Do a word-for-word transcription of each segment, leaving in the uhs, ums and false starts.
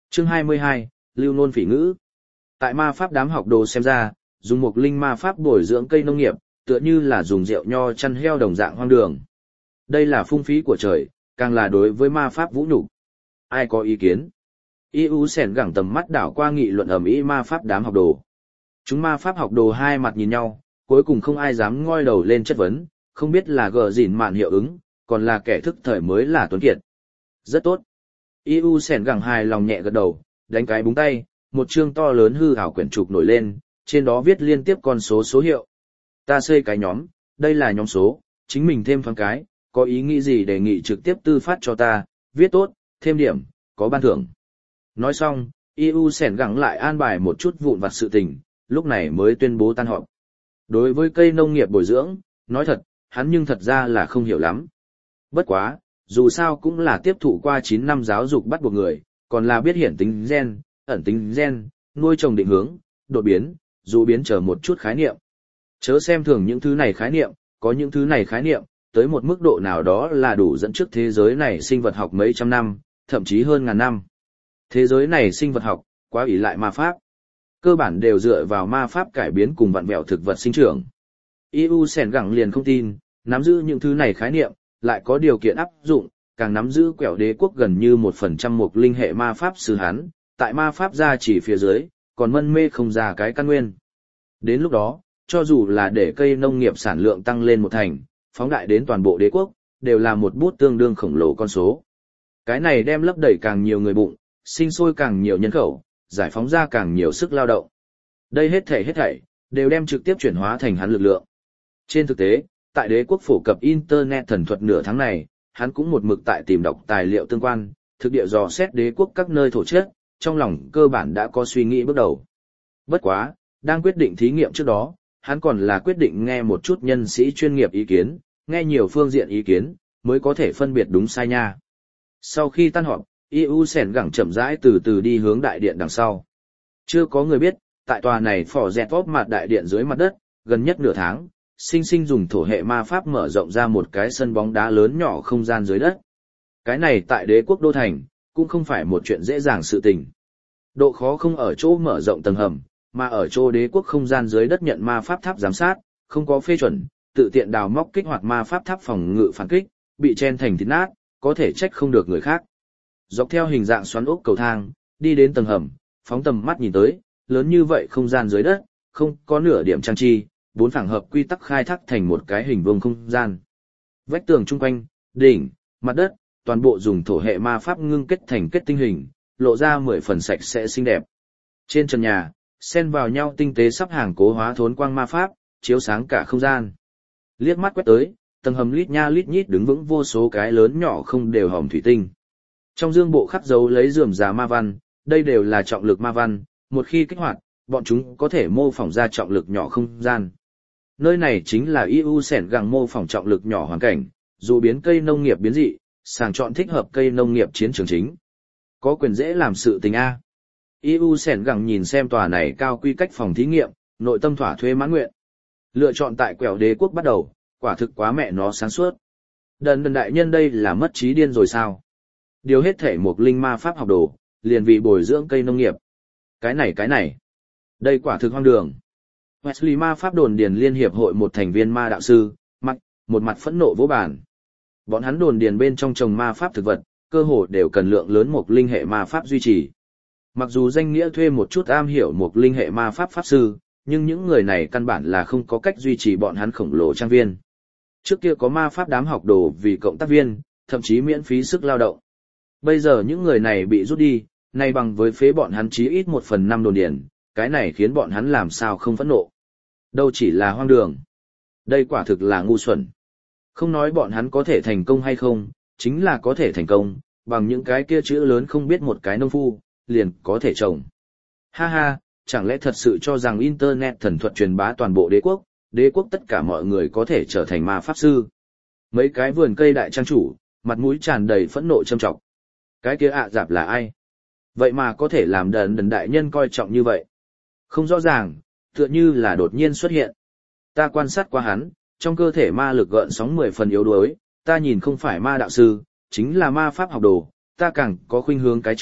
Chương hai mươi hai, Lưu Nôn Phỉ Ngữ. Tại ma pháp đám học đồ xem ra, dùng một linh ma pháp bồi dưỡng cây nông nghiệp, tựa như là dùng rượu nho chăn heo đồng dạng hoang đường. Đây là phung phí của trời, càng là đối với ma pháp vũ nhục. Ai có ý kiến? i u sèn gẳng tầm mắt đảo qua nghị luận ầm ĩ ma pháp đám học đồ. Chúng ma pháp học đồ hai mặt nhìn nhau, cuối cùng không ai dám ngoi đầu lên chất vấn, không biết là gờ gìn mạn hiệu ứng, còn là kẻ thức thời mới là tuấn kiệt. Rất tốt. i u sèn gẳng hài lòng nhẹ gật đầu, đánh cái búng tay, một chương to lớn hư ảo quyển trục nổi lên, trên đó viết liên tiếp con số số hiệu. Ta xây cái nhóm, đây là nhóm số, chính mình thêm thoáng cái, có ý nghĩ gì đề nghị trực tiếp tư phát cho ta, viết tốt, thêm điểm, có ban thưởng. Nói xong, i u sèn gẳng lại an bài một chút vụn vặt sự tình, lúc này mới tuyên bố tan họp. Đối với cây nông nghiệp bồi dưỡng, nói thật, hắn nhưng thật ra là không hiểu lắm. Bất quá, dù sao cũng là tiếp thụ qua chín năm giáo dục bắt buộc người, còn là biết hiển tính gen, ẩn tính gen, nuôi trồng định hướng, đột biến, dụ biến chờ một chút khái niệm. Chớ xem thường những thứ này khái niệm, có những thứ này khái niệm, tới một mức độ nào đó là đủ dẫn trước thế giới này sinh vật học mấy trăm năm, thậm chí hơn ngàn năm. Thế giới này sinh vật học, quá ỷ lại ma pháp. Cơ bản đều dựa vào ma pháp cải biến cùng vặn vẹo thực vật sinh trưởng. i u sèn gẳng liền không tin, nắm giữ những thứ này khái niệm, lại có điều kiện áp dụng, càng nắm giữ quẹo đế quốc gần như một phần trăm một linh hệ ma pháp sư hắn, tại ma pháp gia chỉ phía dưới, còn mân mê không ra cái căn nguyên. Đến lúc đó, cho dù là để cây nông nghiệp sản lượng tăng lên một thành, phóng đại đến toàn bộ đế quốc, đều là một bút tương đương khổng lồ con số. Cái này đem lấp đầy càng nhiều người bụng, sinh sôi càng nhiều nhân khẩu, giải phóng ra càng nhiều sức lao động. Đây hết thảy hết thảy, đều đem trực tiếp chuyển hóa thành hắn lực lượng. Trên thực tế, tại đế quốc phổ cập Internet thần thuật nửa tháng này, hắn cũng một mực tại tìm đọc tài liệu tương quan, thực địa dò xét đế quốc các nơi thổ chất, trong lòng cơ bản đã có suy nghĩ bước đầu. Bất quá, đang quyết định thí nghiệm trước đó, hắn còn là quyết định nghe một chút nhân sĩ chuyên nghiệp ý kiến, nghe nhiều phương diện ý kiến, mới có thể phân biệt đúng sai nha. Sau khi tan họp, i u sèn gẳng chậm rãi từ từ đi hướng đại điện đằng sau. Chưa có người biết, tại tòa này phò dẹt vóp mặt đại điện dưới mặt đất, gần nhất nửa tháng, sinh sinh dùng thổ hệ ma pháp mở rộng ra một cái sân bóng đá lớn nhỏ không gian dưới đất. Cái này tại đế quốc đô thành, cũng không phải một chuyện dễ dàng sự tình. Độ khó không ở chỗ mở rộng tầng hầm, mà ở chỗ đế quốc không gian dưới đất nhận ma pháp tháp giám sát, không có phê chuẩn, tự tiện đào móc kích hoạt ma pháp tháp phòng ngự phản kích, bị chen thành thịt nát, có thể trách không được người khác. Dọc theo hình dạng xoắn ốc cầu thang, đi đến tầng hầm, phóng tầm mắt nhìn tới, lớn như vậy không gian dưới đất, không có nửa điểm trang trí, bốn phẳng hợp quy tắc khai thác thành một cái hình vuông không gian. Vách tường chung quanh, đỉnh, mặt đất, toàn bộ dùng thổ hệ ma pháp ngưng kết thành kết tinh hình, lộ ra mười phần sạch sẽ xinh đẹp. Trên trần nhà, xen vào nhau tinh tế sắp hàng cố hóa thốn quang ma pháp, chiếu sáng cả không gian. Liếc mắt quét tới, tầng hầm lít nha lít nhít đứng vững vô số cái lớn nhỏ không đều hòm thủy tinh. Trong dương bộ khắc dấu lấy rườm rà ma văn, đây đều là trọng lực ma văn, một khi kích hoạt, bọn chúng có thể mô phỏng ra trọng lực nhỏ không gian. Nơi này chính là i u sẻn gẳng mô phỏng trọng lực nhỏ hoàn cảnh, dù biến cây nông nghiệp biến dị, sàng chọn thích hợp cây nông nghiệp chiến trường chính. Có quyền dễ làm sự tình A. i u sẻn gẳng nhìn xem tòa này cao quy cách phòng thí nghiệm, nội tâm thỏa thuê mãn nguyện. Lựa chọn tại quẹo đế quốc bắt đầu, quả thực quá mẹ nó sáng suốt. Đần đần đại nhân đây là mất trí điên rồi sao? Điều hết thể một linh ma pháp học đồ, liền vì bồi dưỡng cây nông nghiệp. Cái này cái này. Đây quả thực hoang đường. Wesley ma pháp đồn điền liên hiệp hội một thành viên ma đạo sư, mặt, một mặt phẫn nộ vỗ bàn. Bọn hắn đồn điền bên trong trồng ma pháp thực vật, cơ hồ đều cần lượng lớn một linh hệ ma pháp duy trì. Mặc dù danh nghĩa thuê một chút am hiểu một linh hệ ma pháp pháp sư, nhưng những người này căn bản là không có cách duy trì bọn hắn khổng lồ trang viên. Trước kia có ma pháp đám học đồ vì cộng tác viên, thậm chí miễn phí sức lao động. Bây giờ những người này bị rút đi, nay bằng với phế bọn hắn chí ít một phần năm đồn điền, cái này khiến bọn hắn làm sao không phẫn nộ. Đâu chỉ là hoang đường. Đây quả thực là ngu xuẩn. Không nói bọn hắn có thể thành công hay không, chính là có thể thành công, bằng những cái kia chữ lớn không biết một cái nông phu, liền có thể trồng. Ha ha, chẳng lẽ thật sự cho rằng Internet thần thuật truyền bá toàn bộ đế quốc, đế quốc tất cả mọi người có thể trở thành ma pháp sư. Mấy cái vườn cây đại trang chủ, mặt mũi tràn đầy phẫn nộ châm trọng. Cái kia ạ dạp là ai? Vậy mà có thể làm đần đần đại nhân coi trọng như vậy. Không rõ ràng, tựa như là đột nhiên xuất hiện. Ta quan sát qua hắn, trong cơ thể ma lực gợn sóng mười phần yếu đuối, ta nhìn không phải ma đạo sư, chính là ma pháp học đồ, ta càng có khuynh hướng cái trước,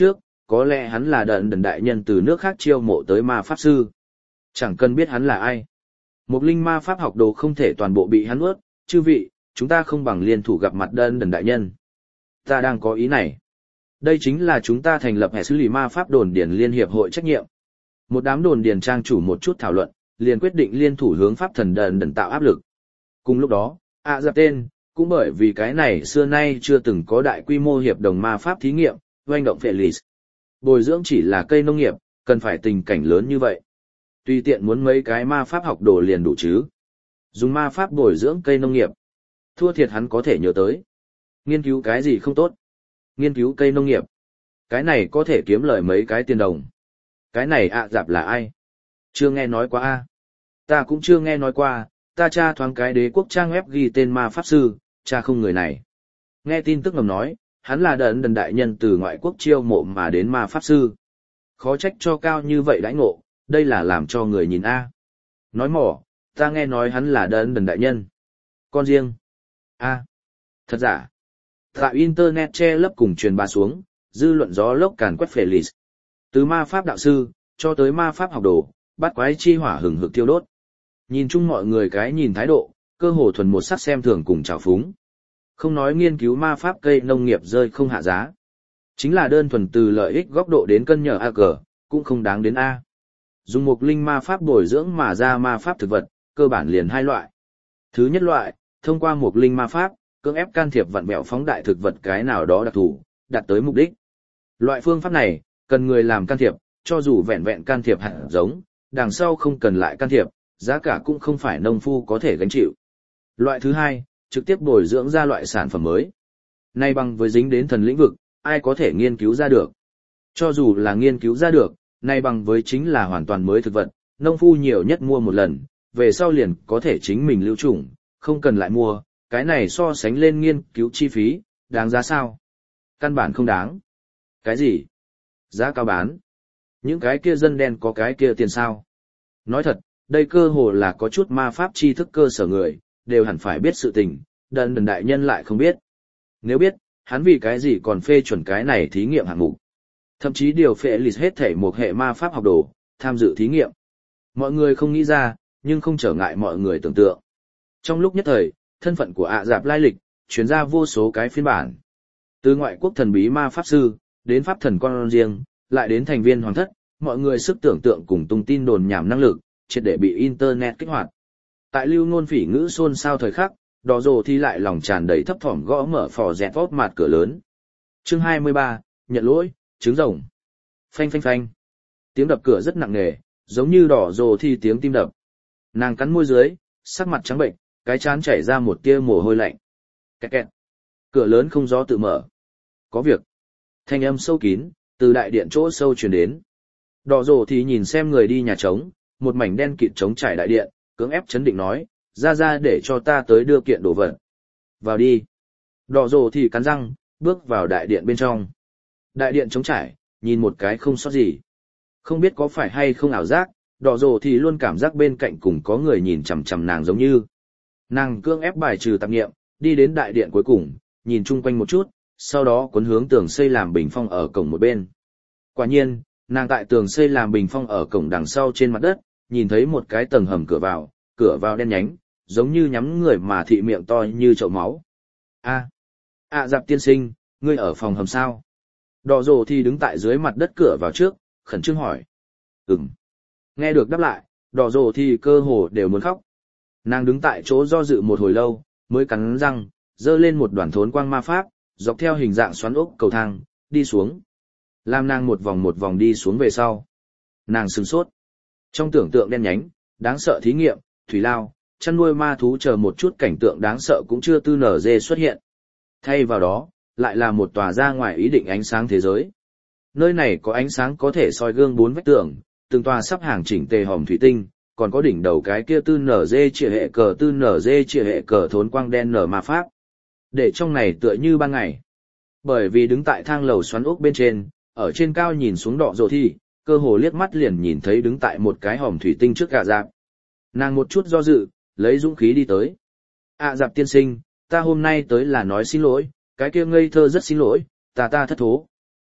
có lẽ hắn là đợn đần đại nhân từ nước khác chiêu mộ tới ma pháp sư. Chẳng cần biết hắn là ai. Một linh ma pháp học đồ không thể toàn bộ bị hắn ướt, chư vị, chúng ta không bằng liên thủ gặp mặt đợn đần đại nhân. Ta đang có ý này. Đây chính là chúng ta thành lập hệ xử lý ma pháp đồn điền liên hiệp hội trách nhiệm. Một đám đồn điền trang chủ một chút thảo luận, liền quyết định liên thủ hướng pháp thần đợn đần tạo áp lực. Cùng lúc đó, ạ dạp tên, cũng bởi vì cái này xưa nay chưa từng có đại quy mô hiệp đồng ma pháp thí nghiệm, doanh động Felix. Bồi dưỡng chỉ là cây nông nghiệp, cần phải tình cảnh lớn như vậy. Tùy tiện muốn mấy cái ma pháp học đồ liền đủ chứ. Dùng ma pháp bồi dưỡng cây nông nghiệp. Thua thiệt hắn có thể nhớ tới. Nghiên cứu cái gì không tốt. Nghiên cứu cây nông nghiệp. Cái này có thể kiếm lời mấy cái tiền đồng. Cái này ạ dạp là ai? Chưa nghe nói qua a. Ta cũng chưa nghe nói qua, ta tra thoáng cái đế quốc trang web ghi tên ma pháp sư, cha không người này. Nghe tin tức ngầm nói, hắn là đợn đần đại nhân từ ngoại quốc chiêu mộ mà đến ma pháp sư. Khó trách cho cao như vậy đãi ngộ, đây là làm cho người nhìn a. Nói mỏ, ta nghe nói hắn là đợn đần đại nhân. Con riêng. A. Thật giả. Tại Internet che lấp cùng truyền bá xuống, dư luận gió lốc càn quét Felix. Từ ma pháp đạo sư, cho tới ma pháp học đồ, bắt quái chi hỏa hừng hực thiêu đốt. Nhìn chung mọi người cái nhìn thái độ, cơ hồ thuần một sắc xem thường cùng trào phúng. Không nói nghiên cứu ma pháp cây nông nghiệp rơi không hạ giá. Chính là đơn thuần từ lợi ích góc độ đến cân nhờ A cờ, cũng không đáng đến A. Dùng một linh ma pháp bồi dưỡng mà ra ma pháp thực vật, cơ bản liền hai loại. Thứ nhất loại, thông qua một linh ma pháp, cưỡng ép can thiệp vặn vẹo phóng đại thực vật cái nào đó đặc thù, đạt tới mục đích. Loại phương pháp này, cần người làm can thiệp, cho dù vẹn vẹn can thiệp hạt giống, đằng sau không cần lại can thiệp, giá cả cũng không phải nông phu có thể gánh chịu. Loại thứ hai, trực tiếp bồi dưỡng ra loại sản phẩm mới. Nay bằng với dính đến thần lĩnh vực, ai có thể nghiên cứu ra được. Cho dù là nghiên cứu ra được, nay bằng với chính là hoàn toàn mới thực vật, nông phu nhiều nhất mua một lần, về sau liền có thể chính mình lưu trùng, không cần lại mua, cái này so sánh lên nghiên cứu chi phí, đáng giá sao? Căn bản không đáng. Cái gì? Giá cao bán. Những cái kia dân đen có cái kia tiền sao? Nói thật, đây cơ hồ là có chút ma pháp tri thức cơ sở người, đều hẳn phải biết sự tình, đần đần đại nhân lại không biết. Nếu biết, hắn vì cái gì còn phê chuẩn cái này thí nghiệm hạng mục. Thậm chí điều phệ lịch hết thể một hệ ma pháp học đồ, tham dự thí nghiệm. Mọi người không nghĩ ra, nhưng không trở ngại mọi người tưởng tượng. Trong lúc nhất thời, thân phận của ạ dạp lai lịch, chuyển ra vô số cái phiên bản. Từ ngoại quốc thần bí ma pháp sư, đến pháp thần con riêng, lại đến thành viên hoàng thất, mọi người sức tưởng tượng cùng tung tin đồn nhảm năng lực, triệt để bị Internet kích hoạt. Tại lưu ngôn phỉ ngữ xôn xao thời khắc, đỏ rồ thì lại lòng tràn đầy thấp thỏm gõ mở phò dẹt vót mặt cửa lớn. Chương hai mươi ba, nhận lỗi, trứng rồng. Phanh phanh phanh. Tiếng đập cửa rất nặng nề, giống như đỏ rồ thì tiếng tim đập. Nàng cắn môi dưới, sắc mặt trắng bệnh, cái trán chảy ra một tia mồ hôi lạnh. Kẹt kẹt. Cửa lớn không gió tự mở. Có việc. Thanh âm sâu kín, từ đại điện chỗ sâu truyền đến. Đỏ rồ thì nhìn xem người đi nhà trống, một mảnh đen kịt trống trải đại điện, cưỡng ép chấn định nói, ra ra để cho ta tới đưa kiện đồ vật. Vào đi. Đỏ rồ thì cắn răng, bước vào đại điện bên trong. Đại điện trống trải, nhìn một cái không sót gì. Không biết có phải hay không ảo giác, đỏ rồ thì luôn cảm giác bên cạnh cùng có người nhìn chằm chằm nàng giống như. Nàng cưỡng ép bài trừ tạp nghiệm, đi đến đại điện cuối cùng, nhìn chung quanh một chút, sau đó cuốn hướng tường xây làm bình phong ở cổng một bên. Quả nhiên, nàng tại tường xây làm bình phong ở cổng đằng sau trên mặt đất, nhìn thấy một cái tầng hầm cửa vào, cửa vào đen nhánh, giống như nhắm người mà thị miệng to như chậu máu. A, a dạp tiên sinh, ngươi ở phòng hầm sao? Đỏ rồ thì đứng tại dưới mặt đất cửa vào trước, khẩn trương hỏi. Ừm. Nghe được đáp lại, đỏ rồ thì cơ hồ đều muốn khóc. Nàng đứng tại chỗ do dự một hồi lâu, mới cắn răng, dơ lên một đoàn thốn quang ma pháp, dọc theo hình dạng xoắn ốc cầu thang, đi xuống. Làm nàng một vòng một vòng đi xuống về sau. Nàng sửng sốt. Trong tưởng tượng đen nhánh, đáng sợ thí nghiệm, thủy lao, chăn nuôi ma thú chờ một chút cảnh tượng đáng sợ cũng chưa tư nở dê xuất hiện. Thay vào đó, lại là một tòa ra ngoài ý định ánh sáng thế giới. Nơi này có ánh sáng có thể soi gương bốn vách tường, từng tòa sắp hàng chỉnh tề hòm thủy tinh, còn có đỉnh đầu cái kia tư nở dê trịa hệ cờ tư nở dê trịa hệ cờ thốn quang đen nở ma pháp. Để trong này tựa như ban ngày. Bởi vì đứng tại thang lầu xoắn ốc bên trên, ở trên cao nhìn xuống đỏ rồ thì, cơ hồ liếc mắt liền nhìn thấy đứng tại một cái hòm thủy tinh trước gà dạp. Nàng một chút do dự, lấy dũng khí đi tới. À dạp tiên sinh, ta hôm nay tới là nói xin lỗi, cái kia ngây thơ rất xin lỗi, ta ta thất thố.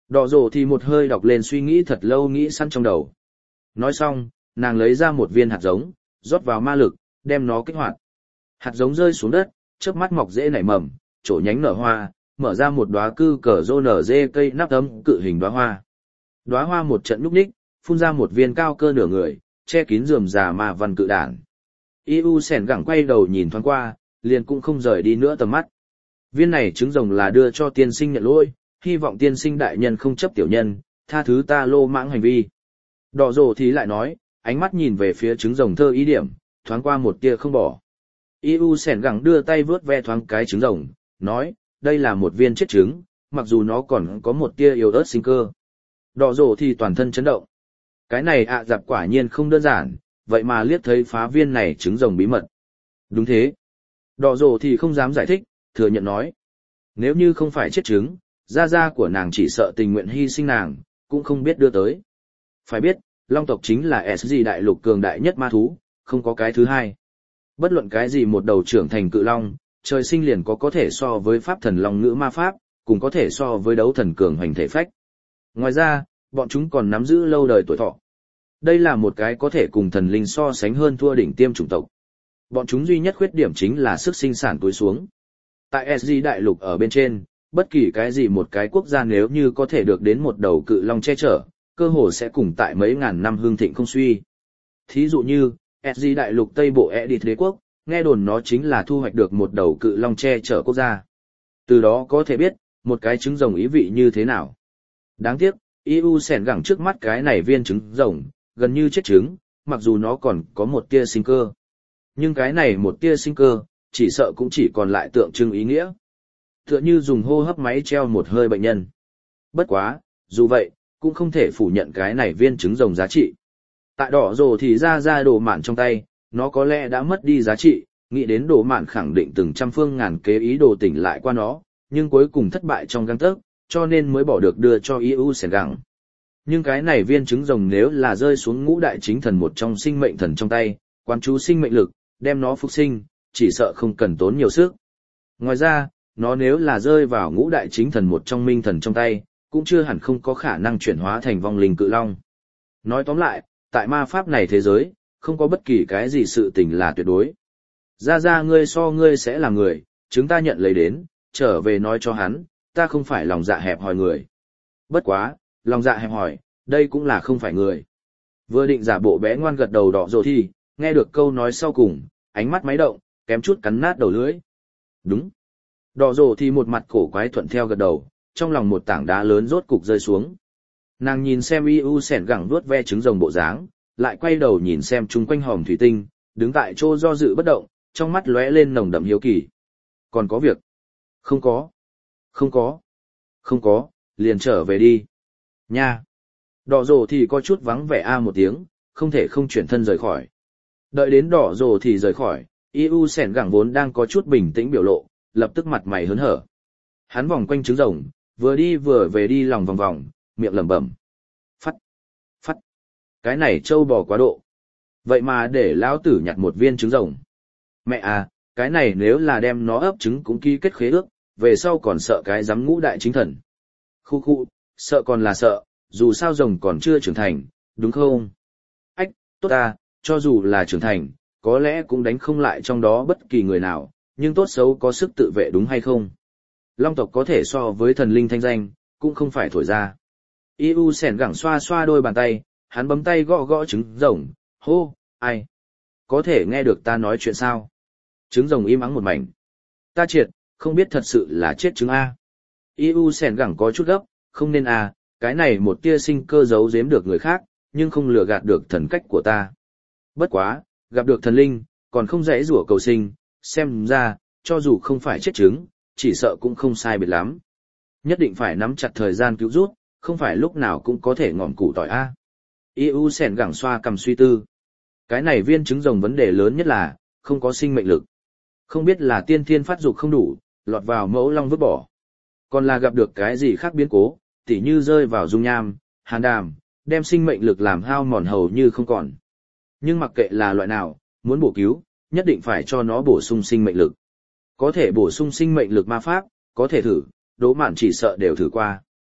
Đỏ rồ thì một hơi đọc lên suy nghĩ thật lâu nghĩ sẵn trong đầu. Nói xong, nàng lấy ra một viên hạt giống, rót vào ma lực, đem nó kích hoạt. Hạt giống rơi xuống đất, chớp mắt mọc rễ nảy mầm, trổ nhánh nở hoa, mở ra một đóa cư cờ rô nở dê cây nắp ấm cự hình đóa hoa. Đóa hoa một trận nhúc nhích, phun ra một viên cao cơ nửa người, che kín rườm rà mà văn cự đản. i u sẻn gẳng quay đầu nhìn thoáng qua, liền cũng không rời đi nữa tầm mắt. Viên này trứng rồng là đưa cho tiên sinh nhận lỗi, hy vọng tiên sinh đại nhân không chấp tiểu nhân, tha thứ ta lô mãng hành vi. Đỏ rồ thì lại nói, ánh mắt nhìn về phía trứng rồng thơ ý điểm, thoáng qua một tia không bỏ. i u sẻn gẳng đưa tay vướt ve thoáng cái trứng rồng, nói, đây là một viên chết trứng, mặc dù nó còn có một tia yếu ớt sinh cơ. Đỏ rồ thì toàn thân chấn động. Cái này ạ à dạp quả nhiên không đơn giản, vậy mà liếc thấy phá viên này trứng rồng bí mật. Đúng thế. Đỏ rồ thì không dám giải thích, thừa nhận nói. Nếu như không phải chết trứng, gia gia của nàng chỉ sợ tình nguyện hy sinh nàng, cũng không biết đưa tới. Phải biết, Long tộc chính là ét giê đại lục cường đại nhất ma thú, không có cái thứ hai. Bất luận cái gì một đầu trưởng thành cự long, trời sinh liền có có thể so với pháp thần long ngữ ma pháp, cùng có thể so với đấu thần cường hoành thể phách. Ngoài ra, bọn chúng còn nắm giữ lâu đời tuổi thọ. Đây là một cái có thể cùng thần linh so sánh hơn thua đỉnh tiêm chủng tộc. Bọn chúng duy nhất khuyết điểm chính là sức sinh sản túi xuống. Tại ét giê đại lục ở bên trên, bất kỳ cái gì một cái quốc gia nếu như có thể được đến một đầu cự long che chở, cơ hồ sẽ cùng tại mấy ngàn năm hương thịnh không suy. Thí dụ như, ét giê đại lục Tây Bộ Edith đế quốc, nghe đồn nó chính là thu hoạch được một đầu cự long che chở quốc gia. Từ đó có thể biết, một cái trứng rồng ý vị như thế nào. Đáng tiếc, i u sẻn gẳng trước mắt cái này viên trứng rồng, gần như chết trứng, mặc dù nó còn có một tia sinh cơ. Nhưng cái này một tia sinh cơ, chỉ sợ cũng chỉ còn lại tượng trưng ý nghĩa. Tựa như dùng hô hấp máy treo một hơi bệnh nhân. Bất quá, dù vậy, cũng không thể phủ nhận cái này viên trứng rồng giá trị. Tại đỏ rồ thì ra ra đồ mạn trong tay, nó có lẽ đã mất đi giá trị, nghĩ đến đồ mạn khẳng định từng trăm phương ngàn kế ý đồ tỉnh lại qua nó, nhưng cuối cùng thất bại trong gang tấc, cho nên mới bỏ được đưa cho i u sẻn gẳng. Nhưng cái này viên trứng rồng nếu là rơi xuống ngũ đại chính thần một trong sinh mệnh thần trong tay, quan chú sinh mệnh lực, đem nó phục sinh, chỉ sợ không cần tốn nhiều sức. Ngoài ra, nó nếu là rơi vào ngũ đại chính thần một trong minh thần trong tay, cũng chưa hẳn không có khả năng chuyển hóa thành vong linh cự long. Nói tóm lại, tại ma pháp này thế giới, không có bất kỳ cái gì sự tình là tuyệt đối. Ra ra ngươi so ngươi sẽ là người, chúng ta nhận lấy đến, trở về nói cho hắn, ta không phải lòng dạ hẹp hòi người. Bất quá, lòng dạ hẹp hòi, đây cũng là không phải người. Vừa định giả bộ bé ngoan gật đầu đỏ rồi thì, nghe được câu nói sau cùng, ánh mắt máy động, kém chút cắn nát đầu lưỡi. Đúng. Đỏ rồ thì một mặt cổ quái thuận theo gật đầu, trong lòng một tảng đá lớn rốt cục rơi xuống. Nàng nhìn xem i u sẻn gẳng vuốt ve trứng rồng bộ dáng, lại quay đầu nhìn xem chung quanh hòm thủy tinh, đứng tại chỗ do dự bất động, trong mắt lóe lên nồng đậm hiếu kỳ. Còn có việc? Không có. Không có. Không có, liền trở về đi. Nha. Đỏ rồ thì có chút vắng vẻ a một tiếng, không thể không chuyển thân rời khỏi. Đợi đến đỏ rồ thì rời khỏi, i u sẻn gẳng vốn đang có chút bình tĩnh biểu lộ, lập tức mặt mày hớn hở. Hắn vòng quanh trứng rồng, vừa đi vừa về đi lòng vòng vòng, miệng lẩm bẩm. Phắt, phắt. Cái này trâu bò quá độ. Vậy mà để lão tử nhặt một viên trứng rồng. Mẹ à, cái này nếu là đem nó ấp trứng cũng ký kết khế ước, về sau còn sợ cái giám ngũ đại chính thần. Khu khu, sợ còn là sợ, dù sao rồng còn chưa trưởng thành, đúng không? Ách, tốt à, cho dù là trưởng thành, có lẽ cũng đánh không lại trong đó bất kỳ người nào, nhưng tốt xấu có sức tự vệ đúng hay không? Long tộc có thể so với thần linh thanh danh, cũng không phải thổi ra. i u sẻn gẳng xoa xoa đôi bàn tay, hắn bấm tay gõ gõ trứng rồng, hô, ai? Có thể nghe được ta nói chuyện sao? Trứng rồng im ắng một mảnh. Ta triệt, không biết thật sự là chết trứng A. i u sẻn gẳng có chút gấp, không nên A, cái này một tia sinh cơ giấu giếm được người khác, nhưng không lừa gạt được thần cách của ta. Bất quá, gặp được thần linh, còn không dễ rủa cầu sinh, xem ra, cho dù không phải chết trứng, chỉ sợ cũng không sai biệt lắm. Nhất định phải nắm chặt thời gian cứu rút, không phải lúc nào cũng có thể ngọn củ tỏi A. i u sẻn gẳng xoa cầm suy tư. Cái này viên trứng rồng vấn đề lớn nhất là, không có sinh mệnh lực. Không biết là tiên thiên phát dục không đủ, lọt vào mẫu long vứt bỏ. Còn là gặp được cái gì khác biến cố, tỉ như rơi vào dung nham, hàn đàm, đem sinh mệnh lực làm hao mòn hầu như không còn. Nhưng mặc kệ là loại nào, muốn bổ cứu, nhất định phải cho nó bổ sung sinh mệnh lực. Có thể bổ sung sinh mệnh lực ma pháp, có thể thử, đố mạn chỉ sợ đều thử qua.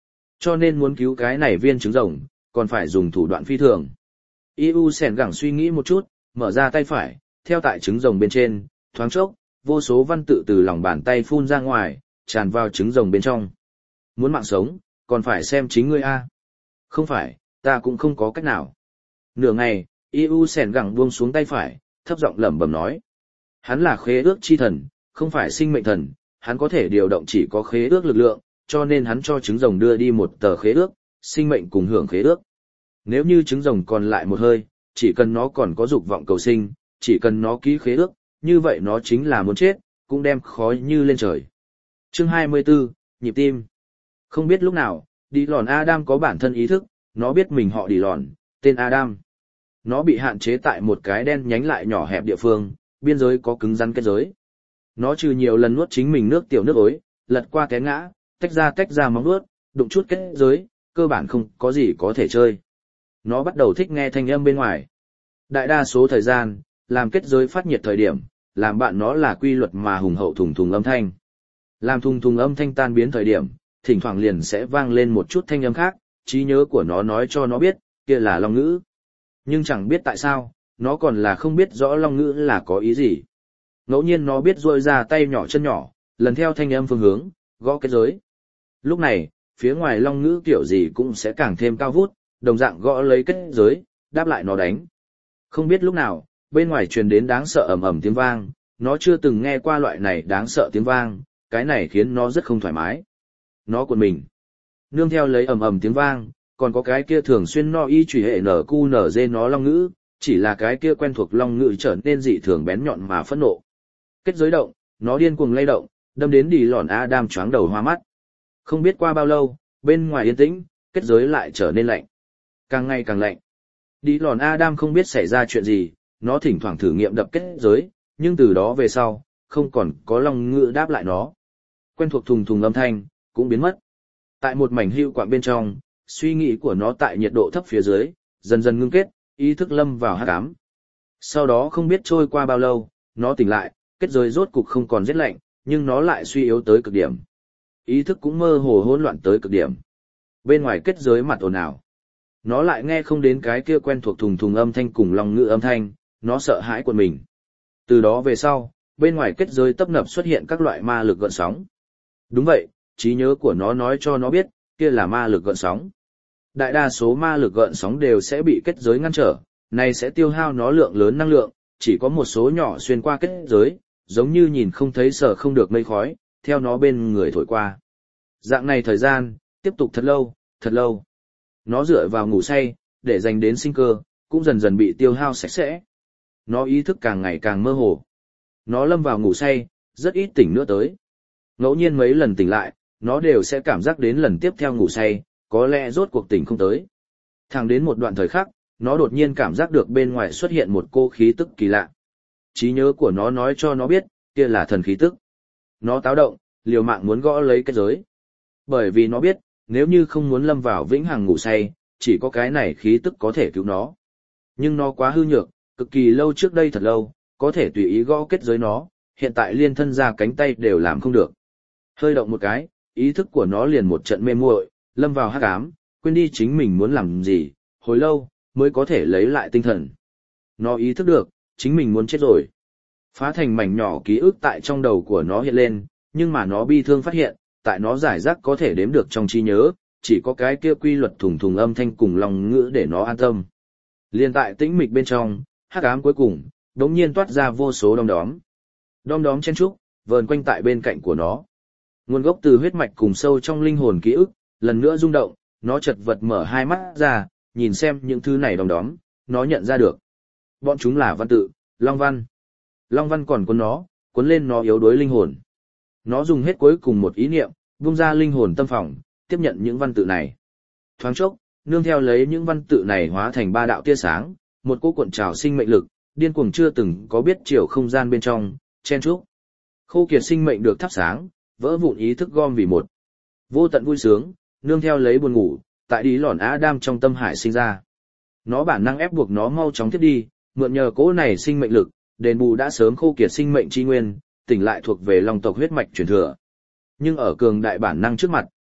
Cho nên muốn cứu cái này viên trứng rồng, còn phải dùng thủ đoạn phi thường. i u sèn gẳng suy nghĩ một chút, mở ra tay phải, theo tại trứng rồng bên trên, thoáng chốc, vô số văn tự từ lòng bàn tay phun ra ngoài, tràn vào trứng rồng bên trong. Muốn mạng sống, còn phải xem chính ngươi a. Không phải, ta cũng không có cách nào. Nửa ngày, i u sèn gẳng buông xuống tay phải, thấp giọng lẩm bẩm nói. Hắn là khế ước chi thần, không phải sinh mệnh thần, hắn có thể điều động chỉ có khế ước lực lượng, cho nên hắn cho trứng rồng đưa đi một tờ khế ước, sinh mệnh cùng hưởng khế ước. Nếu như trứng rồng còn lại một hơi, chỉ cần nó còn có dục vọng cầu sinh, chỉ cần nó ký khế ước, như vậy nó chính là muốn chết, cũng đem khói như lên trời. Chương hai mươi tư, nhịp tim. Không biết lúc nào, đi lòn Adam có bản thân ý thức, nó biết mình họ đi lòn, tên Adam. Nó bị hạn chế tại một cái đen nhánh lại nhỏ hẹp địa phương, biên giới có cứng rắn kết giới. Nó trừ nhiều lần nuốt chính mình nước tiểu nước ối, lật qua té ngã, tách ra tách ra móng nuốt, đụng chút kết giới, cơ bản không có gì có thể chơi. Nó bắt đầu thích nghe thanh âm bên ngoài. Đại đa số thời gian, làm kết giới phát nhiệt thời điểm, làm bạn nó là quy luật mà hùng hậu thùng thùng âm thanh. Làm thùng thùng âm thanh tan biến thời điểm, thỉnh thoảng liền sẽ vang lên một chút thanh âm khác, trí nhớ của nó nói cho nó biết, kia là long ngữ. Nhưng chẳng biết tại sao, nó còn là không biết rõ long ngữ là có ý gì. Ngẫu nhiên nó biết duỗi ra tay nhỏ chân nhỏ, lần theo thanh âm phương hướng, gõ kết giới. Lúc này, phía ngoài long ngữ kiểu gì cũng sẽ càng thêm cao vút, đồng dạng gõ lấy kết giới, đáp lại nó đánh. Không biết lúc nào, bên ngoài truyền đến đáng sợ ầm ầm tiếng vang, nó chưa từng nghe qua loại này đáng sợ tiếng vang, cái này khiến nó rất không thoải mái. Nó cuộn mình. Nương theo lấy ầm ầm tiếng vang, còn có cái kia thường xuyên no y chủy hệ nở cu nở dê nó long ngữ, chỉ là cái kia quen thuộc long ngữ trở nên dị thường bén nhọn mà phẫn nộ. Kết giới động, nó điên cuồng lay động, đâm đến đi lòn Adam choáng đầu hoa mắt. Không biết qua bao lâu, bên ngoài yên tĩnh, kết giới lại trở nên lạnh. Càng ngày càng lạnh. Đi lòn Adam không biết xảy ra chuyện gì, nó thỉnh thoảng thử nghiệm đập kết giới, nhưng từ đó về sau, không còn có long ngữ đáp lại nó. Quen thuộc thùng thùng âm thanh, cũng biến mất. Tại một mảnh hưu quạng bên trong, suy nghĩ của nó tại nhiệt độ thấp phía dưới, dần dần ngưng kết, ý thức lâm vào hắc ám. Sau đó không biết trôi qua bao lâu, nó tỉnh lại, kết giới rốt cục không còn rét lạnh, nhưng nó lại suy yếu tới cực điểm. Ý thức cũng mơ hồ hỗn loạn tới cực điểm. Bên ngoài kết giới mặt ồn ào. Nó lại nghe không đến cái kia quen thuộc thùng thùng âm thanh cùng long ngữ âm thanh, nó sợ hãi của mình. Từ đó về sau, bên ngoài kết giới tấp nập xuất hiện các loại ma lực gợn sóng. Đúng vậy, trí nhớ của nó nói cho nó biết, kia là ma lực gợn sóng. Đại đa số ma lực gợn sóng đều sẽ bị kết giới ngăn trở, này sẽ tiêu hao nó lượng lớn năng lượng, chỉ có một số nhỏ xuyên qua kết giới, giống như nhìn không thấy sợ không được mây khói, theo nó bên người thổi qua. Dạng này thời gian, tiếp tục thật lâu, thật lâu. Nó dựa vào ngủ say, để dành đến sinh cơ, cũng dần dần bị tiêu hao sạch sẽ. Nó ý thức càng ngày càng mơ hồ. Nó lâm vào ngủ say, rất ít tỉnh nữa tới. Ngẫu nhiên mấy lần tỉnh lại, nó đều sẽ cảm giác đến lần tiếp theo ngủ say, có lẽ rốt cuộc tỉnh không tới. Thẳng đến một đoạn thời khắc, nó đột nhiên cảm giác được bên ngoài xuất hiện một cô khí tức kỳ lạ. Trí nhớ của nó nói cho nó biết, kia là thần khí tức. Nó táo động, liều mạng muốn gõ lấy kết giới. Bởi vì nó biết, nếu như không muốn lâm vào vĩnh hằng ngủ say, chỉ có cái này khí tức có thể cứu nó. Nhưng nó quá hư nhược, cực kỳ lâu trước đây thật lâu, có thể tùy ý gõ kết giới nó, hiện tại liên thân ra cánh tay đều làm không được. Hơi động một cái, ý thức của nó liền một trận mê muội, lâm vào hắc ám, quên đi chính mình muốn làm gì, hồi lâu, mới có thể lấy lại tinh thần. Nó ý thức được, chính mình muốn chết rồi. Phá thành mảnh nhỏ ký ức tại trong đầu của nó hiện lên, nhưng mà nó bi thương phát hiện, tại nó giải rác có thể đếm được trong trí nhớ, chỉ có cái kia quy luật thùng thùng âm thanh cùng lòng ngữ để nó an tâm. Liên tại tĩnh mịch bên trong, hắc ám cuối cùng, đống nhiên toát ra vô số đom đóm. Đom đóm chen trúc, vờn quanh tại bên cạnh của nó. Nguồn gốc từ huyết mạch cùng sâu trong linh hồn ký ức, lần nữa rung động, nó chật vật mở hai mắt ra, nhìn xem những thứ này đom đóm, nó nhận ra được. Bọn chúng là văn tự, long văn. Long văn còn cuốn nó, cuốn lên nó yếu đuối linh hồn. Nó dùng hết cuối cùng một ý niệm, vung ra linh hồn tâm phòng, tiếp nhận những văn tự này. Thoáng chốc, nương theo lấy những văn tự này hóa thành ba đạo tia sáng, một cỗ cuộn trào sinh mệnh lực, điên cuồng chưa từng có biết chiều không gian bên trong, chen trúc. Khô kiệt sinh mệnh được thắp sáng, vỡ vụn ý thức gom vì một. Vô tận vui sướng, nương theo lấy buồn ngủ, tại đi lòn Adam trong tâm hải sinh ra. Nó bản năng ép buộc nó mau chóng thiết đi, mượn nhờ cỗ này sinh mệnh lực, đền bù đã sớm khô kiệt sinh mệnh chi nguyên, tỉnh lại thuộc về long tộc huyết mạch truyền thừa. Nhưng ở cường đại bản năng trước mặt,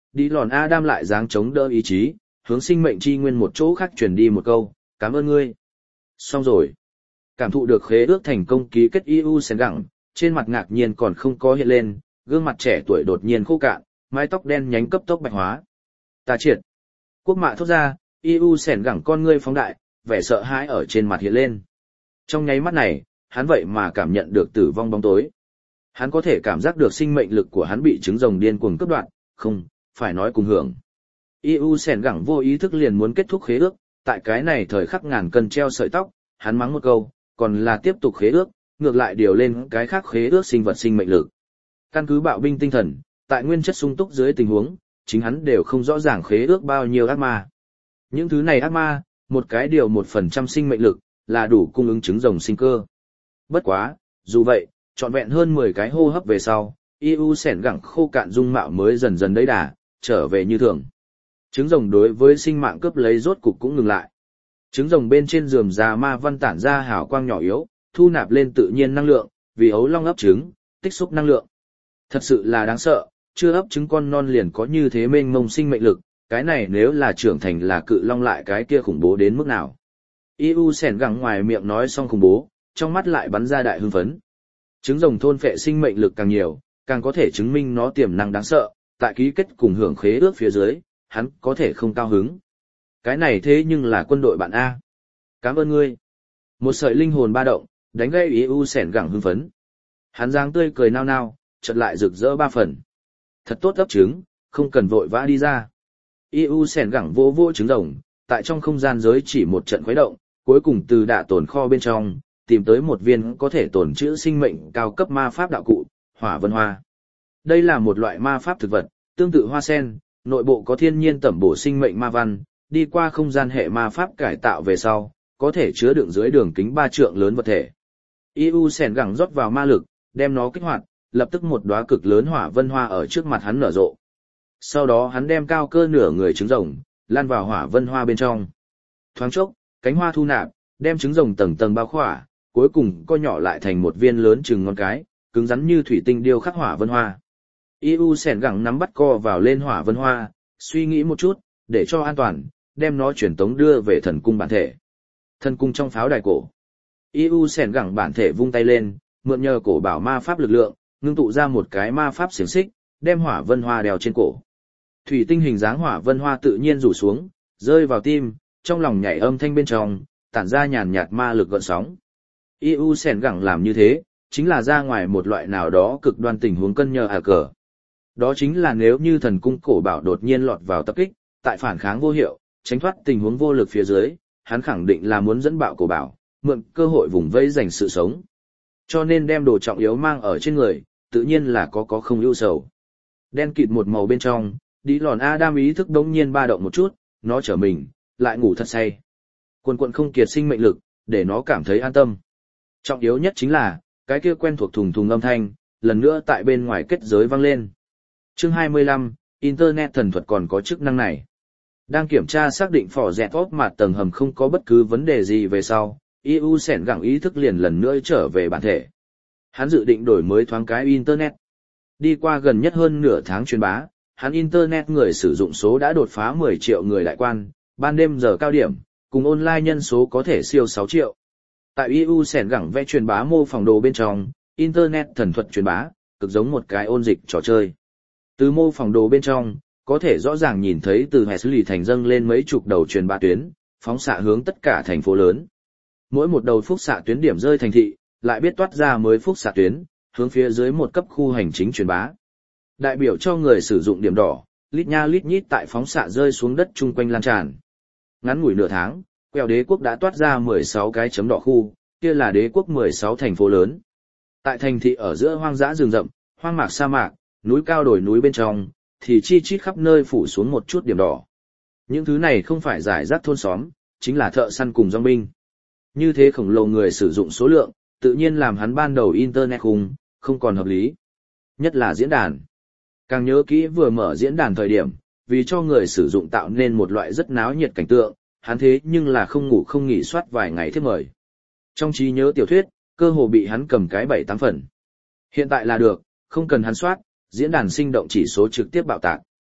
đi lòn Adam lại dáng chống đỡ ý chí, hướng sinh mệnh chi nguyên một chỗ khác truyền đi một câu, cảm ơn ngươi. Xong rồi. Cảm thụ được khế ước thành công ký kết i u sen gẳng, trên mặt ngạc nhiên còn không có hiện lên, gương mặt trẻ tuổi đột nhiên khô cạn, mái tóc đen nhánh cấp tốc bạch hóa. Ta triệt. Quốc mạ thốt ra, i u sen gẳng con ngươi phóng đại, vẻ sợ hãi ở trên mặt hiện lên. Trong nháy mắt này, hắn vậy mà cảm nhận được tử vong bóng tối. Hắn có thể cảm giác được sinh mệnh lực của hắn bị trứng rồng điên cuồng cướp đoạt, không, phải nói cùng hưởng. i u sen gẳng vô ý thức liền muốn kết thúc khế ước, tại cái này thời khắc ngàn cân treo sợi tóc, hắn mắng một câu, còn là tiếp tục khế ước, ngược lại điều lên cái khác khế ước sinh vật sinh mệnh lực. Căn cứ bạo binh tinh thần, tại nguyên chất sung túc dưới tình huống, chính hắn đều không rõ ràng khế ước bao nhiêu ác ma. Những thứ này ác ma, một cái điều một phần trăm sinh mệnh lực, là đủ cung ứng trứng rồng sinh cơ. Bất quá, dù vậy, trọn vẹn hơn mười cái hô hấp về sau, i u sen gẳng khô cạn dung mạo mới dần dần đấy đà, trở về như thường. Trứng rồng đối với sinh mạng cướp lấy rốt cục cũng ngừng lại. Trứng rồng bên trên giường già ma văn tản ra hào quang nhỏ yếu, thu nạp lên tự nhiên năng lượng, vì ấu long ấp trứng, tích xúc năng lượng. Thật sự là đáng sợ, chưa ấp trứng con non liền có như thế mênh mông sinh mệnh lực, cái này nếu là trưởng thành là cự long lại cái kia khủng bố đến mức nào. i u sen gẳng ngoài miệng nói xong khủng bố, trong mắt lại bắn ra đại hưng phấn. Trứng rồng thôn phệ sinh mệnh lực càng nhiều, càng có thể chứng minh nó tiềm năng đáng sợ, tại ký kết cùng hưởng khế ước phía dưới, hắn có thể không cao hứng. Cái này thế nhưng là quân đội bạn A. Cảm ơn ngươi. Một sợi linh hồn ba động, đánh gây i u sen gẳng hưng phấn. Hắn dáng tươi cười nao nao, chợt lại rực rỡ ba phần. Thật tốt ấp trứng, không cần vội vã đi ra. i u sen gẳng vô vô trứng rồng, tại trong không gian giới chỉ một trận khuấy động, cuối cùng từ đạ tồn kho bên trong, tìm tới một viên có thể tồn trữ sinh mệnh cao cấp ma pháp đạo cụ, hỏa vân hoa. Đây là một loại ma pháp thực vật, tương tự hoa sen, nội bộ có thiên nhiên tẩm bổ sinh mệnh ma văn, đi qua không gian hệ ma pháp cải tạo về sau, có thể chứa đựng dưới đường kính ba trượng lớn vật thể. i u sen gẳng rót vào ma lực, đem nó kích hoạt, lập tức một đóa cực lớn hỏa vân hoa ở trước mặt hắn nở rộ. Sau đó hắn đem cao cơ nửa người trứng rồng, lan vào hỏa vân hoa bên trong. Thoáng chốc, cánh hoa thu nạp, đem trứng rồng tầng tầng bao khỏa, cuối cùng co nhỏ lại thành một viên lớn chừng ngón cái, cứng rắn như thủy tinh điêu khắc hỏa vân hoa. i u sen gẳng nắm bắt co vào lên hỏa vân hoa, suy nghĩ một chút, để cho an toàn, đem nó chuyển tống đưa về thần cung bản thể. Thần cung trong pháo đài cổ. i u sen gẳng bản thể vung tay lên, mượn nhờ cổ bảo ma pháp lực lượng, ngưng tụ ra một cái ma pháp xiềng xích, đem hỏa vân hoa đeo trên cổ. Thủy tinh hình dáng hỏa vân hoa tự nhiên rủ xuống, rơi vào tim, trong lòng nhảy âm thanh bên trong, tản ra nhàn nhạt ma lực gợn sóng. i u sen gẳng làm như thế, chính là ra ngoài một loại nào đó cực đoan tình huống cân nhờ à cờ. Đó chính là nếu như thần cung cổ bảo đột nhiên lọt vào tập kích, tại phản kháng vô hiệu, tránh thoát tình huống vô lực phía dưới, hắn khẳng định là muốn dẫn bạo cổ bảo, mượn cơ hội vùng vây giành sự sống. Cho nên đem đồ trọng yếu mang ở trên người, tự nhiên là có có không ưu sầu. Đen kịt một màu bên trong, đi lòn Adam ý thức đống nhiên ba động một chút, nó trở mình, lại ngủ thật say. Quần quần không kiệt sinh mệnh lực, để nó cảm thấy an tâm. Trọng yếu nhất chính là, cái kia quen thuộc thùng thùng âm thanh, lần nữa tại bên ngoài kết giới vang lên. Chương hai mươi lăm, Internet thần thuật còn có chức năng này. Đang kiểm tra xác định phỏ dẹt ốp mặt tầng hầm không có bất cứ vấn đề gì về sau, i u sen gẳng ý thức liền lần nữa trở về bản thể. Hắn dự định đổi mới thoáng cái Internet. Đi qua gần nhất hơn nửa tháng truyền bá, hắn Internet người sử dụng số đã đột phá mười triệu người đại quan, ban đêm giờ cao điểm, cùng online nhân số có thể siêu sáu triệu. Tại i u sen gẳng vẽ truyền bá mô phỏng đồ bên trong, Internet thần thuật truyền bá, cực giống một cái ôn dịch trò chơi. Từ mô phỏng đồ bên trong, có thể rõ ràng nhìn thấy từ hệ xử lý thành dâng lên mấy chục đầu truyền bá tuyến, phóng xạ hướng tất cả thành phố lớn. Mỗi một đầu phúc xạ tuyến điểm rơi thành thị, lại biết toát ra mới phúc xạ tuyến, hướng phía dưới một cấp khu hành chính truyền bá. Đại biểu cho người sử dụng điểm đỏ, lít nha lít nhít tại phóng xạ rơi xuống đất chung quanh lan tràn. Ngắn ngủi nửa tháng, quẹo đế quốc đã toát ra mười sáu cái chấm đỏ khu, kia là đế quốc mười sáu thành phố lớn. Tại thành thị ở giữa hoang dã rừng rậm, hoang mạc sa mạc, núi cao đồi núi bên trong, thì chi chít khắp nơi phủ xuống một chút điểm đỏ. Những thứ này không phải giải rác thôn xóm, chính là thợ săn cùng dòng binh. Như thế khổng lồ người sử dụng số lượng, tự nhiên làm hắn ban đầu Internet khung, không còn hợp lý. Nhất là diễn đàn. Càng nhớ kỹ vừa mở diễn đàn thời điểm, vì cho người sử dụng tạo nên một loại rất náo nhiệt cảnh tượng, hắn thế nhưng là không ngủ không nghỉ soát vài ngày thiếp mời. Trong trí nhớ tiểu thuyết, cơ hồ bị hắn cầm cái bảy tám phần. Hiện tại là được, không cần hắn soát, diễn đàn sinh động chỉ số trực tiếp bạo tạc.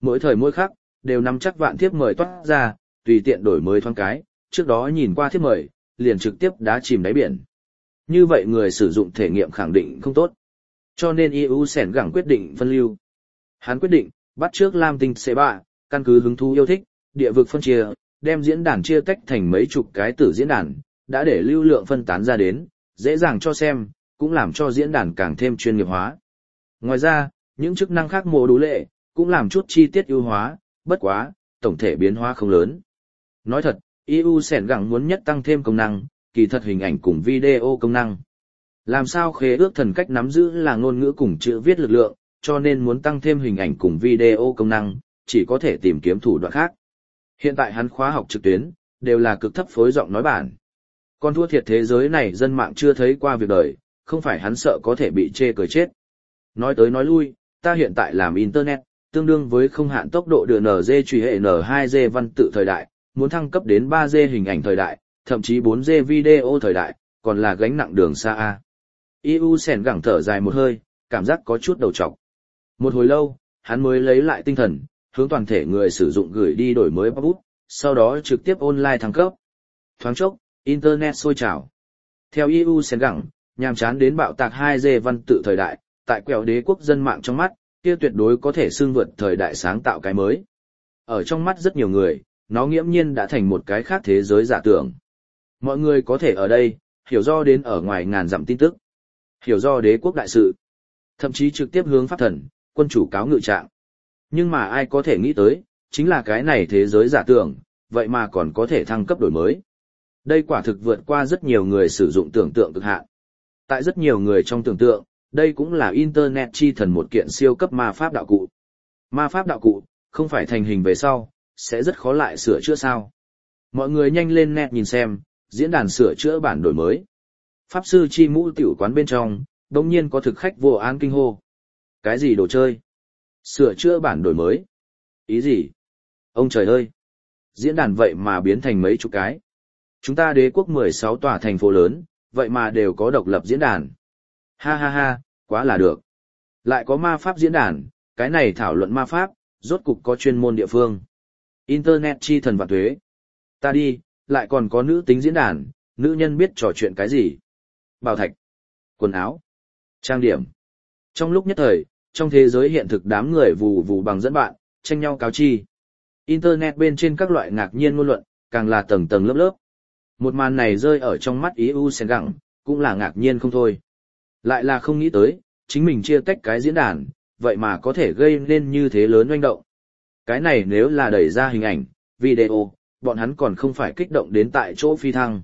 mỗi thời mỗi khắc, đều nắm chắc vạn thiếp mời toát ra, tùy tiện đổi mới thoáng cái, trước đó nhìn qua thiếp mời, liền trực tiếp đá chìm đáy biển. Như vậy người sử dụng thể nghiệm khẳng định không tốt. Cho nên i u Sẻn gẳng quyết định phân lưu. Hắn quyết định, bắt trước Lam Tinh xê ba, căn cứ hứng thú yêu thích, địa vực phân chia, đem diễn đàn chia tách thành mấy chục cái tử diễn đàn, đã để lưu lượng phân tán ra đến, dễ dàng cho xem, cũng làm cho diễn đàn càng thêm chuyên nghiệp hóa. Ngoài ra, những chức năng khác mô đủ lệ, cũng làm chút chi tiết ưu hóa, bất quá, tổng thể biến hóa không lớn. Nói thật, i u Sẻn gẳng muốn nhất tăng thêm công năng, kỳ thật hình ảnh cùng video công năng. Làm sao khế ước thần cách nắm giữ là ngôn ngữ cùng chữ viết lực lượng, cho nên muốn tăng thêm hình ảnh cùng video công năng, chỉ có thể tìm kiếm thủ đoạn khác. Hiện tại hắn khóa học trực tuyến, đều là cực thấp phối giọng nói bản. Còn thua thiệt thế giới này dân mạng chưa thấy qua việc đời, không phải hắn sợ có thể bị chê cười chết. Nói tới nói lui, ta hiện tại làm Internet, tương đương với không hạn tốc độ đưa en giê truy hệ N hai G văn tự thời đại, muốn thăng cấp đến ba G hình ảnh thời đại, thậm chí bốn G video thời đại, còn là gánh nặng đường xa A. i u Sẻn gẳng thở dài một hơi, cảm giác có chút đầu trọc. Một hồi lâu, hắn mới lấy lại tinh thần, hướng toàn thể người sử dụng gửi đi đổi mới pop-up, sau đó trực tiếp online thăng cấp. Thoáng chốc, Internet sôi trào. Theo i u Sẻn gẳng, nhàm chán đến bạo tạc hai G văn tự thời đại, tại quẹo đế quốc dân mạng trong mắt, kia tuyệt đối có thể xưng vượt thời đại sáng tạo cái mới. Ở trong mắt rất nhiều người, nó nghiễm nhiên đã thành một cái khác thế giới giả tưởng. Mọi người có thể ở đây, hiểu do đến ở ngoài ngàn dặm tin tức, hiểu do đế quốc đại sự, thậm chí trực tiếp hướng pháp thần, quân chủ cáo ngự trạng. Nhưng mà ai có thể nghĩ tới, chính là cái này thế giới giả tưởng, vậy mà còn có thể thăng cấp đổi mới. Đây quả thực vượt qua rất nhiều người sử dụng tưởng tượng cực hạn. Tại rất nhiều người trong tưởng tượng, đây cũng là Internet chi thần một kiện siêu cấp ma pháp đạo cụ. Ma pháp đạo cụ, không phải thành hình về sau, sẽ rất khó lại sửa chữa sao. Mọi người nhanh lên net nhìn xem, diễn đàn sửa chữa bản đổi mới. Pháp sư chi mũ tiểu quán bên trong, đồng nhiên có thực khách vô an kinh hô. Cái gì đồ chơi? Sửa chữa bản đổi mới? Ý gì? Ông trời ơi! Diễn đàn vậy mà biến thành mấy chục cái. Chúng ta đế quốc mười sáu tòa thành phố lớn, vậy mà đều có độc lập diễn đàn. Ha ha ha, quá là được. Lại có ma pháp diễn đàn, cái này thảo luận ma pháp, rốt cục có chuyên môn địa phương. Internet chi thần vạn tuế. Ta đi, lại còn có nữ tính diễn đàn, nữ nhân biết trò chuyện cái gì. Bảo thạch, quần áo, trang điểm. Trong lúc nhất thời, trong thế giới hiện thực đám người vù vù bằng dẫn bạn, tranh nhau cáo chi. Internet bên trên các loại ngạc nhiên ngôn luận, càng là tầng tầng lớp lớp. Một màn này rơi ở trong mắt i u Sẻn gẳng, cũng là ngạc nhiên không thôi. Lại là không nghĩ tới, chính mình chia tách cái diễn đàn, vậy mà có thể gây nên như thế lớn oanh động. Cái này nếu là đẩy ra hình ảnh, video, bọn hắn còn không phải kích động đến tại chỗ phi thăng.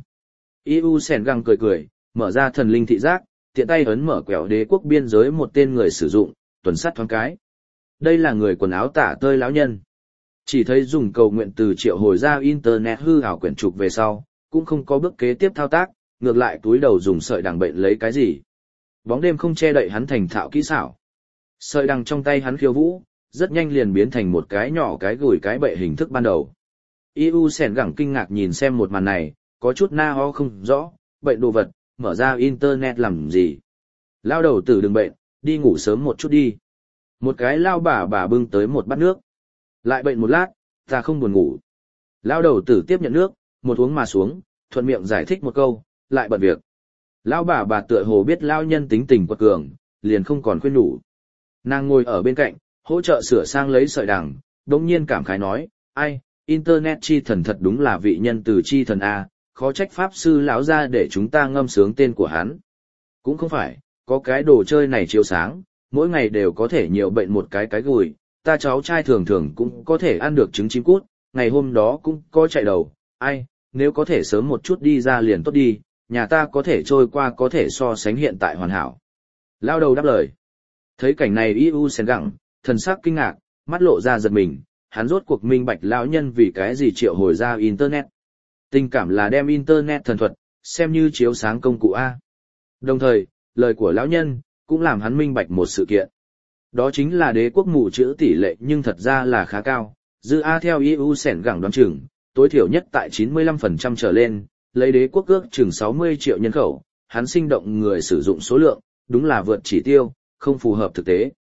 i u Sẻn gẳng cười cười, mở ra thần linh thị giác, tiện tay ấn mở quẹo đế quốc biên giới một tên người sử dụng, tuần sát thoáng cái. Đây là người quần áo tả tơi lão nhân. Chỉ thấy dùng cầu nguyện từ triệu hồi ra Internet hư ảo quyển trục về sau, cũng không có bước kế tiếp thao tác, ngược lại túi đầu dùng sợi đằng bệnh lấy cái gì. Bóng đêm không che đậy hắn thành thạo kỹ xảo. Sợi đằng trong tay hắn khiêu vũ, rất nhanh liền biến thành một cái nhỏ cái gùi cái bệ hình thức ban đầu. i u Sẻn gẳng kinh ngạc nhìn xem một màn này, có chút na ho không rõ, bệnh đồ vật, mở ra Internet làm gì. Lao đầu tử đừng bệnh, đi ngủ sớm một chút đi. Một cái lao bà bà bưng tới một bát nước. Lại bệnh một lát, ta không buồn ngủ. Lao đầu tử tiếp nhận nước, một uống mà xuống, thuận miệng giải thích một câu, lại bận việc. Lão bà bà tựa hồ biết lao nhân tính tình quật cường, liền không còn khuyên nhủ. Nàng ngồi ở bên cạnh, hỗ trợ sửa sang lấy sợi đằng, đống nhiên cảm khái nói, ai, Internet chi thần thật đúng là vị nhân từ chi thần A, khó trách pháp sư lão ra để chúng ta ngâm sướng tên của hắn. Cũng không phải, có cái đồ chơi này chiếu sáng, mỗi ngày đều có thể nhiều bệnh một cái cái gùi, ta cháu trai thường thường cũng có thể ăn được trứng chim cút, ngày hôm đó cũng có chạy đầu, ai, nếu có thể sớm một chút đi ra liền tốt đi, nhà ta có thể trôi qua có thể so sánh hiện tại hoàn hảo. Lao đầu đáp lời. Thấy cảnh này i u Sẻn gẳng, thần sắc kinh ngạc, mắt lộ ra giật mình, hắn rốt cuộc minh bạch lão nhân vì cái gì triệu hồi ra Internet. Tình cảm là đem Internet thần thuật, xem như chiếu sáng công cụ A. Đồng thời, lời của lão nhân, cũng làm hắn minh bạch một sự kiện. Đó chính là đế quốc mù chữ tỷ lệ nhưng thật ra là khá cao, dư A theo i u Sẻn gẳng đoán chừng, tối thiểu nhất tại chín mươi lăm phần trăm trở lên, lấy đế quốc ước chừng sáu mươi triệu nhân khẩu, hắn sinh động người sử dụng số lượng, đúng là vượt chỉ tiêu, không phù hợp thực tế.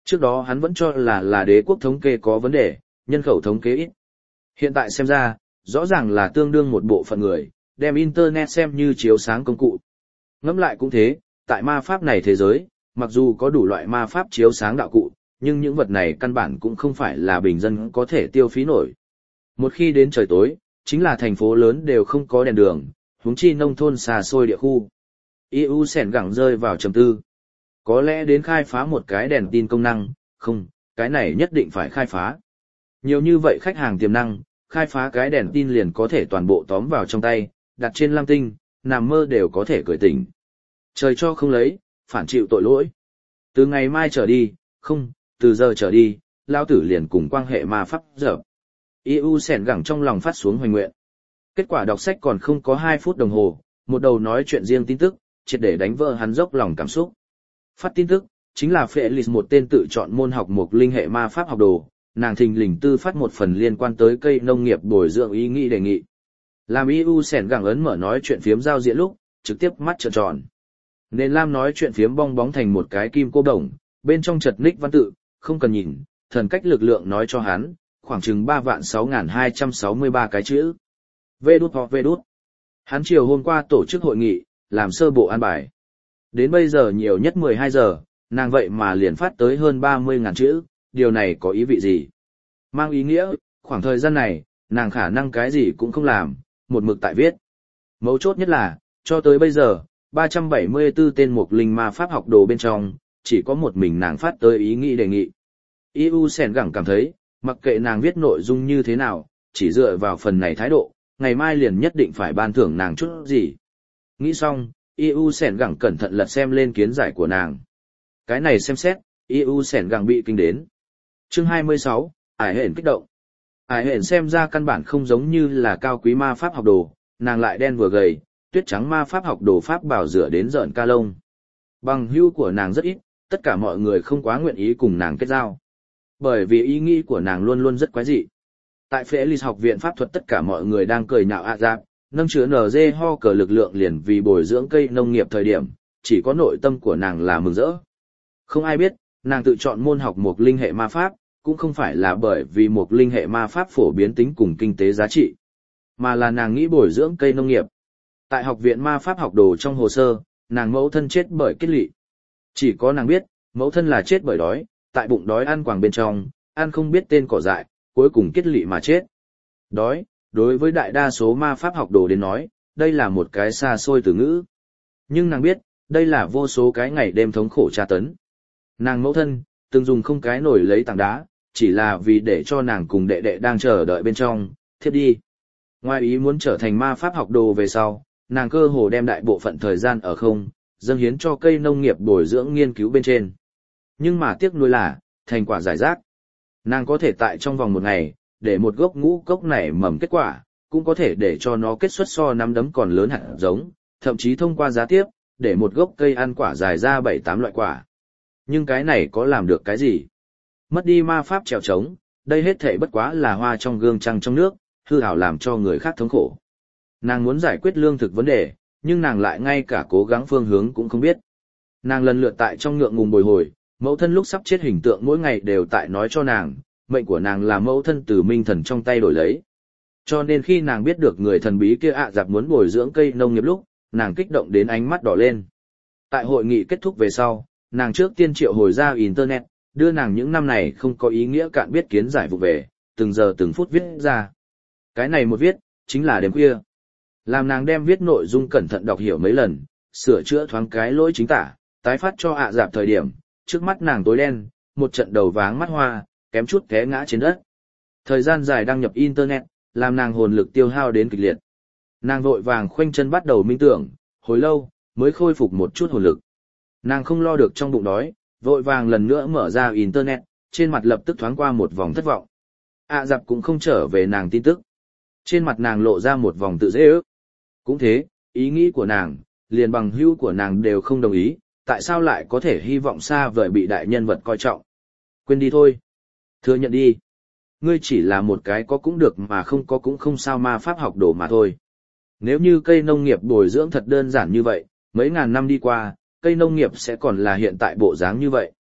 Trước đó hắn vẫn cho là là đế quốc thống kê có vấn đề, nhân khẩu thống kê ít. Hiện tại xem ra, rõ ràng là tương đương một bộ phận người, đem Internet xem như chiếu sáng công cụ. Ngẫm lại cũng thế, tại ma pháp này thế giới, mặc dù có đủ loại ma pháp chiếu sáng đạo cụ, nhưng những vật này căn bản cũng không phải là bình dân có thể tiêu phí nổi. Một khi đến trời tối, chính là thành phố lớn đều không có đèn đường, huống chi nông thôn xa xôi địa khu. i u sẻn gẳng rơi vào trầm tư. Có lẽ đến khai phá một cái đèn tin công năng, không, cái này nhất định phải khai phá. Nhiều như vậy khách hàng tiềm năng, khai phá cái đèn tin liền có thể toàn bộ tóm vào trong tay, đặt trên lam tinh, nằm mơ đều có thể cười tỉnh. Trời cho không lấy, phản chịu tội lỗi. Từ ngày mai trở đi, không, từ giờ trở đi, lao tử liền cùng quan hệ ma pháp dở. i u sẻn gẳng trong lòng phát xuống hoành nguyện. Kết quả đọc sách còn không có hai phút đồng hồ, một đầu nói chuyện riêng tin tức, triệt để đánh vỡ hắn dốc lòng cảm xúc. Phát tin tức, chính là Felix một tên tự chọn môn học một linh hệ ma pháp học đồ, nàng thình lình tư phát một phần liên quan tới cây nông nghiệp bồi dưỡng ý nghĩ đề nghị. Làm i u sẻn gẳng ấn mở nói chuyện phiếm giao diện lúc, trực tiếp mắt trợn tròn. Nên Lam nói chuyện phiếm bong bóng thành một cái kim cô đồng, bên trong chật ních văn tự, không cần nhìn, thần cách lực lượng nói cho hắn, khoảng chừng ba vạn sáu nghìn hai trăm sáu mươi ba cái chữ. Vê đút hoặc vê đút. Hắn chiều hôm qua tổ chức hội nghị, làm sơ bộ an bài. Đến bây giờ nhiều nhất mười hai giờ, nàng vậy mà liền phát tới hơn ba mươi nghìn chữ, điều này có ý vị gì? Mang ý nghĩa, khoảng thời gian này, nàng khả năng cái gì cũng không làm, một mực tại viết. Mấu chốt nhất là, cho tới bây giờ, ba trăm bảy mươi tư tên mục linh ma pháp học đồ bên trong, chỉ có một mình nàng phát tới ý nghĩ đề nghị. i u sẻn gẳng cảm thấy, mặc kệ nàng viết nội dung như thế nào, chỉ dựa vào phần này thái độ, ngày mai liền nhất định phải ban thưởng nàng chút gì. Nghĩ xong, i u sẻn gẳng cẩn thận lật xem lên kiến giải của nàng. Cái này xem xét, i u sẻn gẳng bị kinh đến. Chương hai mươi sáu, ải hển kích động. Ải hển xem ra căn bản không giống như là cao quý ma pháp học đồ, nàng lại đen vừa gầy, tuyết trắng ma pháp học đồ pháp bảo rửa đến rợn ca lông. Bằng hữu của nàng rất ít, tất cả mọi người không quá nguyện ý cùng nàng kết giao. Bởi vì ý nghĩ của nàng luôn luôn rất quái dị. Tại Felix học viện pháp thuật tất cả mọi người đang cười nhạo ạ giáp, nâng chứa en giê ho cờ lực lượng liền vì bồi dưỡng cây nông nghiệp thời điểm, chỉ có nội tâm của nàng là mừng rỡ. Không ai biết, nàng tự chọn môn học một linh hệ ma pháp, cũng không phải là bởi vì một linh hệ ma pháp phổ biến tính cùng kinh tế giá trị, mà là nàng nghĩ bồi dưỡng cây nông nghiệp. Tại học viện ma pháp học đồ trong hồ sơ, nàng mẫu thân chết bởi kết lị. Chỉ có nàng biết, mẫu thân là chết bởi đói, tại bụng đói ăn quàng bên trong, ăn không biết tên cỏ dại, cuối cùng kết lị mà chết. Đói, đối với đại đa số ma pháp học đồ đến nói, đây là một cái xa xôi từ ngữ. Nhưng nàng biết, đây là vô số cái ngày đêm thống khổ tra tấn. Nàng mẫu thân, từng dùng không cái nổi lấy tảng đá, chỉ là vì để cho nàng cùng đệ đệ đang chờ đợi bên trong, thiếp đi. Ngoài ý muốn trở thành ma pháp học đồ về sau, nàng cơ hồ đem đại bộ phận thời gian ở không, dâng hiến cho cây nông nghiệp bồi dưỡng nghiên cứu bên trên. Nhưng mà tiếc nuối là, thành quả giải rác. Nàng có thể tại trong vòng một ngày, để một gốc ngũ cốc nảy mầm kết quả, cũng có thể để cho nó kết xuất so nắm đấm còn lớn hạt giống, thậm chí thông qua giá tiếp, để một gốc cây ăn quả dài ra bảy tám loại quả. Nhưng cái này có làm được cái gì? Mất đi ma pháp trèo trống, đây hết thảy bất quá là hoa trong gương trăng trong nước, hư ảo làm cho người khác thống khổ. Nàng muốn giải quyết lương thực vấn đề, nhưng nàng lại ngay cả cố gắng phương hướng cũng không biết. Nàng lần lượt tại trong ngượng ngùng bồi hồi, mẫu thân lúc sắp chết hình tượng mỗi ngày đều tại nói cho nàng, mệnh của nàng là mẫu thân từ minh thần trong tay đổi lấy. Cho nên khi nàng biết được người thần bí kia ạ giặc muốn bồi dưỡng cây nông nghiệp lúc, nàng kích động đến ánh mắt đỏ lên. Tại hội nghị kết thúc về sau, nàng trước tiên triệu hồi ra Internet, đưa nàng những năm này không có ý nghĩa cạn biết kiến giải vụ về, từng giờ từng phút viết ra. Cái này một viết, chính là đêm khuya. Làm nàng đem viết nội dung cẩn thận đọc hiểu mấy lần, sửa chữa thoáng cái lỗi chính tả, tái phát cho ạ giặc thời điểm, trước mắt nàng tối đen, một trận đầu váng mắt hoa, kém chút té ngã trên đất. Thời gian dài đăng nhập Internet, làm nàng hồn lực tiêu hao đến kịch liệt. Nàng vội vàng khoanh chân bắt đầu minh tưởng, hồi lâu, mới khôi phục một chút hồn lực. Nàng không lo được trong bụng đói, vội vàng lần nữa mở ra Internet, trên mặt lập tức thoáng qua một vòng thất vọng. ạ giặc cũng không trở về nàng tin tức. Trên mặt nàng lộ ra một vòng tự dễ ước. Cũng thế, ý nghĩ của nàng, liền bằng hữu của nàng đều không đồng ý, tại sao lại có thể hy vọng xa vời bị đại nhân vật coi trọng. Quên đi thôi. Thừa nhận đi. Ngươi chỉ là một cái có cũng được mà không có cũng không sao ma pháp học đồ mà thôi. Nếu như cây nông nghiệp bồi dưỡng thật đơn giản như vậy, mấy ngàn năm đi qua, cây nông nghiệp sẽ còn là hiện tại bộ dáng như vậy.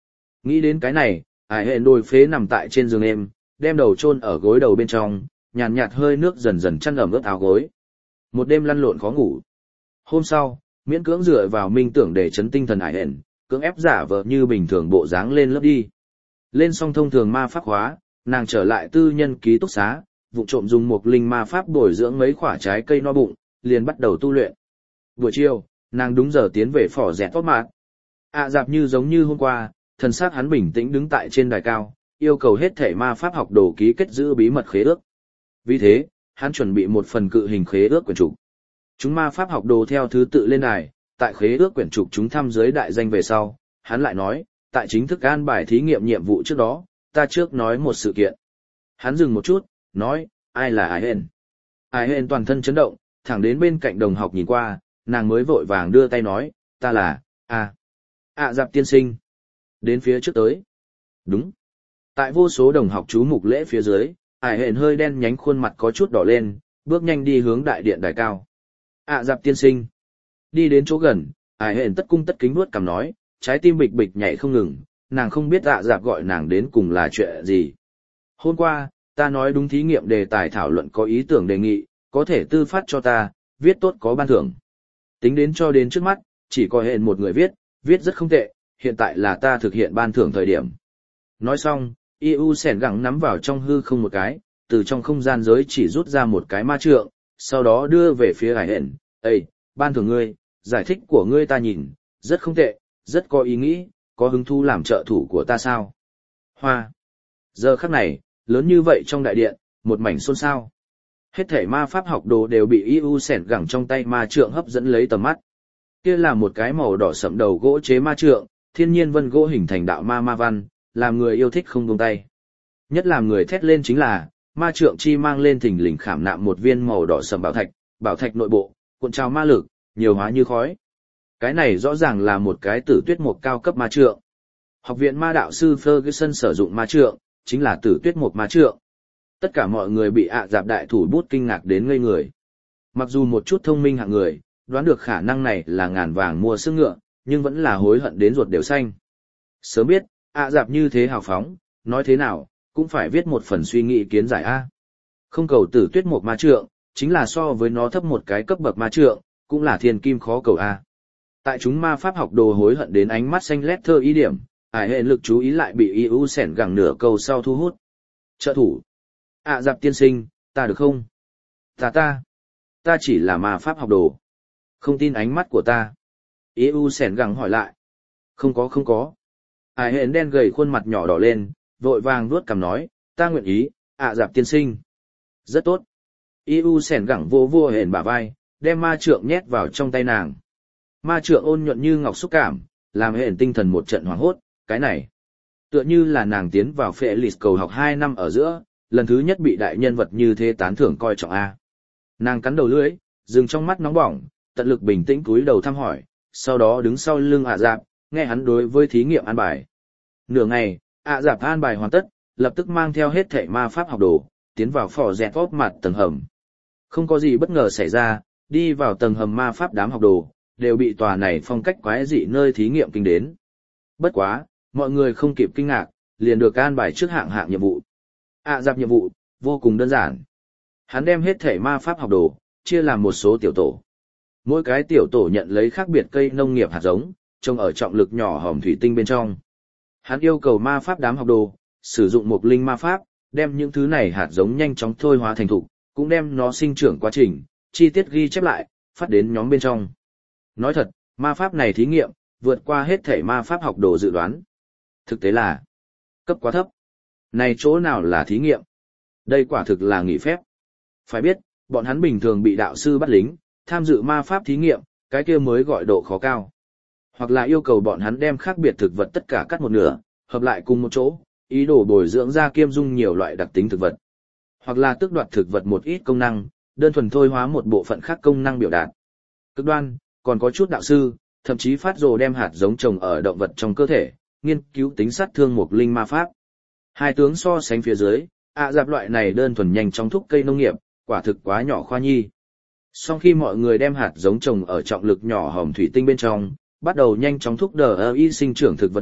Nghĩ đến cái này, ải hệ đồi phế nằm tại trên giường êm, đem đầu chôn ở gối đầu bên trong, nhàn nhạt, nhạt hơi nước dần dần chăn ẩm ướt áo gối. Một đêm lăn lộn khó ngủ. Hôm sau, miễn cưỡng dựa vào minh tưởng để chấn tinh thần ải hển, cưỡng ép giả vờ như bình thường bộ dáng lên lớp đi. Lên xong thông thường ma pháp hóa, nàng trở lại tư nhân ký túc xá, vụ trộm dùng một linh ma pháp bồi dưỡng mấy quả trái cây no bụng, liền bắt đầu tu luyện. Buổi chiều, nàng đúng giờ tiến về phỏ dẹt tốt mạc. À dạp như giống như hôm qua, thần sắc hắn bình tĩnh đứng tại trên đài cao, yêu cầu hết thể ma pháp học đồ ký kết giữ bí mật khế ước. Vì thế, hắn chuẩn bị một phần cự hình khế ước quyển trục. Chúng ma pháp học đồ theo thứ tự lên đài, tại khế ước quyển trục chúng thăm dưới đại danh về sau, hắn lại nói, tại chính thức an bài thí nghiệm nhiệm vụ trước đó, ta trước nói một sự kiện. Hắn dừng một chút, nói, ai là Ai Hên? Ai Hên toàn thân chấn động, thẳng đến bên cạnh đồng học nhìn qua, nàng mới vội vàng đưa tay nói, ta là, à, ạ dạp tiên sinh. Đến phía trước tới. Đúng. Tại vô số đồng học chú mục lễ phía dưới, Ai Hên hơi đen nhánh khuôn mặt có chút đỏ lên, bước nhanh đi hướng đại điện đài cao. ạ dạp tiên sinh. Đi đến chỗ gần, Ai Hên tất cung tất kính nuốt cằm nói, trái tim bịch bịch nhảy không ngừng, nàng không biết ạ dạp gọi nàng đến cùng là chuyện gì. Hôm qua, ta nói đúng thí nghiệm đề tài thảo luận có ý tưởng đề nghị, có thể tư phát cho ta, viết tốt có ban thưởng. Tính đến cho đến trước mắt, chỉ có hẹn một người viết, viết rất không tệ, hiện tại là ta thực hiện ban thưởng thời điểm. Nói xong, i u sẻn gẳng nắm vào trong hư không một cái, từ trong không gian giới chỉ rút ra một cái ma trượng, sau đó đưa về phía hải hẹn. Ê, ban thưởng ngươi, giải thích của ngươi ta nhìn, rất không tệ, rất có ý nghĩ, có hứng thú làm trợ thủ của ta sao? Hoa. Giờ khắc này, lớn như vậy trong đại điện, một mảnh xôn xao. Hết thể ma pháp học đồ đều bị i u sẻn gẳng trong tay ma trượng hấp dẫn lấy tầm mắt. Kia là một cái màu đỏ sẫm đầu gỗ chế ma trượng, thiên nhiên vân gỗ hình thành đạo ma ma văn, làm người yêu thích không buông tay. Nhất làm người thét lên chính là, ma trượng chi mang lên thình lình khảm nạm một viên màu đỏ sẫm bảo thạch, bảo thạch nội bộ, cuộn trào ma lực, nhiều hóa như khói. Cái này rõ ràng là một cái tử tuyết mục cao cấp ma trượng. Học viện ma đạo sư Ferguson sử dụng ma trượng, chính là tử tuyết mục ma trượng. Tất cả mọi người bị ạ dạp đại thủ bút kinh ngạc đến ngây người. Mặc dù một chút thông minh hạng người, đoán được khả năng này là ngàn vàng mua sức ngựa, nhưng vẫn là hối hận đến ruột đều xanh. Sớm biết, ạ dạp như thế hào phóng, nói thế nào, cũng phải viết một phần suy nghĩ kiến giải A. Không cầu tử tuyết mục ma trượng, chính là so với nó thấp một cái cấp bậc ma trượng, cũng là thiên kim khó cầu A. Tại chúng ma pháp học đồ hối hận đến ánh mắt xanh lét thơ ý điểm, ải hệ lực chú ý lại bị i u sẻn gẳng nửa câu sau thu hút. Trợ thủ. ạ dạp tiên sinh, ta được không? Ta ta. Ta chỉ là ma pháp học đồ. Không tin ánh mắt của ta. i u sẻn gẳng hỏi lại. Không có không có. Ải hệ đen gầy khuôn mặt nhỏ đỏ lên, vội vàng vuốt cằm nói, ta nguyện ý, ạ dạp tiên sinh. Rất tốt. i u sẻn gẳng vô vô hển bả vai, đem ma trượng nhét vào trong tay nàng. Ma trượng ôn nhuận như ngọc xúc cảm, làm hển tinh thần một trận hoảng hốt, cái này. Tựa như là nàng tiến vào phệ lịch cầu học hai năm ở giữa, lần thứ nhất bị đại nhân vật như thế tán thưởng coi trọng A. Nàng cắn đầu lưỡi, dừng trong mắt nóng bỏng, tận lực bình tĩnh cúi đầu thăm hỏi, sau đó đứng sau lưng ạ dạp, nghe hắn đối với thí nghiệm an bài. Nửa ngày, ạ dạp an bài hoàn tất, lập tức mang theo hết thảy ma pháp học đồ, tiến vào phò dẹt vóp mặt tầng hầm. Không có gì bất ngờ xảy ra, đi vào tầng hầm ma pháp đám học đồ, đều bị tòa này phong cách quái dị nơi thí nghiệm kinh đến. Bất quá, mọi người không kịp kinh ngạc, liền được an bài trước hạng hạng nhiệm vụ. ạ dạp nhiệm vụ, vô cùng đơn giản. Hắn đem hết thể ma pháp học đồ, chia làm một số tiểu tổ. Mỗi cái tiểu tổ nhận lấy khác biệt cây nông nghiệp hạt giống, trồng ở trọng lực nhỏ hòm thủy tinh bên trong. Hắn yêu cầu ma pháp đám học đồ, sử dụng một linh ma pháp, đem những thứ này hạt giống nhanh chóng thôi hóa thành thục, cũng đem nó sinh trưởng quá trình, chi tiết ghi chép lại, phát đến nhóm bên trong. Nói thật, ma pháp này thí nghiệm, vượt qua hết thể ma pháp học đồ dự đoán. Thực tế là, cấp quá thấp. Này chỗ nào là thí nghiệm? Đây quả thực là nghỉ phép. Phải biết, bọn hắn bình thường bị đạo sư bắt lính, tham dự ma pháp thí nghiệm, cái kia mới gọi độ khó cao. Hoặc là yêu cầu bọn hắn đem khác biệt thực vật tất cả cắt một nửa, hợp lại cùng một chỗ, ý đồ bồi dưỡng ra kiêm dung nhiều loại đặc tính thực vật. Hoặc là tước đoạt thực vật một ít công năng, đơn thuần thôi hóa một bộ phận khác công năng biểu đạt. Cực đoan, còn có chút đạo sư, thậm chí phát rồ đem hạt giống trồng ở động vật trong cơ thể, nghiên cứu tính sát thương một linh ma pháp. Hai tướng so sánh phía dưới, ạ dạp loại này đơn thuần nhanh chóng thúc cây nông nghiệp, quả thực quá nhỏ khoa nhi. Sau khi mọi người đem hạt giống trồng ở trọng lực nhỏ hòm thủy tinh bên trong, bắt đầu nhanh chóng thúc đờ y sinh trưởng thực vật lúc,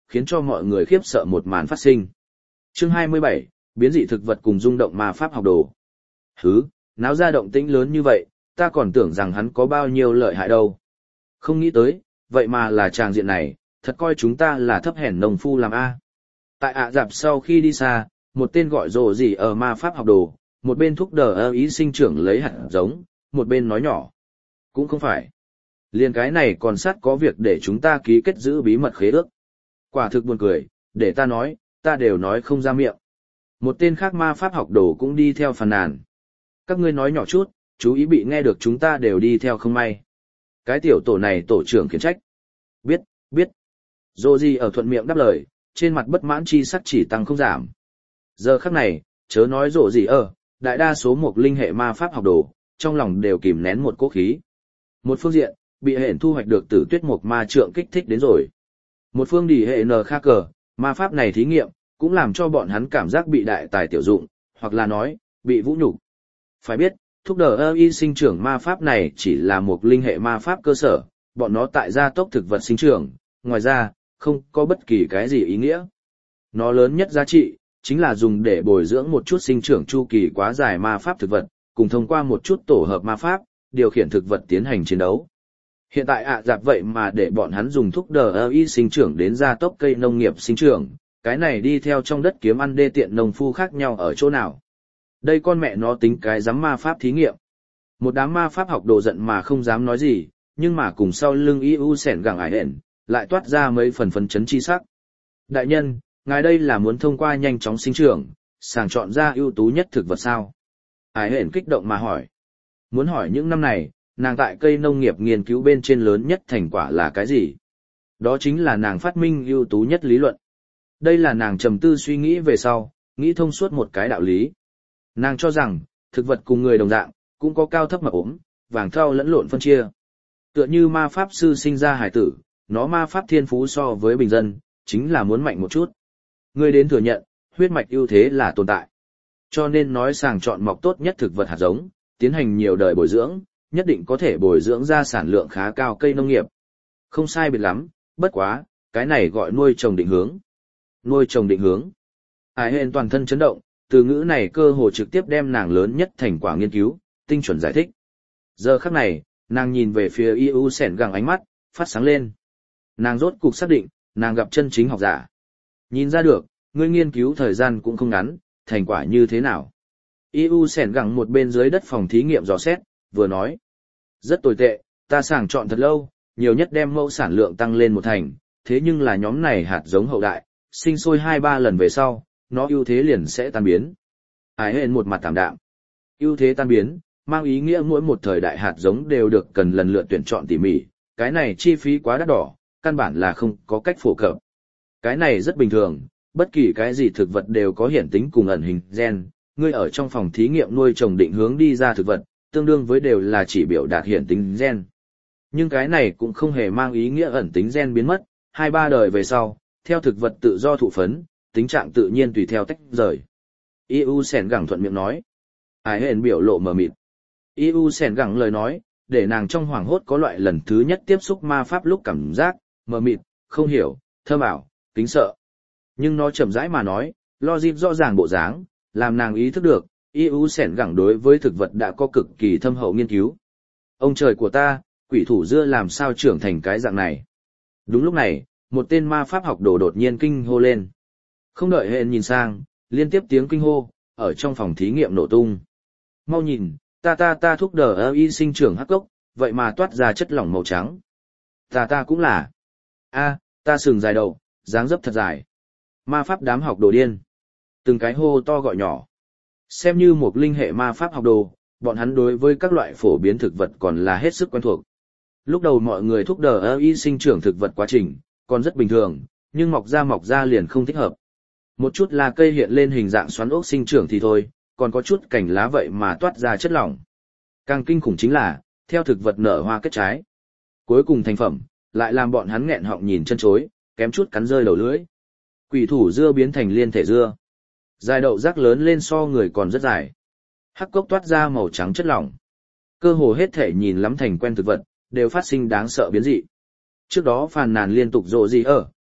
khiến cho mọi người khiếp sợ một màn phát sinh. Chương hai mươi bảy, biến dị thực vật cùng rung động ma pháp học đồ. Hứ, náo ra động tĩnh lớn như vậy, ta còn tưởng rằng hắn có bao nhiêu lợi hại đâu. Không nghĩ tới, vậy mà là tràng diện này, thật coi chúng ta là thấp hèn nông phu làm A. Tại ạ dạp sau khi đi xa, một tên gọi rồ gì ở ma pháp học đồ, một bên thúc đờ ơ ý sinh trưởng lấy hạt giống, một bên nói nhỏ. Cũng không phải. Liên cái này còn sát có việc để chúng ta ký kết giữ bí mật khế ước. Quả thực buồn cười, để ta nói, ta đều nói không ra miệng. Một tên khác ma pháp học đồ cũng đi theo phàn nàn. Các ngươi nói nhỏ chút, chú ý bị nghe được chúng ta đều đi theo không may. Cái tiểu tổ này tổ trưởng khiển trách. Biết, biết. Dô gì ở thuận miệng đáp lời, trên mặt bất mãn chi sắc chỉ tăng không giảm. Giờ khắc này, chớ nói rộ gì ở, đại đa số một linh hệ ma pháp học đồ, trong lòng đều kìm nén một cố khí. Một phương diện, bị hẹn thu hoạch được tử tuyết một ma trượng kích thích đến rồi. Một phương đi hệ nờ kha cờ, ma pháp này thí nghiệm, cũng làm cho bọn hắn cảm giác bị đại tài tiểu dụng, hoặc là nói, bị vũ nhục. Phải biết, thúc đờ ơ y sinh trưởng ma pháp này chỉ là một linh hệ ma pháp cơ sở, bọn nó tại gia tốc thực vật sinh trưởng, ngoài ra, không có bất kỳ cái gì ý nghĩa. Nó lớn nhất giá trị, chính là dùng để bồi dưỡng một chút sinh trưởng chu kỳ quá dài ma pháp thực vật, cùng thông qua một chút tổ hợp ma pháp, điều khiển thực vật tiến hành chiến đấu. Hiện tại ạ dạp vậy mà để bọn hắn dùng thúc đờ ơ y sinh trưởng đến gia tốc cây nông nghiệp sinh trưởng, cái này đi theo trong đất kiếm ăn đê tiện nông phu khác nhau ở chỗ nào. Đây con mẹ nó tính cái giám ma pháp thí nghiệm. Một đám ma pháp học đồ giận mà không dám nói gì, nhưng mà cùng sau lưng y u sẻn gẳng ải hẹn, lại toát ra mấy phần phấn chấn chi sắc. Đại nhân, ngài đây là muốn thông qua nhanh chóng sinh trưởng, sàng chọn ra ưu tú nhất thực vật sao? Ải hẹn kích động mà hỏi. Muốn hỏi những năm này, nàng tại cây nông nghiệp nghiên cứu bên trên lớn nhất thành quả là cái gì? Đó chính là nàng phát minh ưu tú nhất lý luận. Đây là nàng trầm tư suy nghĩ về sau, nghĩ thông suốt một cái đạo lý. Nàng cho rằng, thực vật cùng người đồng dạng, cũng có cao thấp mập ốm, vàng thau lẫn lộn phân chia. Tựa như ma pháp sư sinh ra hải tử, nó ma pháp thiên phú so với bình dân, chính là muốn mạnh một chút. Ngươi đến thừa nhận, huyết mạch ưu thế là tồn tại. Cho nên nói sàng chọn mọc tốt nhất thực vật hạt giống, tiến hành nhiều đời bồi dưỡng, nhất định có thể bồi dưỡng ra sản lượng khá cao cây nông nghiệp. Không sai biệt lắm, bất quá, cái này gọi nuôi trồng định hướng. Nuôi trồng định hướng. Ái hên toàn thân chấn động, từ ngữ này cơ hồ trực tiếp đem nàng lớn nhất thành quả nghiên cứu, tinh chuẩn giải thích. Giờ khắc này, nàng nhìn về phía i u sẻn gẳng ánh mắt, phát sáng lên. Nàng rốt cục xác định, nàng gặp chân chính học giả. Nhìn ra được, ngươi nghiên cứu thời gian cũng không ngắn, thành quả như thế nào. i u sẻn gẳng một bên dưới đất phòng thí nghiệm dò xét, vừa nói. Rất tồi tệ, ta sàng chọn thật lâu, nhiều nhất đem mẫu sản lượng tăng lên một thành, thế nhưng là nhóm này hạt giống hậu đại, sinh sôi hai ba lần về sau, nó ưu thế liền sẽ tan biến. Ái hên một mặt tạm đạm. Ưu thế tan biến, mang ý nghĩa mỗi một thời đại hạt giống đều được cần lần lượt tuyển chọn tỉ mỉ, cái này chi phí quá đắt đỏ, căn bản là không có cách phổ cập. Cái này rất bình thường, bất kỳ cái gì thực vật đều có hiển tính cùng ẩn hình gen, ngươi ở trong phòng thí nghiệm nuôi trồng định hướng đi ra thực vật, tương đương với đều là chỉ biểu đạt hiển tính gen. Nhưng cái này cũng không hề mang ý nghĩa ẩn tính gen biến mất, hai ba đời về sau, theo thực vật tự do thụ phấn, tính trạng tự nhiên tùy theo tách rời. i u sẻn gẳng thuận miệng nói. Ái hên biểu lộ mờ mịt. i u sẻn gẳng lời nói, để nàng trong hoảng hốt có loại lần thứ nhất tiếp xúc ma pháp lúc cảm giác, mờ mịt, không hiểu, thơm ảo, kính sợ. Nhưng nó chậm rãi mà nói, logic rõ ràng bộ dáng, làm nàng ý thức được, i u sẻn gẳng đối với thực vật đã có cực kỳ thâm hậu nghiên cứu. Ông trời của ta, quỷ thủ dưa làm sao trưởng thành cái dạng này. Đúng lúc này, một tên ma pháp học đồ đột nhiên kinh hô lên. Không đợi hẹn nhìn sang, liên tiếp tiếng kinh hô, ở trong phòng thí nghiệm nổ tung. Mau nhìn, ta ta ta thúc đờ ơ y sinh trưởng hắc gốc, vậy mà toát ra chất lỏng màu trắng. Ta ta cũng là. A, ta sừng dài đầu, dáng dấp thật dài. Ma pháp đám học đồ điên. Từng cái hô to gọi nhỏ. Xem như một linh hệ ma pháp học đồ, bọn hắn đối với các loại phổ biến thực vật còn là hết sức quen thuộc. Lúc đầu mọi người thúc đờ ơ y sinh trưởng thực vật quá trình, còn rất bình thường, nhưng mọc ra mọc ra liền không thích hợp. Một chút là cây hiện lên hình dạng xoắn ốc sinh trưởng thì thôi, còn có chút cành lá vậy mà toát ra chất lỏng. Càng kinh khủng chính là, theo thực vật nở hoa kết trái. Cuối cùng thành phẩm, lại làm bọn hắn nghẹn họng nhìn chân chối, kém chút cắn rơi đầu lưỡi. Quỷ thủ dưa biến thành liên thể dưa. Dài đậu rác lớn lên so người còn rất dài. Hắc cốc toát ra màu trắng chất lỏng. Cơ hồ hết thể nhìn lắm thành quen thực vật, đều phát sinh đáng sợ biến dị. Trước đó phàn nàn liên tục rộ gì ở,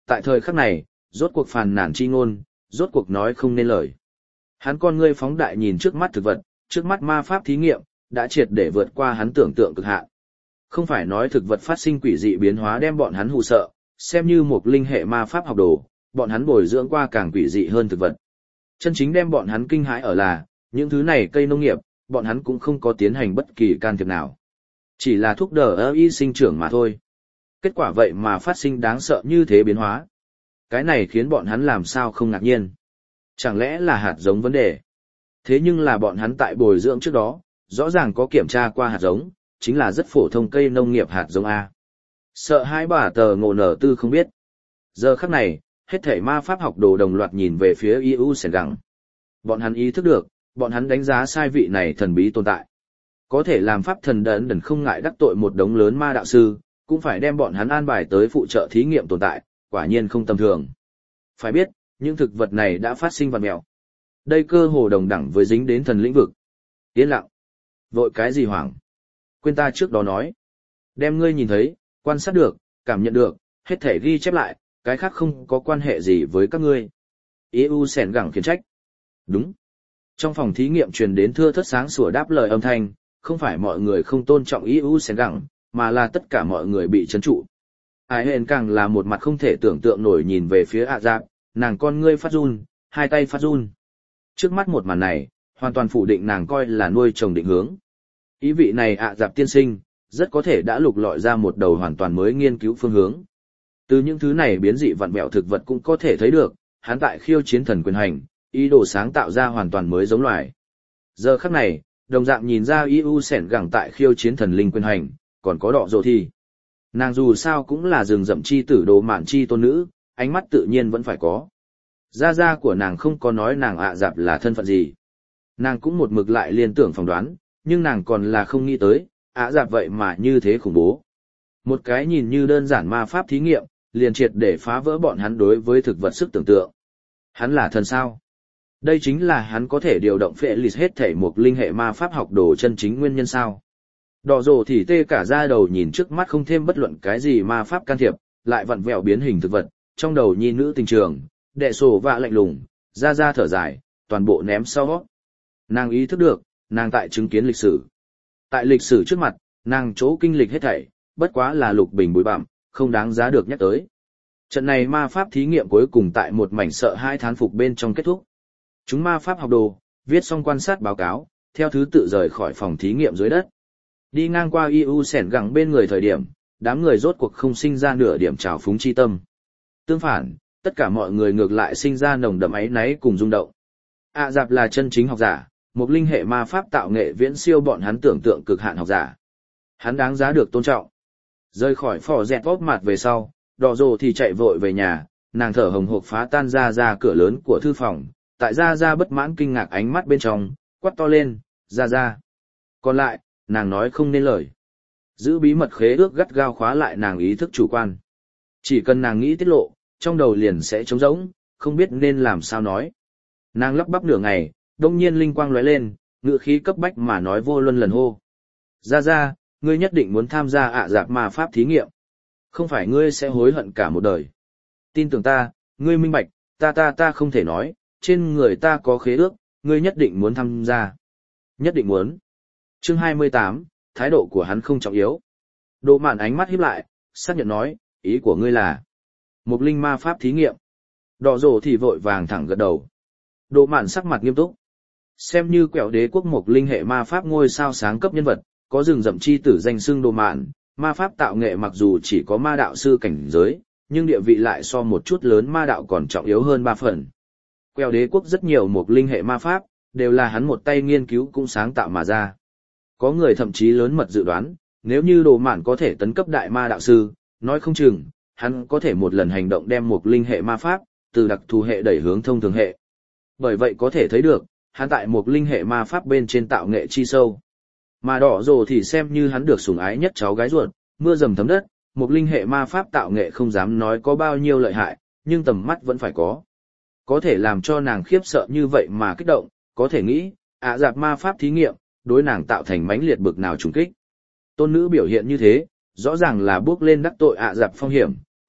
tại thời khắc này, rốt cuộc phàn nàn chi ngôn, rốt cuộc nói không nên lời. Hắn con ngươi phóng đại nhìn trước mắt thực vật, trước mắt ma pháp thí nghiệm, đã triệt để vượt qua hắn tưởng tượng cực hạn. Không phải nói thực vật phát sinh quỷ dị biến hóa đem bọn hắn hù sợ, xem như một linh hệ ma pháp học đồ, bọn hắn bồi dưỡng qua càng quỷ dị hơn thực vật. Chân chính đem bọn hắn kinh hãi ở là, những thứ này cây nông nghiệp, bọn hắn cũng không có tiến hành bất kỳ can thiệp nào. Chỉ là thúc đỡ y sinh trưởng mà thôi. Kết quả vậy mà phát sinh đáng sợ như thế biến hóa. Cái này khiến bọn hắn làm sao không ngạc nhiên. Chẳng lẽ là hạt giống vấn đề? Thế nhưng là bọn hắn tại bồi dưỡng trước đó, rõ ràng có kiểm tra qua hạt giống, chính là rất phổ thông cây nông nghiệp hạt giống A. Sợ hai bà tờ ngộ nở tư không biết. Giờ khắc này, hết thảy ma pháp học đồ đồng loạt nhìn về phía i u sèn gẳng. Bọn hắn ý thức được, bọn hắn đánh giá sai vị này thần bí tồn tại. Có thể làm pháp thần đấn đần không ngại đắc tội một đống lớn ma đạo sư, cũng phải đem bọn hắn an bài tới phụ trợ thí nghiệm tồn tại, quả nhiên không tầm thường. Phải biết, những thực vật này đã phát sinh vặn mèo. Đây cơ hồ đồng đẳng với dính đến thần lĩnh vực. Yên lặng. Vội cái gì hoảng? Quên ta trước đó nói. Đem ngươi nhìn thấy, quan sát được, cảm nhận được, hết thể ghi chép lại, cái khác không có quan hệ gì với các ngươi. i u sèn gẳng khiển trách. Đúng. Trong phòng thí nghiệm truyền đến thưa thớt sáng sủa đáp lời âm thanh, không phải mọi người không tôn trọng i u sèn gẳng, mà là tất cả mọi người bị chấn trụ. Ai hên càng là một mặt không thể tưởng tượng nổi nhìn về phía ạ dạp, nàng con ngươi phát run, hai tay phát run. Trước mắt một màn này, hoàn toàn phủ định nàng coi là nuôi chồng định hướng. Ý vị này ạ dạp tiên sinh, rất có thể đã lục lọi ra một đầu hoàn toàn mới nghiên cứu phương hướng. Từ những thứ này biến dị vặn vẹo thực vật cũng có thể thấy được, hắn tại khiêu chiến thần quyền hành, ý đồ sáng tạo ra hoàn toàn mới giống loài. Giờ khắc này, đồng dạng nhìn ra i u sẻn gẳng tại khiêu chiến thần linh quyền hành, còn có đọ dồ thì. Nàng dù sao cũng là rừng rậm chi tử đồ mạn chi tôn nữ, ánh mắt tự nhiên vẫn phải có. Gia gia của nàng không có nói nàng ạ dạp là thân phận gì. Nàng cũng một mực lại liên tưởng phỏng đoán, nhưng nàng còn là không nghĩ tới, ạ dạp vậy mà như thế khủng bố. Một cái nhìn như đơn giản ma pháp thí nghiệm, liền triệt để phá vỡ bọn hắn đối với thực vật sức tưởng tượng. Hắn là thần sao? Đây chính là hắn có thể điều động phệ lịt hết thể một linh hệ ma pháp học đồ chân chính nguyên nhân sao? Đỏ rồ thì tê cả da đầu nhìn trước mắt không thêm bất luận cái gì ma pháp can thiệp, lại vặn vẹo biến hình thực vật, trong đầu nhi nữ tình trường, đệ sổ vạ lạnh lùng, ra ra thở dài, toàn bộ ném sau. Nàng ý thức được, nàng tại chứng kiến lịch sử. Tại lịch sử trước mặt, nàng chỗ kinh lịch hết thảy, bất quá là lục bình bụi bặm, không đáng giá được nhắc tới. Trận này ma pháp thí nghiệm cuối cùng tại một mảnh sợ hai thán phục bên trong kết thúc. Chúng ma pháp học đồ, viết xong quan sát báo cáo, theo thứ tự rời khỏi phòng thí nghiệm dưới đất. Đi ngang qua i u sẻn gẳng bên người thời điểm, đám người rốt cuộc không sinh ra nửa điểm trào phúng chi tâm. Tương phản, tất cả mọi người ngược lại sinh ra nồng đậm áy náy cùng rung động. ạ dạp là chân chính học giả, một linh hệ ma pháp tạo nghệ viễn siêu bọn hắn tưởng tượng cực hạn học giả. Hắn đáng giá được tôn trọng. Rời khỏi phò dẹt vóp mặt về sau, đỏ rồ thì chạy vội về nhà, nàng thở hồng hộc phá tan ra ra cửa lớn của thư phòng, tại ra ra bất mãn kinh ngạc ánh mắt bên trong, quát to lên, ra ra. Còn lại, nàng nói không nên lời. Giữ bí mật khế ước gắt gao khóa lại nàng ý thức chủ quan. Chỉ cần nàng nghĩ tiết lộ, trong đầu liền sẽ trống rỗng, không biết nên làm sao nói. Nàng lắp bắp nửa ngày, đông nhiên linh quang lóe lên, ngựa khí cấp bách mà nói vô luân lần hô. Ra ra, ngươi nhất định muốn tham gia ạ dạp ma pháp thí nghiệm. Không phải ngươi sẽ hối hận cả một đời. Tin tưởng ta, ngươi minh bạch, ta ta ta không thể nói, trên người ta có khế ước, ngươi nhất định muốn tham gia. Nhất định muốn. Chương hai mươi tám, thái độ của hắn không trọng yếu. Độ mạn ánh mắt híp lại, xác nhận nói, ý của ngươi là một linh ma pháp thí nghiệm. Đỏ rồ thì vội vàng thẳng gật đầu. Độ mạn sắc mặt nghiêm túc. Xem như quẹo đế quốc một linh hệ ma pháp ngôi sao sáng cấp nhân vật, có rừng rậm chi tử danh xưng Độ mạn, ma pháp tạo nghệ mặc dù chỉ có ma đạo sư cảnh giới, nhưng địa vị lại so một chút lớn ma đạo còn trọng yếu hơn ba phần. Quẹo đế quốc rất nhiều một linh hệ ma pháp, đều là hắn một tay nghiên cứu cũng sáng tạo mà ra. Có người thậm chí lớn mật dự đoán, nếu như Đồ Mạn có thể tấn cấp đại ma đạo sư, nói không chừng, hắn có thể một lần hành động đem một linh hệ ma pháp, từ đặc thù hệ đẩy hướng thông thường hệ. Bởi vậy có thể thấy được, hắn tại một linh hệ ma pháp bên trên tạo nghệ chi sâu. Mà đỏ rồ thì xem như hắn được sủng ái nhất cháu gái ruột, mưa dầm thấm đất, một linh hệ ma pháp tạo nghệ không dám nói có bao nhiêu lợi hại, nhưng tầm mắt vẫn phải có. Có thể làm cho nàng khiếp sợ như vậy mà kích động, có thể nghĩ, ạ dạp ma pháp thí nghiệm, đối nàng tạo thành mãnh liệt bực nào trùng kích. Tôn nữ biểu hiện như thế, rõ ràng là bước lên đắc tội ạ dạp phong hiểm,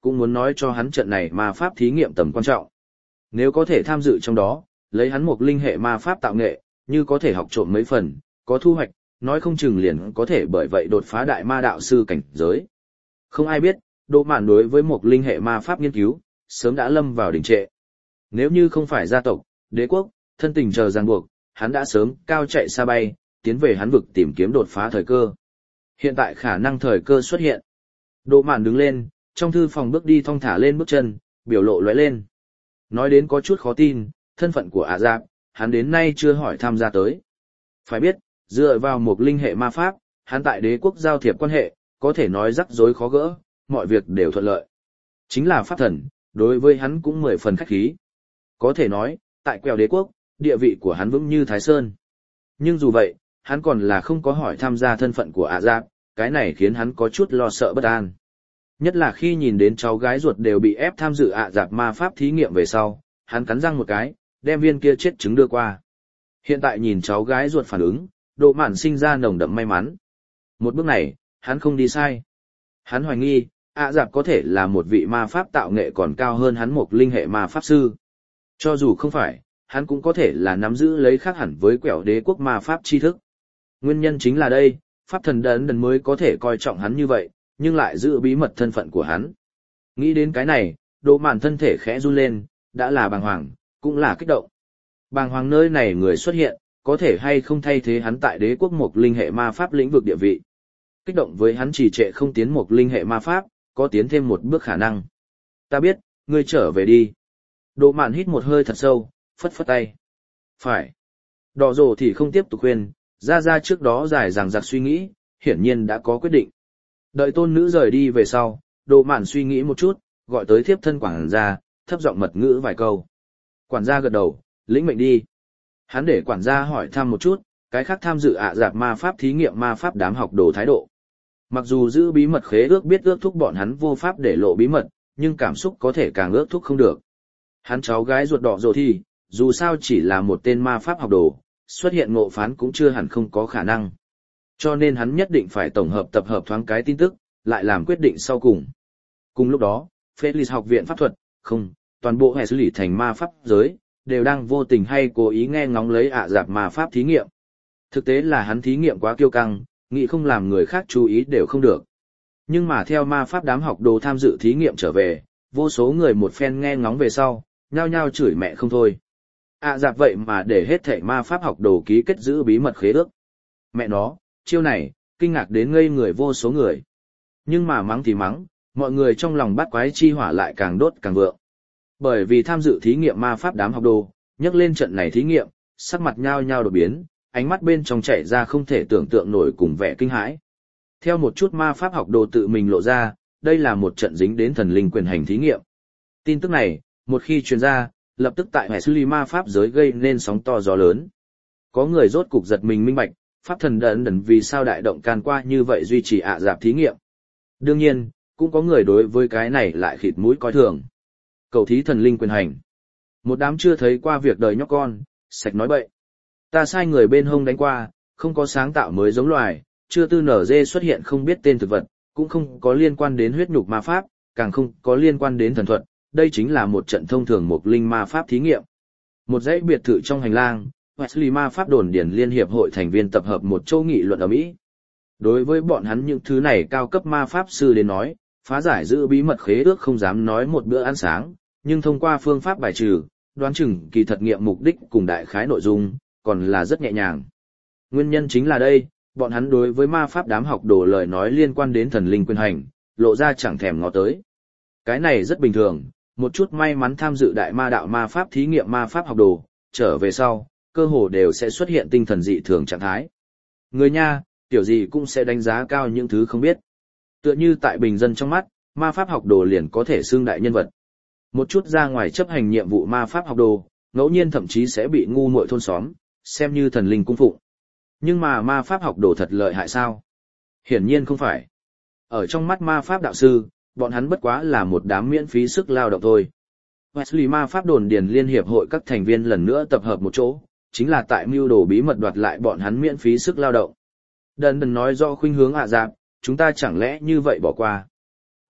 cũng muốn nói cho hắn trận này ma pháp thí nghiệm tầm quan trọng. Nếu có thể tham dự trong đó, lấy hắn một linh hệ ma pháp tạo nghệ, như có thể học trộm mấy phần, có thu hoạch, nói không chừng liền có thể bởi vậy đột phá đại ma đạo sư cảnh giới. Không ai biết, Đỗ Mạn đối với một linh hệ ma pháp nghiên cứu, sớm đã lâm vào đình trệ. Nếu như không phải gia tộc, đế quốc, thân tình chờ ràng buộc, hắn đã sớm cao chạy xa bay, tiến về hắn vực tìm kiếm đột phá thời cơ. Hiện tại khả năng thời cơ xuất hiện. Đỗ Mạn đứng lên, trong thư phòng bước đi thong thả lên bước chân, biểu lộ lóe lên. Nói đến có chút khó tin, thân phận của ả dạp, hắn đến nay chưa hỏi tham gia tới. Phải biết, dựa vào một linh hệ ma pháp, hắn tại đế quốc giao thiệp quan hệ, có thể nói rắc rối khó gỡ, mọi việc đều thuận lợi. Chính là pháp thần, đối với hắn cũng mười phần khách khí. Có thể nói, tại quèo đế quốc, địa vị của hắn vững như Thái Sơn. Nhưng dù vậy, hắn còn là không có hỏi tham gia thân phận của ả dạp, cái này khiến hắn có chút lo sợ bất an. Nhất là khi nhìn đến cháu gái ruột đều bị ép tham dự ả dạp ma pháp thí nghiệm về sau, hắn cắn răng một cái, đem viên kia chết trứng đưa qua. Hiện tại nhìn cháu gái ruột phản ứng, Đỗ Mạn sinh ra nồng đậm may mắn. Một bước này, hắn không đi sai. Hắn hoài nghi, ả dạp có thể là một vị ma pháp tạo nghệ còn cao hơn hắn một linh hệ ma pháp sư. Cho dù không phải, hắn cũng có thể là nắm giữ lấy khác hẳn với quẻo đế quốc ma pháp tri thức. Nguyên nhân chính là đây, pháp thần đấn đần mới có thể coi trọng hắn như vậy, nhưng lại giữ bí mật thân phận của hắn. Nghĩ đến cái này, Đỗ Mạn thân thể khẽ run lên, đã là bàng hoàng, cũng là kích động. Bàng hoàng nơi này người xuất hiện, có thể hay không thay thế hắn tại đế quốc một linh hệ ma pháp lĩnh vực địa vị. Kích động với hắn trì trệ không tiến một linh hệ ma pháp, có tiến thêm một bước khả năng. Ta biết, ngươi trở về đi. Đỗ Mạn hít một hơi thật sâu, phất phất tay. Phải. Đỏ rồ thì không tiếp tục khuyên, ra ra trước đó dài dằng dặc suy nghĩ, hiển nhiên đã có quyết định. Đợi tôn nữ rời đi về sau, Đỗ Mạn suy nghĩ một chút, gọi tới thiếp thân quản gia, thấp giọng mật ngữ vài câu. Quản gia gật đầu, lĩnh mệnh đi. Hắn để quản gia hỏi thăm một chút, cái khác tham dự ạ dạp ma pháp thí nghiệm ma pháp đám học đồ thái độ. Mặc dù giữ bí mật khế ước biết ước thúc bọn hắn vô pháp để lộ bí mật, nhưng cảm xúc có thể càng ước thúc không được. Hắn cháu gái ruột đỏ rồi thì, dù sao chỉ là một tên ma pháp học đồ, xuất hiện ngộ phán cũng chưa hẳn không có khả năng. Cho nên hắn nhất định phải tổng hợp tập hợp thoáng cái tin tức, lại làm quyết định sau cùng. Cùng lúc đó, Felix học viện pháp thuật, không, toàn bộ hệ xử lý thành ma pháp giới, đều đang vô tình hay cố ý nghe ngóng lấy ạ dạp ma pháp thí nghiệm. Thực tế là hắn thí nghiệm quá kiêu căng, nghĩ không làm người khác chú ý đều không được. Nhưng mà theo ma pháp đám học đồ tham dự thí nghiệm trở về, vô số người một phen nghe ngóng về sau, nhao nhao chửi mẹ không thôi. ạ dạp vậy mà để hết thảy ma pháp học đồ ký kết giữ bí mật khế ước. Mẹ nó, chiêu này, kinh ngạc đến ngây người vô số người. Nhưng mà mắng thì mắng, mọi người trong lòng bắt quái chi hỏa lại càng đốt càng vượng. Bởi vì tham dự thí nghiệm ma pháp đám học đồ, nhắc lên trận này thí nghiệm, sắc mặt nhao nhao đột biến, ánh mắt bên trong chảy ra không thể tưởng tượng nổi cùng vẻ kinh hãi. Theo một chút ma pháp học đồ tự mình lộ ra, đây là một trận dính đến thần linh quyền hành thí nghiệm. Tin tức này, một khi truyền ra, lập tức tại hệ xử lý ma pháp giới gây nên sóng to gió lớn. Có người rốt cục giật mình minh bạch, pháp thần đần đần vì sao đại động can qua như vậy duy trì ạ dạp thí nghiệm. Đương nhiên, cũng có người đối với cái này lại khịt mũi coi thường. Cầu thí thần linh quyền hành. Một đám chưa thấy qua việc đời nhóc con, sạch nói bậy. Ta sai người bên hông đánh qua, không có sáng tạo mới giống loài, chưa tư nở dê xuất hiện không biết tên thực vật, cũng không có liên quan đến huyết nhục ma pháp, càng không có liên quan đến thần thuật. Đây chính là một trận thông thường một linh ma pháp thí nghiệm. Một dãy biệt thự trong hành lang, Wesley ma pháp đồn điển liên hiệp hội thành viên tập hợp một châu nghị luận ở Mỹ. Đối với bọn hắn những thứ này cao cấp ma pháp sư đến nói, phá giải giữ bí mật khế ước không dám nói một bữa ăn sáng, nhưng thông qua phương pháp bài trừ, đoán chừng kỳ thật nghiệm mục đích cùng đại khái nội dung, còn là rất nhẹ nhàng. Nguyên nhân chính là đây, bọn hắn đối với ma pháp đám học đồ lời nói liên quan đến thần linh quyền hành, lộ ra chẳng thèm ngó tới. Cái này rất bình thường, một chút may mắn tham dự đại ma đạo ma pháp thí nghiệm ma pháp học đồ, trở về sau, cơ hồ đều sẽ xuất hiện tinh thần dị thường trạng thái. Người nha, tiểu gì cũng sẽ đánh giá cao những thứ không biết. Tựa như tại bình dân trong mắt, ma pháp học đồ liền có thể xưng đại nhân vật. Một chút ra ngoài chấp hành nhiệm vụ ma pháp học đồ, ngẫu nhiên thậm chí sẽ bị ngu muội thôn xóm, xem như thần linh cung phụng. Nhưng mà ma pháp học đồ thật lợi hại sao? Hiển nhiên không phải. Ở trong mắt ma pháp đạo sư, bọn hắn bất quá là một đám miễn phí sức lao động thôi. Wesley ma pháp đồn điền liên hiệp hội các thành viên lần nữa tập hợp một chỗ, chính là tại mưu đồ bí mật đoạt lại bọn hắn miễn phí sức lao động. Đần đần nói do khuynh hướng ạ dạp, chúng ta chẳng lẽ như vậy bỏ qua.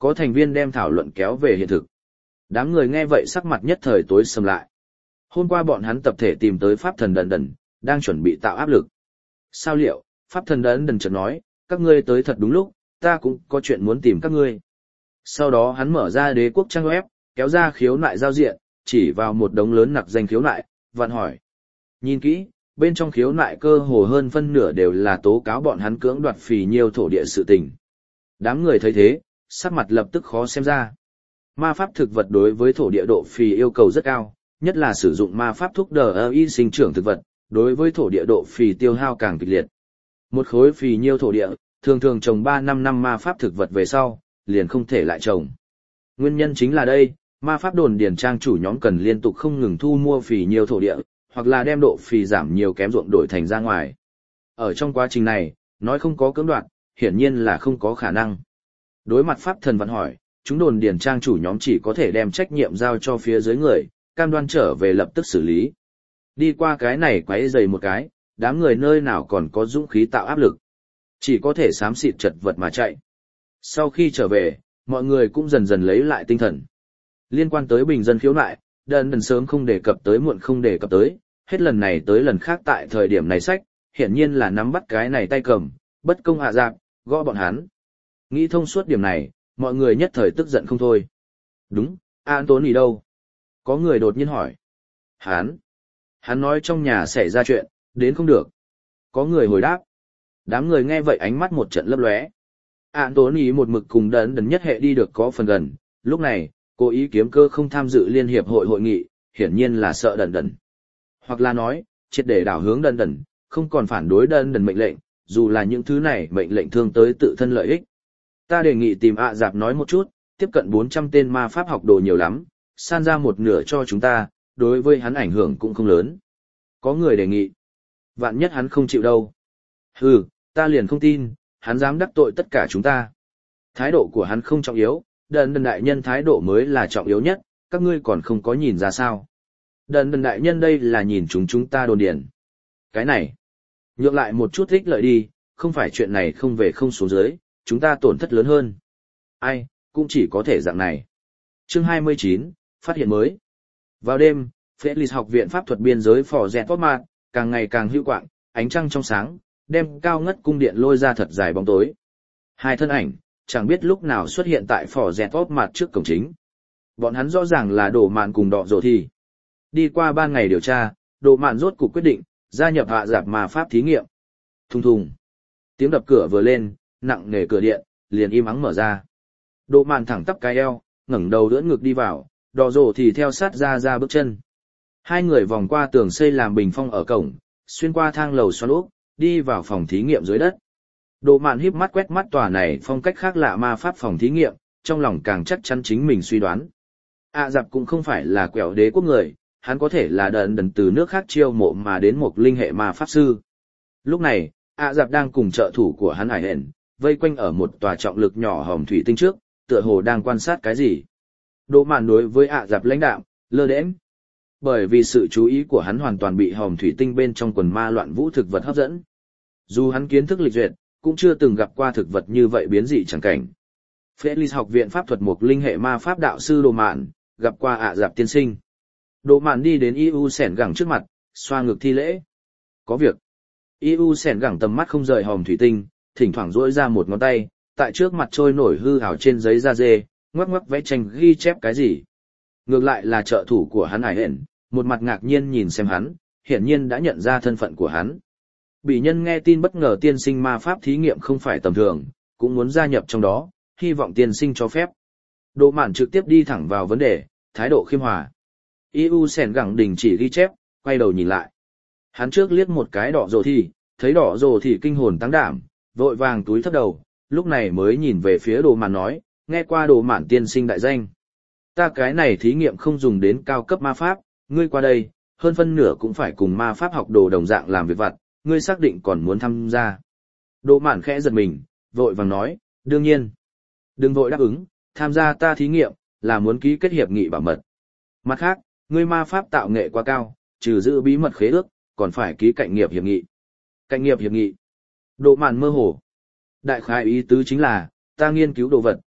có thành viên đem thảo luận kéo về hiện thực. Đám người nghe vậy sắc mặt nhất thời tối sầm lại. Hôm qua bọn hắn tập thể tìm tới pháp thần đần đần, đang chuẩn bị tạo áp lực. Sao liệu, pháp thần đần đần chợt nói, các ngươi tới thật đúng lúc, ta cũng có chuyện muốn tìm các ngươi. Sau đó hắn mở ra đế quốc trang web, kéo ra khiếu nại giao diện, chỉ vào một đống lớn nặc danh khiếu nại, vặn hỏi. Nhìn kỹ, bên trong khiếu nại cơ hồ hơn phân nửa đều là tố cáo bọn hắn cưỡng đoạt phì nhiêu thổ địa sự tình. Đám người thấy thế, sắc mặt lập tức khó xem ra. Ma pháp thực vật đối với thổ địa độ phì yêu cầu rất cao, nhất là sử dụng ma pháp thúc đẩy y sinh trưởng thực vật, đối với thổ địa độ phì tiêu hao càng kịch liệt. Một khối phì nhiêu thổ địa, thường thường trồng ba năm năm ma pháp thực vật về sau, liền không thể lại trồng. Nguyên nhân chính là đây, ma pháp đồn điền trang chủ nhóm cần liên tục không ngừng thu mua phì nhiêu thổ địa, hoặc là đem độ phì giảm nhiều kém ruộng đổi thành ra ngoài. Ở trong quá trình này, nói không có cưỡng đoạt, hiển nhiên là không có khả năng. Đối mặt pháp thần vẫn hỏi, chúng đồn điền trang chủ nhóm chỉ có thể đem trách nhiệm giao cho phía dưới người, cam đoan trở về lập tức xử lý. Đi qua cái này quấy dày một cái, đám người nơi nào còn có dũng khí tạo áp lực. Chỉ có thể xám xịt chật vật mà chạy. Sau khi trở về, mọi người cũng dần dần lấy lại tinh thần. Liên quan tới bình dân khiếu nại, đần đần sớm không đề cập tới muộn không đề cập tới, hết lần này tới lần khác tại thời điểm này sách, hiển nhiên là nắm bắt cái này tay cầm, bất công hạ dạp, gõ bọn hắn. Nghĩ thông suốt điểm này, mọi người nhất thời tức giận không thôi. Đúng, Anthony đâu? Có người đột nhiên hỏi. Hắn. Hắn nói trong nhà xảy ra chuyện, đến không được. Có người hồi đáp. Đám người nghe vậy ánh mắt một trận lấp lóe. Anthony một mực cùng đần đần nhất hệ đi được có phần gần, lúc này, cố ý kiếm cơ không tham dự liên hiệp hội hội nghị, hiển nhiên là sợ đần đần. Hoặc là nói, triệt để đảo hướng đần đần, không còn phản đối đần đần mệnh lệnh, dù là những thứ này mệnh lệnh thương tới tự thân lợi ích. Ta đề nghị tìm ạ dạp nói một chút, tiếp cận bốn trăm tên ma pháp học đồ nhiều lắm, san ra một nửa cho chúng ta, đối với hắn ảnh hưởng cũng không lớn. Có người đề nghị. Vạn nhất hắn không chịu đâu. Hừ, ta liền không tin, hắn dám đắc tội tất cả chúng ta. Thái độ của hắn không trọng yếu, đần đần đại nhân thái độ mới là trọng yếu nhất, các ngươi còn không có nhìn ra sao. Đần đần đại nhân đây là nhìn chúng chúng ta đồn điền. Cái này, nhượng lại một chút ích lợi đi, không phải chuyện này không về không xuống dưới, chúng ta tổn thất lớn hơn. Ai, cũng chỉ có thể dạng này. Chương hai mươi chín, phát hiện mới. Vào đêm, Felix học viện pháp thuật biên giới phò rẹt tốt mạn, càng ngày càng hữu quạng, ánh trăng trong sáng, đem cao ngất cung điện lôi ra thật dài bóng tối. Hai thân ảnh, chẳng biết lúc nào xuất hiện tại phò rẹt tốt mạn trước cổng chính. Bọn hắn rõ ràng là đổ mạn cùng đọ rồ thì. Đi qua ba ngày điều tra, đổ mạn rốt cuộc quyết định, gia nhập hạ giạp ma pháp thí nghiệm. Thùng thùng. Tiếng đập cửa vừa lên, nặng nề cửa điện, liền im ắng mở ra. Đổ mạn thẳng tắp cái eo, ngẩng đầu đỡ ngực đi vào, đọ rồ thì theo sát ra ra bước chân. Hai người vòng qua tường xây làm bình phong ở cổng, xuyên qua thang lầu xoắn úp, đi vào phòng thí nghiệm dưới đất. Đỗ Mạn híp mắt quét mắt tòa này phong cách khác lạ ma pháp phòng thí nghiệm, trong lòng càng chắc chắn chính mình suy đoán. À dạp cũng không phải là quẹo đế quốc người, hắn có thể là đần đần từ nước khác chiêu mộ mà đến một linh hệ ma pháp sư. Lúc này, À dạp đang cùng trợ thủ của hắn Hải Hển, vây quanh ở một tòa trọng lực nhỏ hòm thủy tinh trước, tựa hồ đang quan sát cái gì. Đỗ Mạn đối với À dạp lãnh đạm, lơ đễnh. Bởi vì sự chú ý của hắn hoàn toàn bị hòm thủy tinh bên trong quần ma loạn vũ thực vật hấp dẫn. Dù hắn kiến thức lịch duyệt, cũng chưa từng gặp qua thực vật như vậy biến dị chẳng cảnh. Felix học viện pháp thuật một linh hệ ma pháp đạo sư Đỗ Mạn, gặp qua ạ dạp tiên sinh. Đỗ Mạn đi đến i u sẻn gẳng trước mặt, xoa ngực thi lễ. Có việc. i u sẻn gẳng tầm mắt không rời hòm thủy tinh, thỉnh thoảng duỗi ra một ngón tay, tại trước mặt trôi nổi hư ảo trên giấy da dê, ngoắc ngoắc vẽ tranh ghi chép cái gì. Ngược lại là trợ thủ của hắn Hải Hển, một mặt ngạc nhiên nhìn xem hắn, hiển nhiên đã nhận ra thân phận của hắn. Bị nhân nghe tin bất ngờ tiên sinh ma pháp thí nghiệm không phải tầm thường, cũng muốn gia nhập trong đó, hy vọng tiên sinh cho phép. Đỗ Mạn trực tiếp đi thẳng vào vấn đề, thái độ khiêm hòa. i u sẻn gẳng đình chỉ ghi chép, quay đầu nhìn lại. Hắn trước liếc một cái đỏ rồ thì, thấy đỏ rồ thì kinh hồn tăng đảm, vội vàng túi thấp đầu, lúc này mới nhìn về phía Đỗ Mạn nói, nghe qua Đỗ Mạn tiên sinh đại danh. Ta cái này thí nghiệm không dùng đến cao cấp ma pháp, ngươi qua đây, hơn phân nửa cũng phải cùng ma pháp học đồ đồng dạng làm việc vặt, ngươi xác định còn muốn tham gia. Đỗ Mạn khẽ giật mình, vội vàng nói, đương nhiên. Đừng vội đáp ứng, tham gia ta thí nghiệm, là muốn ký kết hiệp nghị bảo mật. Mặt khác, ngươi ma pháp tạo nghệ quá cao, trừ giữ bí mật khế ước, còn phải ký cạnh nghiệp hiệp nghị. Cạnh nghiệp hiệp nghị. Đỗ Mạn mơ hồ. Đại khái ý tứ chính là, ta nghiên cứu đồ vật,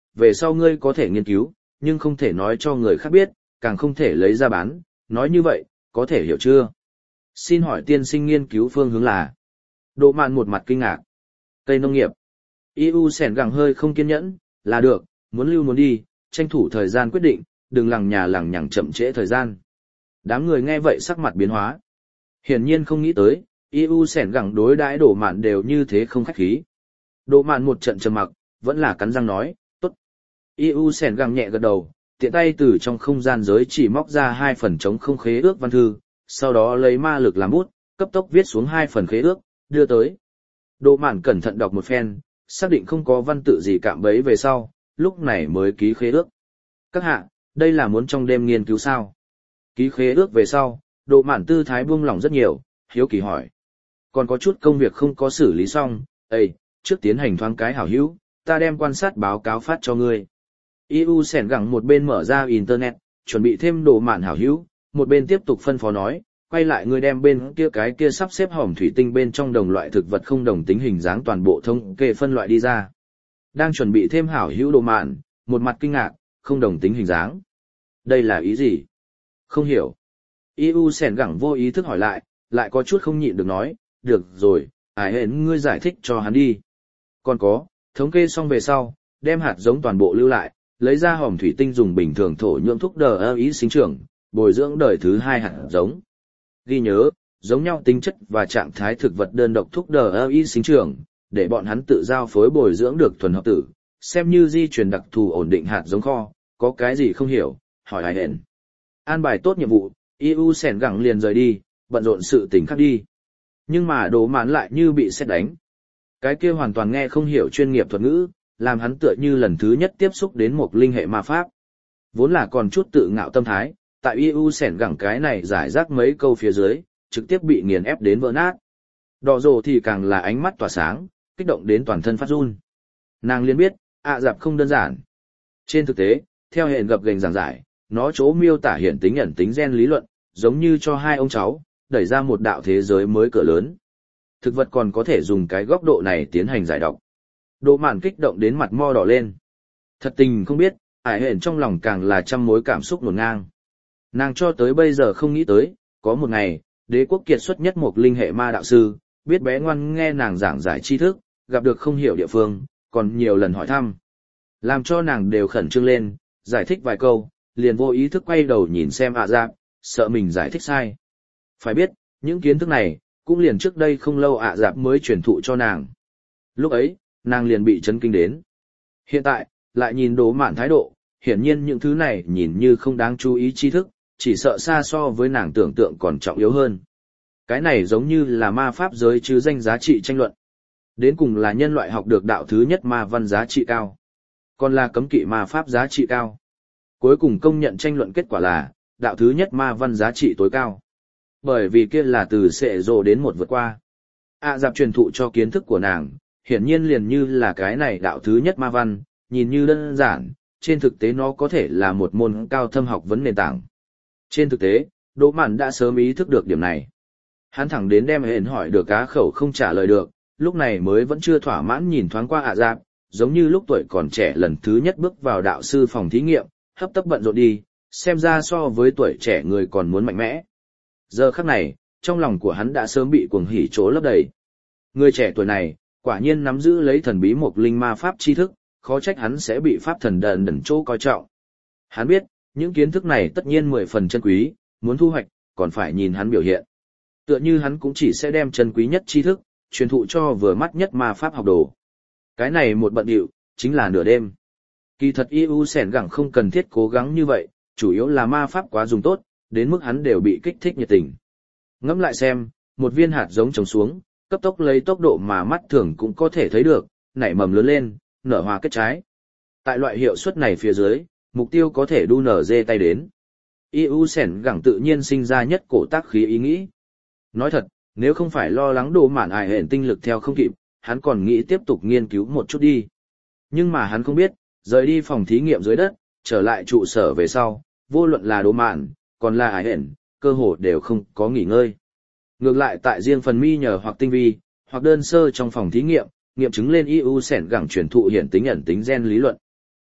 về sau ngươi có thể nghiên cứu, nhưng không thể nói cho người khác biết, càng không thể lấy ra bán, nói như vậy, có thể hiểu chưa? Xin hỏi tiên sinh nghiên cứu phương hướng là? Độ mạn một mặt kinh ngạc. Cây nông nghiệp. i u sẻn gẳng hơi không kiên nhẫn, là được, muốn lưu muốn đi, tranh thủ thời gian quyết định, đừng lằng nhà lằng nhằng chậm trễ thời gian. Đám người nghe vậy sắc mặt biến hóa. Hiển nhiên không nghĩ tới, i u sẻn gẳng đối đãi Độ mạn đều như thế không khách khí. Độ mạn một trận trầm mặc, vẫn là cắn răng nói, tốt. i u sẻn gẳng nhẹ gật đầu, tiện tay từ trong không gian giới chỉ móc ra hai phần trống không khế ước văn thư, sau đó lấy ma lực làm bút, cấp tốc viết xuống hai phần khế ước, đưa tới. Độ mạn cẩn thận đọc một phen, xác định không có văn tự gì cạm bẫy về sau, lúc này mới ký khế ước. Các hạ, đây là muốn trong đêm nghiên cứu sao? Ký khế ước về sau, Độ mạn tư thái buông lỏng rất nhiều, hiếu kỳ hỏi. Còn có chút công việc không có xử lý xong, Ê, trước tiến hành thoáng cái hảo hữu, ta đem quan sát báo cáo phát cho ngươi. i u sẻn gẳng một bên mở ra internet, chuẩn bị thêm Độ mạn hảo hữu, một bên tiếp tục phân phó nói, quay lại ngươi đem bên kia cái kia sắp xếp hòm thủy tinh bên trong đồng loại thực vật không đồng tính hình dáng toàn bộ thống kê phân loại đi ra. Đang chuẩn bị thêm hảo hữu Độ mạn, một mặt kinh ngạc, không đồng tính hình dáng. Đây là ý gì? Không hiểu. i u sẻn gẳng vô ý thức hỏi lại, lại có chút không nhịn được nói, được rồi, ải hẹn ngươi giải thích cho hắn đi. Còn có, thống kê xong về sau, đem hạt giống toàn bộ lưu lại, lấy ra hòm thủy tinh dùng bình thường thổ nhưỡng thúc đờ ý sinh trưởng, bồi dưỡng đời thứ hai hạt giống. Ghi nhớ, giống nhau tính chất và trạng thái thực vật đơn độc thúc đờ ý sinh trưởng, để bọn hắn tự giao phối bồi dưỡng được thuần hợp tử, xem như di truyền đặc thù ổn định hạt giống kho, có cái gì không hiểu, hỏi ai hẹn. An bài tốt nhiệm vụ, i u sẻn gẳng liền rời đi, bận rộn sự tình khác đi. Nhưng mà Độ mạn lại như bị sét đánh. Cái kia hoàn toàn nghe không hiểu chuyên nghiệp thuật ngữ, làm hắn tựa như lần thứ nhất tiếp xúc đến một linh hệ ma pháp. Vốn là còn chút tự ngạo tâm thái, tại i u sẻn gẳng cái này giải rác mấy câu phía dưới, trực tiếp bị nghiền ép đến vỡ nát. Đỏ rồ thì càng là ánh mắt tỏa sáng, kích động đến toàn thân phát run. Nàng liền biết, ạ dạp không đơn giản. Trên thực tế, theo hệ gập gềnh giảng giải, nó chỗ miêu tả hiện tính ẩn tính gen lý luận, giống như cho hai ông cháu, đẩy ra một đạo thế giới mới cửa lớn. Thực vật còn có thể dùng cái góc độ này tiến hành giải độc. Độ mạn kích động đến mặt mo đỏ lên. Thật tình không biết, ải hển trong lòng càng là trăm mối cảm xúc nổn ngang. Nàng cho tới bây giờ không nghĩ tới, có một ngày, đế quốc kiệt xuất nhất một linh hệ ma đạo sư, biết bé ngoan nghe nàng giảng giải tri thức, gặp được không hiểu địa phương, còn nhiều lần hỏi thăm. Làm cho nàng đều khẩn trương lên, giải thích vài câu, liền vô ý thức quay đầu nhìn xem ạ dạp, sợ mình giải thích sai. Phải biết, những kiến thức này, cũng liền trước đây không lâu ạ dạp mới truyền thụ cho nàng. Lúc ấy, nàng liền bị chấn kinh đến. Hiện tại, lại nhìn Độ mạn thái độ, hiển nhiên những thứ này nhìn như không đáng chú ý tri thức, chỉ sợ xa so với nàng tưởng tượng còn trọng yếu hơn. Cái này giống như là ma pháp giới chứ danh giá trị tranh luận. Đến cùng là nhân loại học được đạo thứ nhất ma văn giá trị cao. Còn là cấm kỵ ma pháp giá trị cao. Cuối cùng công nhận tranh luận kết quả là, đạo thứ nhất ma văn giá trị tối cao. Bởi vì kia là từ sệ rồ đến một vượt qua. ạ dạp truyền thụ cho kiến thức của nàng, hiển nhiên liền như là cái này đạo thứ nhất ma văn, nhìn như đơn giản, trên thực tế nó có thể là một môn cao thâm học vấn nền tảng. Trên thực tế, Độ mạn đã sớm ý thức được điểm này. Hắn thẳng đến đem hẹn hỏi được cá khẩu không trả lời được, lúc này mới vẫn chưa thỏa mãn nhìn thoáng qua ạ dạp, giống như lúc tuổi còn trẻ lần thứ nhất bước vào đạo sư phòng thí nghiệm, hấp tấp bận rộn đi, xem ra so với tuổi trẻ người còn muốn mạnh mẽ. Giờ khắc này, trong lòng của hắn đã sớm bị cuồng hỉ chỗ lấp đầy. Người trẻ tuổi này, quả nhiên nắm giữ lấy thần bí một linh ma pháp tri thức, khó trách hắn sẽ bị pháp thần đần đần chỗ coi trọng. Hắn biết, những kiến thức này tất nhiên mười phần chân quý, muốn thu hoạch, còn phải nhìn hắn biểu hiện. Tựa như hắn cũng chỉ sẽ đem chân quý nhất tri thức, truyền thụ cho vừa mắt nhất ma pháp học đồ. Cái này một bận điệu, chính là nửa đêm. Kỳ thật i u sẻn gẳng không cần thiết cố gắng như vậy, chủ yếu là ma pháp quá dùng tốt, đến mức hắn đều bị kích thích nhiệt tình. Ngẫm lại xem, một viên hạt giống trồng xuống, cấp tốc lấy tốc độ mà mắt thường cũng có thể thấy được, nảy mầm lớn lên, nở hoa kết trái. Tại loại hiệu suất này phía dưới, mục tiêu có thể đu nở dê tay đến. i u sẻn gẳng tự nhiên sinh ra nhất cổ tác khí ý nghĩ. Nói thật, nếu không phải lo lắng Độ mạn ải hển tinh lực theo không kịp, hắn còn nghĩ tiếp tục nghiên cứu một chút đi. Nhưng mà hắn không biết, rời đi phòng thí nghiệm dưới đất, trở lại trụ sở về sau, vô luận là Độ mạn, còn là ải hển, cơ hồ đều không có nghỉ ngơi. Ngược lại tại riêng phần mi nhờ hoặc tinh vi, hoặc đơn sơ trong phòng thí nghiệm, nghiệm chứng lên i u sẻn gẳng truyền thụ hiện tính ẩn tính gen lý luận.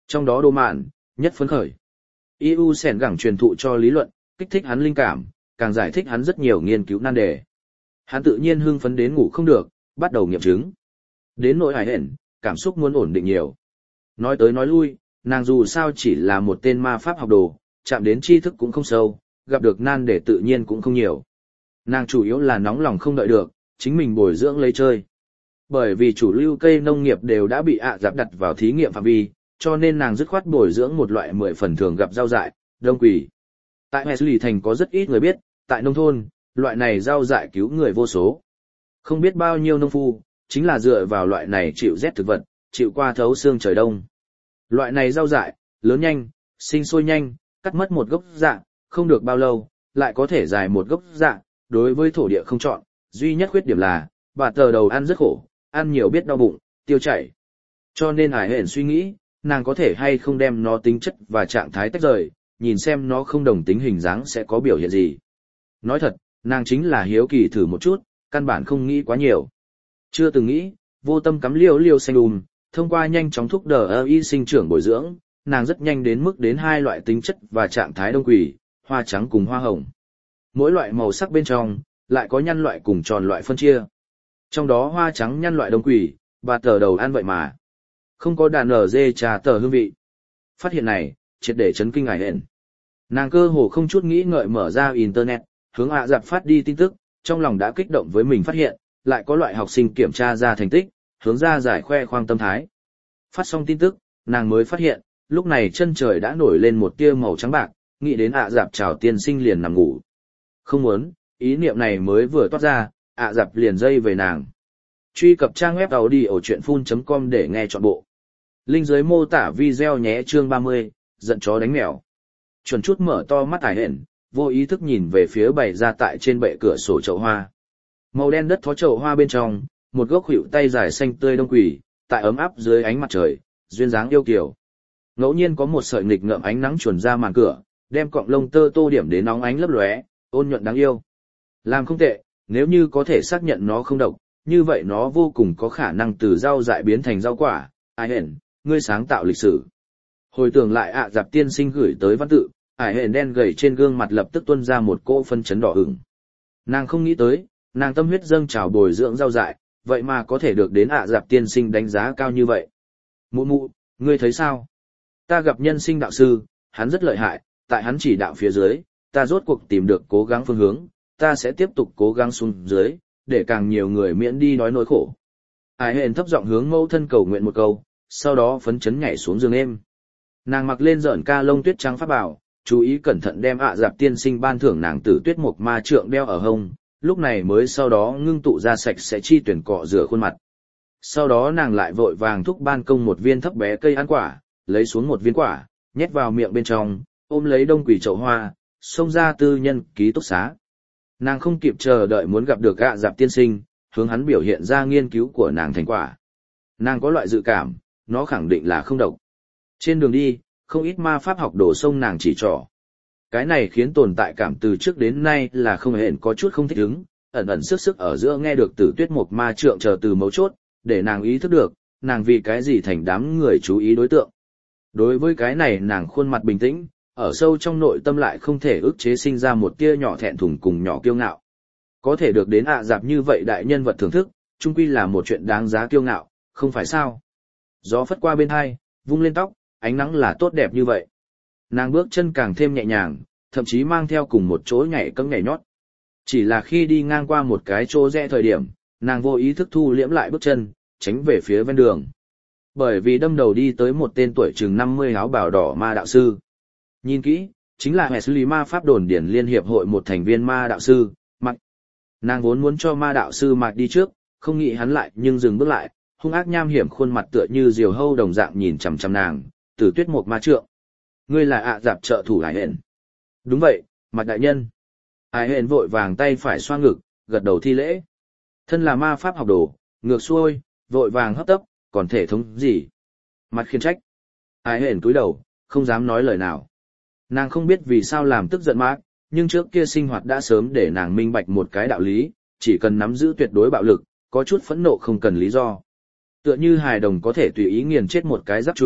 Trong đó Đồ Mạn, nhất phấn khởi. i u sẻn gẳng truyền thụ cho lý luận, kích thích hắn linh cảm, càng giải thích hắn rất nhiều nghiên cứu nan đề. Hắn tự nhiên hưng phấn đến ngủ không được, bắt đầu nghiệm chứng. Đến nỗi Hải Hển, cảm xúc muốn ổn định nhiều. Nói tới nói lui, nàng dù sao chỉ là một tên ma pháp học đồ, chạm đến tri thức cũng không sâu, gặp được nan đề tự nhiên cũng không nhiều. Nàng chủ yếu là nóng lòng không đợi được, chính mình bồi dưỡng lấy chơi. Bởi vì chủ lưu cây nông nghiệp đều đã bị ạ dạp đặt vào thí nghiệm phạm vi, cho nên nàng dứt khoát bồi dưỡng một loại mười phần thường gặp rau dại, đông quỷ. Tại Wesley thành có rất ít người biết, tại nông thôn, loại này rau dại cứu người vô số. Không biết bao nhiêu nông phu, chính là dựa vào loại này chịu rét thực vật, chịu qua thấu xương trời đông. Loại này rau dại, lớn nhanh, sinh sôi nhanh, cắt mất một gốc dạ, không được bao lâu, lại có thể dài một gốc dạ, đối với thổ địa không chọn, duy nhất khuyết điểm là, bà tờ đầu ăn rất khổ, ăn nhiều biết đau bụng, tiêu chảy. Cho nên Hải Hển suy nghĩ, nàng có thể hay không đem nó tính chất và trạng thái tách rời, nhìn xem nó không đồng tính hình dáng sẽ có biểu hiện gì. Nói thật, nàng chính là hiếu kỳ thử một chút, căn bản không nghĩ quá nhiều. Chưa từng nghĩ, vô tâm cắm liêu liêu xanh um, thông qua nhanh chóng thúc đẩy y sinh trưởng bồi dưỡng, nàng rất nhanh đến mức đến hai loại tính chất và trạng thái đông quỷ, hoa trắng cùng hoa hồng. Mỗi loại màu sắc bên trong, lại có nhăn loại cùng tròn loại phân chia. Trong đó hoa trắng nhăn loại đông quỷ, bà tờ đầu ăn vậy mà. Không có đàn ở dê trà tờ hương vị. Phát hiện này, triệt để chấn kinh Hải Hển. Nàng cơ hồ không chút nghĩ ngợi mở ra Internet, hướng ạ dạp phát đi tin tức, trong lòng đã kích động với mình phát hiện, lại có loại học sinh kiểm tra ra thành tích, hướng ra giải khoe khoang tâm thái. Phát xong tin tức, nàng mới phát hiện, lúc này chân trời đã nổi lên một tia màu trắng bạc, nghĩ đến ạ dạp chào tiên sinh liền nằm ngủ. Không muốn, ý niệm này mới vừa toát ra, ạ dạp liền dây về nàng. Truy cập trang web audiochuyenphun chấm com để nghe trọn bộ. Link dưới mô tả video nhé. Chương ba mươi, giận chó đánh mèo. Chuẩn chút mở to mắt Hải Hển, vô ý thức nhìn về phía bày ra tại trên bệ cửa sổ chậu hoa. Màu đen đất thó chậu hoa bên trong, một gốc hữu tay dài xanh tươi đông quỷ, tại ấm áp dưới ánh mặt trời, duyên dáng yêu kiều. Ngẫu nhiên có một sợi nghịch ngợm ánh nắng chuồn ra màn cửa, đem cọng lông tơ tô điểm đến nóng ánh lấp lóe, ôn nhuận đáng yêu. Làm không tệ, nếu như có thể xác nhận nó không độc, như vậy nó vô cùng có khả năng từ rau dại biến thành rau quả. Hải Hển, ngươi sáng tạo lịch sử. Hồi tưởng lại ạ dạp tiên sinh gửi tới văn tự, Hải Hển đen gầy trên gương mặt lập tức tuôn ra một cỗ phân chấn đỏ ửng. Nàng không nghĩ tới, nàng tâm huyết dâng trào bồi dưỡng rau dại, vậy mà có thể được đến ạ dạp tiên sinh đánh giá cao như vậy. Mụ mụ, ngươi thấy sao? Ta gặp nhân sinh đạo sư, hắn rất lợi hại, tại hắn chỉ đạo phía dưới, ta rốt cuộc tìm được cố gắng phương hướng, ta sẽ tiếp tục cố gắng xuống dưới, để càng nhiều người miễn đi nói nỗi khổ. Hải Hển thấp giọng hướng mẫu thân cầu nguyện một câu, sau đó phấn chấn nhảy xuống giường êm. Nàng mặc lên rợn ca lông tuyết trắng pháp bảo, chú ý cẩn thận đem ạ dạp tiên sinh ban thưởng nàng tử tuyết mộc ma trượng đeo ở hông, lúc này mới sau đó ngưng tụ ra sạch sẽ chi tuyển cọ rửa khuôn mặt. Sau đó nàng lại vội vàng thúc ban công một viên thấp bé cây ăn quả, lấy xuống một viên quả, nhét vào miệng bên trong, ôm lấy đông quỷ chậu hoa, xông ra tư nhân ký túc xá. Nàng không kịp chờ đợi muốn gặp được ạ dạp tiên sinh, hướng hắn biểu hiện ra nghiên cứu của nàng thành quả. Nàng có loại dự cảm, nó khẳng định là không độc. Trên đường đi, không ít ma pháp học đổ sông nàng chỉ trỏ. Cái này khiến tồn tại cảm từ trước đến nay là không hề có chút không thích ứng, ẩn ẩn sức sức ở giữa nghe được Tử Tuyết Mộc ma trượng chờ từ mấu chốt, để nàng ý thức được, nàng vì cái gì thành đám người chú ý đối tượng. Đối với cái này nàng khuôn mặt bình tĩnh, ở sâu trong nội tâm lại không thể ức chế sinh ra một tia nhỏ thẹn thùng cùng nhỏ kiêu ngạo. Có thể được đến ạ dạp như vậy đại nhân vật thưởng thức, chung quy là một chuyện đáng giá kiêu ngạo, không phải sao? Gió phất qua bên hai, vung lên tóc, ánh nắng là tốt đẹp như vậy. Nàng bước chân càng thêm nhẹ nhàng, thậm chí mang theo cùng một chỗ nhảy cẫng nhảy nhót. Chỉ là khi đi ngang qua một cái chỗ rẽ thời điểm, nàng vô ý thức thu liễm lại bước chân, tránh về phía ven đường. Bởi vì đâm đầu đi tới một tên tuổi chừng năm mươi áo bào đỏ ma đạo sư. Nhìn kỹ, chính là Wesley ma pháp đồn điển liên hiệp hội một thành viên ma đạo sư, Mạc. Nàng vốn muốn cho ma đạo sư Mạc đi trước, không nghĩ hắn lại nhưng dừng bước lại, hung ác nham hiểm khuôn mặt tựa như diều hâu đồng dạng nhìn chằm chằm nàng, Tử Tuyết Mộc ma trượng. Ngươi là ạ dạp trợ thủ Hải Hển. Đúng vậy, Mạc đại nhân. Hải Hển vội vàng tay phải xoa ngực, gật đầu thi lễ. Thân là ma pháp học đồ, ngược xuôi, vội vàng hấp tấp, còn thể thống gì? Mạc khiển trách. Hải Hển cúi đầu, không dám nói lời nào. Nàng không biết vì sao làm tức giận Mạc, nhưng trước kia sinh hoạt đã sớm để nàng minh bạch một cái đạo lý, chỉ cần nắm giữ tuyệt đối bạo lực, có chút phẫn nộ không cần lý do. Tựa như hài đồng có thể tùy ý nghiền chết một cái giáp trùng,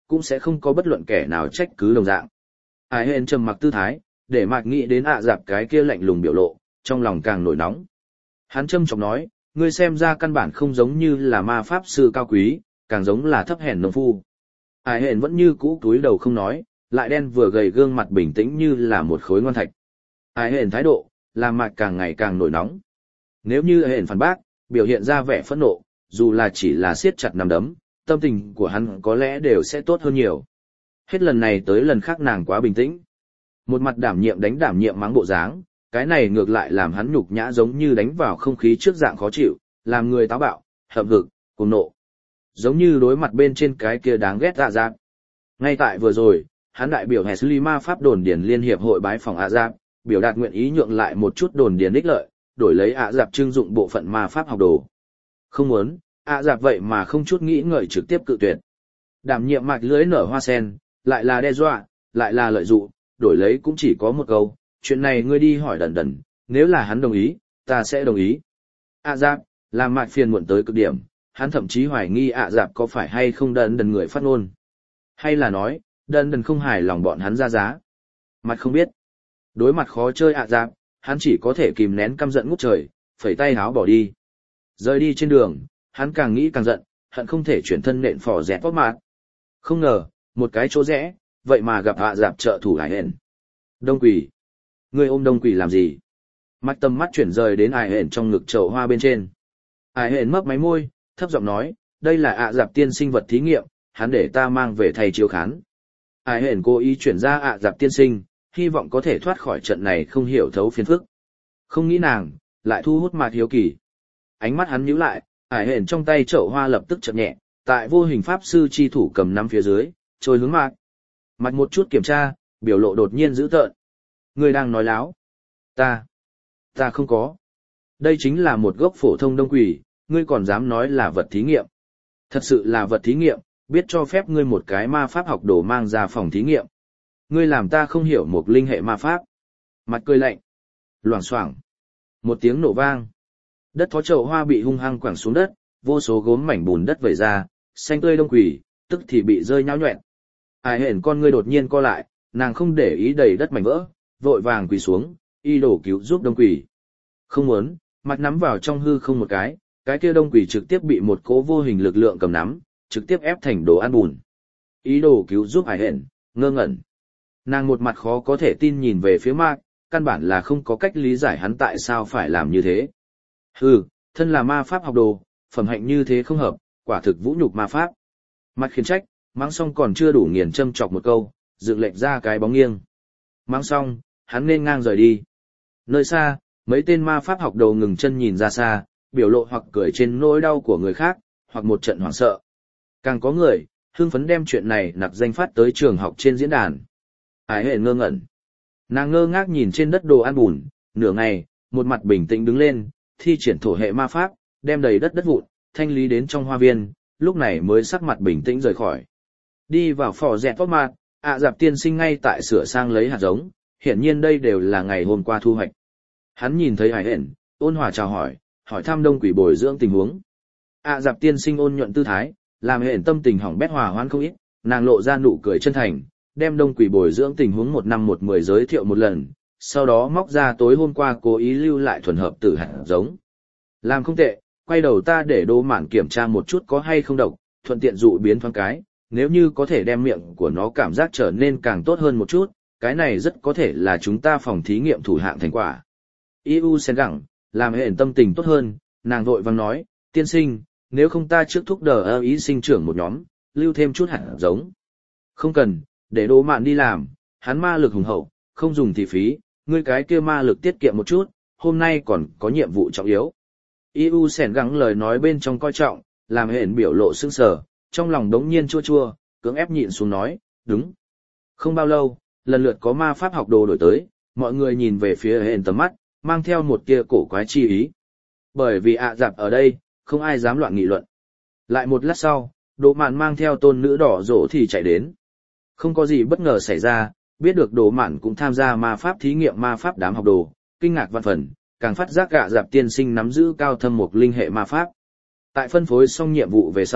cũng sẽ không có bất luận kẻ nào trách cứ đồng dạng. Ai hên trầm mặc tư thái, để Mạc nghĩ đến ạ dạp cái kia lạnh lùng biểu lộ, trong lòng càng nổi nóng. Hắn châm chọc nói, ngươi xem ra căn bản không giống như là ma pháp sư cao quý, càng giống là thấp hèn nông phu. Ai hên vẫn như cũ túi đầu không nói, lại đen vừa gầy gương mặt bình tĩnh như là một khối ngon thạch. Ai hên thái độ, làm Mạc càng ngày càng nổi nóng. Nếu như ai hên phản bác, biểu hiện ra vẻ phẫn nộ, dù là chỉ là siết chặt nắm đấm, tâm tình của hắn có lẽ đều sẽ tốt hơn nhiều. Hết lần này tới lần khác nàng quá bình tĩnh. Một mặt đảm nhiệm đánh đảm nhiệm mắng bộ dáng, cái này ngược lại làm hắn nhục nhã giống như đánh vào không khí trước dạng khó chịu, làm người táo bạo, hậm hực, cuồng nộ. Giống như đối mặt bên trên cái kia đáng ghét ạ dạp. Ngay tại vừa rồi, hắn đại biểu Hesley ma pháp đồn điền liên hiệp hội bái phòng ạ dạp, biểu đạt nguyện ý nhượng lại một chút đồn điền ích lợi, đổi lấy ạ dạp trưng dụng bộ phận ma pháp học đồ. Không muốn, ạ dạp vậy mà không chút nghĩ ngợi trực tiếp cự tuyệt. Đảm nhiệm mạch lưới nở hoa sen, lại là đe dọa, lại là lợi dụng, đổi lấy cũng chỉ có một câu, chuyện này ngươi đi hỏi đần đần, nếu là hắn đồng ý, ta sẽ đồng ý. ạ dạp, làm mạch phiền muộn tới cực điểm, hắn thậm chí hoài nghi ạ dạp có phải hay không đần đần người phát ngôn. Hay là nói, đần đần không hài lòng bọn hắn ra giá. Mạch không biết. Đối mặt khó chơi ạ dạp, hắn chỉ có thể kìm nén căm giận ngút trời, phẩy tay háo bỏ đi. Rời đi trên đường, hắn càng nghĩ càng giận, hận không thể chuyển thân nện phỏ dẹt vóc mạt. Không ngờ, một cái chỗ rẽ, vậy mà gặp ạ dạp trợ thủ Ai hển. Đông quỷ. Ngươi ôm đông quỷ làm gì? Mắt tầm mắt chuyển rời đến Ai hển trong ngực chậu hoa bên trên. Ai hển mấp máy môi, thấp giọng nói, đây là ạ dạp tiên sinh vật thí nghiệm, hắn để ta mang về thầy chiếu khán. Ai hển cố ý chuyển ra ạ dạp tiên sinh, hy vọng có thể thoát khỏi trận này không hiểu thấu phiền phức. Không nghĩ nàng, lại thu hút Mạc hiếu kỳ. Ánh mắt hắn nhíu lại, Ai hển trong tay chậu hoa lập tức chậm nhẹ, tại vô hình pháp sư chi thủ cầm nắm phía dưới, trôi hướng Mạc. Mạc một chút kiểm tra, biểu lộ đột nhiên dữ tợn. Ngươi đang nói láo. Ta. Ta không có. Đây chính là một gốc phổ thông đông quỷ, ngươi còn dám nói là vật thí nghiệm. Thật sự là vật thí nghiệm, biết cho phép ngươi một cái ma pháp học đồ mang ra phòng thí nghiệm. Ngươi làm ta không hiểu một linh hệ ma pháp. Mặt cười lạnh. Loảng xoảng. Một tiếng nổ vang. Đất thó chậu hoa bị hung hăng quẳng xuống đất, vô số gốm mảnh bùn đất vẩy ra, xanh tươi đông quỷ, tức thì bị rơi nhão nhọẹn. Ai hển con ngươi đột nhiên co lại, nàng không để ý đầy đất mảnh vỡ, vội vàng quỳ xuống, y đổ cứu giúp đông quỷ. Không muốn, mặt nắm vào trong hư không một cái, cái kia đông quỷ trực tiếp bị một cỗ vô hình lực lượng cầm nắm, trực tiếp ép thành đồ ăn bùn. Ý đồ cứu giúp Ai hển, ngơ ngẩn. Nàng một mặt khó có thể tin nhìn về phía Mạc, căn bản là không có cách lý giải hắn tại sao phải làm như thế. Hừ, thân là ma pháp học đồ, phẩm hạnh như thế không hợp, quả thực vũ nhục ma pháp. Mạc khiển trách, mắng xong còn chưa đủ nghiền châm chọc một câu, dựng lệch ra cái bóng nghiêng. Mắng xong, hắn nên ngang rời đi. Nơi xa, mấy tên ma pháp học đồ ngừng chân nhìn ra xa, biểu lộ hoặc cười trên nỗi đau của người khác, hoặc một trận hoảng sợ. Càng có người, hưng phấn đem chuyện này nặc danh phát tới trường học trên diễn đàn. Ai hển ngơ ngẩn. Nàng ngơ ngác nhìn trên đất đồ ăn bùn, nửa ngày, một mặt bình tĩnh đứng lên, thi triển thổ hệ ma pháp, đem đầy đất đất vụn, thanh lý đến trong hoa viên, lúc này mới sắc mặt bình tĩnh rời khỏi. Đi vào phò dẹt vóc mạt, ạ dạp tiên sinh ngay tại sửa sang lấy hạt giống, hiển nhiên đây đều là ngày hôm qua thu hoạch. Hắn nhìn thấy Ai hển, ôn hòa chào hỏi, hỏi thăm đông quỷ bồi dưỡng tình huống. ạ dạp tiên sinh ôn nhuận tư thái, làm hển tâm tình hỏng bét hòa hoãn không ít, nàng lộ ra nụ cười chân thành, đem đông quỷ bồi dưỡng tình huống một năm một mười giới thiệu một lần, sau đó móc ra tối hôm qua cố ý lưu lại thuần hợp tử hạt giống. Làm không tệ, quay đầu ta để Đỗ Mạn kiểm tra một chút có hay không độc, thuận tiện dụ biến thoáng cái, nếu như có thể đem miệng của nó cảm giác trở nên càng tốt hơn một chút, cái này rất có thể là chúng ta phòng thí nghiệm thủ hạng thành quả. i u sen gẳng, làm hển tâm tình tốt hơn, nàng vội vàng nói, tiên sinh, nếu không ta trước thúc đờ ơ ý sinh trưởng một nhóm, lưu thêm chút hạt giống. Không cần, để Đỗ Mạn đi làm, hắn ma lực hùng hậu, không dùng thì phí, ngươi cái kia ma lực tiết kiệm một chút, hôm nay còn có nhiệm vụ trọng yếu. i u sen gắng lời nói bên trong coi trọng, làm hển biểu lộ sững sờ, trong lòng đống nhiên chua chua, cưỡng ép nhịn xuống nói, đúng. Không bao lâu, lần lượt có ma pháp học đồ đổi tới, mọi người nhìn về phía hển tầm mắt, mang theo một kia cổ quái chi ý. Bởi vì ạ dạp ở đây, không ai dám loạn nghị luận. Lại một lát sau, Đỗ Mạn mang theo tôn nữ đỏ rổ thì chạy đến. Không có gì bất ngờ xảy ra, biết được Đỗ Mạn cũng tham gia ma pháp thí nghiệm ma pháp đám học đồ, kinh ngạc vạn phần, càng phát giác ạ dạp tiên sinh nắm giữ cao thâm một linh hệ ma pháp. Tại phân phối xong nhiệm vụ về sau,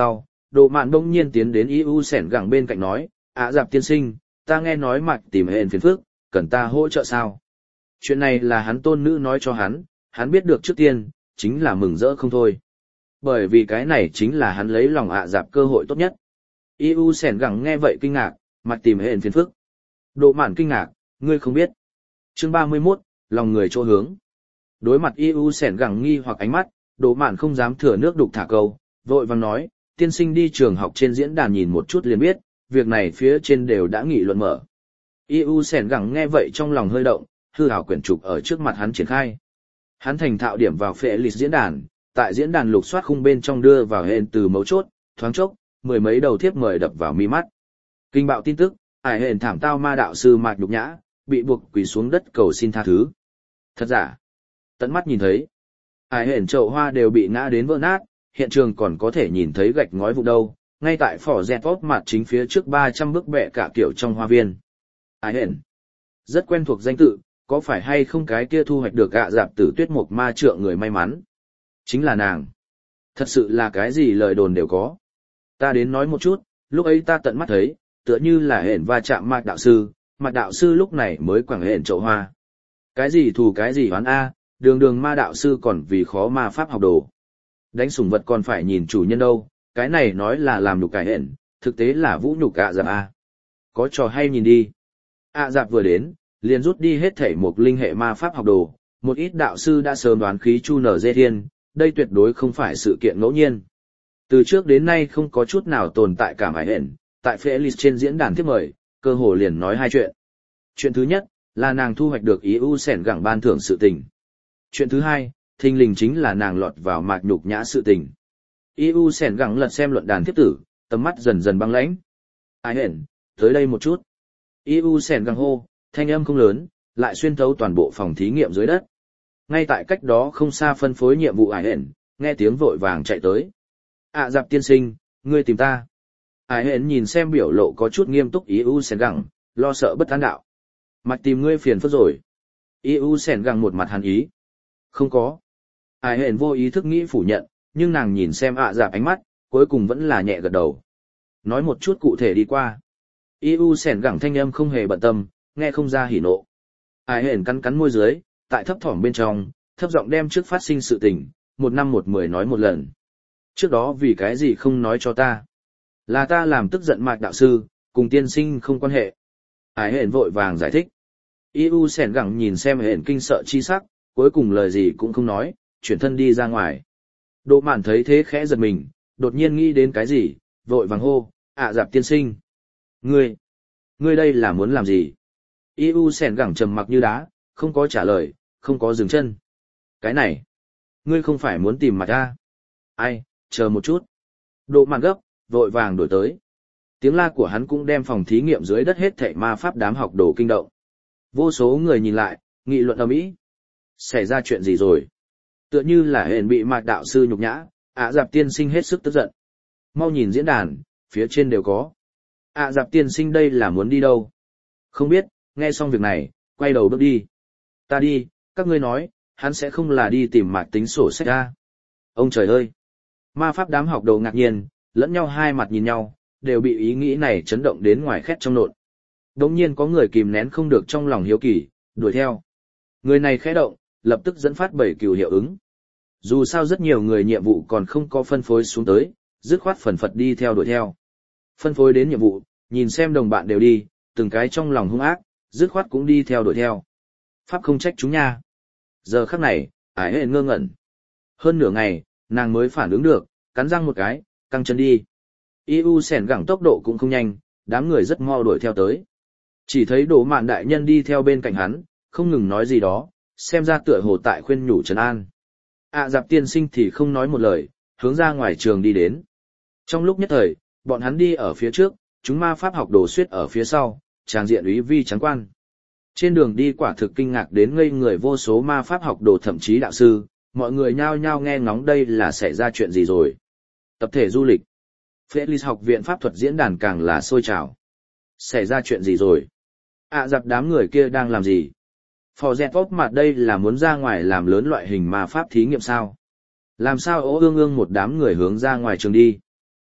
Độ Mạn bỗng nhiên tiến đến y u sẻn gẳng bên cạnh nói, ạ dạp tiên sinh, ta nghe nói Mạc tìm hẹn phiền phức, cần ta hỗ trợ sao? Chuyện này là hắn tôn nữ nói cho hắn, hắn biết được trước tiên, chính là mừng rỡ không thôi. Bởi vì cái này chính là hắn lấy lòng ạ dạp cơ hội tốt nhất. i u sẻn gẳng nghe vậy kinh ngạc, Mạc tìm hẹn phiền phức. Độ Mạn kinh ngạc, ngươi không biết. Chương ba mươi mốt, lòng người chỗ hướng. Đối mặt i u sẻn gẳng nghi hoặc ánh mắt, Độ Mạn không dám thừa nước đục thả câu, vội vàng nói, tiên sinh đi trường học trên diễn đàn nhìn một chút liền biết, việc này phía trên đều đã nghị luận mở. i u sẻn gẳng nghe vậy trong lòng hơi động, hư hảo quyển trục ở trước mặt hắn triển khai. Hắn thành thạo điểm vào phệ lịch diễn đàn, tại diễn đàn lục soát khung bên trong đưa vào hẹn từ mấu chốt, thoáng chốc, mười mấy đầu thiếp mời đập vào mi mắt. Kinh bạo tin tức, ải hẹn thảm tao ma đạo sư Mạc Nhục Nhã, bị buộc quỳ xuống đất cầu xin tha thứ. Thật giả? Tận mắt nhìn thấy, ải hẹn chậu hoa đều bị ngã đến vỡ nát, hiện trường còn có thể nhìn thấy gạch ngói vụ đâu, ngay tại phỏ dẹt vót mặt chính phía trước ba trăm bước bẹ cả kiểu trong hoa viên. Ải hẹn, rất quen thuộc danh tự, có phải hay không cái kia thu hoạch được gạ dạp tử tuyết mục ma trượng người may mắn? Chính là nàng. Thật sự là cái gì lời đồn đều có. Ta đến nói một chút, lúc ấy ta tận mắt thấy, tựa như là hẹn va chạm Mạc đạo sư, Mạc đạo sư lúc này mới quẳng hẹn chậu hoa. Cái gì thù cái gì oán a, đường đường ma đạo sư còn vì khó ma pháp học đồ. Đánh sủng vật còn phải nhìn chủ nhân đâu, cái này nói là làm nhục cải hẹn, thực tế là vũ nhục ạ dạp a. Có trò hay nhìn đi. ạ dạp vừa đến, liền rút đi hết thể một linh hệ ma pháp học đồ, một ít đạo sư đã sớm đoán khí chu nở dê thiên, đây tuyệt đối không phải sự kiện ngẫu nhiên. Từ trước đến nay không có chút nào tồn tại cảm ải hẹn, tại Felix trên diễn đàn tiếp mời, cơ hồ liền nói hai chuyện. Chuyện thứ nhất, là nàng thu hoạch được i u sẻn gẳng ban thưởng sự tình. Chuyện thứ hai, thình lình chính là nàng lọt vào Mạc Nhục Nhã sự tình. i u sẻn gẳng lật xem luận đàn tiếp tử, tầm mắt dần dần băng lãnh. Ải hẹn, tới đây một chút. i u sẻn gẳng hô, thanh âm không lớn, lại xuyên thấu toàn bộ phòng thí nghiệm dưới đất. Ngay tại cách đó không xa phân phối nhiệm vụ ải hẹn, nghe tiếng vội vàng chạy tới. ạ dạp tiên sinh, ngươi tìm ta. Ải hẹn nhìn xem biểu lộ có chút nghiêm túc i u sẻn gẳng, lo sợ bất an đạo. Mặt tìm ngươi phiền phức rồi. i u sẻn gẳng một mặt hàn ý. Không có. Ải hẹn vô ý thức nghĩ phủ nhận, nhưng nàng nhìn xem ạ dạp ánh mắt, cuối cùng vẫn là nhẹ gật đầu. Nói một chút cụ thể đi qua. i u sẻn gẳng thanh âm không hề bận tâm, nghe không ra hỉ nộ. Ải hẹn cắn cắn môi dưới, tại thấp thỏm bên trong, thấp giọng đem trước phát sinh sự tình, một năm một mười nói một lần. Trước đó vì cái gì không nói cho ta? Là ta làm tức giận Mạc đạo sư, cùng tiên sinh không quan hệ. Ải hẹn vội vàng giải thích. i u sẻn gẳng nhìn xem hẹn kinh sợ chi sắc, cuối cùng lời gì cũng không nói, chuyển thân đi ra ngoài. Độ Mạn thấy thế khẽ giật mình, đột nhiên nghĩ đến cái gì, vội vàng hô, ạ dạp tiên sinh. Ngươi, ngươi đây là muốn làm gì? i u sẻn gẳng trầm mặc như đá, không có trả lời, không có dừng chân. Cái này, ngươi không phải muốn tìm mặt ta? Ai, chờ một chút. Độ Mạn gấp, vội vàng đổi tới. Tiếng la của hắn cũng đem phòng thí nghiệm dưới đất hết thảy ma pháp đám học đồ kinh động. Vô số người nhìn lại, nghị luận ầm ĩ. Xảy ra chuyện gì rồi? Tựa như là hẹn bị Mạc đạo sư nhục nhã, ạ dạp tiên sinh hết sức tức giận. Mau nhìn diễn đàn, phía trên đều có. ạ dạp tiên sinh đây là muốn đi đâu? Không biết, nghe xong việc này, quay đầu bước đi. Ta đi, các ngươi nói, hắn sẽ không là đi tìm Mạc tính sổ sách ra. Ông trời ơi! Ma pháp đám học đồ ngạc nhiên, lẫn nhau hai mặt nhìn nhau, đều bị ý nghĩ này chấn động đến ngoài khét trong nộn. Đống nhiên có người kìm nén không được trong lòng hiếu kỳ, đuổi theo. Người này khẽ động, lập tức dẫn phát bảy cừu hiệu ứng. Dù sao rất nhiều người nhiệm vụ còn không có phân phối xuống tới, dứt khoát phần phật đi theo đuổi theo. Phân phối đến nhiệm vụ, nhìn xem đồng bạn đều đi, từng cái trong lòng hung ác, dứt khoát cũng đi theo đuổi theo. Pháp không trách chúng nha. Giờ khắc này, ải hẹn ngơ ngẩn. Hơn nửa ngày, nàng mới phản ứng được, cắn răng một cái, căng chân đi. i u sẻn gẳng tốc độ cũng không nhanh, đám người rất mo đuổi theo tới. Chỉ thấy Đỗ Mạn đại nhân đi theo bên cạnh hắn, không ngừng nói gì đó, xem ra tựa hồ tại khuyên nhủ trấn an. ạ dạp tiên sinh thì không nói một lời, hướng ra ngoài trường đi đến. Trong lúc nhất thời, bọn hắn đi ở phía trước, chúng ma pháp học đồ suýt ở phía sau, tràng diện úy vi trắng quan. Trên đường đi quả thực kinh ngạc đến ngây người vô số ma pháp học đồ thậm chí đạo sư, mọi người nhao nhao nghe ngóng đây là xảy ra chuyện gì rồi. Tập thể du lịch. Felix học viện pháp thuật diễn đàn càng là sôi trào. Xảy ra chuyện gì rồi? ạ dạp đám người kia đang làm gì? Phò dẹt vóc mặt đây là muốn ra ngoài làm lớn loại hình ma pháp thí nghiệm sao? Làm sao ố ương ương một đám người hướng ra ngoài trường đi?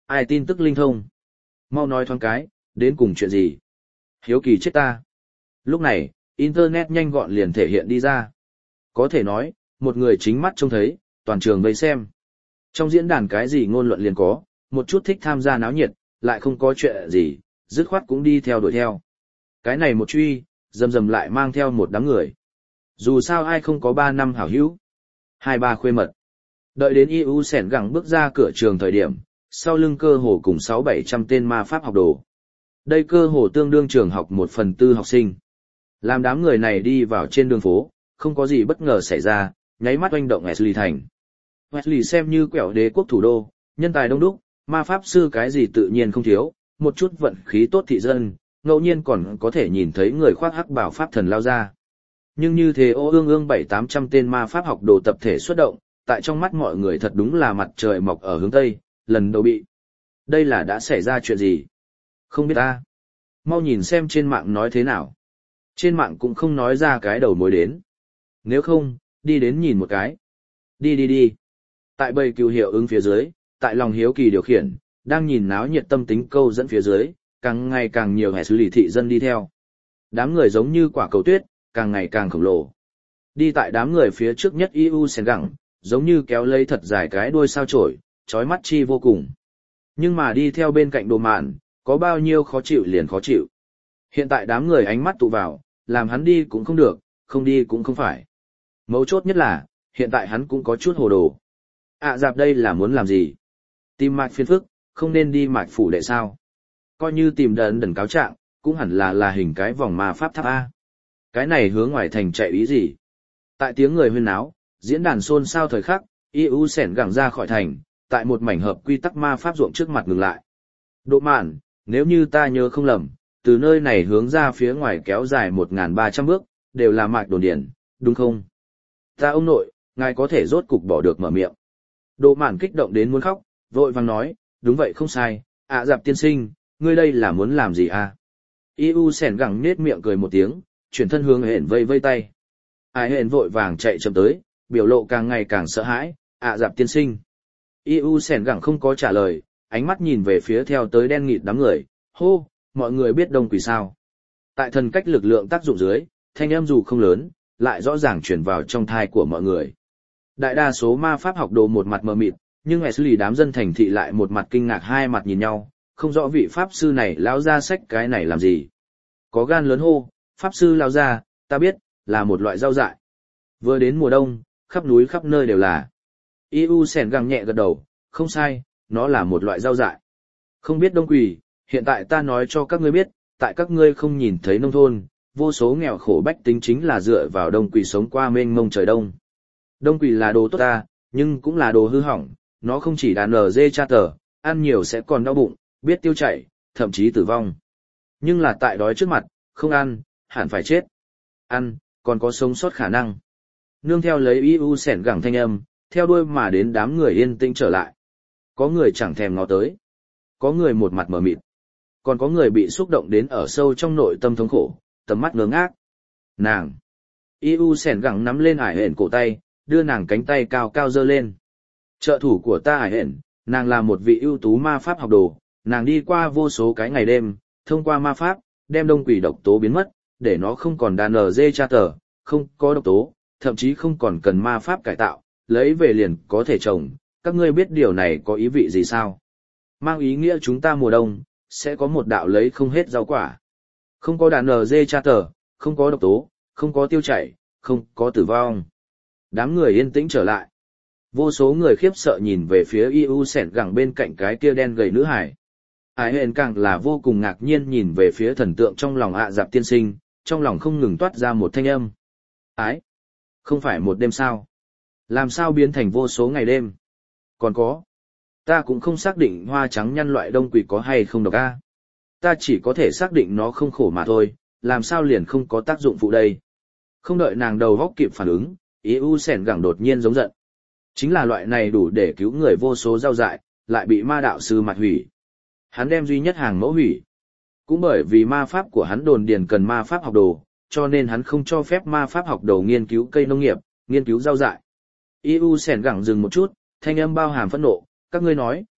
Ai tin tức linh thông? Mau nói thoáng cái, đến cùng chuyện gì? Hiếu kỳ chết ta. Lúc này, Internet nhanh gọn liền thể hiện đi ra. Có thể nói, một người chính mắt trông thấy, toàn trường vây xem. Trong diễn đàn cái gì ngôn luận liền có, một chút thích tham gia náo nhiệt, lại không có chuyện gì, dứt khoát cũng đi theo đuổi theo. Cái này một truy, dầm dầm lại mang theo một đám người. Dù sao ai không có ba năm hảo hữu, hai ba khuê mật. Đợi đến i u sẻn gẳng bước ra cửa trường thời điểm, sau lưng cơ hồ cùng sáu bảy trăm tên ma pháp học đồ. Đây cơ hồ tương đương trường học một phần tư học sinh. Làm đám người này đi vào trên đường phố, không có gì bất ngờ xảy ra, nháy mắt oanh động Wesley thành. Wesley xem như quẹo đế quốc thủ đô, nhân tài đông đúc, ma pháp sư cái gì tự nhiên không thiếu, một chút vận khí tốt thị dân, ngẫu nhiên còn có thể nhìn thấy người khoác hắc bào pháp thần lao ra. Nhưng như thế ô ương ương bảy tám trăm tên ma pháp học đồ tập thể xuất động, tại trong mắt mọi người thật đúng là mặt trời mọc ở hướng Tây, lần đầu bị. Đây là đã xảy ra chuyện gì? Không biết ta. Mau nhìn xem trên mạng nói thế nào. Trên mạng cũng không nói ra cái đầu mối đến. Nếu không, đi đến nhìn một cái. Đi đi đi. Tại bầy cừu hiệu ứng phía dưới, tại lòng hiếu kỳ điều khiển, đang nhìn náo nhiệt tâm tính câu dẫn phía dưới, càng ngày càng nhiều hệ xử lý thị dân đi theo. Đám người giống như quả cầu tuyết, càng ngày càng khổng lồ. Đi tại đám người phía trước nhất i u sen gẳng, giống như kéo lấy thật dài cái đuôi sao chổi, chói mắt chi vô cùng. Nhưng mà đi theo bên cạnh đồ mạn, có bao nhiêu khó chịu liền khó chịu. Hiện tại đám người ánh mắt tụ vào, làm hắn đi cũng không được, không đi cũng không phải. Mấu chốt nhất là, hiện tại hắn cũng có chút hồ đồ. À dạp đây là muốn làm gì? Tìm mạch phiền phức, không nên đi mạch phủ đệ sao? Coi như tìm đần đần cáo trạng, cũng hẳn là là hình cái vòng ma pháp tháp A. Cái này hướng ngoài thành chạy ý gì? Tại tiếng người huyên náo, diễn đàn xôn xao thời khắc, i u sẻn gẳng ra khỏi thành, tại một mảnh hợp quy tắc ma pháp ruộng trước mặt ngừng lại. Độ mạn, nếu như ta nhớ không lầm, từ nơi này hướng ra phía ngoài kéo dài một nghìn ba trăm bước, đều là mạch đồn điển, đúng không? Ta ông nội, ngài có thể rốt cục bỏ được mở miệng. Độ mạn kích động đến muốn khóc, vội vàng nói, đúng vậy không sai, ạ dạp tiên sinh, ngươi đây là muốn làm gì à? i u sẻn gẳng nết miệng cười một tiếng, chuyển thân hướng hển vây vây tay. Ai hển vội vàng chạy chậm tới, biểu lộ càng ngày càng sợ hãi, ạ dạp tiên sinh. i u sẻn gẳng không có trả lời, ánh mắt nhìn về phía theo tới đen nghịt đám người, hô, mọi người biết đông quỷ sao. Tại thần cách lực lượng tác dụng dưới, thanh âm dù không lớn, lại rõ ràng truyền vào trong thai của mọi người. Đại đa số ma pháp học đồ một mặt mờ mịt, nhưng Wesley đám dân thành thị lại một mặt kinh ngạc hai mặt nhìn nhau, không rõ vị pháp sư này lão ra sách cái này làm gì. Có gan lớn hô, pháp sư lão ra, ta biết, là một loại rau dại. Vừa đến mùa đông, khắp núi khắp nơi đều là. i u sẻn găng nhẹ gật đầu, không sai, nó là một loại rau dại. Không biết đông quỷ, hiện tại ta nói cho các ngươi biết, tại các ngươi không nhìn thấy nông thôn, vô số nghèo khổ bách tính chính là dựa vào đông quỷ sống qua mênh mông trời đông. Đông quỷ là đồ tốt ta, nhưng cũng là đồ hư hỏng, nó không chỉ đàn ở dê cha tờ, ăn nhiều sẽ còn đau bụng, biết tiêu chảy, thậm chí tử vong. Nhưng là tại đói trước mặt, không ăn, hẳn phải chết. Ăn, còn có sống sót khả năng. Nương theo lấy i u sẻn gẳng thanh âm, theo đuôi mà đến đám người yên tĩnh trở lại. Có người chẳng thèm ngó tới. Có người một mặt mờ mịt. Còn có người bị xúc động đến ở sâu trong nội tâm thống khổ, tầm mắt ngớ ngác. Nàng. i u sẻn gẳng nắm lên ải hển cổ tay, đưa nàng cánh tay cao cao dơ lên. Trợ thủ của ta ải hển, nàng là một vị ưu tú ma pháp học đồ, nàng đi qua vô số cái ngày đêm, thông qua ma pháp, đem đông quỷ độc tố biến mất, để nó không còn đàn ở dê cha tờ, không có độc tố, thậm chí không còn cần ma pháp cải tạo, lấy về liền có thể trồng. Các ngươi biết điều này có ý vị gì sao? Mang ý nghĩa chúng ta mùa đông, sẽ có một đạo lấy không hết rau quả. Không có đàn ở dê cha tờ, không có độc tố, không có tiêu chảy, không có tử vong. Đám người yên tĩnh trở lại. Vô số người khiếp sợ nhìn về phía i u sẻn gẳng bên cạnh cái kia đen gầy nữ hải. Ai hên càng là vô cùng ngạc nhiên nhìn về phía thần tượng trong lòng ạ dạp tiên sinh, trong lòng không ngừng toát ra một thanh âm. Ái! Không phải một đêm sao? Làm sao biến thành vô số ngày đêm? Còn có, ta cũng không xác định hoa trắng nhăn loại đông quỷ có hay không độc a. Ta chỉ có thể xác định nó không khổ mà thôi, làm sao liền không có tác dụng phụ đây. Không đợi nàng đầu góc kịp phản ứng, i u sẻn gẳng đột nhiên giống giận. Chính là loại này đủ để cứu người vô số rau dại, lại bị ma đạo sư mặt hủy. Hắn đem duy nhất hàng mẫu hủy. Cũng bởi vì ma pháp của hắn đồn điền cần ma pháp học đồ, cho nên hắn không cho phép ma pháp học đồ nghiên cứu cây nông nghiệp, nghiên cứu rau dại. i u sẻn gẳng dừng một chút, thanh âm bao hàm phẫn nộ, các ngươi nói,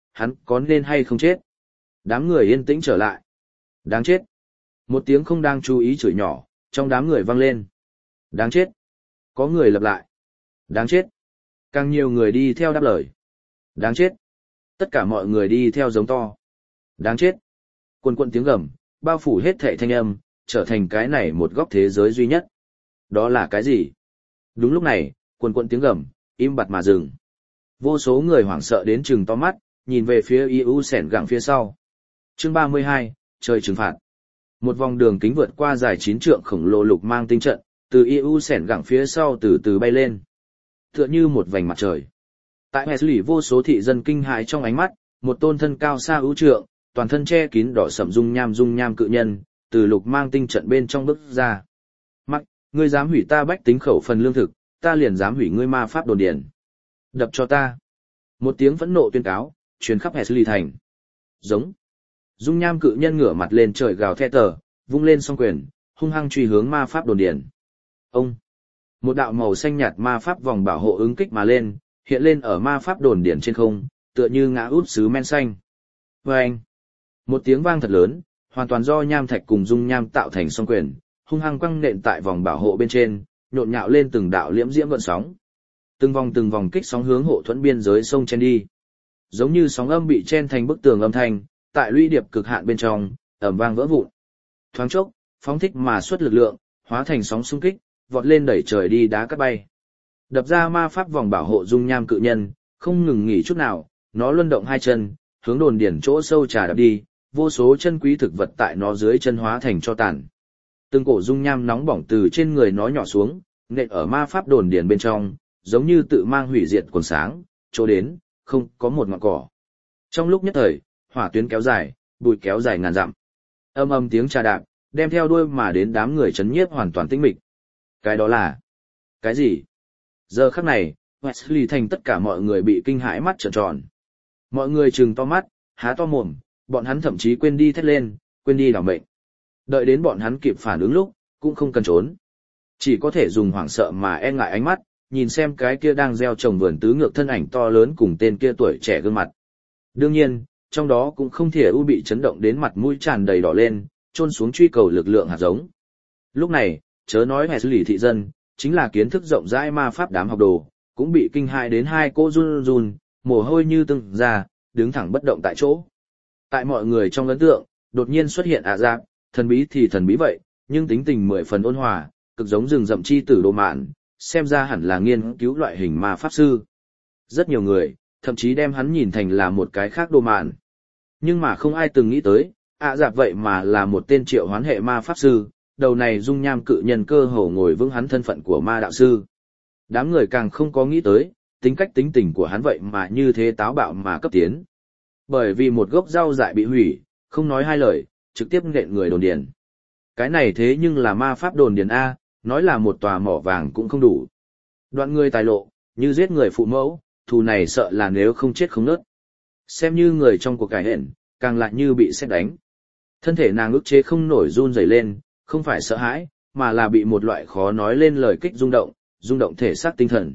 hắn có nên hay không chết. Đám người yên tĩnh trở lại. Đáng chết. Một tiếng không đang chú ý chửi nhỏ, trong đám người vang lên. Đáng chết. Có người lặp lại. Đáng chết. Càng nhiều người đi theo đáp lời. Đáng chết. Tất cả mọi người đi theo giống to. Đáng chết. Quần quần tiếng gầm, bao phủ hết thảy thanh âm, trở thành cái này một góc thế giới duy nhất. Đó là cái gì? Đúng lúc này, quần quần tiếng gầm, im bặt mà dừng. Vô số người hoảng sợ đến trừng to mắt, nhìn về phía i u sẻn gẳng phía sau. Chương ba mươi hai, trời trừng phạt. Một vòng đường kính vượt qua dài chín trượng khổng lồ lục mang tinh trận, từ i u sẻn gẳng phía sau từ từ bay lên. Tựa như một vành mặt trời. Tại Wesley vô số thị dân kinh hãi trong ánh mắt, một tôn thân cao xa ưu trượng, toàn thân che kín đỏ sẫm dung nham dung nham cự nhân, từ lục mang tinh trận bên trong bước ra. Mặc, ngươi dám hủy ta bách tính khẩu phần lương thực, ta liền dám hủy ngươi ma pháp đồn điền. Đập cho ta. Một tiếng phẫn nộ tuyên cáo, truyền khắp Wesley thành. Giống. Dung nham cự nhân ngửa mặt lên trời gào thét tờ, vung lên song quyền, hung hăng truy hướng ma pháp đồn điền. Ông. Một đạo màu xanh nhạt ma pháp vòng bảo hộ ứng kích mà lên, hiện lên ở ma pháp đồn điền trên không, tựa như ngã út sứ men xanh. Vâng! Một tiếng vang thật lớn, hoàn toàn do nham thạch cùng dung nham tạo thành song quyền, hung hăng quăng nện tại vòng bảo hộ bên trên, nhộn nhạo lên từng đạo liễm diễm gợn sóng. Từng vòng từng vòng kích sóng hướng hộ thuẫn biên giới sông chen đi. Giống như sóng âm bị chen thành bức tường âm thanh, tại lũy điệp cực hạn bên trong, ầm vang vỡ vụn. Thoáng chốc, phóng thích mà xuất lực lượng, hóa thành sóng xung kích, vọt lên đẩy trời đi đá cát bay. Đập ra ma pháp vòng bảo hộ dung nham cự nhân, không ngừng nghỉ chút nào, nó luân động hai chân, hướng đồn điển chỗ sâu trà đập đi, vô số chân quý thực vật tại nó dưới chân hóa thành cho tàn. Từng cổ dung nham nóng bỏng từ trên người nó nhỏ xuống, nện ở ma pháp đồn điển bên trong, giống như tự mang hủy diệt quần sáng, chỗ đến, không có một ngọn cỏ. Trong lúc nhất thời, hỏa tuyến kéo dài, bụi kéo dài ngàn dặm. Âm âm tiếng trà đạp, đem theo đuôi mà đến đám người chấn nhiếp hoàn toàn tĩnh mịch. Cái đó là... cái gì? Giờ khắc này, Wesley thành tất cả mọi người bị kinh hãi mắt trợn tròn. Mọi người trừng to mắt, há to mồm, bọn hắn thậm chí quên đi thét lên, quên đi đảo mệnh. Đợi đến bọn hắn kịp phản ứng lúc, cũng không cần trốn. Chỉ có thể dùng hoảng sợ mà e ngại ánh mắt, nhìn xem cái kia đang gieo trồng vườn tứ ngược thân ảnh to lớn cùng tên kia tuổi trẻ gương mặt. Đương nhiên, trong đó cũng không thể ưu bị chấn động đến mặt mũi tràn đầy đỏ lên, trôn xuống truy cầu lực lượng hạt giống. Lúc này, chớ nói Wesley thị dân, chính là kiến thức rộng rãi ma pháp đám học đồ, cũng bị kinh hại đến hai cô run run, mồ hôi như tưng ra, đứng thẳng bất động tại chỗ. Tại mọi người trong ấn tượng, đột nhiên xuất hiện ả giáp, thần bí thì thần bí vậy, nhưng tính tình mười phần ôn hòa, cực giống rừng rậm chi tử Đồ Mạn, xem ra hẳn là nghiên cứu loại hình ma pháp sư. Rất nhiều người, thậm chí đem hắn nhìn thành là một cái khác Đồ Mạn. Nhưng mà không ai từng nghĩ tới, ả giáp vậy mà là một tên triệu hoán hệ ma pháp sư, đầu này dung nham cự nhân cơ hồ ngồi vững hắn thân phận của ma đạo sư. Đám người càng không có nghĩ tới, tính cách tính tình của hắn vậy mà như thế táo bạo mà cấp tiến. Bởi vì một gốc rau dại bị hủy, không nói hai lời, trực tiếp nện người đồn điền. Cái này thế nhưng là ma pháp đồn điền A, nói là một tòa mỏ vàng cũng không đủ. Đoạn người tài lộ, như giết người phụ mẫu, thù này sợ là nếu không chết không nớt. Xem như người trong cuộc cải hẹn, càng lại như bị sét đánh. Thân thể nàng ức chế không nổi run rẩy lên, không phải sợ hãi, mà là bị một loại khó nói lên lời kích rung động, rung động thể xác tinh thần.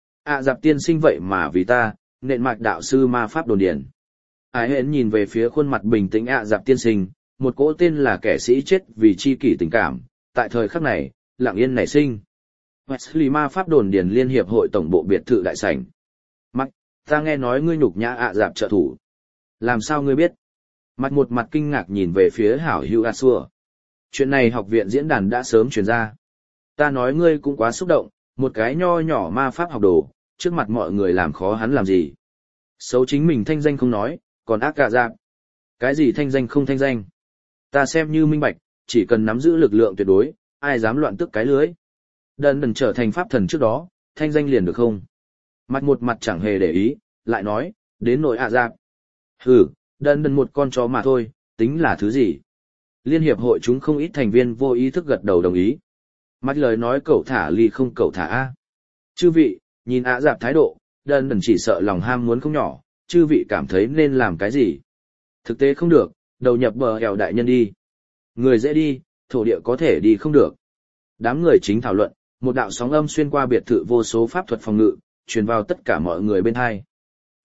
À dạp tiên sinh vậy mà vì ta, nện mạch đạo sư ma pháp đồn điền. Ái hẹn nhìn về phía khuôn mặt bình tĩnh ạ dạp tiên sinh, một cỗ tên là kẻ sĩ chết vì chi kỷ tình cảm, tại thời khắc này, lặng yên nảy sinh. Wesley ma pháp đồn điền liên hiệp hội tổng bộ biệt thự đại sảnh. Mạch, ta nghe nói ngươi nhục nhã ạ dạp trợ thủ. Làm sao ngươi biết? Mạch một mặt kinh ngạc nhìn về phía hảo hữu Asua. Chuyện này học viện diễn đàn đã sớm truyền ra. Ta nói ngươi cũng quá xúc động, một cái nho nhỏ ma pháp học đồ, trước mặt mọi người làm khó hắn làm gì. Xấu chính mình thanh danh không nói, còn ác cả dạp. Cái gì thanh danh không thanh danh? Ta xem như minh bạch, chỉ cần nắm giữ lực lượng tuyệt đối, ai dám loạn tức cái lưới. Đần đần trở thành pháp thần trước đó, thanh danh liền được không? Mặt một mặt chẳng hề để ý, lại nói, đến nội ạ dạp. Hừ, đần đần một con chó mà thôi, tính là thứ gì? Liên hiệp hội chúng không ít thành viên vô ý thức gật đầu đồng ý. Mặt lời nói cẩu thả ly không cẩu thả A. Chư vị, nhìn ạ dạp thái độ, đần đần chỉ sợ lòng ham muốn không nhỏ, chư vị cảm thấy nên làm cái gì? Thực tế không được, đầu nhập bờ hèo đại nhân đi. Người dễ đi, thổ địa có thể đi không được. Đám người chính thảo luận, một đạo sóng âm xuyên qua biệt thự vô số pháp thuật phòng ngự, truyền vào tất cả mọi người bên hai. Mặt,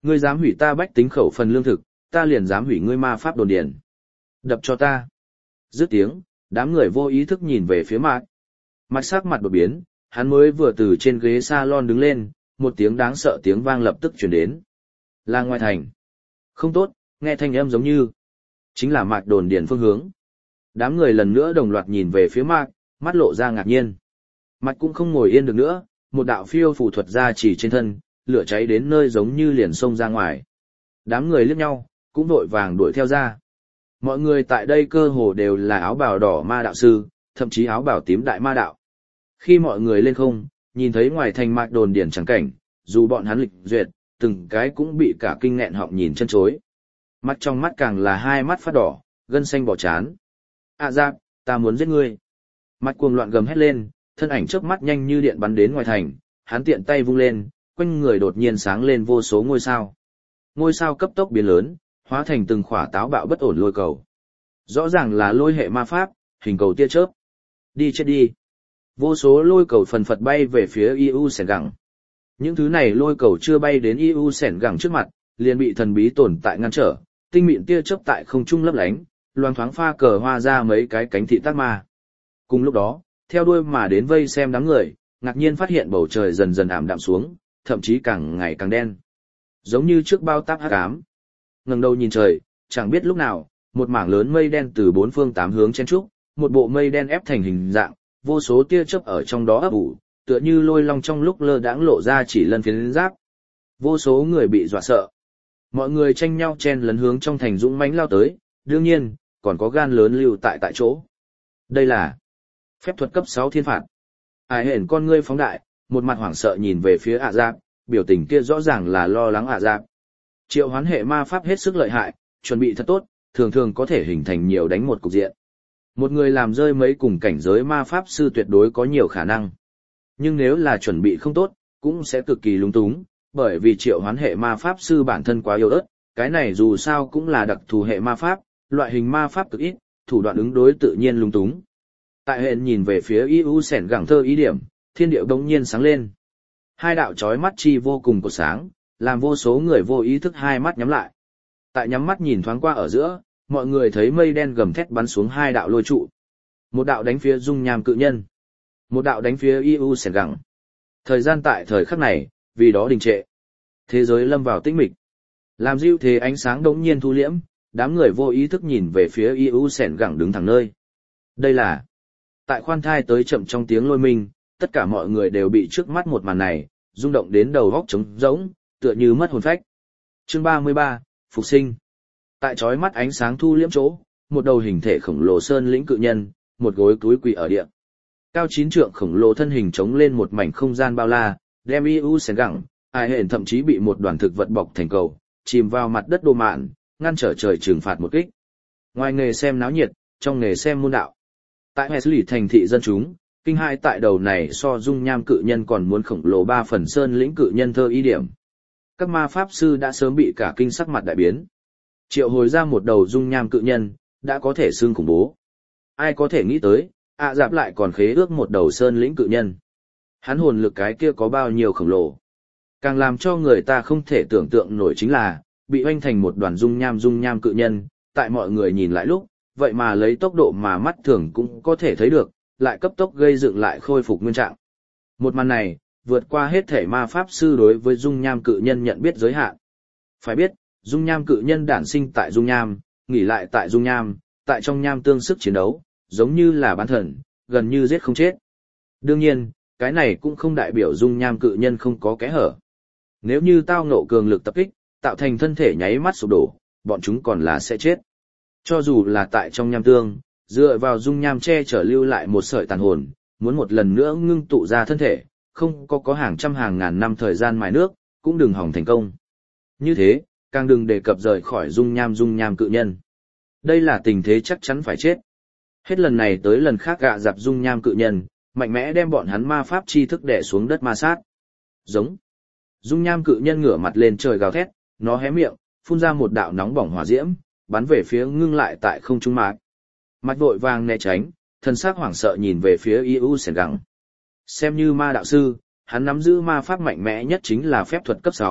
Ngươi dám hủy ta bách tính khẩu phần lương thực, ta liền dám hủy ngươi ma pháp đồn điền. Đập cho ta. Dứt tiếng, đám người vô ý thức nhìn về phía Mạc. Mạc sắc mặt đột biến, hắn mới vừa từ trên ghế salon đứng lên, một tiếng đáng sợ tiếng vang lập tức truyền đến. Là ngoài thành. Không tốt, nghe thanh âm giống như chính là Mạc đồn điền phương hướng. Đám người lần nữa đồng loạt nhìn về phía Mạc, mắt lộ ra ngạc nhiên. Mạc cũng không ngồi yên được nữa, một đạo phiêu phù thuật ra chỉ trên thân, lửa cháy đến nơi giống như liền xông ra ngoài. Đám người liếc nhau, cũng vội vàng đuổi theo ra. Mọi người tại đây cơ hồ đều là áo bào đỏ ma đạo sư, thậm chí áo bào tím đại ma đạo. Khi mọi người lên không, nhìn thấy ngoài thành Mạc đồn điền chẳng cảnh, dù bọn hắn lịch duyệt, từng cái cũng bị cả kinh nghẹn họng nhìn chân chối. Mắt trong mắt càng là hai mắt phát đỏ, gân xanh bỏ chán. À giáp, ta muốn giết ngươi. Mắt cuồng loạn gầm hét lên, thân ảnh chớp mắt nhanh như điện bắn đến ngoài thành, hắn tiện tay vung lên, quanh người đột nhiên sáng lên vô số ngôi sao. Ngôi sao cấp tốc biến lớn, hóa thành từng khỏa táo bạo bất ổn lôi cầu. Rõ ràng là lôi hệ ma pháp, hình cầu tia chớp. Đi chết đi. Vô số lôi cầu phần phật bay về phía i u sẻn gẳng. Những thứ này lôi cầu chưa bay đến i u sẻn gẳng trước mặt, liền bị thần bí tồn tại ngăn trở, tinh mịn tia chớp tại không trung lấp lánh, loang thoáng pha cờ hoa ra mấy cái cánh thị tác ma. Cùng lúc đó, theo đuôi mà đến vây xem đám người, ngạc nhiên phát hiện bầu trời dần dần ảm đạm xuống, thậm chí càng ngày càng đen. Giống như trước bao táp hắc ám. Ngẩng đầu nhìn trời, chẳng biết lúc nào, một mảng lớn mây đen từ bốn phương tám hướng chen trúc, một bộ mây đen ép thành hình dạng, vô số tia chớp ở trong đó ấp ủ, tựa như lôi long trong lúc lơ đãng lộ ra chỉ lân phiến giáp. Vô số người bị dọa sợ. Mọi người tranh nhau chen lấn hướng trong thành dũng mãnh lao tới, đương nhiên, còn có gan lớn lưu tại tại chỗ. Đây là phép thuật cấp sáu thiên phạt. Ai hển con ngươi phóng đại, một mặt hoảng sợ nhìn về phía ạ giáp, biểu tình kia rõ ràng là lo lắng ạ giáp. Triệu hoán hệ ma pháp hết sức lợi hại, chuẩn bị thật tốt, thường thường có thể hình thành nhiều đánh một cục diện. Một người làm rơi mấy cùng cảnh giới ma pháp sư tuyệt đối có nhiều khả năng. Nhưng nếu là chuẩn bị không tốt, cũng sẽ cực kỳ lung túng, bởi vì triệu hoán hệ ma pháp sư bản thân quá yếu ớt, cái này dù sao cũng là đặc thù hệ ma pháp, loại hình ma pháp cực ít, thủ đoạn ứng đối tự nhiên lung túng. Tại hẹn nhìn về phía i u sẻn gẳng thơ ý điểm, thiên điệu đống nhiên sáng lên. Hai đạo chói mắt chi vô cùng cột sáng, làm vô số người vô ý thức hai mắt nhắm lại. Tại nhắm mắt nhìn thoáng qua ở giữa, mọi người thấy mây đen gầm thét bắn xuống hai đạo lôi trụ. Một đạo đánh phía dung nham cự nhân, một đạo đánh phía i u sẻn gẳng. Thời gian tại thời khắc này, vì đó đình trệ. Thế giới lâm vào tĩnh mịch. Làm dịu thế ánh sáng đống nhiên thu liễm, đám người vô ý thức nhìn về phía i u sẻn gẳng đứng thẳng nơi. Đây là... Tại khoan thai tới chậm trong tiếng lôi minh, tất cả mọi người đều bị trước mắt một màn này, rung động đến đầu góc trống rỗng, tựa như mất hồn phách. Chương ba mươi ba, Phục sinh. Tại chói mắt ánh sáng thu liễm chỗ, một đầu hình thể khổng lồ sơn lĩnh cự nhân, một gối túi quỳ ở địa. Cao chín trượng khổng lồ thân hình chống lên một mảnh không gian bao la, đem i u sẻn gẳng, ai hển thậm chí bị một đoàn thực vật bọc thành cầu, chìm vào mặt đất đồ mạn, ngăn trở trời trừng phạt một kích. Ngoài nghề xem náo nhiệt, trong nghề xem môn đạo. Tại Wesley thành thị dân chúng, kinh hai tại đầu này so dung nham cự nhân còn muốn khổng lồ ba phần sơn lĩnh cự nhân thơ ý điểm. Các ma pháp sư đã sớm bị cả kinh sắc mặt đại biến. Triệu hồi ra một đầu dung nham cự nhân, đã có thể xương khủng bố. Ai có thể nghĩ tới, ạ à, dạp lại còn khế ước một đầu sơn lĩnh cự nhân. Hắn hồn lực cái kia có bao nhiêu khổng lồ. Càng làm cho người ta không thể tưởng tượng nổi chính là, bị oanh thành một đoàn dung nham dung nham cự nhân, tại mọi người nhìn lại lúc, vậy mà lấy tốc độ mà mắt thường cũng có thể thấy được, lại cấp tốc gây dựng lại khôi phục nguyên trạng. Một màn này, vượt qua hết thể ma pháp sư đối với dung nham cự nhân nhận biết giới hạn. Phải biết, dung nham cự nhân đản sinh tại dung nham, nghỉ lại tại dung nham, tại trong nham tương sức chiến đấu, giống như là bán thần, gần như giết không chết. Đương nhiên, cái này cũng không đại biểu dung nham cự nhân không có kẽ hở. Nếu như tao ngộ cường lực tập kích, tạo thành thân thể nháy mắt sụp đổ, bọn chúng còn là sẽ chết. Cho dù là tại trong nham tương, dựa vào dung nham che chở lưu lại một sợi tàn hồn, muốn một lần nữa ngưng tụ ra thân thể, không có có hàng trăm hàng ngàn năm thời gian mài nước, cũng đừng hỏng thành công. Như thế, càng đừng đề cập rời khỏi dung nham dung nham cự nhân. Đây là tình thế chắc chắn phải chết. Hết lần này tới lần khác gạ dạp dung nham cự nhân, mạnh mẽ đem bọn hắn ma pháp chi thức đè xuống đất ma sát. Giống. Dung nham cự nhân ngửa mặt lên trời gào thét, nó hé miệng, phun ra một đạo nóng bỏng hỏa diễm, bắn về phía ngưng lại tại không trung mạc. Mạch vội vàng né tránh, thân xác hoảng sợ nhìn về phía i u sẻn gẳng. Xem như ma đạo sư, hắn nắm giữ ma pháp mạnh mẽ nhất chính là phép thuật cấp sáu,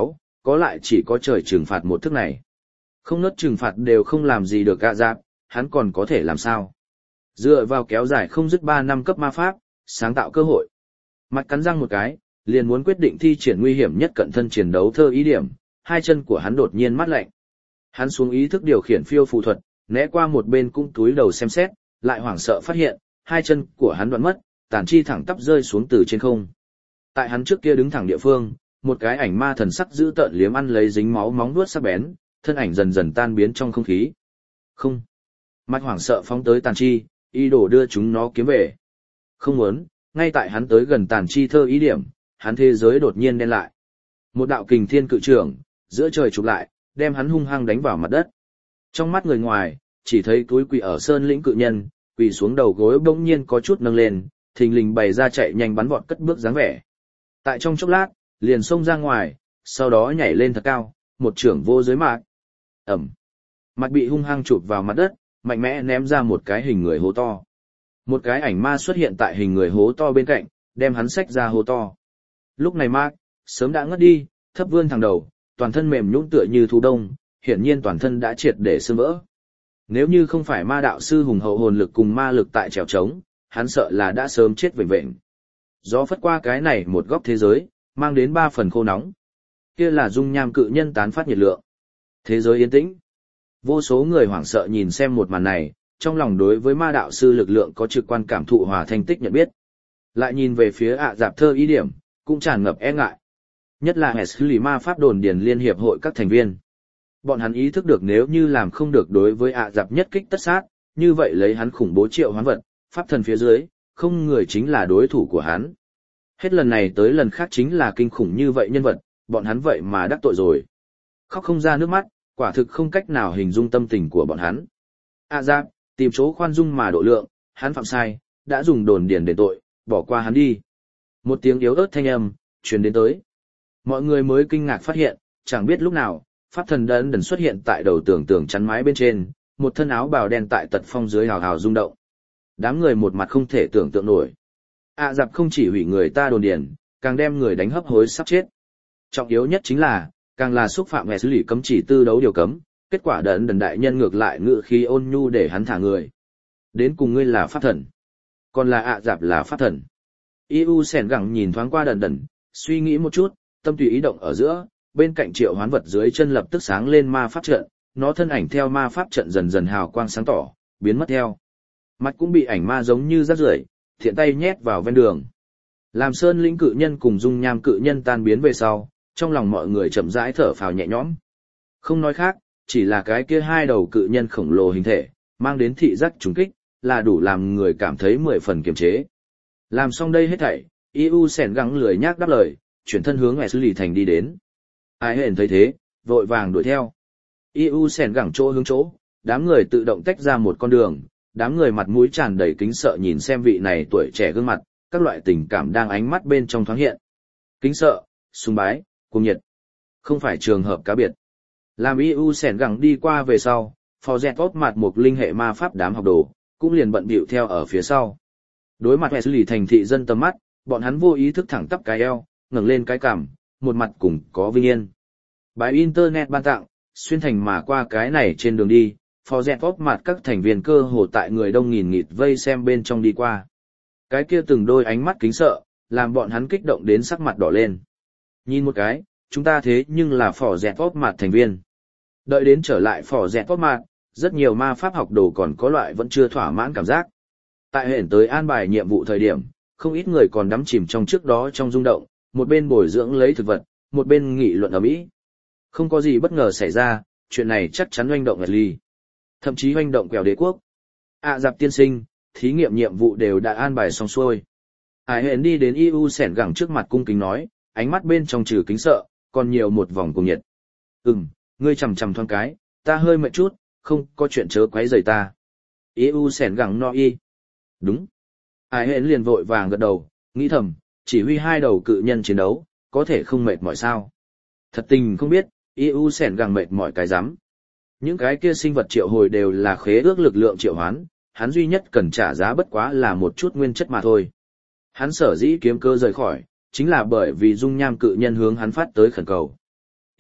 có lại chỉ có trời trừng phạt một thức này. Không nớt trừng phạt đều không làm gì được gạ dạp, hắn còn có thể làm sao? Dựa vào kéo dài không dứt ba năm cấp ma pháp, sáng tạo cơ hội. Mặt cắn răng một cái, liền muốn quyết định thi triển nguy hiểm nhất cận thân chiến đấu thơ ý điểm, hai chân của hắn đột nhiên mát lạnh. Hắn xuống ý thức điều khiển phiêu phù thuật, né qua một bên cũng túi đầu xem xét, lại hoảng sợ phát hiện, hai chân của hắn đoạn mất, tàn chi thẳng tắp rơi xuống từ trên không. Tại hắn trước kia đứng thẳng địa phương, một cái ảnh ma thần sắc giữ tợn liếm ăn lấy dính máu móng vuốt sắc bén, thân ảnh dần dần tan biến trong không khí. Không. Mạch hoảng sợ phóng tới tàn chi, ý đồ đưa chúng nó kiếm về. Không muốn, ngay tại hắn tới gần tàn chi thơ ý điểm, hắn thế giới đột nhiên đen lại. Một đạo kình thiên cự trưởng, giữa trời chụp lại, đem hắn hung hăng đánh vào mặt đất. Trong mắt người ngoài, chỉ thấy túi quỳ ở sơn lĩnh cự nhân, quỳ xuống đầu gối bỗng nhiên có chút nâng lên, thình lình bày ra chạy nhanh bắn vọt cất bước dáng vẻ. Tại trong chốc lát, liền xông ra ngoài, sau đó nhảy lên thật cao, một trưởng vô dưới mạc. Ẩm. Mặt bị hung hăng chụp vào mặt đất, mạnh mẽ ném ra một cái hình người hố to. Một cái ảnh ma xuất hiện tại hình người hố to bên cạnh, đem hắn xách ra hố to. Lúc này Mark, sớm đã ngất đi, thấp vươn thẳng đầu, toàn thân mềm nhũn tựa như thú đông, hiển nhiên toàn thân đã triệt để sưng vỡ. Nếu như không phải ma đạo sư hùng hậu hồn lực cùng ma lực tại trèo trống, hắn sợ là đã sớm chết vệnh vệnh. Gió phất qua cái này một góc thế giới, mang đến ba phần khô nóng. Kia là dung nham cự nhân tán phát nhiệt lượng. Thế giới yên tĩnh. Vô số người hoảng sợ nhìn xem một màn này, trong lòng đối với ma đạo sư lực lượng có trực quan cảm thụ hòa thanh tích nhận biết. Lại nhìn về phía ạ dạp thơ ý điểm, cũng tràn ngập e ngại. Nhất là Hesley ma pháp đồn điền liên hiệp hội các thành viên. Bọn hắn ý thức được nếu như làm không được đối với ạ dạp nhất kích tất sát, như vậy lấy hắn khủng bố triệu hoán vật, pháp thần phía dưới, không người chính là đối thủ của hắn. Hết lần này tới lần khác chính là kinh khủng như vậy nhân vật, bọn hắn vậy mà đắc tội rồi. Khóc không ra nước mắt, quả thực không cách nào hình dung tâm tình của bọn hắn. ạ dạp, tìm chỗ khoan dung mà độ lượng, hắn phạm sai, đã dùng đồn điền để tội, bỏ qua hắn đi. Một tiếng yếu ớt thanh âm, truyền đến tới. Mọi người mới kinh ngạc phát hiện, chẳng biết lúc nào, pháp thần đấn đần xuất hiện tại đầu tường tường chắn mái bên trên, một thân áo bào đen tại tật phong dưới hào hào rung động. Đám người một mặt không thể tưởng tượng nổi. ạ dạp không chỉ hủy người ta đồn điền, càng đem người đánh hấp hối sắp chết. Trọng yếu nhất chính là, càng là xúc phạm hệ xử lý cấm chỉ tư đấu điều cấm, kết quả đấn đần đại nhân ngược lại ngự khí ôn nhu để hắn thả người. Đến cùng ngươi là pháp thần, còn là ạ dạp là pháp thần. i u sèn gẳng nhìn thoáng qua đần đần, suy nghĩ một chút, tâm tùy ý động ở giữa, bên cạnh triệu hoán vật dưới chân lập tức sáng lên ma pháp trận, nó thân ảnh theo ma pháp trận dần dần hào quang sáng tỏ, biến mất theo. Mặt cũng bị ảnh ma giống như rác rưởi, thiện tay nhét vào ven đường. Làm sơn lĩnh cự nhân cùng dung nham cự nhân tan biến về sau, trong lòng mọi người chậm rãi thở phào nhẹ nhõm. Không nói khác, chỉ là cái kia hai đầu cự nhân khổng lồ hình thể, mang đến thị giác trùng kích, là đủ làm người cảm thấy mười phần kiềm chế. Làm xong đây hết thảy, i u sèn gắng lười nhác đáp lời, chuyển thân hướng xử lý thành đi đến. Ai hển thấy thế, vội vàng đuổi theo. i u sèn gẳng chỗ hướng chỗ, đám người tự động tách ra một con đường, đám người mặt mũi tràn đầy kính sợ nhìn xem vị này tuổi trẻ gương mặt, các loại tình cảm đang ánh mắt bên trong thoáng hiện. Kính sợ, sùng bái, cuồng nhiệt. Không phải trường hợp cá biệt. Làm i u sèn gẳng đi qua về sau, phò dẹt tốt mặt một linh hệ ma pháp đám học đồ, cũng liền bận bịu theo ở phía sau. Đối mặt xử lý thành thị dân tầm mắt, bọn hắn vô ý thức thẳng tắp cái eo, ngẩng lên cái cằm, một mặt cùng có vinh yên. Bài internet ban tặng, xuyên thành mà qua cái này trên đường đi, phò dẹt tốt mặt các thành viên cơ hồ tại người đông nghìn nghịt vây xem bên trong đi qua. Cái kia từng đôi ánh mắt kính sợ, làm bọn hắn kích động đến sắc mặt đỏ lên. Nhìn một cái, chúng ta thế nhưng là phò dẹt tốt mặt thành viên. Đợi đến trở lại phò dẹt tốt mặt, rất nhiều ma pháp học đồ còn có loại vẫn chưa thỏa mãn cảm giác. Tại hển tới an bài nhiệm vụ thời điểm, không ít người còn đắm chìm trong trước đó trong rung động, một bên bồi dưỡng lấy thực vật, một bên nghị luận ở mỹ. Không có gì bất ngờ xảy ra, chuyện này chắc chắn hoành động ly. Thậm chí hoành động quèo đế quốc. ạ dạp tiên sinh, thí nghiệm nhiệm vụ đều đã an bài xong xuôi. Ai hển đi đến i u sẻn gẳng trước mặt cung kính nói, ánh mắt bên trong trừ kính sợ, còn nhiều một vòng cùng nhiệt. Ừm, ngươi chằm chằm thoáng cái, ta hơi mệt chút, không có chuyện chớ quấy rầy ta. i u sẻn gẳng no y. Đúng. Ai hển liền vội vàng gật đầu, nghĩ thầm, chỉ huy hai đầu cự nhân chiến đấu, có thể không mệt mỏi sao. Thật tình không biết, i u sẻn gẳng mệt mỏi cái rắm. Những cái kia sinh vật triệu hồi đều là khế ước lực lượng triệu hoán, hắn duy nhất cần trả giá bất quá là một chút nguyên chất mà thôi. Hắn sở dĩ kiếm cơ rời khỏi, chính là bởi vì dung nham cự nhân hướng hắn phát tới khẩn cầu.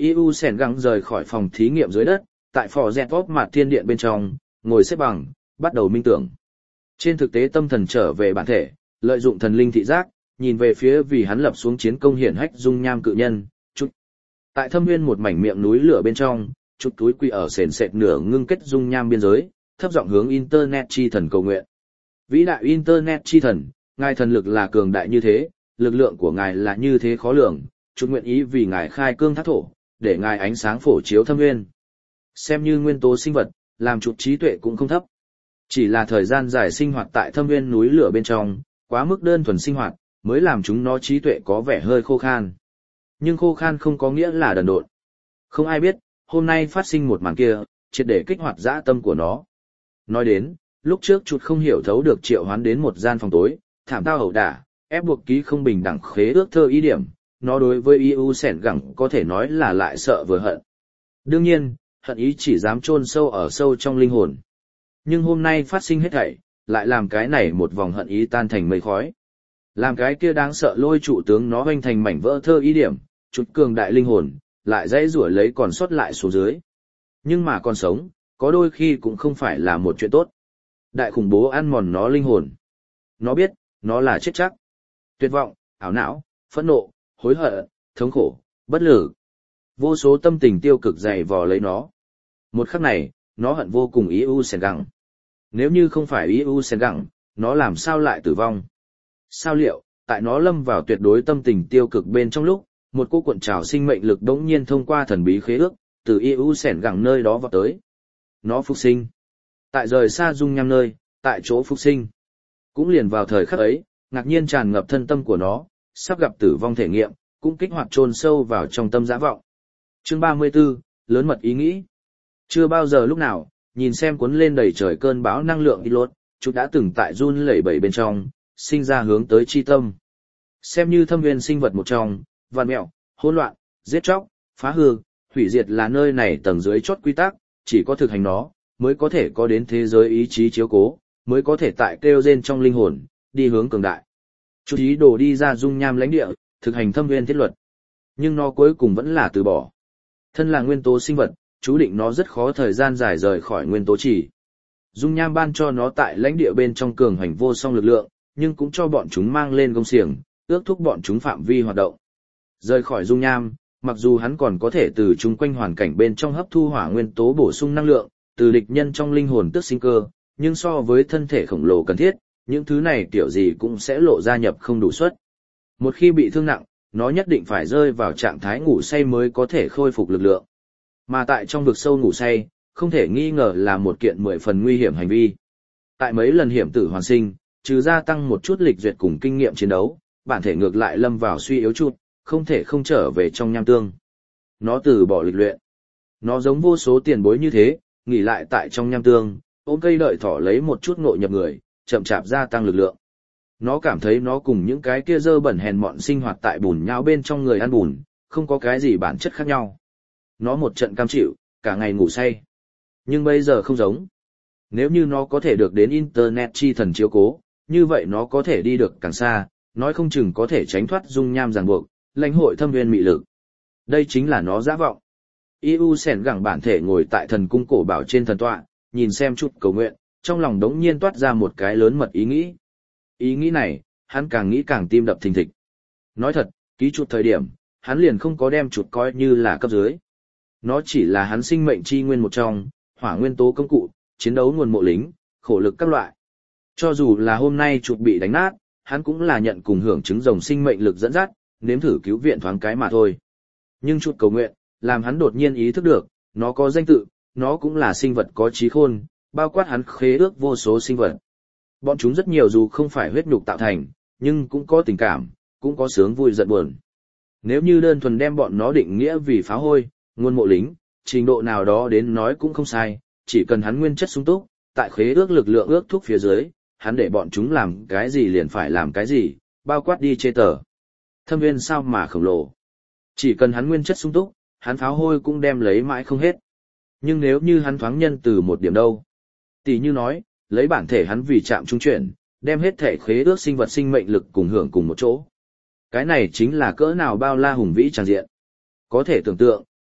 i u sẻn gắng rời khỏi phòng thí nghiệm dưới đất, tại phò dẹt vóp mặt thiên điện bên trong, ngồi xếp bằng, bắt đầu minh tưởng. Trên thực tế tâm thần trở về bản thể, lợi dụng thần linh thị giác, nhìn về phía vì hắn lập xuống chiến công hiển hách dung nham cự nhân, chút. Tại thâm nguyên một mảnh miệng núi lửa bên trong, chút túi quỳ ở sền sệt nửa ngưng kết dung nham biên giới, thấp giọng hướng Internet chi thần cầu nguyện. Vĩ đại Internet chi thần, ngài thần lực là cường đại như thế, lực lượng của ngài là như thế khó lường, chút nguyện ý vì ngài khai cương thác thổ, để ngài ánh sáng phổ chiếu thâm nguyên. Xem như nguyên tố sinh vật, làm chút trí tuệ cũng không thấp. Chỉ là thời gian dài sinh hoạt tại thâm nguyên núi lửa bên trong, quá mức đơn thuần sinh hoạt, mới làm chúng nó trí tuệ có vẻ hơi khô khan. Nhưng khô khan không có nghĩa là đần độn. Không ai biết, hôm nay phát sinh một màn kia, triệt để kích hoạt dã tâm của nó. Nói đến, lúc trước chút không hiểu thấu được triệu hoán đến một gian phòng tối, thảm tao hậu đả, ép buộc ký không bình đẳng khế ước thơ ý điểm, nó đối với i u sẻn gẳng có thể nói là lại sợ vừa hận. Đương nhiên, hận ý chỉ dám chôn sâu ở sâu trong linh hồn. Nhưng hôm nay phát sinh hết thảy, lại làm cái này một vòng hận ý tan thành mây khói. Làm cái kia đáng sợ lôi trụ tướng nó hoành thành mảnh vỡ thơ ý điểm, chút cường đại linh hồn, lại dãy rủa lấy còn sót lại xuống dưới. Nhưng mà còn sống, có đôi khi cũng không phải là một chuyện tốt. Đại khủng bố ăn mòn nó linh hồn. Nó biết, nó là chết chắc. Tuyệt vọng, ảo não, phẫn nộ, hối hận, thống khổ, bất lực. Vô số tâm tình tiêu cực dày vò lấy nó. Một khắc này, nó hận vô cùng i u sẻn gẳng. Nếu như không phải i u sẻn gẳng, nó làm sao lại tử vong? Sao liệu, tại nó lâm vào tuyệt đối tâm tình tiêu cực bên trong lúc, một cô cuộn trào sinh mệnh lực đống nhiên thông qua thần bí khế ước, từ i u sẻn gẳng nơi đó vào tới. Nó phục sinh. Tại rời xa dung nham nơi, tại chỗ phục sinh. Cũng liền vào thời khắc ấy, ngạc nhiên tràn ngập thân tâm của nó, sắp gặp tử vong thể nghiệm, cũng kích hoạt chôn sâu vào trong tâm dã vọng. Chương ba mươi 34, lớn mật ý nghĩ. Chưa bao giờ lúc nào, nhìn xem cuốn lên đầy trời cơn bão năng lượng Ilot, chúng đã từng tại run lẩy bẩy bên trong, sinh ra hướng tới chi tâm. Xem như thâm nguyên sinh vật một trong, vạn mẹo, hỗn loạn, giết chóc, phá hư, hủy diệt là nơi này tầng dưới chốt quy tắc, chỉ có thực hành nó, mới có thể có đến thế giới ý chí chiếu cố, mới có thể tại kêu rên trong linh hồn, đi hướng cường đại. Chút ý đồ đi ra dung nham lãnh địa, thực hành thâm nguyên thiết luật. Nhưng nó cuối cùng vẫn là từ bỏ. Thân là nguyên tố sinh vật, chú định nó rất khó thời gian dài rời khỏi nguyên tố chỉ. Dung nham ban cho nó tại lãnh địa bên trong cường hành vô song lực lượng, nhưng cũng cho bọn chúng mang lên công xiềng, ước thúc bọn chúng phạm vi hoạt động. Rời khỏi dung nham, mặc dù hắn còn có thể từ chung quanh hoàn cảnh bên trong hấp thu hỏa nguyên tố bổ sung năng lượng, từ địch nhân trong linh hồn tước sinh cơ, nhưng so với thân thể khổng lồ cần thiết, những thứ này kiểu gì cũng sẽ lộ ra nhập không đủ suất. Một khi bị thương nặng, nó nhất định phải rơi vào trạng thái ngủ say mới có thể khôi phục lực lượng. Mà tại trong vực sâu ngủ say, không thể nghi ngờ là một kiện mười phần nguy hiểm hành vi. Tại mấy lần hiểm tử hoàn sinh, trừ gia tăng một chút lịch duyệt cùng kinh nghiệm chiến đấu, bản thể ngược lại lâm vào suy yếu chút, không thể không trở về trong nham tương. Nó từ bỏ lịch luyện. Nó giống vô số tiền bối như thế, nghỉ lại tại trong nham tương, ôm cây đợi thỏ lấy một chút ngộ nhập người, chậm chạp gia tăng lực lượng. Nó cảm thấy nó cùng những cái kia dơ bẩn hèn mọn sinh hoạt tại bùn nhão bên trong người ăn bùn, không có cái gì bản chất khác nhau. Nó một trận cam chịu, cả ngày ngủ say. Nhưng bây giờ không giống. Nếu như nó có thể được đến Internet chi thần chiếu cố, như vậy nó có thể đi được càng xa, nói không chừng có thể tránh thoát dung nham ràng buộc, lãnh hội thâm nguyên mị lực. Đây chính là nó dã vọng. i u sẻn gẳng bản thể ngồi tại thần cung cổ bảo trên thần tọa, nhìn xem chút cầu nguyện, trong lòng đống nhiên toát ra một cái lớn mật ý nghĩ. Ý nghĩ này, hắn càng nghĩ càng tim đập thình thịch. Nói thật, ký chuột thời điểm, hắn liền không có đem chuột coi như là cấp dưới. Nó chỉ là hắn sinh mệnh chi nguyên một trong, hỏa nguyên tố công cụ, chiến đấu nguồn mộ lính, khổ lực các loại. Cho dù là hôm nay chuột bị đánh nát, hắn cũng là nhận cùng hưởng chứng rồng sinh mệnh lực dẫn dắt, nếm thử cứu viện thoáng cái mà thôi. Nhưng chuột cầu nguyện, làm hắn đột nhiên ý thức được, nó có danh tự, nó cũng là sinh vật có trí khôn, bao quát hắn khế ước vô số sinh vật. Bọn chúng rất nhiều dù không phải huyết nhục tạo thành, nhưng cũng có tình cảm, cũng có sướng vui giận buồn. Nếu như đơn thuần đem bọn nó định nghĩa vì phá hôi, nguồn mộ lính, trình độ nào đó đến nói cũng không sai, chỉ cần hắn nguyên chất sung túc, tại khế ước lực lượng ước thúc phía dưới, hắn để bọn chúng làm cái gì liền phải làm cái gì, bao quát đi chê tờ. Thâm nguyên sao mà khổng lồ. Chỉ cần hắn nguyên chất sung túc, hắn pháo hôi cũng đem lấy mãi không hết. Nhưng nếu như hắn thoáng nhân từ một điểm đâu, tỷ như nói, lấy bản thể hắn vì chạm trung chuyển, đem hết thể khế ước sinh vật sinh mệnh lực cùng hưởng cùng một chỗ. Cái này chính là cỡ nào bao la hùng vĩ tràn diện. Có thể tưởng tượng,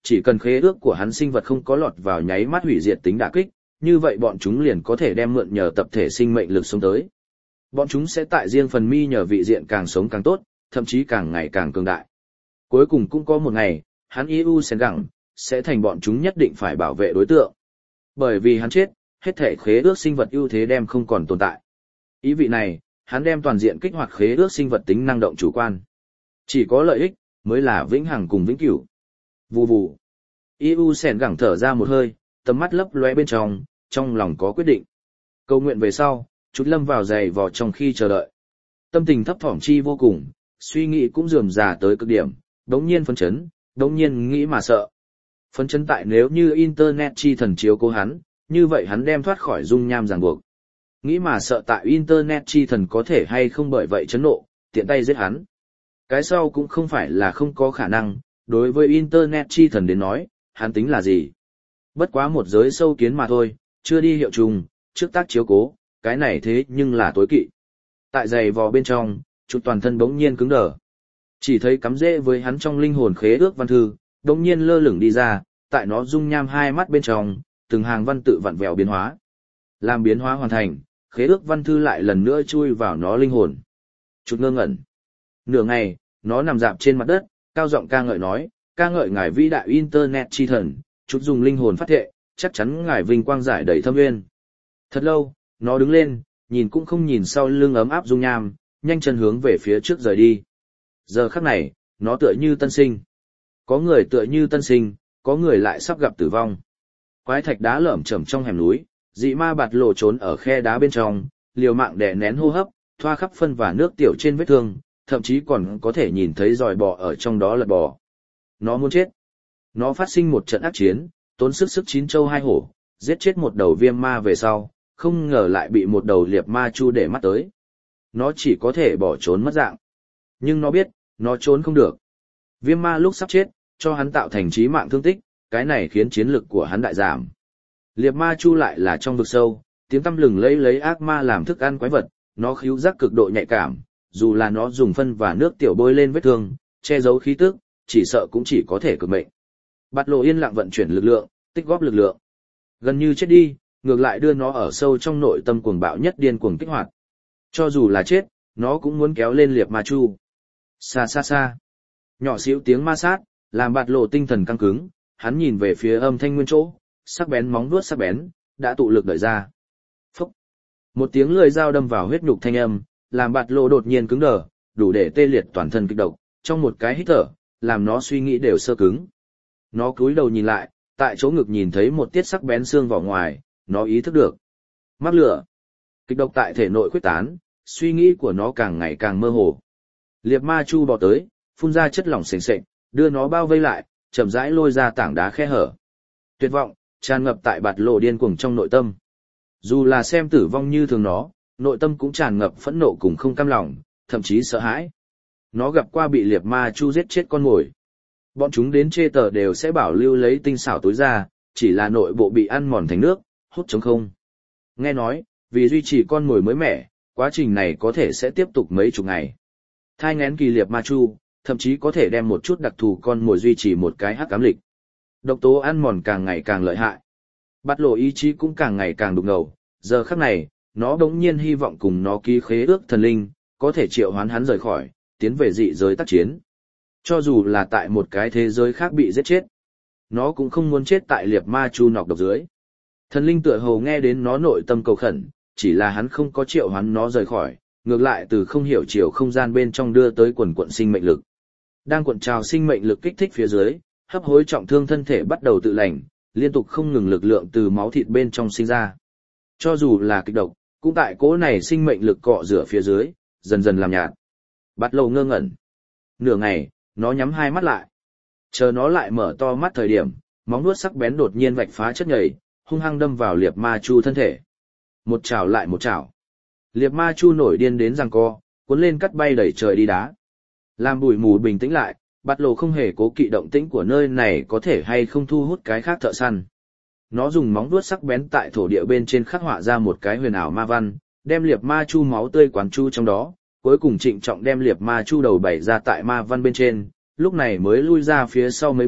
chỉ cần khế ước của hắn sinh vật không có lọt vào nháy mắt hủy diệt tính đả kích, như vậy bọn chúng liền có thể đem mượn nhờ tập thể sinh mệnh lực sống tới. Bọn chúng sẽ tại riêng phần mi nhờ vị diện càng sống càng tốt, thậm chí càng ngày càng cường đại. Cuối cùng cũng có một ngày, hắn i u sen gẳng, sẽ thành bọn chúng nhất định phải bảo vệ đối tượng. Bởi vì hắn chết, hết thể khế ước sinh vật ưu thế đem không còn tồn tại. Ý vị này, hắn đem toàn diện kích hoạt khế ước sinh vật tính năng động chủ quan. Chỉ có lợi ích, mới là vĩnh hằng cùng vĩnh cửu. Vù vù. i u sen gẳng thở ra một hơi, tầm mắt lấp lóe bên trong, trong lòng có quyết định. Cầu nguyện về sau, chút lâm vào giày vò trong khi chờ đợi. Tâm tình thấp thỏm chi vô cùng, suy nghĩ cũng rườm rà tới cực điểm, đống nhiên phấn chấn, đống nhiên nghĩ mà sợ. Phấn chấn tại nếu như Internet chi thần chiếu cố hắn, như vậy hắn đem thoát khỏi dung nham ràng buộc. Nghĩ mà sợ tại Internet chi thần có thể hay không bởi vậy chấn nộ, tiện tay giết hắn. Cái sau cũng không phải là không có khả năng, đối với Internet chi thần đến nói, hắn tính là gì? Bất quá một giới sâu kiến mà thôi, chưa đi hiệu trùng, trước tác chiếu cố, cái này thế nhưng là tối kỵ. Tại giày vò bên trong, chút toàn thân bỗng nhiên cứng đờ. Chỉ thấy cắm rễ với hắn trong linh hồn khế ước văn thư, bỗng nhiên lơ lửng đi ra, tại nó dung nham hai mắt bên trong, từng hàng văn tự vặn vẹo biến hóa. Làm biến hóa hoàn thành, khế ước văn thư lại lần nữa chui vào nó linh hồn. Chút ngơ ngẩn. Nửa ngày, nó nằm dạp trên mặt đất, cao giọng ca ngợi nói, ca ngợi ngài vĩ đại Internet chi thần, chút dùng linh hồn phát thệ, chắc chắn ngài vinh quang giải đầy thâm nguyên. Thật lâu, nó đứng lên, nhìn cũng không nhìn sau lưng ấm áp dung nham, nhanh chân hướng về phía trước rời đi. Giờ khắc này, nó tựa như tân sinh. Có người tựa như tân sinh, có người lại sắp gặp tử vong. Quái thạch đá lởm chởm trong hẻm núi, dị ma bạt lộ trốn ở khe đá bên trong, liều mạng đè nén hô hấp, thoa khắp phân và nước tiểu trên vết thương, thậm chí còn có thể nhìn thấy dòi bò ở trong đó lật bò. Nó muốn chết. Nó phát sinh một trận ác chiến, tốn sức sức chín châu hai hổ, giết chết một đầu viêm ma về sau, không ngờ lại bị một đầu liệp ma chu để mắt tới. Nó chỉ có thể bỏ trốn mất dạng. Nhưng nó biết, nó trốn không được. Viêm ma lúc sắp chết, cho hắn tạo thành chí mạng thương tích, cái này khiến chiến lực của hắn đại giảm. Liệp ma chu lại là trong vực sâu, tiếng tăm lừng lấy lấy ác ma làm thức ăn quái vật, nó khíu giác cực độ nhạy cảm, dù là nó dùng phân và nước tiểu bôi lên vết thương, che giấu khí tức, chỉ sợ cũng chỉ có thể cực mệnh. Bạt lộ yên lặng vận chuyển lực lượng, tích góp lực lượng. Gần như chết đi, ngược lại đưa nó ở sâu trong nội tâm cuồng bạo nhất điên cuồng kích hoạt. Cho dù là chết, nó cũng muốn kéo lên liệp ma chu. Xa xa xa. Nhỏ xíu tiếng ma sát, làm bạt lộ tinh thần căng cứng, hắn nhìn về phía âm thanh nguyên chỗ, sắc bén móng vuốt sắc bén, đã tụ lực đợi ra. Phúc. Một tiếng lưỡi dao đâm vào huyết nhục thanh âm, làm bạt lộ đột nhiên cứng đờ, đủ để tê liệt toàn thân kịch độc, trong một cái hít thở, làm nó suy nghĩ đều sơ cứng. Nó cúi đầu nhìn lại, tại chỗ ngực nhìn thấy một tiết sắc bén xương vào ngoài, nó ý thức được. Mắc lửa. Kịch độc tại thể nội khuếch tán, suy nghĩ của nó càng ngày càng mơ hồ. Liệp ma chu bò tới, phun ra chất lỏng sền sệt, đưa nó bao vây lại, chậm rãi lôi ra tảng đá khe hở. Tuyệt vọng tràn ngập tại bạt lộ điên cuồng trong nội tâm. Dù là xem tử vong như thường nó, nội tâm cũng tràn ngập phẫn nộ cùng không cam lòng, thậm chí sợ hãi. Nó gặp qua bị liệp ma chu giết chết con mồi. Bọn chúng đến chê tờ đều sẽ bảo lưu lấy tinh xảo tối ra, chỉ là nội bộ bị ăn mòn thành nước, hút trống không. Nghe nói, vì duy trì con mồi mới mẻ, quá trình này có thể sẽ tiếp tục mấy chục ngày. Thai nghén kỳ liệp ma chu, thậm chí có thể đem một chút đặc thù con mồi duy trì một cái hắc ám lịch. Độc tố ăn mòn càng ngày càng lợi hại. Bắt lộ ý chí cũng càng ngày càng đục ngầu, giờ khắc này, nó đống nhiên hy vọng cùng nó ký khế ước thần linh, có thể triệu hoán hắn rời khỏi, tiến về dị giới tác chiến. Cho dù là tại một cái thế giới khác bị giết chết, nó cũng không muốn chết tại liệp ma chu nọc độc dưới. Thần linh tựa hồ nghe đến nó nội tâm cầu khẩn, chỉ là hắn không có triệu hoán nó rời khỏi, ngược lại từ không hiểu chiều không gian bên trong đưa tới quần quận sinh mệnh lực. Đang cuộn trào sinh mệnh lực kích thích phía dưới, hấp hối trọng thương thân thể bắt đầu tự lành, liên tục không ngừng lực lượng từ máu thịt bên trong sinh ra. Cho dù là kịch độc, cũng tại cỗ này sinh mệnh lực cọ rửa phía dưới, dần dần làm nhạt. Bắt đầu ngơ ngẩn. Nửa ngày, nó nhắm hai mắt lại. Chờ nó lại mở to mắt thời điểm, móng vuốt sắc bén đột nhiên vạch phá chất nhầy, hung hăng đâm vào liệp ma chu thân thể. Một chảo lại một chảo. Liệp ma chu nổi điên đến giằng co, cuốn lên cắt bay đẩy trời đi đá. Làm bụi mù bình tĩnh lại, Bạt lộ không hề cố kỵ động tĩnh của nơi này có thể hay không thu hút cái khác thợ săn. Nó dùng móng vuốt sắc bén tại thổ địa bên trên khắc họa ra một cái huyền ảo ma văn, đem liệp ma chu máu tươi quán chu trong đó, cuối cùng trịnh trọng đem liệp ma chu đầu bày ra tại ma văn bên trên, lúc này mới lui ra phía sau mấy bước,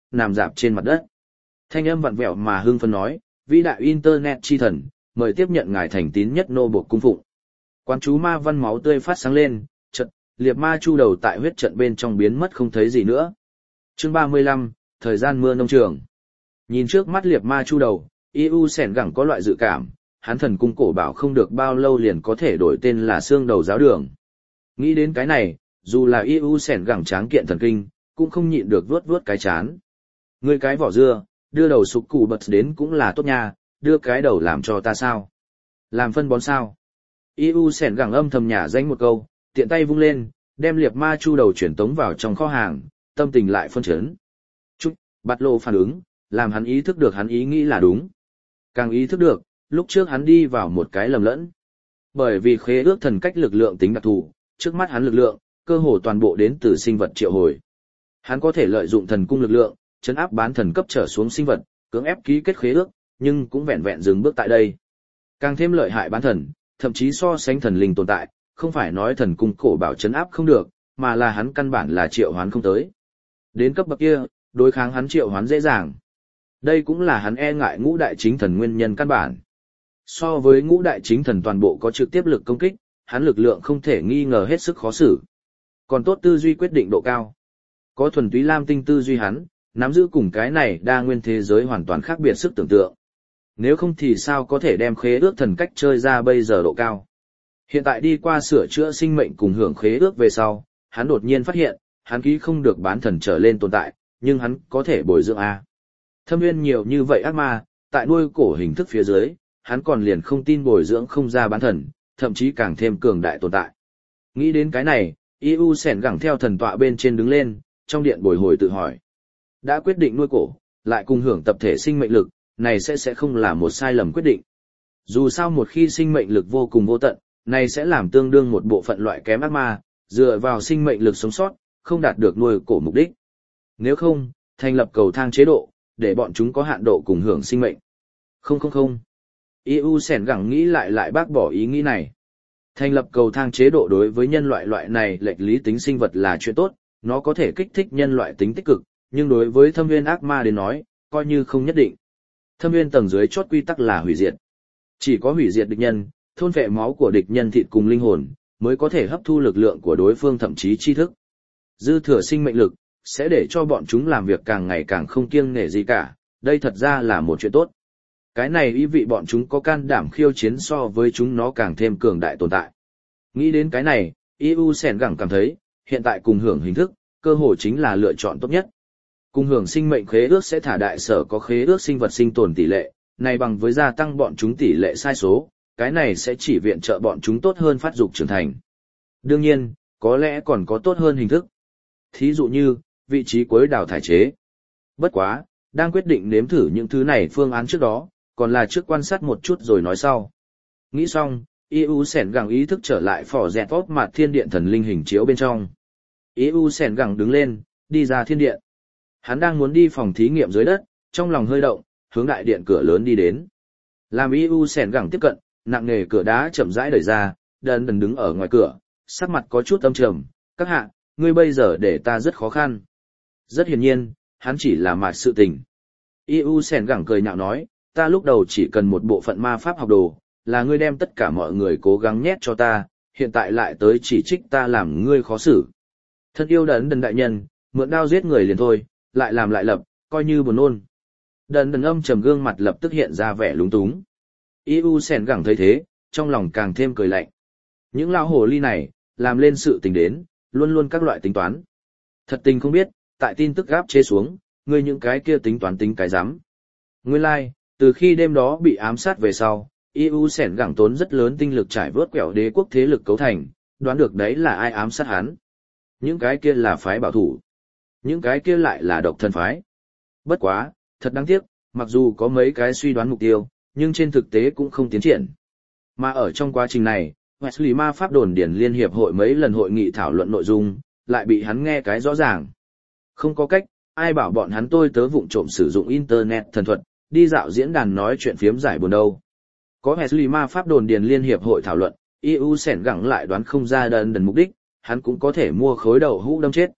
nằm dạp trên mặt đất. Thanh âm vặn vẹo mà hưng phấn nói, vĩ đại Internet chi thần, mời tiếp nhận ngài thành tín nhất nô buộc cung phụng. Quán chú ma văn máu tươi phát sáng lên, chợt, liệt ma chu đầu tại huyết trận bên trong biến mất không thấy gì nữa. Chương ba mươi lăm, thời gian mưa nông trường. Nhìn trước mắt liệt ma chu đầu, i u sẻn gẳng có loại dự cảm, hắn thần cung cổ bảo không được bao lâu liền có thể đổi tên là xương đầu giáo đường. Nghĩ đến cái này, dù là i u sẻn gẳng tráng kiện thần kinh, cũng không nhịn được vuốt vuốt cái chán. Ngươi cái vỏ dưa, đưa đầu sục cụ bật đến cũng là tốt nha, đưa cái đầu làm cho ta sao? Làm phân bón sao? i u sẻn gẳng âm thầm nhả danh một câu, tiện tay vung lên, đem liệt ma chu đầu chuyển tống vào trong kho hàng, tâm tình lại phân chấn. Chút, bạt lộ phản ứng, làm hắn ý thức được hắn ý nghĩ là đúng. Càng ý thức được, lúc trước hắn đi vào một cái lầm lẫn. Bởi vì khế ước thần cách lực lượng tính đặc thù, trước mắt hắn lực lượng, cơ hồ toàn bộ đến từ sinh vật triệu hồi. Hắn có thể lợi dụng thần cung lực lượng, chấn áp bán thần cấp trở xuống sinh vật, cưỡng ép ký kết khế ước, nhưng cũng vẹn vẹn dừng bước tại đây. Càng thêm lợi hại bán thần, thậm chí so sánh thần linh tồn tại, không phải nói thần cung cổ bảo chấn áp không được, mà là hắn căn bản là triệu hoán không tới. Đến cấp bậc kia, đối kháng hắn triệu hoán dễ dàng. Đây cũng là hắn e ngại ngũ đại chính thần nguyên nhân căn bản. So với ngũ đại chính thần toàn bộ có trực tiếp lực công kích, hắn lực lượng không thể nghi ngờ hết sức khó xử. Còn tốt tư duy quyết định độ cao. Có thuần túy lam tinh tư duy hắn, nắm giữ cùng cái này đa nguyên thế giới hoàn toàn khác biệt sức tưởng tượng. Nếu không thì sao có thể đem khế ước thần cách chơi ra bây giờ độ cao. Hiện tại đi qua sửa chữa sinh mệnh cùng hưởng khế ước về sau, hắn đột nhiên phát hiện, hắn ký không được bán thần trở lên tồn tại, nhưng hắn có thể bồi dưỡng A. Thâm nguyên nhiều như vậy ác ma, tại nuôi cổ hình thức phía dưới, hắn còn liền không tin bồi dưỡng không ra bán thần, thậm chí càng thêm cường đại tồn tại. Nghĩ đến cái này, i u sẻn gẳng theo thần tọa bên trên đứng lên, trong điện bồi hồi tự hỏi. Đã quyết định nuôi cổ, lại cùng hưởng tập thể sinh mệnh lực, này sẽ sẽ không là một sai lầm quyết định. Dù sao một khi sinh mệnh lực vô cùng vô tận, này sẽ làm tương đương một bộ phận loại kém ác ma, dựa vào sinh mệnh lực sống sót, không đạt được nuôi cổ mục đích. Nếu không, thành lập cầu thang chế độ, để bọn chúng có hạn độ cùng hưởng sinh mệnh. Không không không. i u sẻn gẳng nghĩ lại lại bác bỏ ý nghĩ này. Thành lập cầu thang chế độ đối với nhân loại loại này lệch lý tính sinh vật là chuyện tốt, nó có thể kích thích nhân loại tính tích cực, nhưng đối với thâm viên ác ma đến nói, coi như không nhất định. Thâm viên tầng dưới chốt quy tắc là hủy diệt. Chỉ có hủy diệt địch nhân, thôn phệ máu của địch nhân thịt cùng linh hồn, mới có thể hấp thu lực lượng của đối phương thậm chí tri thức. Dư thừa sinh mệnh lực, sẽ để cho bọn chúng làm việc càng ngày càng không kiêng nể gì cả, đây thật ra là một chuyện tốt. Cái này ý vị bọn chúng có can đảm khiêu chiến so với chúng nó càng thêm cường đại tồn tại. Nghĩ đến cái này, i u sẻn gẳng cảm thấy, hiện tại cùng hưởng hình thức, cơ hội chính là lựa chọn tốt nhất. Cùng hưởng sinh mệnh khế ước sẽ thả đại sở có khế ước sinh vật sinh tồn tỷ lệ, này bằng với gia tăng bọn chúng tỷ lệ sai số, cái này sẽ chỉ viện trợ bọn chúng tốt hơn phát dục trưởng thành. Đương nhiên, có lẽ còn có tốt hơn hình thức. Thí dụ như, vị trí cuối đào thải chế. Bất quá, đang quyết định nếm thử những thứ này phương án trước đó, còn là trước quan sát một chút rồi nói sau. Nghĩ xong, i u sẻn gẳng ý thức trở lại phỏ dẹt tốt mặt thiên điện thần linh hình chiếu bên trong. i u sẻn gẳng đứng lên, đi ra thiên điện. Hắn đang muốn đi phòng thí nghiệm dưới đất, trong lòng hơi động, hướng đại điện cửa lớn đi đến. Làm i u sẻn gẳng tiếp cận, nặng nề cửa đá chậm rãi đẩy ra, đần đần đứng ở ngoài cửa, sắc mặt có chút âm trầm. Các hạ, ngươi bây giờ để ta rất khó khăn. Rất hiển nhiên, hắn chỉ là mạt sự tình. i u sẻn gẳng cười nhạo nói, ta lúc đầu chỉ cần một bộ phận ma pháp học đồ, là ngươi đem tất cả mọi người cố gắng nhét cho ta, hiện tại lại tới chỉ trích ta làm ngươi khó xử. Thân yêu đần đần đại nhân, mượn đao giết người liền thôi, lại làm lại lập, coi như buồn nôn. Đần đần âm trầm gương mặt lập tức hiện ra vẻ lúng túng. i u sẻn gẳng thấy thế, trong lòng càng thêm cười lạnh. Những lão hồ ly này, làm lên sự tình đến, luôn luôn các loại tính toán. Thật tình không biết, tại tin tức gáp chế xuống, ngươi những cái kia tính toán tính cái rắm. Nguyên lai, like, từ khi đêm đó bị ám sát về sau, i u sẻn gẳng tốn rất lớn tinh lực trải vớt quẹo đế quốc thế lực cấu thành, đoán được đấy là ai ám sát hắn. Những cái kia là phái bảo thủ. Những cái kia lại là độc thân phái. Bất quá, thật đáng tiếc, mặc dù có mấy cái suy đoán mục tiêu, nhưng trên thực tế cũng không tiến triển. Mà ở trong quá trình này, Wesley ma pháp đồn điển liên hiệp hội mấy lần hội nghị thảo luận nội dung, lại bị hắn nghe cái rõ ràng. Không có cách, ai bảo bọn hắn tôi tớ vụng trộm sử dụng internet thần thuật, đi dạo diễn đàn nói chuyện phiếm giải buồn đâu. Có Wesley ma pháp đồn điển liên hiệp hội thảo luận, i u sẻn gẳng lại đoán không ra đần đần mục đích, hắn cũng có thể mua khối đầu hũ đâm chết.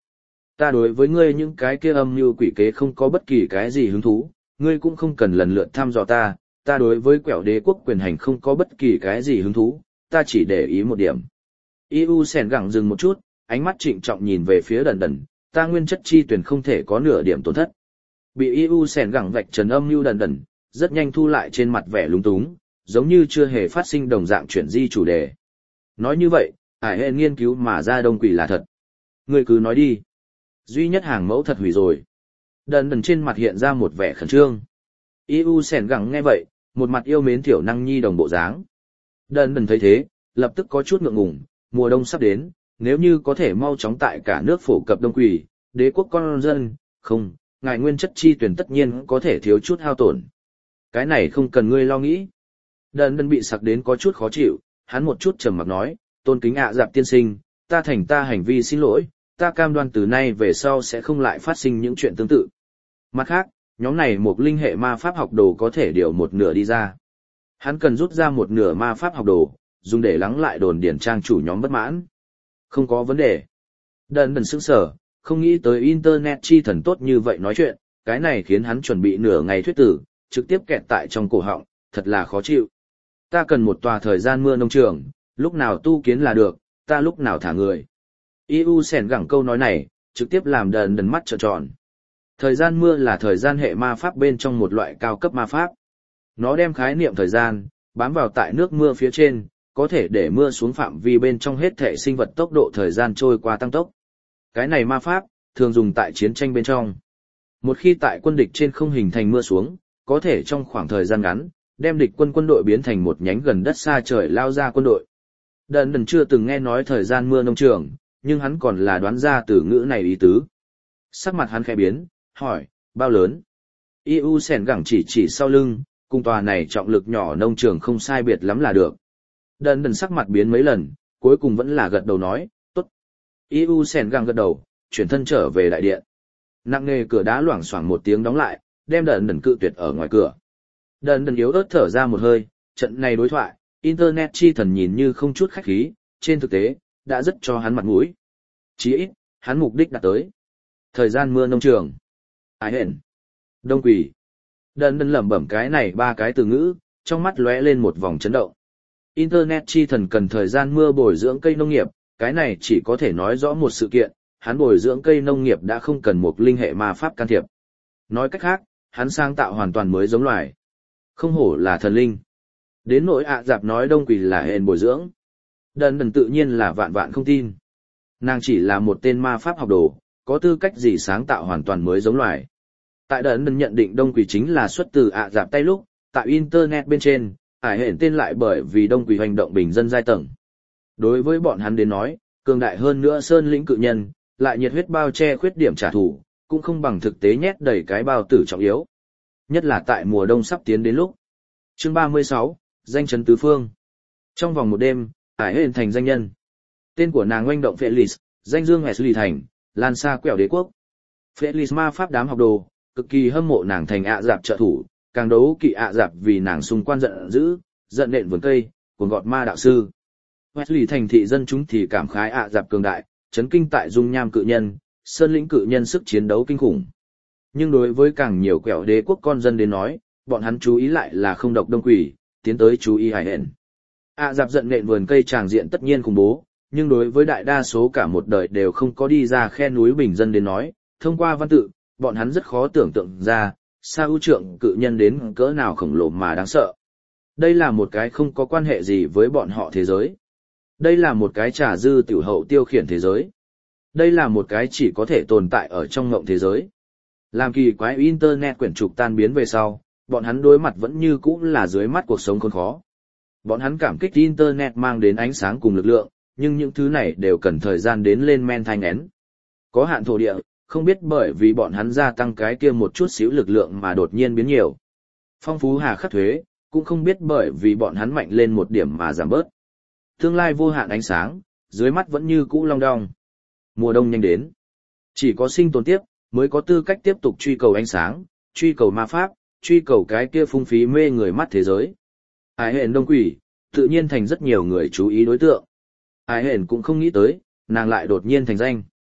Ta đối với ngươi những cái kia âm mưu quỷ kế không có bất kỳ cái gì hứng thú, ngươi cũng không cần lần lượt thăm dò ta, ta đối với quẹo đế quốc quyền hành không có bất kỳ cái gì hứng thú, ta chỉ để ý một điểm. i u sèn gẳng dừng một chút, ánh mắt trịnh trọng nhìn về phía đần đần, ta nguyên chất chi tuyển không thể có nửa điểm tổn thất. Bị i u sèn gẳng vạch trần âm mưu đần đần, rất nhanh thu lại trên mặt vẻ lúng túng, giống như chưa hề phát sinh đồng dạng chuyển di chủ đề. Nói như vậy, ải hệ nghiên cứu mà ra đông quỷ là thật. Ngươi cứ nói đi. Duy nhất hàng mẫu thật hủy rồi. Đần đần trên mặt hiện ra một vẻ khẩn trương. i u sèn gẳng nghe vậy, một mặt yêu mến tiểu năng nhi đồng bộ dáng. Đần đần thấy thế, lập tức có chút ngượng ngùng, mùa đông sắp đến, nếu như có thể mau chóng tại cả nước phổ cập đông quỷ, đế quốc con dân, không, ngài nguyên chất chi tuyển tất nhiên có thể thiếu chút hao tổn. Cái này không cần ngươi lo nghĩ. Đần đần bị sặc đến có chút khó chịu, hắn một chút trầm mặc nói, tôn kính ạ dạp tiên sinh, ta thành ta hành vi xin lỗi, ta cam đoan từ nay về sau sẽ không lại phát sinh những chuyện tương tự. Mặt khác, nhóm này một linh hệ ma pháp học đồ có thể điều một nửa đi ra. Hắn cần rút ra một nửa ma pháp học đồ, dùng để lắng lại đồn điển trang chủ nhóm bất mãn. Không có vấn đề. Đần đần sững sở, không nghĩ tới Internet chi thần tốt như vậy nói chuyện, cái này khiến hắn chuẩn bị nửa ngày thuyết tử, trực tiếp kẹt tại trong cổ họng, thật là khó chịu. Ta cần một tòa thời gian mưa nông trường, lúc nào tu kiến là được, ta lúc nào thả người. i u sèn gẳng câu nói này, trực tiếp làm đần đần mắt trợn tròn. Thời gian mưa là thời gian hệ ma pháp bên trong một loại cao cấp ma pháp. Nó đem khái niệm thời gian, bám vào tại nước mưa phía trên, có thể để mưa xuống phạm vi bên trong hết thể sinh vật tốc độ thời gian trôi qua tăng tốc. Cái này ma pháp, thường dùng tại chiến tranh bên trong. Một khi tại quân địch trên không hình thành mưa xuống, có thể trong khoảng thời gian ngắn, đem địch quân quân đội biến thành một nhánh gần đất xa trời lao ra quân đội. Đần đần chưa từng nghe nói thời gian mưa nông trường, nhưng hắn còn là đoán ra từ ngữ này ý tứ. Sắc mặt hắn khẽ biến, hỏi, bao lớn? i u sèn gẳng chỉ chỉ sau lưng, cùng tòa này trọng lực nhỏ nông trường không sai biệt lắm là được. Đần đần sắc mặt biến mấy lần, cuối cùng vẫn là gật đầu nói, tốt. i u sèn gẳng gật đầu, chuyển thân trở về đại điện. Nặng nề cửa đá loảng xoảng một tiếng đóng lại, đem đần đần cự tuyệt ở ngoài cửa. Đần đần yếu ớt thở ra một hơi, trận này đối thoại, Internet chi thần nhìn như không chút khách khí, trên thực tế, đã rất cho hắn mặt mũi. Chí ít, hắn mục đích đã tới. Thời gian mưa nông trường. Ái hẹn. Đông quỷ. Đần đần lẩm bẩm cái này ba cái từ ngữ, trong mắt lóe lên một vòng chấn động. Internet chi thần cần thời gian mưa bồi dưỡng cây nông nghiệp, cái này chỉ có thể nói rõ một sự kiện, hắn bồi dưỡng cây nông nghiệp đã không cần một linh hệ ma pháp can thiệp. Nói cách khác, hắn sáng tạo hoàn toàn mới giống loài. Không hổ là thần linh. Đến nỗi ạ dạp nói đông quỷ là hèn bồi dưỡng. Đần đần tự nhiên là vạn vạn không tin. Nàng chỉ là một tên ma pháp học đồ, có tư cách gì sáng tạo hoàn toàn mới giống loài. Tại đần đần nhận định đông quỷ chính là xuất từ ạ dạp tay lúc, tại Internet bên trên, ải hển tên lại bởi vì đông quỷ hành động bình dân giai tầng. Đối với bọn hắn đến nói, cường đại hơn nữa sơn lĩnh cự nhân, lại nhiệt huyết bao che khuyết điểm trả thù, cũng không bằng thực tế nhét đầy cái bao tử trọng yếu. Nhất là tại mùa đông sắp tiến đến lúc. Chương ba mươi sáu, danh chấn tứ phương. Trong vòng một đêm, ải hển thành danh nhân. Tên của nàng oanh động Felix, danh dương Wesley thành, lan xa quẹo đế quốc. Felix ma pháp đám học đồ, cực kỳ hâm mộ nàng thành ạ dạp trợ thủ, càng đấu kỵ ạ dạp vì nàng xung quan giận dữ, giận nện vườn cây, cuồng gọt ma đạo sư. Wesley thành thị dân chúng thì cảm khái ạ dạp cường đại, chấn kinh tại dung nham cự nhân, sơn lĩnh cự nhân sức chiến đấu kinh khủng. Nhưng đối với càng nhiều quẹo đế quốc con dân đến nói, bọn hắn chú ý lại là không độc đông quỷ, tiến tới chú ý hải hẹn. ạ dạp giận nện vườn cây tràng diện tất nhiên khủng bố, nhưng đối với đại đa số cả một đời đều không có đi ra khe núi bình dân đến nói, thông qua văn tự, bọn hắn rất khó tưởng tượng ra, sa ưu trượng cự nhân đến cỡ nào khổng lồ mà đáng sợ. Đây là một cái không có quan hệ gì với bọn họ thế giới. Đây là một cái trà dư tiểu hậu tiêu khiển thế giới. Đây là một cái chỉ có thể tồn tại ở trong ngộng thế giới. Làm kỳ quái Internet quyển trục tan biến về sau, bọn hắn đối mặt vẫn như cũ là dưới mắt cuộc sống khốn khó. Bọn hắn cảm kích Internet mang đến ánh sáng cùng lực lượng, nhưng những thứ này đều cần thời gian đến lên men thanh én. Có hạn thổ địa, không biết bởi vì bọn hắn gia tăng cái kia một chút xíu lực lượng mà đột nhiên biến nhiều. Phong phú hà khắc thuế, cũng không biết bởi vì bọn hắn mạnh lên một điểm mà giảm bớt. Tương lai vô hạn ánh sáng, dưới mắt vẫn như cũ long đong. Mùa đông nhanh đến. Chỉ có sinh tồn tiếp, mới có tư cách tiếp tục truy cầu ánh sáng, truy cầu ma pháp, truy cầu cái kia phung phí mê người mắt thế giới. Ái hẹn đông quỷ, tự nhiên thành rất nhiều người chú ý đối tượng. Ái hẹn cũng không nghĩ tới, nàng lại đột nhiên thành danh.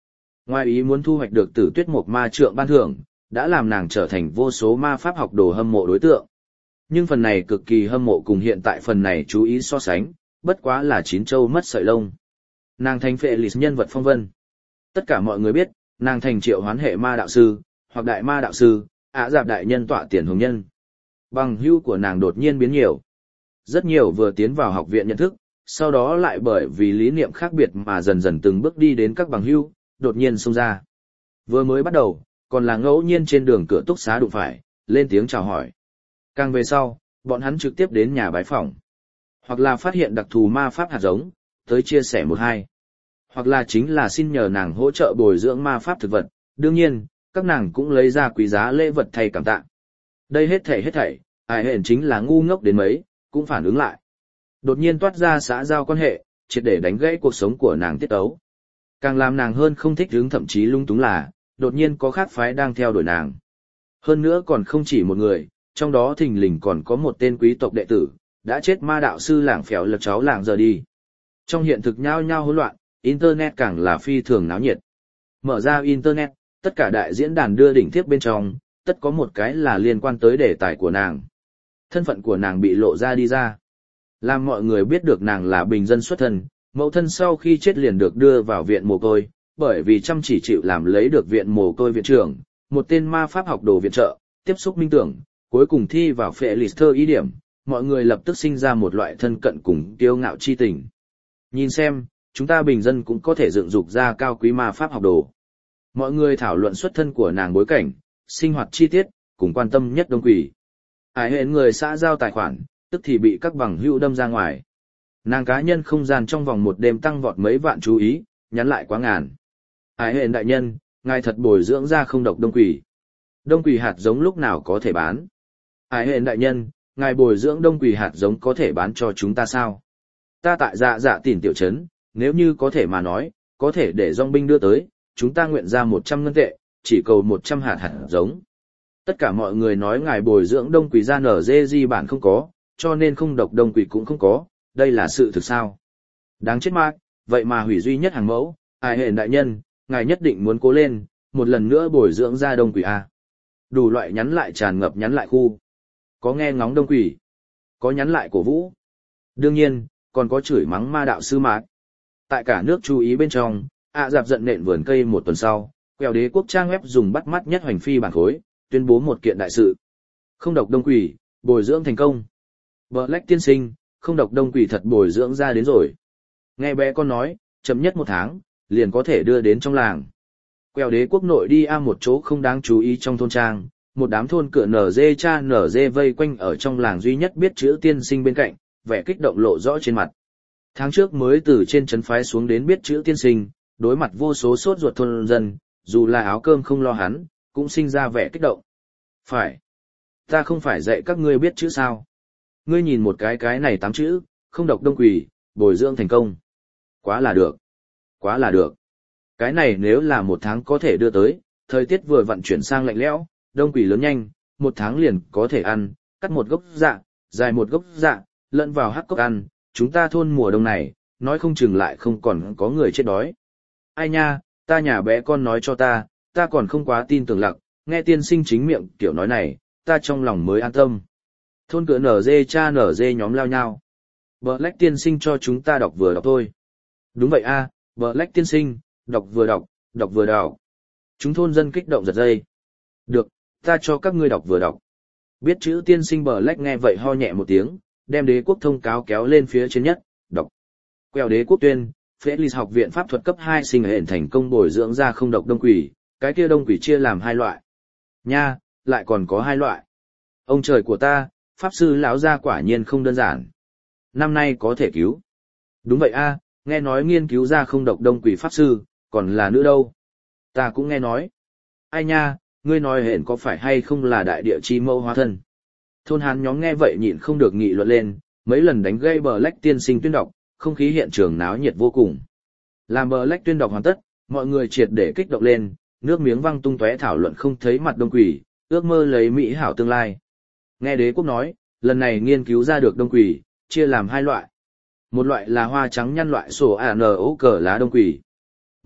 Ngoài ý muốn thu hoạch được Tử Tuyết Mộc Ma Trượng ban thưởng, đã làm nàng trở thành vô số ma pháp học đồ hâm mộ đối tượng. Nhưng phần này cực kỳ hâm mộ cùng hiện tại phần này chú ý so sánh, bất quá là chín châu mất sợi lông. Nàng thành phệ lịch nhân vật phong vân. Tất cả mọi người biết, nàng thành triệu hoán hệ ma đạo sư, hoặc đại ma đạo sư, ạ dạp đại nhân tọa tiền hùng nhân. Bằng hữu của nàng đột nhiên biến nhiều. Rất nhiều vừa tiến vào học viện nhận thức, sau đó lại bởi vì lý niệm khác biệt mà dần dần từng bước đi đến các bằng hữu, đột nhiên xông ra. Vừa mới bắt đầu, còn là ngẫu nhiên trên đường cửa túc xá đụng phải, lên tiếng chào hỏi. Càng về sau, bọn hắn trực tiếp đến nhà bái phỏng. Hoặc là phát hiện đặc thù ma pháp hạt giống, tới chia sẻ một hai. Hoặc là chính là xin nhờ nàng hỗ trợ bồi dưỡng ma pháp thực vật, đương nhiên, các nàng cũng lấy ra quý giá lễ vật thay cảm tạ. Đây hết thảy hết thảy, ai hẹn chính là ngu ngốc đến mấy, cũng phản ứng lại. Đột nhiên toát ra xã giao quan hệ, triệt để đánh gãy cuộc sống của nàng tiết ấu. Càng làm nàng hơn không thích hứng thậm chí lung túng là, đột nhiên có khác phái đang theo đuổi nàng. Hơn nữa còn không chỉ một người, trong đó thình lình còn có một tên quý tộc đệ tử, đã chết ma đạo sư lảng phèo lật cháu làng giờ đi. Trong hiện thực nhao nhao hỗn loạn, Internet càng là phi thường náo nhiệt. Mở ra Internet, tất cả đại diễn đàn đưa đỉnh thiếp bên trong, tất có một cái là liên quan tới đề tài của nàng. Thân phận của nàng bị lộ ra đi ra. Làm mọi người biết được nàng là bình dân xuất thân, mẫu thân sau khi chết liền được đưa vào viện mồ côi, bởi vì chăm chỉ chịu làm lấy được viện mồ côi viện trưởng, một tên ma pháp học đồ viện trợ, tiếp xúc minh tưởng, cuối cùng thi vào phệ lịch thơ ý điểm, mọi người lập tức sinh ra một loại thân cận cùng kiêu ngạo chi tình. Nhìn xem, chúng ta bình dân cũng có thể dựng dục ra cao quý ma pháp học đồ. Mọi người thảo luận xuất thân của nàng bối cảnh, sinh hoạt chi tiết, cùng quan tâm nhất Đông Quỷ. Ai hẹn người xã giao tài khoản, tức thì bị các bằng hữu đâm ra ngoài. Nàng cá nhân không gian trong vòng một đêm tăng vọt mấy vạn chú ý, nhắn lại quá ngàn. Ai hẹn đại nhân, ngài thật bồi dưỡng ra không độc Đông Quỷ. Đông Quỷ hạt giống lúc nào có thể bán? Ai hẹn đại nhân, ngài bồi dưỡng Đông Quỷ hạt giống có thể bán cho chúng ta sao? Ta tại dạ dạ tỉnh tiểu trấn, nếu như có thể mà nói, có thể để dòng binh đưa tới, chúng ta nguyện ra một trăm ngân tệ, chỉ cầu một trăm hạt hạt giống. Tất cả mọi người nói ngài bồi dưỡng Đông Quỷ ra nở dê di bản không có, cho nên không độc Đông Quỷ cũng không có, đây là sự thực sao? Đáng chết mạc, vậy mà hủy duy nhất hàng mẫu, ai hẹn đại nhân, ngài nhất định muốn cố lên, một lần nữa bồi dưỡng ra Đông Quỷ A. Đủ loại nhắn lại tràn ngập nhắn lại khu. Có nghe ngóng Đông Quỷ, có nhắn lại cổ vũ. Đương nhiên, còn có chửi mắng ma đạo sư mạc. Tại cả nước chú ý bên trong, ạ dạp giận nện vườn cây một tuần sau, quèo đế quốc trang web dùng bắt mắt nhất hoành phi bản khối, tuyên bố một kiện đại sự. Không độc Đông Quỷ, bồi dưỡng thành công. Black tiên sinh, không độc Đông Quỷ thật bồi dưỡng ra đến rồi. Nghe bé con nói, chậm nhất một tháng, liền có thể đưa đến trong làng. Quèo đế quốc nội đi a một chỗ không đáng chú ý trong thôn trang, một đám thôn cửa nở dê cha nở dê vây quanh ở trong làng duy nhất biết chữ tiên sinh bên cạnh, vẻ kích động lộ rõ trên mặt. Tháng trước mới từ trên trấn phái xuống đến biết chữ tiên sinh, đối mặt vô số sốt ruột thôn dân, dù là áo cơm không lo hắn, cũng sinh ra vẻ kích động. Phải. Ta không phải dạy các ngươi biết chữ sao. Ngươi nhìn một cái cái này tám chữ, không độc Đông Quỷ, bồi dưỡng thành công. Quá là được. Quá là được. Cái này nếu là một tháng có thể đưa tới, thời tiết vừa vận chuyển sang lạnh lẽo, Đông Quỷ lớn nhanh, một tháng liền có thể ăn, cắt một gốc dạ, dài một gốc dạ, lẫn vào hắc cốc ăn, chúng ta thôn mùa đông này, nói không chừng lại không còn có người chết đói. Ai nha, ta nhà bé con nói cho ta, ta còn không quá tin tưởng lặc, nghe tiên sinh chính miệng kiểu nói này, ta trong lòng mới an tâm. Thôn cửa nở dê cha nở dê nhóm lao nhau. Black tiên sinh cho chúng ta đọc vừa đọc thôi. Đúng vậy a, à, Black tiên sinh, đọc vừa đọc, đọc vừa đọc. Chúng thôn dân kích động giật dây. Được, ta cho các ngươi đọc vừa đọc. Biết chữ tiên sinh Black nghe vậy ho nhẹ một tiếng, đem đế quốc thông cáo kéo lên phía trên nhất, đọc. Quèo đế quốc tuyên, Felix học viện pháp thuật cấp hai sinh hển thành công bồi dưỡng ra không độc Đông Quỷ, cái kia Đông Quỷ chia làm hai loại. Nha, lại còn có hai loại. Ông trời của ta, pháp sư lão gia quả nhiên không đơn giản. Năm nay có thể cứu. Đúng vậy a, nghe nói nghiên cứu ra không độc Đông Quỷ pháp sư, còn là nữ đâu. Ta cũng nghe nói. Ai nha, ngươi nói hển có phải hay không là đại địa chi mẫu hóa thân. Thôn hán nhóm nghe vậy nhịn không được nghị luận lên, mấy lần đánh gây Black tiên sinh tuyên đọc, không khí hiện trường náo nhiệt vô cùng. Làm Black tuyên đọc hoàn tất, mọi người triệt để kích động lên, nước miếng văng tung tóe thảo luận không thấy mặt Đông Quỷ, ước mơ lấy mỹ hảo tương lai. Nghe đế quốc nói, lần này nghiên cứu ra được Đông Quỷ, chia làm hai loại. Một loại là hoa trắng nhăn loại sổ ả nở ố cờ lá Đông Quỷ.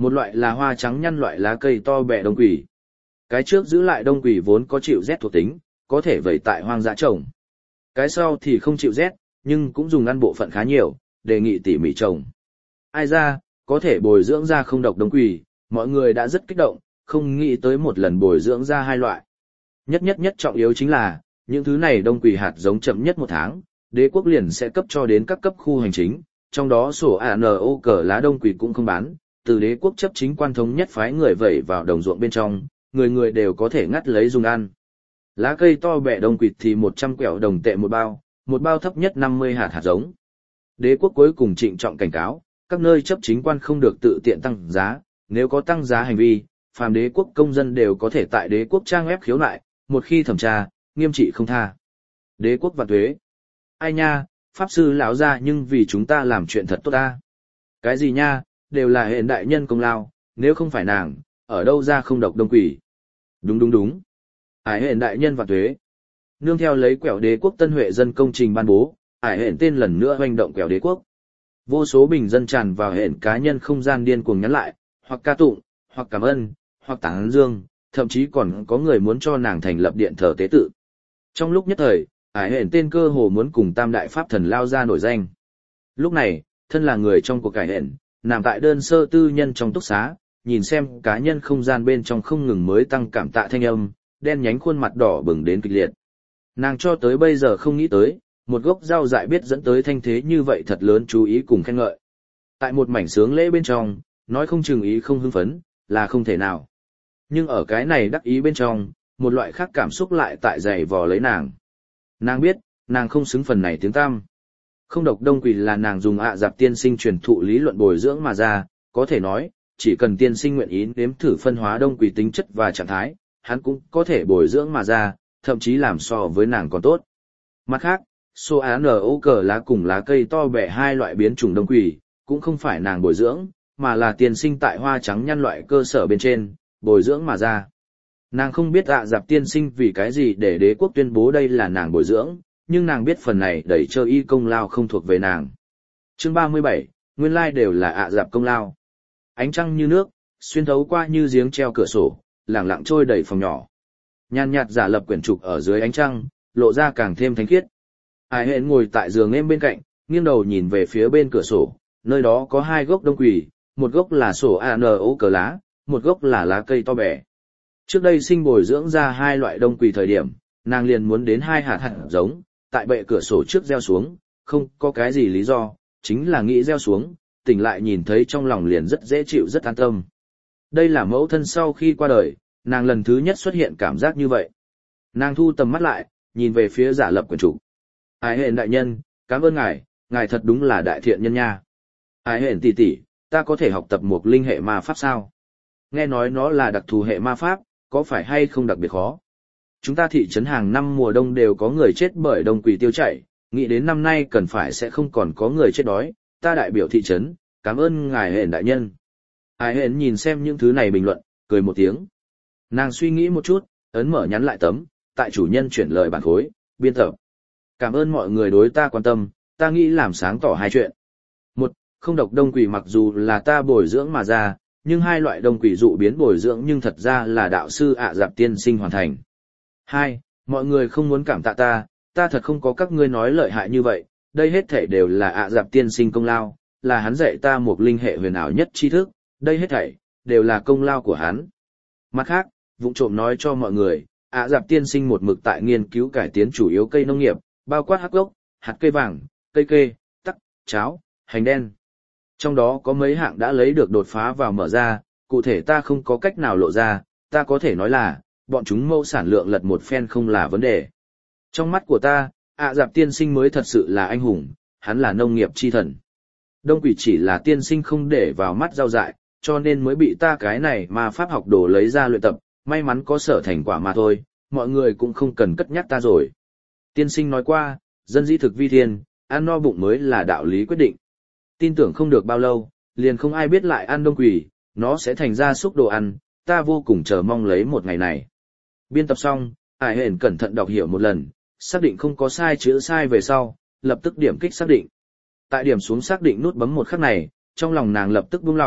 Một loại là hoa trắng nhăn loại lá cây to bẹ đông quỷ. Cái trước giữ lại đông quỷ vốn có chịu rét thuộc tính, có thể vẩy tại hoang dã trồng. Cái sau thì không chịu rét, nhưng cũng dùng ăn bộ phận khá nhiều, đề nghị tỉ mỉ trồng. Ai ra, có thể bồi dưỡng ra không độc đông quỷ, mọi người đã rất kích động, không nghĩ tới một lần bồi dưỡng ra hai loại. Nhất nhất nhất trọng yếu chính là, những thứ này đông quỷ hạt giống chậm nhất một tháng, đế quốc liền sẽ cấp cho đến các cấp khu hành chính, trong đó sổ a en o cờ lá đông quỷ cũng không bán, từ đế quốc chấp chính quan thống nhất phái người vẩy vào đồng ruộng bên trong, người người đều có thể ngắt lấy dùng ăn. Lá cây to bẹ đông quỷ thì một trăm quẹo đồng tệ một bao, một bao thấp nhất năm mươi hạt hạt giống. Đế quốc cuối cùng trịnh trọng cảnh cáo, các nơi chấp chính quan không được tự tiện tăng giá, nếu có tăng giá hành vi, phàm đế quốc công dân đều có thể tại đế quốc trang web khiếu nại, một khi thẩm tra, nghiêm trị không tha. Đế quốc và thuế. Ai nha, pháp sư lão ra nhưng vì chúng ta làm chuyện thật tốt ta. Cái gì nha, đều là hiện đại nhân công lao, nếu không phải nàng, ở đâu ra không độc đông quỷ. Đúng đúng đúng. Ải hiện đại nhân và thuế. Nương theo lấy quẹo đế quốc Tân Huệ dân công trình ban bố, ải hiện tên lần nữa hoành động quẹo đế quốc. Vô số bình dân tràn vào hiện cá nhân không gian điên cuồng nhắn lại, hoặc ca tụng, hoặc cảm ơn, hoặc tán dương, thậm chí còn có người muốn cho nàng thành lập điện thờ tế tự. Trong lúc nhất thời, ải hển tên cơ hồ muốn cùng tam đại pháp thần lao ra nổi danh. Lúc này, thân là người trong cuộc cải hển, nằm tại đơn sơ tư nhân trong túc xá, nhìn xem cá nhân không gian bên trong không ngừng mới tăng cảm tạ thanh âm, đen nhánh khuôn mặt đỏ bừng đến kịch liệt. Nàng cho tới bây giờ không nghĩ tới, một gốc rau dại biết dẫn tới thanh thế như vậy thật lớn chú ý cùng khen ngợi. Tại một mảnh sướng lễ bên trong, nói không chừng ý không hưng phấn, là không thể nào. Nhưng ở cái này đắc ý bên trong, một loại khác cảm xúc lại tại dày vò lấy nàng. Nàng biết, nàng không xứng phần này tiếng tăm. Không độc đông quỷ là nàng dùng ạ dạp tiên sinh truyền thụ lý luận bồi dưỡng mà ra, có thể nói, chỉ cần tiên sinh nguyện ý nếm thử phân hóa đông quỷ tính chất và trạng thái, hắn cũng có thể bồi dưỡng mà ra, thậm chí làm so với nàng còn tốt. Mặt khác, số á en o cờ lá cùng lá cây to bẹ hai loại biến chủng đông quỷ, cũng không phải nàng bồi dưỡng, mà là tiên sinh tại hoa trắng nhăn loại cơ sở bên trên, bồi dưỡng mà ra. Nàng không biết ạ dạp tiên sinh vì cái gì để đế quốc tuyên bố đây là nàng bồi dưỡng, nhưng nàng biết phần này đẩy chơi y công lao không thuộc về nàng. Chương ba mươi bảy, nguyên lai đều là ạ dạp công lao. Ánh trăng như nước, xuyên thấu qua như giếng treo cửa sổ, lẳng lặng trôi đầy phòng nhỏ. Nhàn nhạt giả lập quyển trục ở dưới ánh trăng, lộ ra càng thêm thánh khiết. Ai hẹn ngồi tại giường em bên cạnh, nghiêng đầu nhìn về phía bên cửa sổ, nơi đó có hai gốc đông quỷ, một gốc là sổ a en o cờ lá, một gốc là lá cây to bẹ. Trước đây sinh bồi dưỡng ra hai loại đông quỷ thời điểm, nàng liền muốn đến hai hạt hạt giống, tại bệ cửa sổ trước gieo xuống, không có cái gì lý do, chính là nghĩ gieo xuống, tỉnh lại nhìn thấy trong lòng liền rất dễ chịu rất an tâm. Đây là mẫu thân sau khi qua đời, nàng lần thứ nhất xuất hiện cảm giác như vậy. Nàng thu tầm mắt lại, nhìn về phía giả lập quyển trục. Ái hẹn đại nhân, cảm ơn ngài, ngài thật đúng là đại thiện nhân nha. Ái hẹn tỷ tỷ, ta có thể học tập một linh hệ ma pháp sao? Nghe nói nó là đặc thù hệ ma pháp, có phải hay không đặc biệt khó? Chúng ta thị trấn hàng năm mùa đông đều có người chết bởi đông quỷ tiêu chảy, nghĩ đến năm nay cần phải sẽ không còn có người chết đói, ta đại biểu thị trấn, cảm ơn ngài hẹn đại nhân. Ái hẹn nhìn xem những thứ này bình luận, cười một tiếng. Nàng suy nghĩ một chút, ấn mở nhắn lại tấm, tại chủ nhân chuyển lời bản khối, biên tập. Cảm ơn mọi người đối ta quan tâm, ta nghĩ làm sáng tỏ hai chuyện. Một, không độc đông quỷ mặc dù là ta bồi dưỡng mà ra, nhưng hai loại đông quỷ dụ biến bồi dưỡng nhưng thật ra là đạo sư ạ dạp tiên sinh hoàn thành. Hai, mọi người không muốn cảm tạ ta, ta thật không có các ngươi nói lợi hại như vậy, đây hết thảy đều là ạ dạp tiên sinh công lao, là hắn dạy ta một linh hệ huyền ảo nhất tri thức, đây hết thảy đều là công lao của hắn. Mặt khác, vụng trộm nói cho mọi người, ạ dạp tiên sinh một mực tại nghiên cứu cải tiến chủ yếu cây nông nghiệp, bao quát hắc gốc, hạt cây vàng, cây kê, tắc, cháo, hành đen. Trong đó có mấy hạng đã lấy được đột phá vào mở ra, cụ thể ta không có cách nào lộ ra, ta có thể nói là, bọn chúng mẫu sản lượng lật một phen không là vấn đề. Trong mắt của ta, ạ dạp tiên sinh mới thật sự là anh hùng, hắn là nông nghiệp chi thần. Đông quỷ chỉ là tiên sinh không để vào mắt rau dại, cho nên mới bị ta cái này mà pháp học đồ lấy ra luyện tập, may mắn có sở thành quả mà thôi, mọi người cũng không cần cất nhắc ta rồi. Tiên sinh nói qua, dân dĩ thực vi thiên, ăn no bụng mới là đạo lý quyết định. Tin tưởng không được bao lâu, liền không ai biết lại ăn đông quỷ, nó sẽ thành ra xúc đồ ăn, ta vô cùng chờ mong lấy một ngày này. Biên tập xong, Ải hển cẩn thận đọc hiểu một lần, xác định không có sai chữ sai về sau, lập tức điểm kích xác định. Tại điểm xuống xác định nút bấm một khắc này, trong lòng nàng lập tức buông lỏng,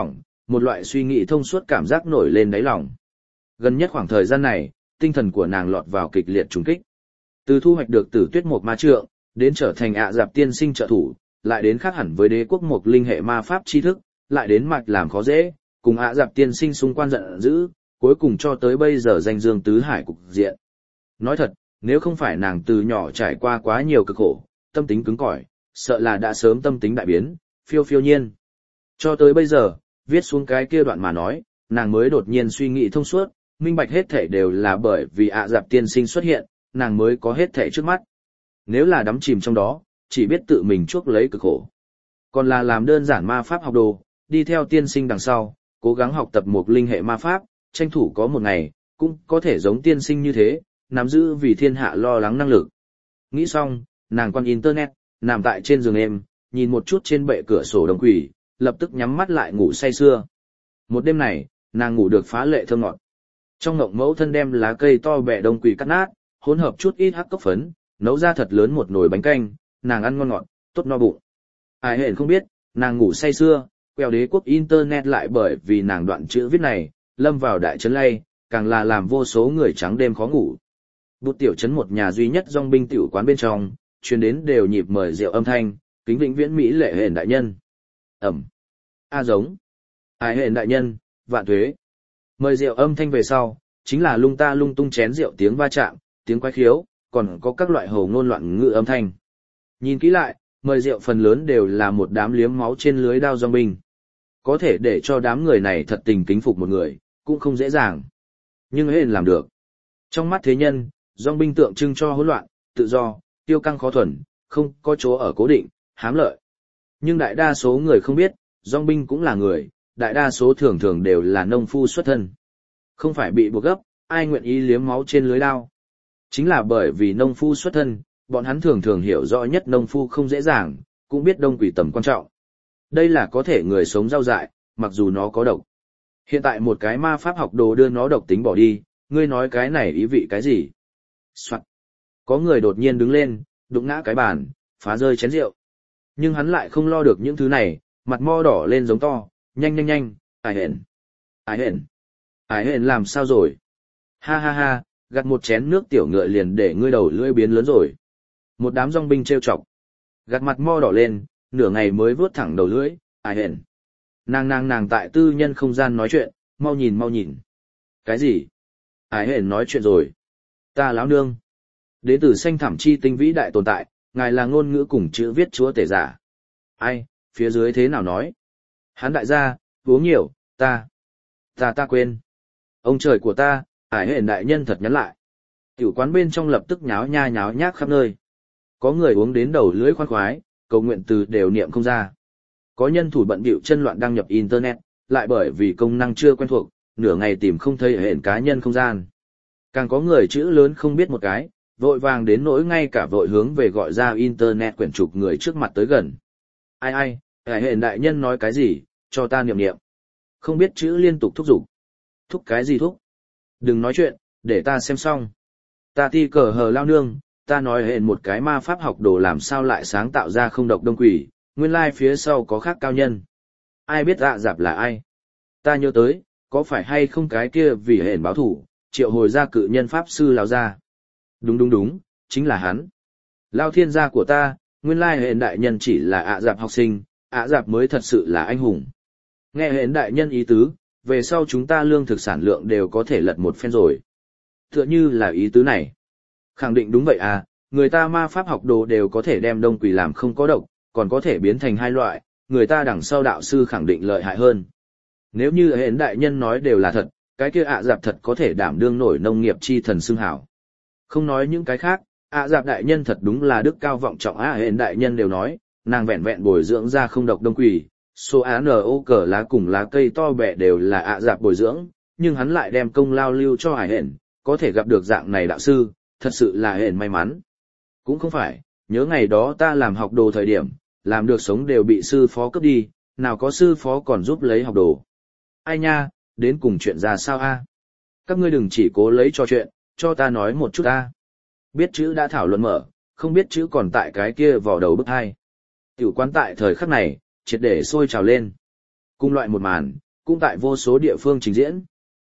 một loại suy nghĩ thông suốt cảm giác nổi lên đáy lòng. Gần nhất khoảng thời gian này, tinh thần của nàng lọt vào kịch liệt trùng kích. Từ thu hoạch được Tử Tuyết Mộc Ma Trượng, đến trở thành ạ dạp tiên sinh trợ thủ, lại đến khác hẳn với đế quốc mộc linh hệ ma pháp tri thức, lại đến mạch làm khó dễ, cùng ạ dạp tiên sinh xung quan giận dữ, cuối cùng cho tới bây giờ danh dương tứ hải cục diện. Nói thật, nếu không phải nàng từ nhỏ trải qua quá nhiều cực khổ, tâm tính cứng cỏi, sợ là đã sớm tâm tính đại biến, phiêu phiêu nhiên. Cho tới bây giờ, viết xuống cái kia đoạn mà nói, nàng mới đột nhiên suy nghĩ thông suốt, minh bạch hết thể đều là bởi vì ạ dạp tiên sinh xuất hiện, nàng mới có hết thể trước mắt. Nếu là đắm chìm trong đó, chỉ biết tự mình chuốc lấy cực khổ. Còn là làm đơn giản ma pháp học đồ, đi theo tiên sinh đằng sau, cố gắng học tập một linh hệ ma pháp, tranh thủ có một ngày, cũng có thể giống tiên sinh như thế, nắm giữ vì thiên hạ lo lắng năng lực. Nghĩ xong, nàng quan internet, nằm tại trên giường êm, nhìn một chút trên bệ cửa sổ đồng quỷ, lập tức nhắm mắt lại ngủ say sưa. Một đêm này, nàng ngủ được phá lệ thơm ngọt. Trong ngộng mẫu thân đem lá cây to bẹ đông quỷ cắt nát, hỗn hợp chút ít hắc cốc phấn, nấu ra thật lớn một nồi bánh canh, nàng ăn ngon ngọt, tốt no bụng. Ai hẹn không biết, nàng ngủ say sưa, queo đế quốc internet lại bởi vì nàng đoạn chữ viết này, lâm vào đại trấn lay, càng là làm vô số người trắng đêm khó ngủ. Bút tiểu trấn một nhà duy nhất dòng binh tiểu quán bên trong, truyền đến đều nhịp mời rượu âm thanh, kính vĩnh viễn Mỹ lệ hển đại nhân. Ẩm. A giống. Ai hển đại nhân, vạn thuế. Mời rượu âm thanh về sau, chính là lung ta lung tung chén rượu tiếng va chạm, tiếng quái khiếu, còn có các loại hồ ngôn loạn ngữ âm thanh. Nhìn kỹ lại, mời rượu phần lớn đều là một đám liếm máu trên lưới đao dòng binh. Có thể để cho đám người này thật tình kính phục một người, cũng không dễ dàng. Nhưng hên làm được. Trong mắt thế nhân, dòng binh tượng trưng cho hỗn loạn, tự do, tiêu căng khó thuần, không có chỗ ở cố định, hám lợi. Nhưng đại đa số người không biết, dòng binh cũng là người, đại đa số thường thường đều là nông phu xuất thân. Không phải bị buộc gấp, ai nguyện ý liếm máu trên lưới đao. Chính là bởi vì nông phu xuất thân, bọn hắn thường thường hiểu rõ nhất nông phu không dễ dàng, cũng biết đông quỷ tầm quan trọng. Đây là có thể người sống rau dại, mặc dù nó có độc. Hiện tại một cái ma pháp học đồ đưa nó độc tính bỏ đi, ngươi nói cái này ý vị cái gì? Soạn. Có người đột nhiên đứng lên, đụng ngã cái bàn, phá rơi chén rượu. Nhưng hắn lại không lo được những thứ này, mặt mo đỏ lên giống to, nhanh nhanh nhanh, ai hẹn, ai hẹn, ai hẹn làm sao rồi? Ha ha ha, gặt một chén nước tiểu ngựa liền để ngươi đầu lưỡi biến lớn rồi. Một đám dòng binh trêu chọc. Gặt mặt mo đỏ lên, nửa ngày mới vướt thẳng đầu lưỡi, ai hẹn. Nàng nàng nàng tại tư nhân không gian nói chuyện, mau nhìn mau nhìn. Cái gì? Ai hẹn nói chuyện rồi. Ta láo nương. Đến từ xanh thẳm chi tinh vĩ đại tồn tại, ngài là ngôn ngữ cùng chữ viết chúa tể giả. Ai, phía dưới thế nào nói? Hắn đại gia, uống nhiều, ta. Ta ta quên. Ông trời của ta, ải hẹn đại nhân thật nhắn lại. Tiểu quán bên trong lập tức nháo nha nháo nhác khắp nơi. Có người uống đến đầu lưỡi khoan khoái, cầu nguyện từ đều niệm không ra. Có nhân thủ bận bịu chân loạn đăng nhập internet, lại bởi vì công năng chưa quen thuộc, nửa ngày tìm không thấy hẹn cá nhân không gian. Càng có người chữ lớn không biết một cái, vội vàng đến nỗi ngay cả vội hướng về gọi ra internet quyển trục người trước mặt tới gần. Ai ai, ải hẹn đại nhân nói cái gì, cho ta niệm niệm. Không biết chữ liên tục thúc giục. Thúc cái gì thúc? Đừng nói chuyện, để ta xem xong. Ta ti cờ hờ lao nương, ta nói hẹn một cái ma pháp học đồ làm sao lại sáng tạo ra không độc đông quỷ, nguyên lai phía sau có khác cao nhân. Ai biết dạ dạp là ai? Ta nhớ tới, có phải hay không cái kia vì hẹn báo thủ, triệu hồi ra cự nhân pháp sư lao ra. Đúng đúng đúng, chính là hắn. Lao thiên gia của ta, nguyên lai hẹn đại nhân chỉ là ạ dạp học sinh, ạ dạp mới thật sự là anh hùng. Nghe hẹn đại nhân ý tứ, về sau chúng ta lương thực sản lượng đều có thể lật một phen rồi. Tựa như là ý tứ này. Khẳng định đúng vậy à, người ta ma pháp học đồ đều có thể đem đông quỷ làm không có độc, còn có thể biến thành hai loại, người ta đằng sau đạo sư khẳng định lợi hại hơn. Nếu như hẹn đại nhân nói đều là thật, cái kia ạ dạp thật có thể đảm đương nổi nông nghiệp chi thần xưng hảo. Không nói những cái khác, ạ dạp đại nhân thật đúng là đức cao vọng trọng. ạ hẹn đại nhân đều nói, nàng vẹn vẹn bồi dưỡng ra không độc đông quỷ. Số án ở ô cờ lá cùng lá cây to bẹ đều là ạ dạp bồi dưỡng, nhưng hắn lại đem công lao lưu cho hải hển, có thể gặp được dạng này đạo sư, thật sự là hển may mắn. Cũng không phải, nhớ ngày đó ta làm học đồ thời điểm, làm được sống đều bị sư phó cướp đi, nào có sư phó còn giúp lấy học đồ. Ai nha, đến cùng chuyện ra sao a? Các ngươi đừng chỉ cố lấy cho chuyện, cho ta nói một chút a. Biết chữ đã thảo luận mở, không biết chữ còn tại cái kia vò đầu bức hai. Tiểu quán tại thời khắc này, triệt để sôi trào lên. Cùng loại một màn, cũng tại vô số địa phương trình diễn.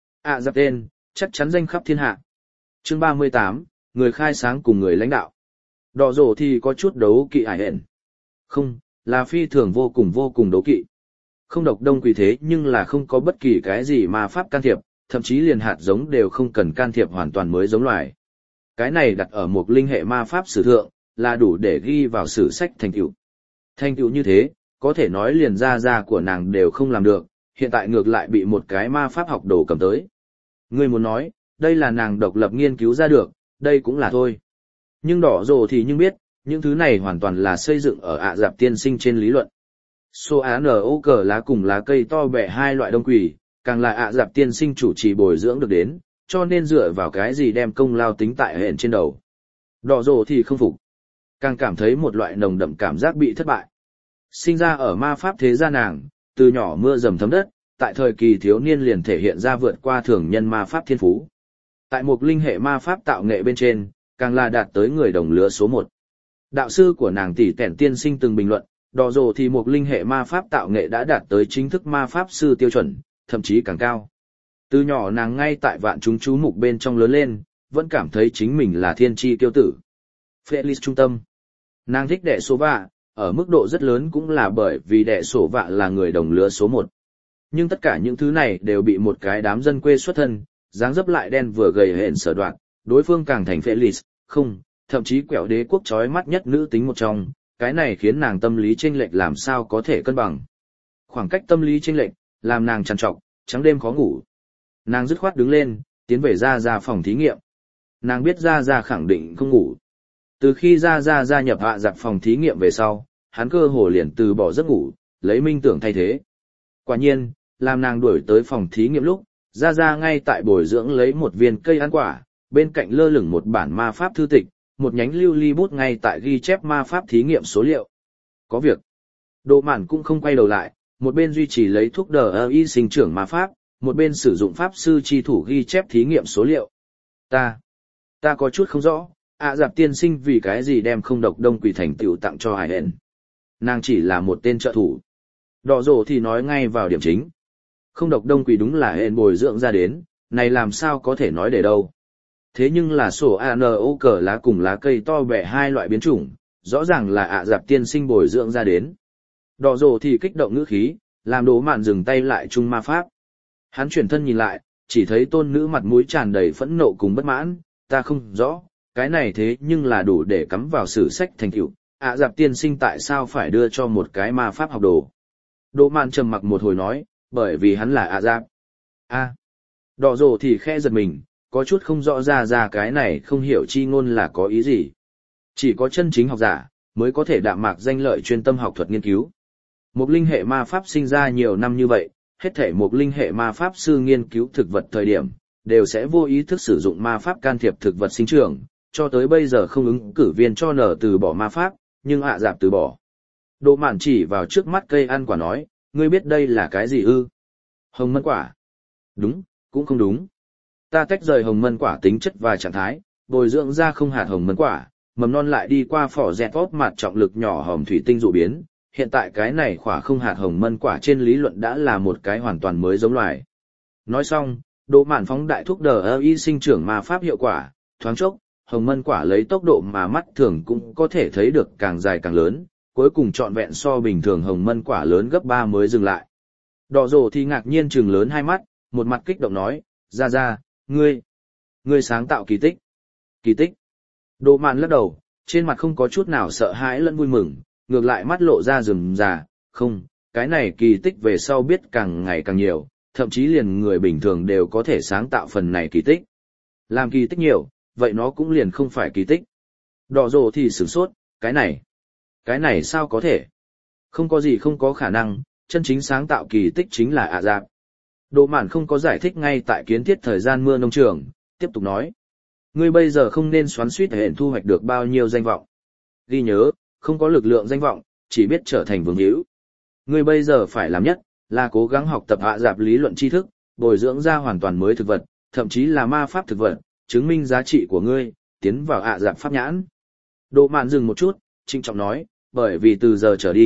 ạ dạp tên, chắc chắn danh khắp thiên hạ. Chương ba mươi tám, người khai sáng cùng người lãnh đạo. Đỏ rổ thì có chút đấu kỵ ải hẹn. Không, là phi thường vô cùng vô cùng đấu kỵ. Không độc đông quỷ thế nhưng là không có bất kỳ cái gì mà pháp can thiệp, thậm chí liền hạt giống đều không cần can thiệp hoàn toàn mới giống loài. Cái này đặt ở một linh hệ ma pháp sử thượng, là đủ để ghi vào sử sách thành tựu. Thành tựu như thế, có thể nói liền ra ra của nàng đều không làm được, hiện tại ngược lại bị một cái ma pháp học đồ cầm tới. Ngươi muốn nói, đây là nàng độc lập nghiên cứu ra được, đây cũng là thôi. Nhưng đỏ rồ thì nhưng biết, những thứ này hoàn toàn là xây dựng ở ạ dạp tiên sinh trên lý luận. Số án ở ô cờ lá cùng lá cây to bẹ hai loại đông quỷ, càng là ạ dạp tiên sinh chủ trì bồi dưỡng được đến, cho nên dựa vào cái gì đem công lao tính tại hẹn trên đầu. Đỏ rồ thì không phục, càng cảm thấy một loại nồng đậm cảm giác bị thất bại. Sinh ra ở ma pháp thế gia nàng, từ nhỏ mưa dầm thấm đất, tại thời kỳ thiếu niên liền thể hiện ra vượt qua thường nhân ma pháp thiên phú. Tại một linh hệ ma pháp tạo nghệ bên trên, càng là đạt tới người đồng lứa số một. Đạo sư của nàng tỷ tẻn tiên sinh từng bình luận, đỏ rồ thì một linh hệ ma pháp tạo nghệ đã đạt tới chính thức ma pháp sư tiêu chuẩn, thậm chí càng cao. Từ nhỏ nàng ngay tại vạn chúng chú mục bên trong lớn lên, vẫn cảm thấy chính mình là thiên tri tiêu tử. Felix trung tâm. Nàng thích đệ số vạ, ở mức độ rất lớn cũng là bởi vì đệ sổ vạ là người đồng lứa số một. Nhưng tất cả những thứ này đều bị một cái đám dân quê xuất thân, dáng dấp lại đen vừa gầy hẹn sở đoạn, đối phương càng thành Felix, không, thậm chí quẹo đế quốc chói mắt nhất nữ tính một trong, cái này khiến nàng tâm lý chênh lệch làm sao có thể cân bằng. Khoảng cách tâm lý chênh lệch, làm nàng trằn trọc, trắng đêm khó ngủ. Nàng dứt khoát đứng lên, tiến về ra ra phòng thí nghiệm. Nàng biết ra ra khẳng định không ngủ. Từ khi ra ra gia nhập hạ giặc phòng thí nghiệm về sau, hắn cơ hồ liền từ bỏ giấc ngủ, lấy minh tưởng thay thế. Quả nhiên, làm nàng đuổi tới phòng thí nghiệm lúc, ra ra ngay tại bồi dưỡng lấy một viên cây ăn quả, bên cạnh lơ lửng một bản ma pháp thư tịch, một nhánh lưu ly bút ngay tại ghi chép ma pháp thí nghiệm số liệu. Có việc. Độ mạn cũng không quay đầu lại, một bên duy trì lấy thuốc đờ y sinh trưởng ma pháp, một bên sử dụng pháp sư chi thủ ghi chép thí nghiệm số liệu. Ta, ta có chút không rõ, ạ dạp tiên sinh vì cái gì đem không độc đông quỷ thành tựu tặng cho hải hẹn. Nàng chỉ là một tên trợ thủ. Đỏ rổ thì nói ngay vào điểm chính. Không độc đông quỷ đúng là hẹn bồi dưỡng ra đến, này làm sao có thể nói để đâu. Thế nhưng là sổ ano cờ lá cùng lá cây to bẹ hai loại biến chủng, rõ ràng là ạ dạp tiên sinh bồi dưỡng ra đến. Đỏ rổ thì kích động ngữ khí, làm Đỗ Mạn dừng tay lại chung ma pháp. Hắn chuyển thân nhìn lại, chỉ thấy tôn nữ mặt mũi tràn đầy phẫn nộ cùng bất mãn, ta không rõ, cái này thế nhưng là đủ để cắm vào sử sách thành tựu, ạ dạp tiên sinh tại sao phải đưa cho một cái ma pháp học đồ. Đỗ Mạn trầm mặc một hồi nói, bởi vì hắn là ạ dạp. A. Đỏ rổ thì khẽ giật mình, có chút không rõ ra ra cái này không hiểu chi ngôn là có ý gì. Chỉ có chân chính học giả, mới có thể đạm mạc danh lợi chuyên tâm học thuật nghiên cứu. Một linh hệ ma pháp sinh ra nhiều năm như vậy, hết thể một linh hệ ma pháp sư nghiên cứu thực vật thời điểm, đều sẽ vô ý thức sử dụng ma pháp can thiệp thực vật sinh trưởng, cho tới bây giờ không ứng cử viên cho nở từ bỏ ma pháp, nhưng ạ dạp từ bỏ. Độ Mạn chỉ vào trước mắt cây ăn quả nói, ngươi biết đây là cái gì ư? Hồng mân quả. Đúng, cũng không đúng. Ta tách rời hồng mân quả tính chất và trạng thái, bồi dưỡng ra không hạt hồng mân quả, mầm non lại đi qua phỏ dẹt vót mặt trọng lực nhỏ hồng thủy tinh dụ biến. Hiện tại cái này khỏa không hạt hồng mân quả trên lý luận đã là một cái hoàn toàn mới giống loài. Nói xong, Đỗ Mạn phóng đại thuốc đờ y sinh trưởng ma pháp hiệu quả, thoáng chốc, hồng mân quả lấy tốc độ mà mắt thường cũng có thể thấy được càng dài càng lớn, cuối cùng trọn vẹn so bình thường hồng mân quả lớn gấp ba mới dừng lại. Đỏ rổ thì ngạc nhiên trừng lớn hai mắt, một mặt kích động nói, ra ra, ngươi, ngươi sáng tạo kỳ tích. Kỳ tích. Đỗ Mạn lắc đầu, trên mặt không có chút nào sợ hãi lẫn vui mừng, ngược lại mắt lộ ra rừng già, không, cái này kỳ tích về sau biết càng ngày càng nhiều, thậm chí liền người bình thường đều có thể sáng tạo phần này kỳ tích. Làm kỳ tích nhiều, vậy nó cũng liền không phải kỳ tích. Đỏ rổ thì sửng sốt, cái này, cái này sao có thể? Không có gì không có khả năng, chân chính sáng tạo kỳ tích chính là ạ dạp. Đỗ Mạn không có giải thích ngay tại kiến thiết thời gian mưa nông trường, tiếp tục nói. Ngươi bây giờ không nên xoắn suýt hẹn thu hoạch được bao nhiêu danh vọng. Ghi nhớ, không có lực lượng danh vọng, chỉ biết trở thành vương hữu. Ngươi bây giờ phải làm nhất, là cố gắng học tập hạ dạp lý luận tri thức, bồi dưỡng ra hoàn toàn mới thực vật, thậm chí là ma pháp thực vật, chứng minh giá trị của ngươi, tiến vào hạ dạp pháp nhãn. Đỗ Mạn dừng một chút, trinh trọng nói, bởi vì từ giờ trở đi,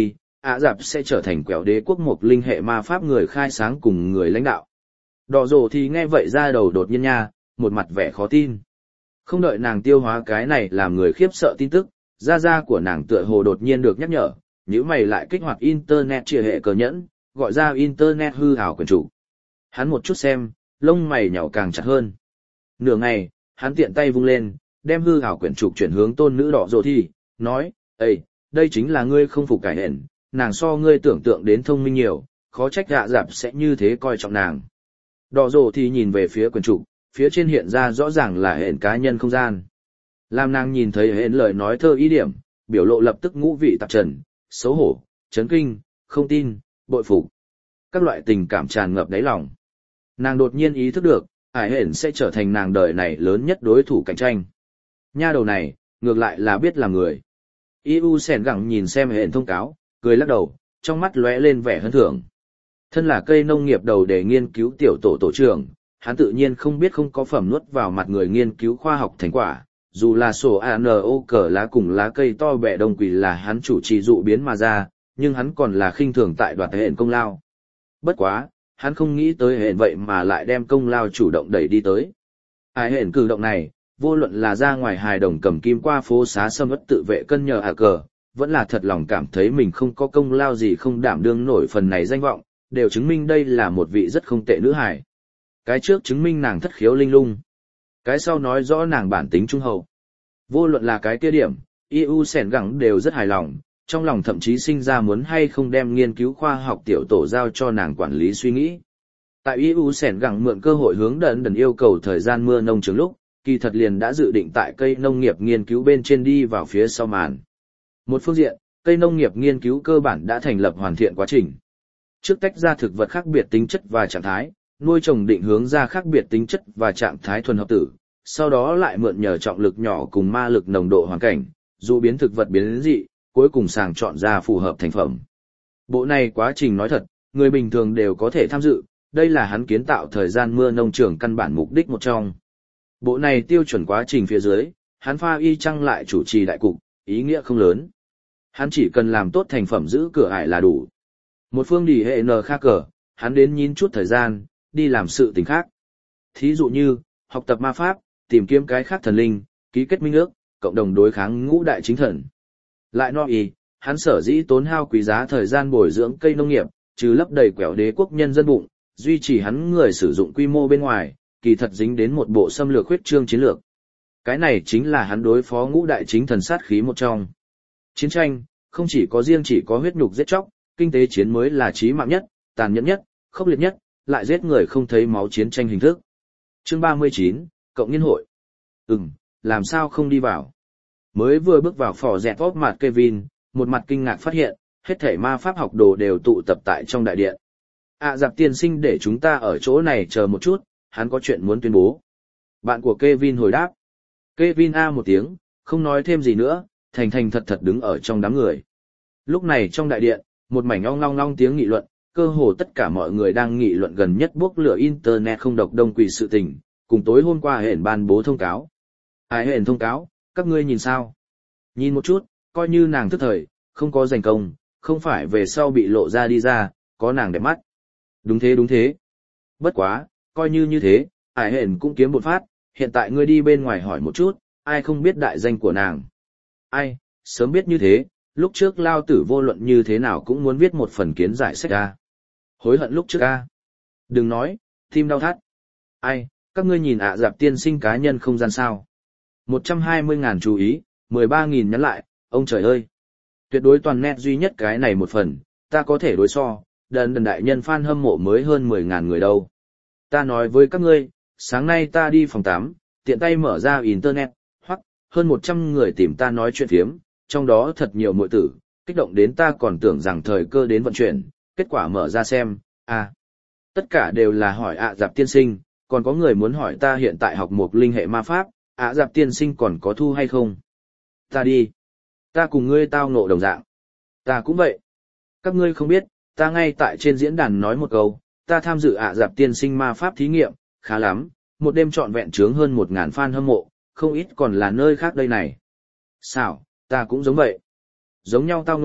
Ả Rập sẽ trở thành quẹo đế quốc một linh hệ ma pháp người khai sáng cùng người lãnh đạo. Đỏ rồ thì nghe vậy ra đầu đột nhiên nha, một mặt vẻ khó tin. Không đợi nàng tiêu hóa cái này làm người khiếp sợ tin tức, gia gia của nàng tựa hồ đột nhiên được nhắc nhở, nếu mày lại kích hoạt Internet chia hệ cờ nhẫn, gọi ra Internet hư ảo quyền chủ. Hắn một chút xem, lông mày nhàu càng chặt hơn. Nửa ngày, hắn tiện tay vung lên, đem hư ảo quyển trục chuyển hướng tôn nữ đỏ rồ thì, nói, Ê, đây chính là ngươi không phục cải hẹn, nàng so ngươi tưởng tượng đến thông minh nhiều, khó trách Ả Rập sẽ như thế coi trọng nàng. Đỏ rồ thì nhìn về phía quyển trục, phía trên hiện ra rõ ràng là hẹn cá nhân không gian. Làm nàng nhìn thấy hẹn lời nói thơ ý điểm, biểu lộ lập tức ngũ vị tạp trần, xấu hổ, chấn kinh, không tin, bội phục. Các loại tình cảm tràn ngập đáy lòng. Nàng đột nhiên ý thức được, ải hẹn sẽ trở thành nàng đời này lớn nhất đối thủ cạnh tranh. Nha đầu này, ngược lại là biết làm người. i u sèn gẳng nhìn xem hẹn thông cáo, cười lắc đầu, trong mắt lóe lên vẻ hân thưởng. Thân là cây nông nghiệp đầu để nghiên cứu tiểu tổ tổ trưởng, hắn tự nhiên không biết không có phẩm nuốt vào mặt người nghiên cứu khoa học thành quả, dù là sổ a en o cờ lá cùng lá cây to bẹ đông quỷ là hắn chủ trì dụ biến mà ra, nhưng hắn còn là khinh thường tại đoạt hẹn công lao. Bất quá, hắn không nghĩ tới hẹn vậy mà lại đem công lao chủ động đẩy đi tới. Ai hẹn cử động này, vô luận là ra ngoài hài đồng cầm kim qua phố xá xâm ất tự vệ cân nhờ hạ cờ, vẫn là thật lòng cảm thấy mình không có công lao gì không đảm đương nổi phần này danh vọng, đều chứng minh đây là một vị rất không tệ nữ hài. Cái trước chứng minh nàng thất khiếu linh lung. Cái sau nói rõ nàng bản tính trung hậu. Vô luận là cái kia điểm, i u sèn gẳng đều rất hài lòng, trong lòng thậm chí sinh ra muốn hay không đem nghiên cứu khoa học tiểu tổ giao cho nàng quản lý suy nghĩ. Tại i u sèn gẳng mượn cơ hội hướng đần đần yêu cầu thời gian mưa nông trường lúc, kỳ thật liền đã dự định tại cây nông nghiệp nghiên cứu bên trên đi vào phía sau màn. Một phương diện, cây nông nghiệp nghiên cứu cơ bản đã thành lập hoàn thiện quá trình. Trước tách ra thực vật khác biệt tính chất và trạng thái, nuôi trồng định hướng ra khác biệt tính chất và trạng thái thuần hợp tử, sau đó lại mượn nhờ trọng lực nhỏ cùng ma lực nồng độ hoàn cảnh, dụ biến thực vật biến dị, cuối cùng sàng chọn ra phù hợp thành phẩm. Bộ này quá trình nói thật, người bình thường đều có thể tham dự, đây là hắn kiến tạo thời gian mưa nông trường căn bản mục đích một trong. Bộ này tiêu chuẩn quá trình phía dưới, hắn pha y chăng lại chủ trì đại cục, ý nghĩa không lớn. Hắn chỉ cần làm tốt thành phẩm giữ cửa ải là đủ. Một phương đi hệ n khác cờ, hắn đến nhín chút thời gian, đi làm sự tình khác. Thí dụ như, học tập ma pháp, tìm kiếm cái khác thần linh, ký kết minh ước, cộng đồng đối kháng ngũ đại chính thần. Lại no y, hắn sở dĩ tốn hao quý giá thời gian bồi dưỡng cây nông nghiệp, trừ lấp đầy quẻo đế quốc nhân dân bụng, duy trì hắn người sử dụng quy mô bên ngoài, kỳ thật dính đến một bộ xâm lược huyết trương chiến lược. Cái này chính là hắn đối phó ngũ đại chính thần sát khí một trong. Chiến tranh, không chỉ có riêng chỉ có huyết nhục giết chóc, kinh tế chiến mới là chí mạng nhất, tàn nhẫn nhất, khốc liệt nhất, lại giết người không thấy máu chiến tranh hình thức. Chương ba mươi chín, Cộng nghiên hội. Ừm, làm sao không đi vào? Mới vừa bước vào phò dẹt vóp mặt Kevin, một mặt kinh ngạc phát hiện, hết thảy ma pháp học đồ đều tụ tập tại trong đại điện. À Dạp tiên sinh để chúng ta ở chỗ này chờ một chút, hắn có chuyện muốn tuyên bố. Bạn của Kevin hồi đáp. Kevin a một tiếng, không nói thêm gì nữa, thành thành thật thật đứng ở trong đám người. Lúc này trong đại điện, một mảnh ong long long tiếng nghị luận, cơ hồ tất cả mọi người đang nghị luận gần nhất bốc lửa Internet không độc đông quỷ sự tình, cùng tối hôm qua hẹn ban bố thông cáo. Ai hẹn thông cáo, các ngươi nhìn sao? Nhìn một chút, coi như nàng thức thời, không có giành công, không phải về sau bị lộ ra đi ra, có nàng đẹp mắt. Đúng thế đúng thế. Bất quá, coi như như thế, ai hẹn cũng kiếm một phát, hiện tại ngươi đi bên ngoài hỏi một chút, ai không biết đại danh của nàng. Ai, sớm biết như thế, lúc trước lao tử vô luận như thế nào cũng muốn viết một phần kiến giải sách ra. Hối hận lúc trước a. Đừng nói, tim đau thắt. Ai, các ngươi nhìn ạ Dạp tiên sinh cá nhân không gian sao. một trăm hai mươi ngàn chú ý, mười ba nghìn nhắn lại, ông trời ơi. Tuyệt đối toàn net duy nhất cái này một phần, ta có thể đối so, đần đần đại nhân fan hâm mộ mới hơn mười ngàn người đâu. Ta nói với các ngươi, sáng nay ta đi phòng tắm, tiện tay mở ra internet, hoặc hơn một trăm người tìm ta nói chuyện phiếm, trong đó thật nhiều muội tử, kích động đến ta còn tưởng rằng thời cơ đến vận chuyển, kết quả mở ra xem, à. Tất cả đều là hỏi ạ Dạp tiên sinh, còn có người muốn hỏi ta hiện tại học một linh hệ ma pháp, ạ Dạp tiên sinh còn có thu hay không? Ta đi. Ta cùng ngươi tao ngộ đồng dạng. Ta cũng vậy. Các ngươi không biết, ta ngay tại trên diễn đàn nói một câu, ta tham dự ạ Dạp tiên sinh ma pháp thí nghiệm, khá lắm, một đêm trọn vẹn chướng hơn một ngàn fan hâm mộ, không ít còn là nơi khác đây này. Sao, ta cũng giống vậy. Giống nhau tao ngộ,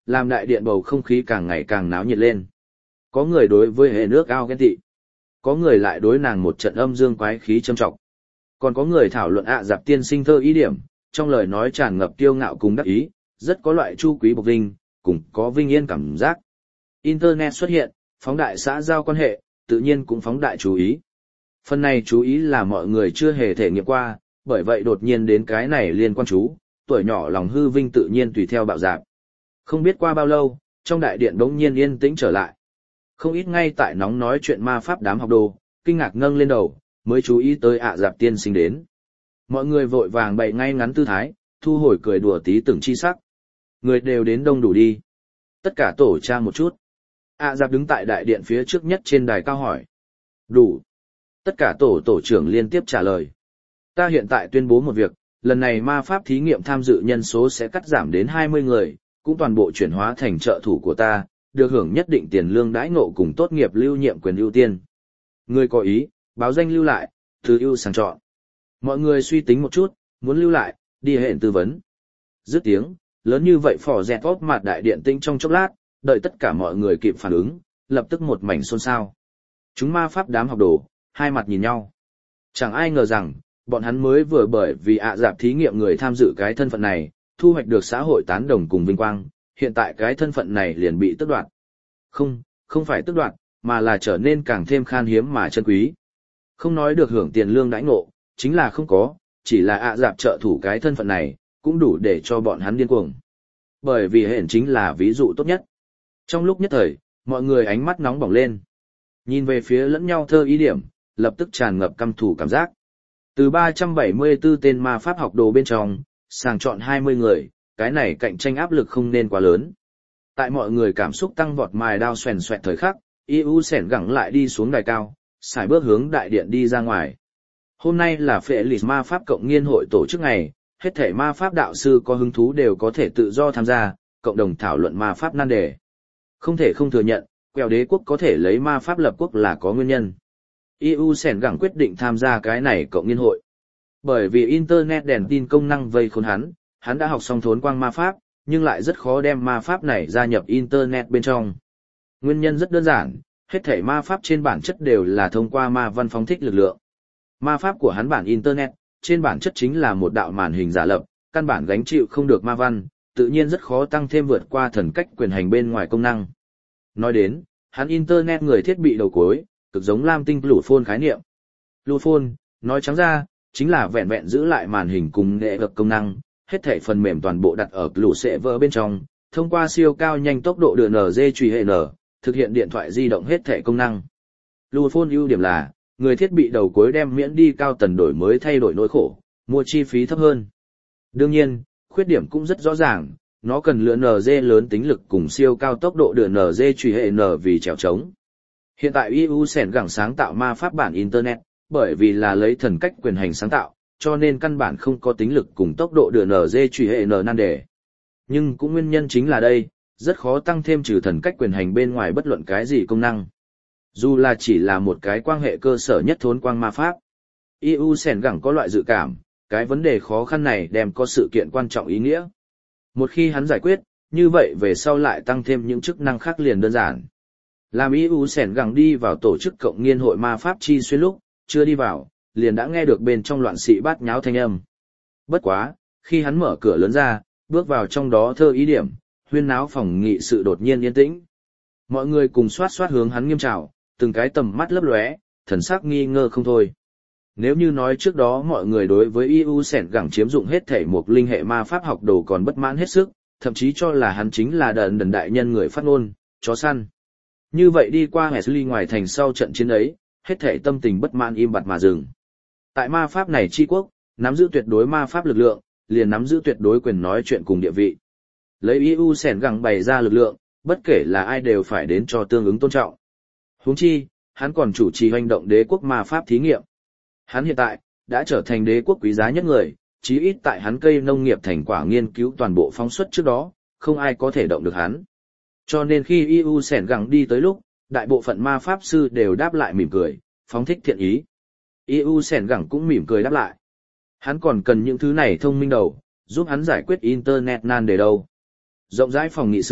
làm đại điện bầu không khí càng ngày càng náo nhiệt lên. Có người đối với hệ nước ao ghen tị, có người lại đối nàng một trận âm dương quái khí châm trọng. Còn có người thảo luận ạ dạp tiên sinh thơ ý điểm, trong lời nói tràn ngập kiêu ngạo cùng đắc ý, rất có loại chu quý bộc vinh, cùng có vinh yên cảm giác. Internet xuất hiện, phóng đại xã giao quan hệ, tự nhiên cũng phóng đại chú ý. Phần này chú ý là mọi người chưa hề thể nghiệm qua, bởi vậy đột nhiên đến cái này liên quan chú, tuổi nhỏ lòng hư vinh tự nhiên tùy theo bạo dạp. Không biết qua bao lâu, trong đại điện đống nhiên yên tĩnh trở lại. Không ít ngay tại nóng nói chuyện ma pháp đám học đồ, kinh ngạc nâng lên đầu, mới chú ý tới ạ dạp tiên sinh đến. Mọi người vội vàng bày ngay ngắn tư thái, thu hồi cười đùa tí từng chi sắc. Người đều đến đông đủ đi. Tất cả tổ tra một chút. ạ dạp đứng tại đại điện phía trước nhất trên đài cao hỏi. Đủ. Tất cả tổ tổ trưởng liên tiếp trả lời. Ta hiện tại tuyên bố một việc, lần này ma pháp thí nghiệm tham dự nhân số sẽ cắt giảm đến hai mươi người, cũng toàn bộ chuyển hóa thành trợ thủ của ta, được hưởng nhất định tiền lương đãi ngộ cùng tốt nghiệp lưu nhiệm quyền ưu tiên. Người có ý, báo danh lưu lại, từ ưu sàng chọn. Mọi người suy tính một chút, muốn lưu lại, đi hẹn tư vấn. Dứt tiếng, lớn như vậy phỏ dẹt tóp mặt đại điện tinh trong chốc lát, đợi tất cả mọi người kịp phản ứng, lập tức một mảnh xôn xao. Chúng ma pháp đám học đồ, hai mặt nhìn nhau. Chẳng ai ngờ rằng, bọn hắn mới vừa bởi vì ạ dạp thí nghiệm người tham dự cái thân phận này, thu hoạch được xã hội tán đồng cùng vinh quang, hiện tại cái thân phận này liền bị tước đoạt. Không, không phải tước đoạt, mà là trở nên càng thêm khan hiếm mà chân quý. Không nói được hưởng tiền lương đãi ngộ, chính là không có, chỉ là ạ dạp trợ thủ cái thân phận này, cũng đủ để cho bọn hắn điên cuồng. Bởi vì hẹn chính là ví dụ tốt nhất. Trong lúc nhất thời, mọi người ánh mắt nóng bỏng lên. Nhìn về phía lẫn nhau thơ ý điểm, lập tức tràn ngập căm thù cảm giác. Từ ba trăm bảy mươi tư tên ma pháp học đồ bên trong, sàng chọn hai mươi người, cái này cạnh tranh áp lực không nên quá lớn. Tại mọi người cảm xúc tăng vọt mài đao xoèn xoẹt thời khắc, i u sẻn gẳng lại đi xuống đài cao, xài bước hướng đại điện đi ra ngoài. Hôm nay là phệ lịch ma pháp cộng nghiên hội tổ chức ngày, hết thể ma pháp đạo sư có hứng thú đều có thể tự do tham gia, cộng đồng thảo luận ma pháp nan đề. Không thể không thừa nhận, quèo đế quốc có thể lấy ma pháp lập quốc là có nguyên nhân. i u sẻn gẳng quyết định tham gia cái này cộng nghiên hội. Bởi vì Internet đèn tin công năng vây khốn hắn, hắn đã học xong thốn quang ma pháp, nhưng lại rất khó đem ma pháp này gia nhập Internet bên trong. Nguyên nhân rất đơn giản, hết thảy ma pháp trên bản chất đều là thông qua ma văn phóng thích lực lượng. Ma pháp của hắn bản Internet, trên bản chất chính là một đạo màn hình giả lập, căn bản gánh chịu không được ma văn, tự nhiên rất khó tăng thêm vượt qua thần cách quyền hành bên ngoài công năng. Nói đến, hắn Internet người thiết bị đầu cuối, cực giống lam tinh lũ phôn khái niệm. Lũ phôn, nói trắng ra, chính là vẹn vẹn giữ lại màn hình cùng nghệ vực công năng, hết thảy phần mềm toàn bộ đặt ở lũ sẽ vỡ bên trong, thông qua siêu cao nhanh tốc độ đưa en giê truy hệ N, thực hiện điện thoại di động hết thảy công năng. Lũ phôn ưu điểm là, người thiết bị đầu cuối đem miễn đi cao tần đổi mới thay đổi nỗi khổ, mua chi phí thấp hơn. Đương nhiên, khuyết điểm cũng rất rõ ràng, nó cần lựa en giê lớn tính lực cùng siêu cao tốc độ đưa en giê truy hệ N vì trèo trống. Hiện tại i u sẻn gẳng sáng tạo ma pháp bản Internet, bởi vì là lấy thần cách quyền hành sáng tạo, cho nên căn bản không có tính lực cùng tốc độ đưa en giê truy hệ N nan đề. Nhưng cũng nguyên nhân chính là đây, rất khó tăng thêm trừ thần cách quyền hành bên ngoài bất luận cái gì công năng. Dù là chỉ là một cái quan hệ cơ sở nhất thốn quang ma pháp. i u sẻn gẳng có loại dự cảm, cái vấn đề khó khăn này đem có sự kiện quan trọng ý nghĩa. Một khi hắn giải quyết, như vậy về sau lại tăng thêm những chức năng khác liền đơn giản. Làm i u sẻn gẳng đi vào tổ chức cộng nghiên hội ma pháp chi xuyên lúc, chưa đi vào, liền đã nghe được bên trong loạn sĩ bát nháo thanh âm. Bất quá, khi hắn mở cửa lớn ra, bước vào trong đó thơ ý điểm, huyên náo phòng nghị sự đột nhiên yên tĩnh. Mọi người cùng xoát xoát hướng hắn nghiêm trào, từng cái tầm mắt lấp lóe, thần sắc nghi ngơ không thôi. Nếu như nói trước đó mọi người đối với i u sẻn gẳng chiếm dụng hết thể một linh hệ ma pháp học đồ còn bất mãn hết sức, thậm chí cho là hắn chính là đần đần đại nhân người phát ngôn, chó săn. Như vậy đi qua Wesley ngoài thành sau trận chiến ấy, hết thể tâm tình bất mãn im bặt mà dừng. Tại ma pháp này chi quốc, nắm giữ tuyệt đối ma pháp lực lượng, liền nắm giữ tuyệt đối quyền nói chuyện cùng địa vị. Lấy i u sẻn gẳng bày ra lực lượng, bất kể là ai đều phải đến cho tương ứng tôn trọng. Huống chi, hắn còn chủ trì hành động đế quốc ma pháp thí nghiệm. Hắn hiện tại, đã trở thành đế quốc quý giá nhất người, chí ít tại hắn cây nông nghiệp thành quả nghiên cứu toàn bộ phóng xuất trước đó, không ai có thể động được hắn. Cho nên khi i u sẻn gẳng đi tới lúc, đại bộ phận ma pháp sư đều đáp lại mỉm cười, phóng thích thiện ý. i u sẻn gẳng cũng mỉm cười đáp lại. Hắn còn cần những thứ này thông minh đầu, giúp hắn giải quyết Internet nan đề đâu. Rộng rãi phòng nghị sự,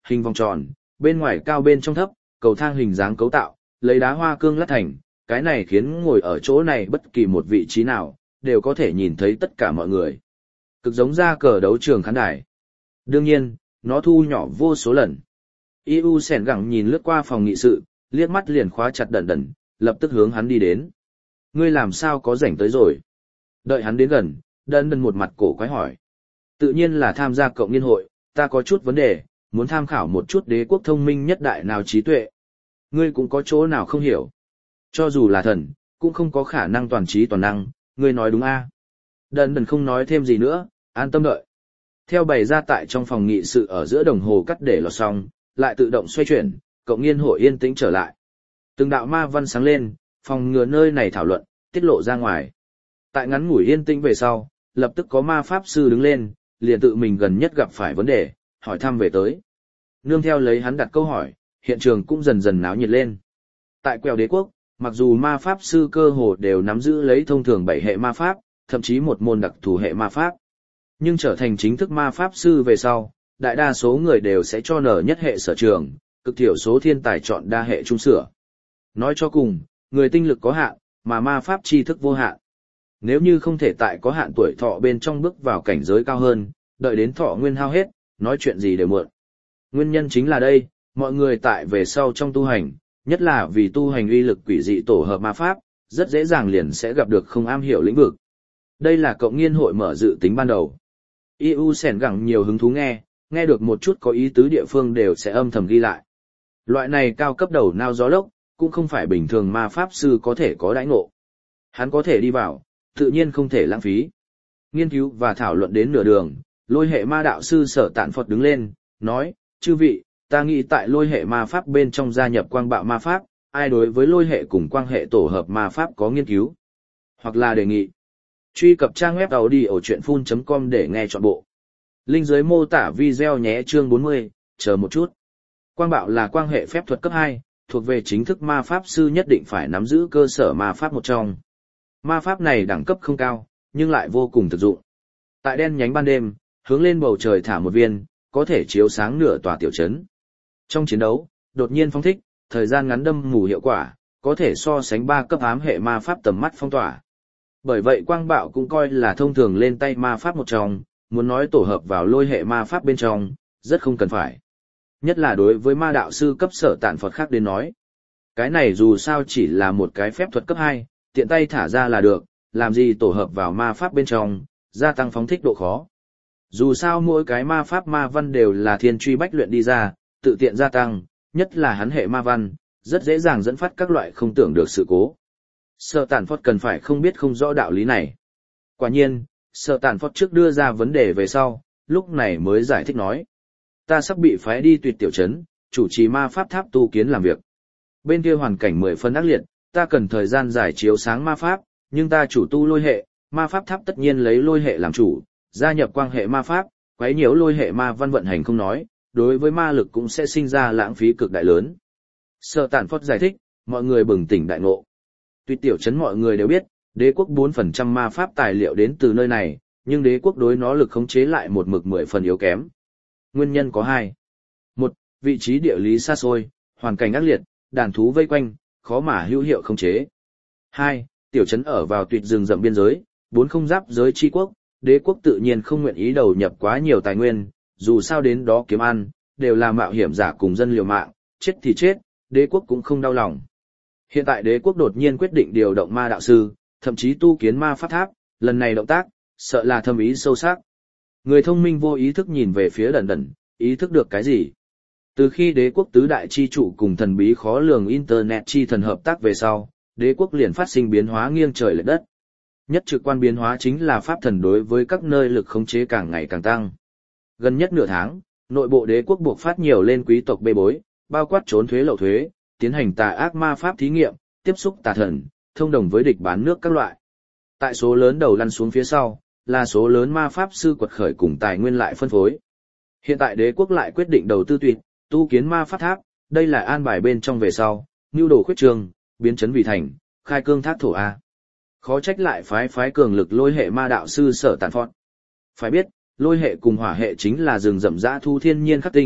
hình vòng tròn, bên ngoài cao bên trong thấp, cầu thang hình dáng cấu tạo, lấy đá hoa cương lát thành, cái này khiến ngồi ở chỗ này bất kỳ một vị trí nào, đều có thể nhìn thấy tất cả mọi người. Cực giống ra cờ đấu trường khán đài. Đương nhiên, nó thu nhỏ vô số lần. i u sẻn gẳng nhìn lướt qua phòng nghị sự, liếc mắt liền khóa chặt Đần Đần, lập tức hướng hắn đi đến. Ngươi làm sao có rảnh tới rồi? Đợi hắn đến gần, Đần Đần một mặt cổ quái hỏi. Tự nhiên là tham gia cộng nghiên hội, ta có chút vấn đề, muốn tham khảo một chút đế quốc thông minh nhất đại nào trí tuệ. Ngươi cũng có chỗ nào không hiểu. Cho dù là thần, cũng không có khả năng toàn trí toàn năng, ngươi nói đúng a? À? Đần Đần không nói thêm gì nữa, an tâm đợi. Theo bày ra tại trong phòng nghị sự ở giữa đồng hồ cắt để lọt xong, lại tự động xoay chuyển, cộng nghiên hội yên tĩnh trở lại. Từng đạo ma văn sáng lên, phòng ngừa nơi này thảo luận, tiết lộ ra ngoài. Tại ngắn ngủi yên tĩnh về sau, lập tức có ma pháp sư đứng lên, liền tự mình gần nhất gặp phải vấn đề, hỏi thăm về tới. Nương theo lấy hắn đặt câu hỏi, hiện trường cũng dần dần náo nhiệt lên. Tại Quèo Đế quốc, mặc dù ma pháp sư cơ hồ đều nắm giữ lấy thông thường bảy hệ ma pháp, thậm chí một môn đặc thù hệ ma pháp. Nhưng trở thành chính thức ma pháp sư về sau, đại đa số người đều sẽ cho nở nhất hệ sở trường, cực thiểu số thiên tài chọn đa hệ trung sửa. Nói cho cùng, người tinh lực có hạn, mà ma pháp tri thức vô hạn. Nếu như không thể tại có hạn tuổi thọ bên trong bước vào cảnh giới cao hơn, đợi đến thọ nguyên hao hết, nói chuyện gì đều muộn. Nguyên nhân chính là đây, mọi người tại về sau trong tu hành, nhất là vì tu hành uy lực quỷ dị tổ hợp ma pháp, rất dễ dàng liền sẽ gặp được không am hiểu lĩnh vực. Đây là cộng nghiên hội mở dự tính ban đầu. i u sẻn gẳng nhiều hứng thú nghe, nghe được một chút có ý tứ địa phương đều sẽ âm thầm ghi lại. Loại này cao cấp đầu nao gió lốc, cũng không phải bình thường ma pháp sư có thể có đãi ngộ. Hắn có thể đi vào, tự nhiên không thể lãng phí. Nghiên cứu và thảo luận đến nửa đường, lôi hệ ma đạo sư Sở Tạn Phật đứng lên, nói, chư vị, ta nghĩ tại lôi hệ ma pháp bên trong gia nhập quang bạo ma pháp, ai đối với lôi hệ cùng quang hệ tổ hợp ma pháp có nghiên cứu, hoặc là đề nghị. Truy cập trang web audiochuyenphun chấm com để nghe trọn bộ. Link dưới mô tả video nhé chương bốn mươi, chờ một chút. Quang bạo là quang hệ phép thuật cấp hai, thuộc về chính thức ma pháp sư nhất định phải nắm giữ cơ sở ma pháp một trong. Ma pháp này đẳng cấp không cao, nhưng lại vô cùng thực dụng. Tại đen nhánh ban đêm, hướng lên bầu trời thả một viên, có thể chiếu sáng nửa tòa tiểu trấn. Trong chiến đấu, đột nhiên phóng thích, thời gian ngắn đâm mù hiệu quả, có thể so sánh ba cấp ám hệ ma pháp tầm mắt phong tỏa. Bởi vậy quang bạo cũng coi là thông thường lên tay ma pháp một trong, muốn nói tổ hợp vào lôi hệ ma pháp bên trong, rất không cần phải. Nhất là đối với ma đạo sư cấp Sở Tạn Phật khác đến nói. Cái này dù sao chỉ là một cái phép thuật cấp hai, tiện tay thả ra là được, làm gì tổ hợp vào ma pháp bên trong, gia tăng phóng thích độ khó. Dù sao mỗi cái ma pháp ma văn đều là thiên truy bách luyện đi ra, tự tiện gia tăng, nhất là hắn hệ ma văn, rất dễ dàng dẫn phát các loại không tưởng được sự cố. Sở Tạn Phật cần phải không biết không rõ đạo lý này. Quả nhiên, Sở Tạn Phật trước đưa ra vấn đề về sau, lúc này mới giải thích nói. Ta sắp bị phái đi tuyệt tiểu trấn, chủ trì ma pháp tháp tu kiến làm việc. Bên kia hoàn cảnh mười phân ác liệt, ta cần thời gian giải chiếu sáng ma pháp, nhưng ta chủ tu lôi hệ, ma pháp tháp tất nhiên lấy lôi hệ làm chủ, gia nhập quang hệ ma pháp, quấy nhiễu lôi hệ ma văn vận hành không nói, đối với ma lực cũng sẽ sinh ra lãng phí cực đại lớn. Sở Tạn Phật giải thích, mọi người bừng tỉnh đại ngộ. Tuyệt tiểu trấn mọi người đều biết, đế quốc bốn phần trăm ma pháp tài liệu đến từ nơi này, nhưng đế quốc đối nó lực khống chế lại một mực mười phần yếu kém. Nguyên nhân có hai. Một, vị trí địa lý xa xôi, hoàn cảnh ác liệt, đàn thú vây quanh, khó mà hữu hiệu khống chế. Hai, tiểu trấn ở vào tuyệt rừng rậm biên giới, bốn không giáp giới chi quốc, đế quốc tự nhiên không nguyện ý đầu nhập quá nhiều tài nguyên, dù sao đến đó kiếm ăn, đều là mạo hiểm giả cùng dân liều mạng, chết thì chết, đế quốc cũng không đau lòng. Hiện tại đế quốc đột nhiên quyết định điều động ma đạo sư, thậm chí tu kiến ma pháp tháp, lần này động tác, sợ là thâm ý sâu sắc. Người thông minh vô ý thức nhìn về phía Đần Đần, ý thức được cái gì? Từ khi đế quốc tứ đại chi chủ cùng thần bí khó lường Internet chi thần hợp tác về sau, đế quốc liền phát sinh biến hóa nghiêng trời lệch đất. Nhất trực quan biến hóa chính là pháp thần đối với các nơi lực khống chế càng ngày càng tăng. Gần nhất nửa tháng, nội bộ đế quốc buộc phát nhiều lên quý tộc bê bối, bao quát trốn thuế lậu thuế, tiến hành tà ác ma pháp thí nghiệm, tiếp xúc tà thần, thông đồng với địch bán nước các loại. Tại số lớn đầu lăn xuống phía sau, là số lớn ma pháp sư quật khởi cùng tài nguyên lại phân phối. Hiện tại đế quốc lại quyết định đầu tư tuyệt, tu kiến ma pháp tháp, đây là an bài bên trong về sau, nưu đồ khuyết trường, biến chấn vì thành, khai cương thác thổ A. Khó trách lại phái phái cường lực lôi hệ ma đạo sư Sở Tạn Phật. Phải biết, lôi hệ cùng hỏa hệ chính là rừng rậm rã thu thiên nhiên khắc tinh,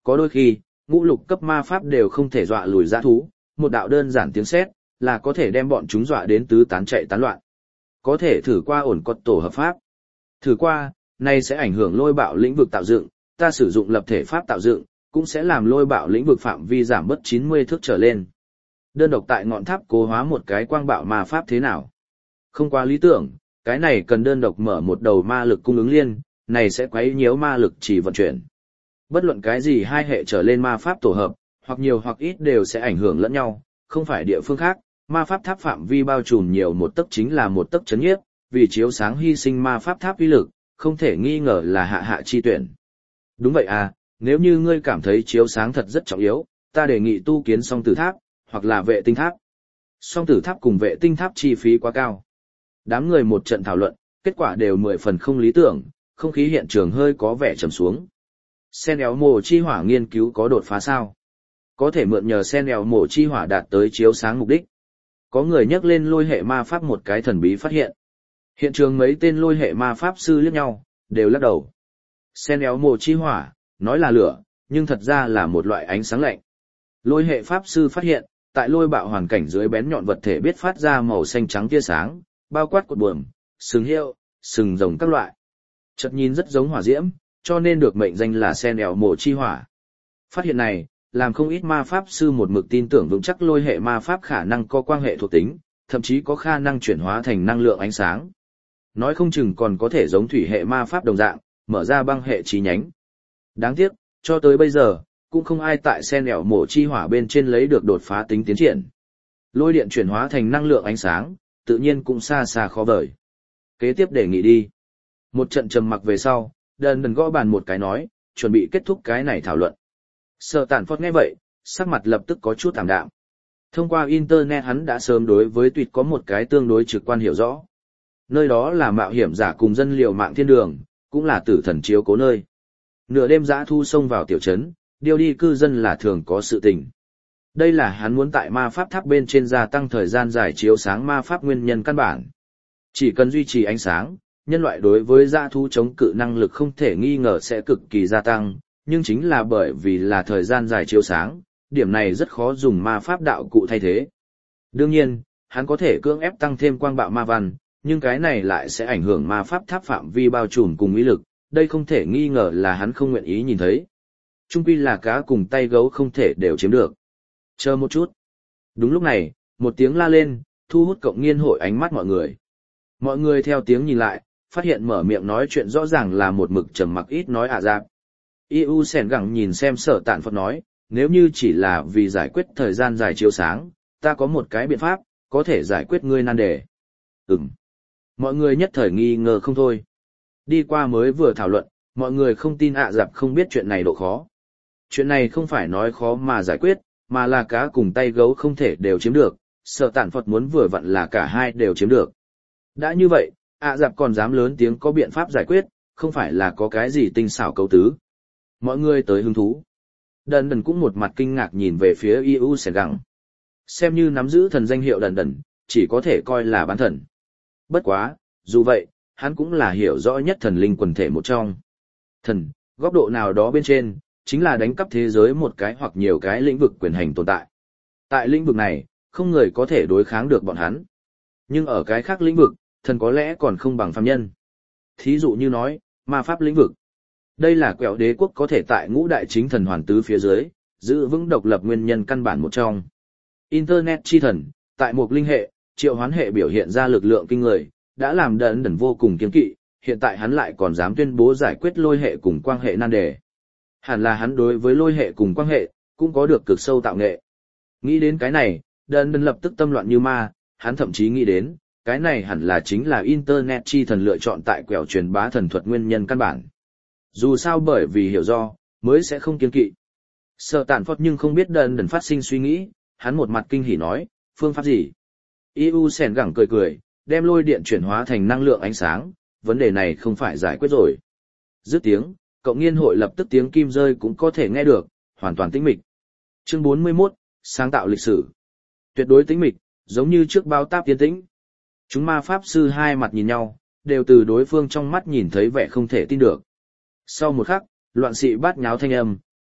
có đôi khi, ngũ lục cấp ma pháp đều không thể dọa lùi dã thú, một đạo đơn giản tiếng sét là có thể đem bọn chúng dọa đến tứ tán chạy tán loạn. Có thể thử qua ổn cột tổ hợp pháp. Thử qua, này sẽ ảnh hưởng lôi bạo lĩnh vực tạo dựng, ta sử dụng lập thể pháp tạo dựng, cũng sẽ làm lôi bạo lĩnh vực phạm vi giảm bớt chín mươi thước trở lên. Đơn độc tại ngọn tháp cố hóa một cái quang bạo ma pháp thế nào? Không quá lý tưởng, cái này cần đơn độc mở một đầu ma lực cung ứng liên, này sẽ quấy nhiễu ma lực chỉ vận chuyển. Bất luận cái gì hai hệ trở lên ma pháp tổ hợp, hoặc nhiều hoặc ít đều sẽ ảnh hưởng lẫn nhau, không phải địa phương khác, ma pháp tháp phạm vi bao trùm nhiều một tấc chính là một tấc chấn nhiếp, vì chiếu sáng hy sinh ma pháp tháp uy lực, không thể nghi ngờ là hạ hạ chi tuyển. Đúng vậy à, nếu như ngươi cảm thấy chiếu sáng thật rất trọng yếu, ta đề nghị tu kiến song tử tháp, hoặc là vệ tinh tháp. Song tử tháp cùng vệ tinh tháp chi phí quá cao. Đám người một trận thảo luận, kết quả đều mười phần không lý tưởng, không khí hiện trường hơi có vẻ trầm xuống. Sen éo mồ chi hỏa nghiên cứu có đột phá sao? Có thể mượn nhờ sen éo mồ chi hỏa đạt tới chiếu sáng mục đích. Có người nhắc lên lôi hệ ma pháp một cái thần bí phát hiện. Hiện trường mấy tên lôi hệ ma pháp sư liếc nhau, đều lắc đầu. Sen éo mồ chi hỏa, nói là lửa, nhưng thật ra là một loại ánh sáng lạnh. Lôi hệ pháp sư phát hiện, tại lôi bạo hoàn cảnh dưới bén nhọn vật thể biết phát ra màu xanh trắng tia sáng, bao quát cột buồm, sừng hiệu, sừng rồng các loại. Chợt nhìn rất giống hỏa diễm, cho nên được mệnh danh là sen éo mồ chi hỏa. Phát hiện này, làm không ít ma pháp sư một mực tin tưởng vững chắc lôi hệ ma pháp khả năng có quan hệ thuộc tính, thậm chí có khả năng chuyển hóa thành năng lượng ánh sáng. Nói không chừng còn có thể giống thủy hệ ma pháp đồng dạng, mở ra băng hệ chi nhánh. Đáng tiếc, cho tới bây giờ, cũng không ai tại sen éo mồ chi hỏa bên trên lấy được đột phá tính tiến triển. Lôi điện chuyển hóa thành năng lượng ánh sáng, tự nhiên cũng xa xa khó vời. Kế tiếp đề nghị đi. Một trận trầm mặc về sau, đần đần gõ bàn một cái nói, chuẩn bị kết thúc cái này thảo luận. Sở Tản Phọt nghe vậy, sắc mặt lập tức có chút tạm đạm. Thông qua Internet hắn đã sớm đối với tuyệt có một cái tương đối trực quan hiểu rõ. Nơi đó là mạo hiểm giả cùng dân liều mạng thiên đường, cũng là tử thần chiếu cố nơi. Nửa đêm dã thu xông vào tiểu trấn, điều đi cư dân là thường có sự tình. Đây là hắn muốn tại ma pháp tháp bên trên gia tăng thời gian dài chiếu sáng ma pháp nguyên nhân căn bản. Chỉ cần duy trì ánh sáng, nhân loại đối với dã thú chống cự năng lực không thể nghi ngờ sẽ cực kỳ gia tăng, nhưng chính là bởi vì là thời gian dài chiếu sáng, điểm này rất khó dùng ma pháp đạo cụ thay thế. Đương nhiên, hắn có thể cưỡng ép tăng thêm quang bạo ma văn, nhưng cái này lại sẽ ảnh hưởng ma pháp tháp phạm vi bao trùm cùng ý lực, đây không thể nghi ngờ là hắn không nguyện ý nhìn thấy. Chung quy là cá cùng tay gấu không thể đều chiếm được. Chờ một chút. Đúng lúc này, một tiếng la lên, thu hút cộng nghiên hội ánh mắt mọi người. Mọi người theo tiếng nhìn lại, phát hiện mở miệng nói chuyện rõ ràng là một mực trầm mặc ít nói ả dạp. i u sèn gẳng nhìn xem Sở Tản Phọt nói, nếu như chỉ là vì giải quyết thời gian dài chiếu sáng, ta có một cái biện pháp, có thể giải quyết ngươi nan đề. Ừm. Mọi người nhất thời nghi ngờ không thôi. Đi qua mới vừa thảo luận, mọi người không tin ả dạp không biết chuyện này độ khó. Chuyện này không phải nói khó mà giải quyết, mà là cá cùng tay gấu không thể đều chiếm được, Sở Tản Phọt muốn vừa vặn là cả hai đều chiếm được. Đã như vậy, ả dạp còn dám lớn tiếng có biện pháp giải quyết, không phải là có cái gì tinh xảo cấu tứ. Mọi người tới hứng thú. Đần đần cũng một mặt kinh ngạc nhìn về phía i u sèn gẳng. Xem như nắm giữ thần danh hiệu đần đần, chỉ có thể coi là bán thần. Bất quá, dù vậy, hắn cũng là hiểu rõ nhất thần linh quần thể một trong. Thần, góc độ nào đó bên trên, chính là đánh cắp thế giới một cái hoặc nhiều cái lĩnh vực quyền hành tồn tại. Tại lĩnh vực này, không người có thể đối kháng được bọn hắn. Nhưng ở cái khác lĩnh vực, thần có lẽ còn không bằng phàm nhân. Thí dụ như nói, ma pháp lĩnh vực. Đây là quẹo đế quốc có thể tại ngũ đại chính thần hoàn tứ phía dưới, giữ vững độc lập nguyên nhân căn bản một trong. Internet chi thần, tại một linh hệ, triệu hoán hệ biểu hiện ra lực lượng kinh người, đã làm đần đần vô cùng kiêng kỵ, hiện tại hắn lại còn dám tuyên bố giải quyết lôi hệ cùng quang hệ nan đề. Hẳn là hắn đối với lôi hệ cùng quang hệ, cũng có được cực sâu tạo nghệ. Nghĩ đến cái này, đần đần lập tức tâm loạn như ma, hắn thậm chí nghĩ đến, cái này hẳn là chính là Internet chi thần lựa chọn tại quẹo truyền bá thần thuật nguyên nhân căn bản. Dù sao bởi vì hiểu do, mới sẽ không kiêng kỵ. Sở Tản Phọt nhưng không biết đần đần phát sinh suy nghĩ, hắn một mặt kinh hỉ nói, phương pháp gì? i u sèn gẳng cười cười, đem lôi điện chuyển hóa thành năng lượng ánh sáng, vấn đề này không phải giải quyết rồi. Dứt tiếng, cộng nghiên hội lập tức tiếng kim rơi cũng có thể nghe được, hoàn toàn tĩnh mịch. Chương bốn mươi mốt, sáng tạo lịch sử. Tuyệt đối tĩnh mịch, giống như trước bao táp tiến tĩnh. Chúng ma pháp sư hai mặt nhìn nhau, đều từ đối phương trong mắt nhìn thấy vẻ không thể tin được. Sau một khắc, loạn sĩ bát nháo thanh âm,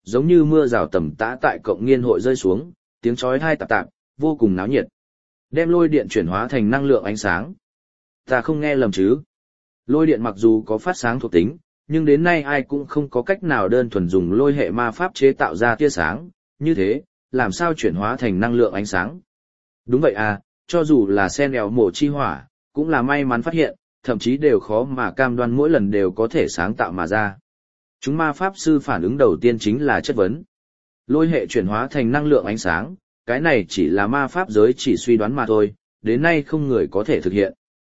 giống như mưa rào tầm tã tại cộng nghiên hội rơi xuống, tiếng chói tai tạp tạp, vô cùng náo nhiệt. Đem lôi điện chuyển hóa thành năng lượng ánh sáng. Ta không nghe lầm chứ? Lôi điện mặc dù có phát sáng thuộc tính, nhưng đến nay ai cũng không có cách nào đơn thuần dùng lôi hệ ma pháp chế tạo ra tia sáng, như thế, làm sao chuyển hóa thành năng lượng ánh sáng? Đúng vậy à, cho dù là sen đèo mổ chi hỏa, cũng là may mắn phát hiện, thậm chí đều khó mà cam đoan mỗi lần đều có thể sáng tạo mà ra. Chúng ma pháp sư phản ứng đầu tiên chính là chất vấn. Lôi hệ chuyển hóa thành năng lượng ánh sáng, cái này chỉ là ma pháp giới chỉ suy đoán mà thôi, đến nay không người có thể thực hiện.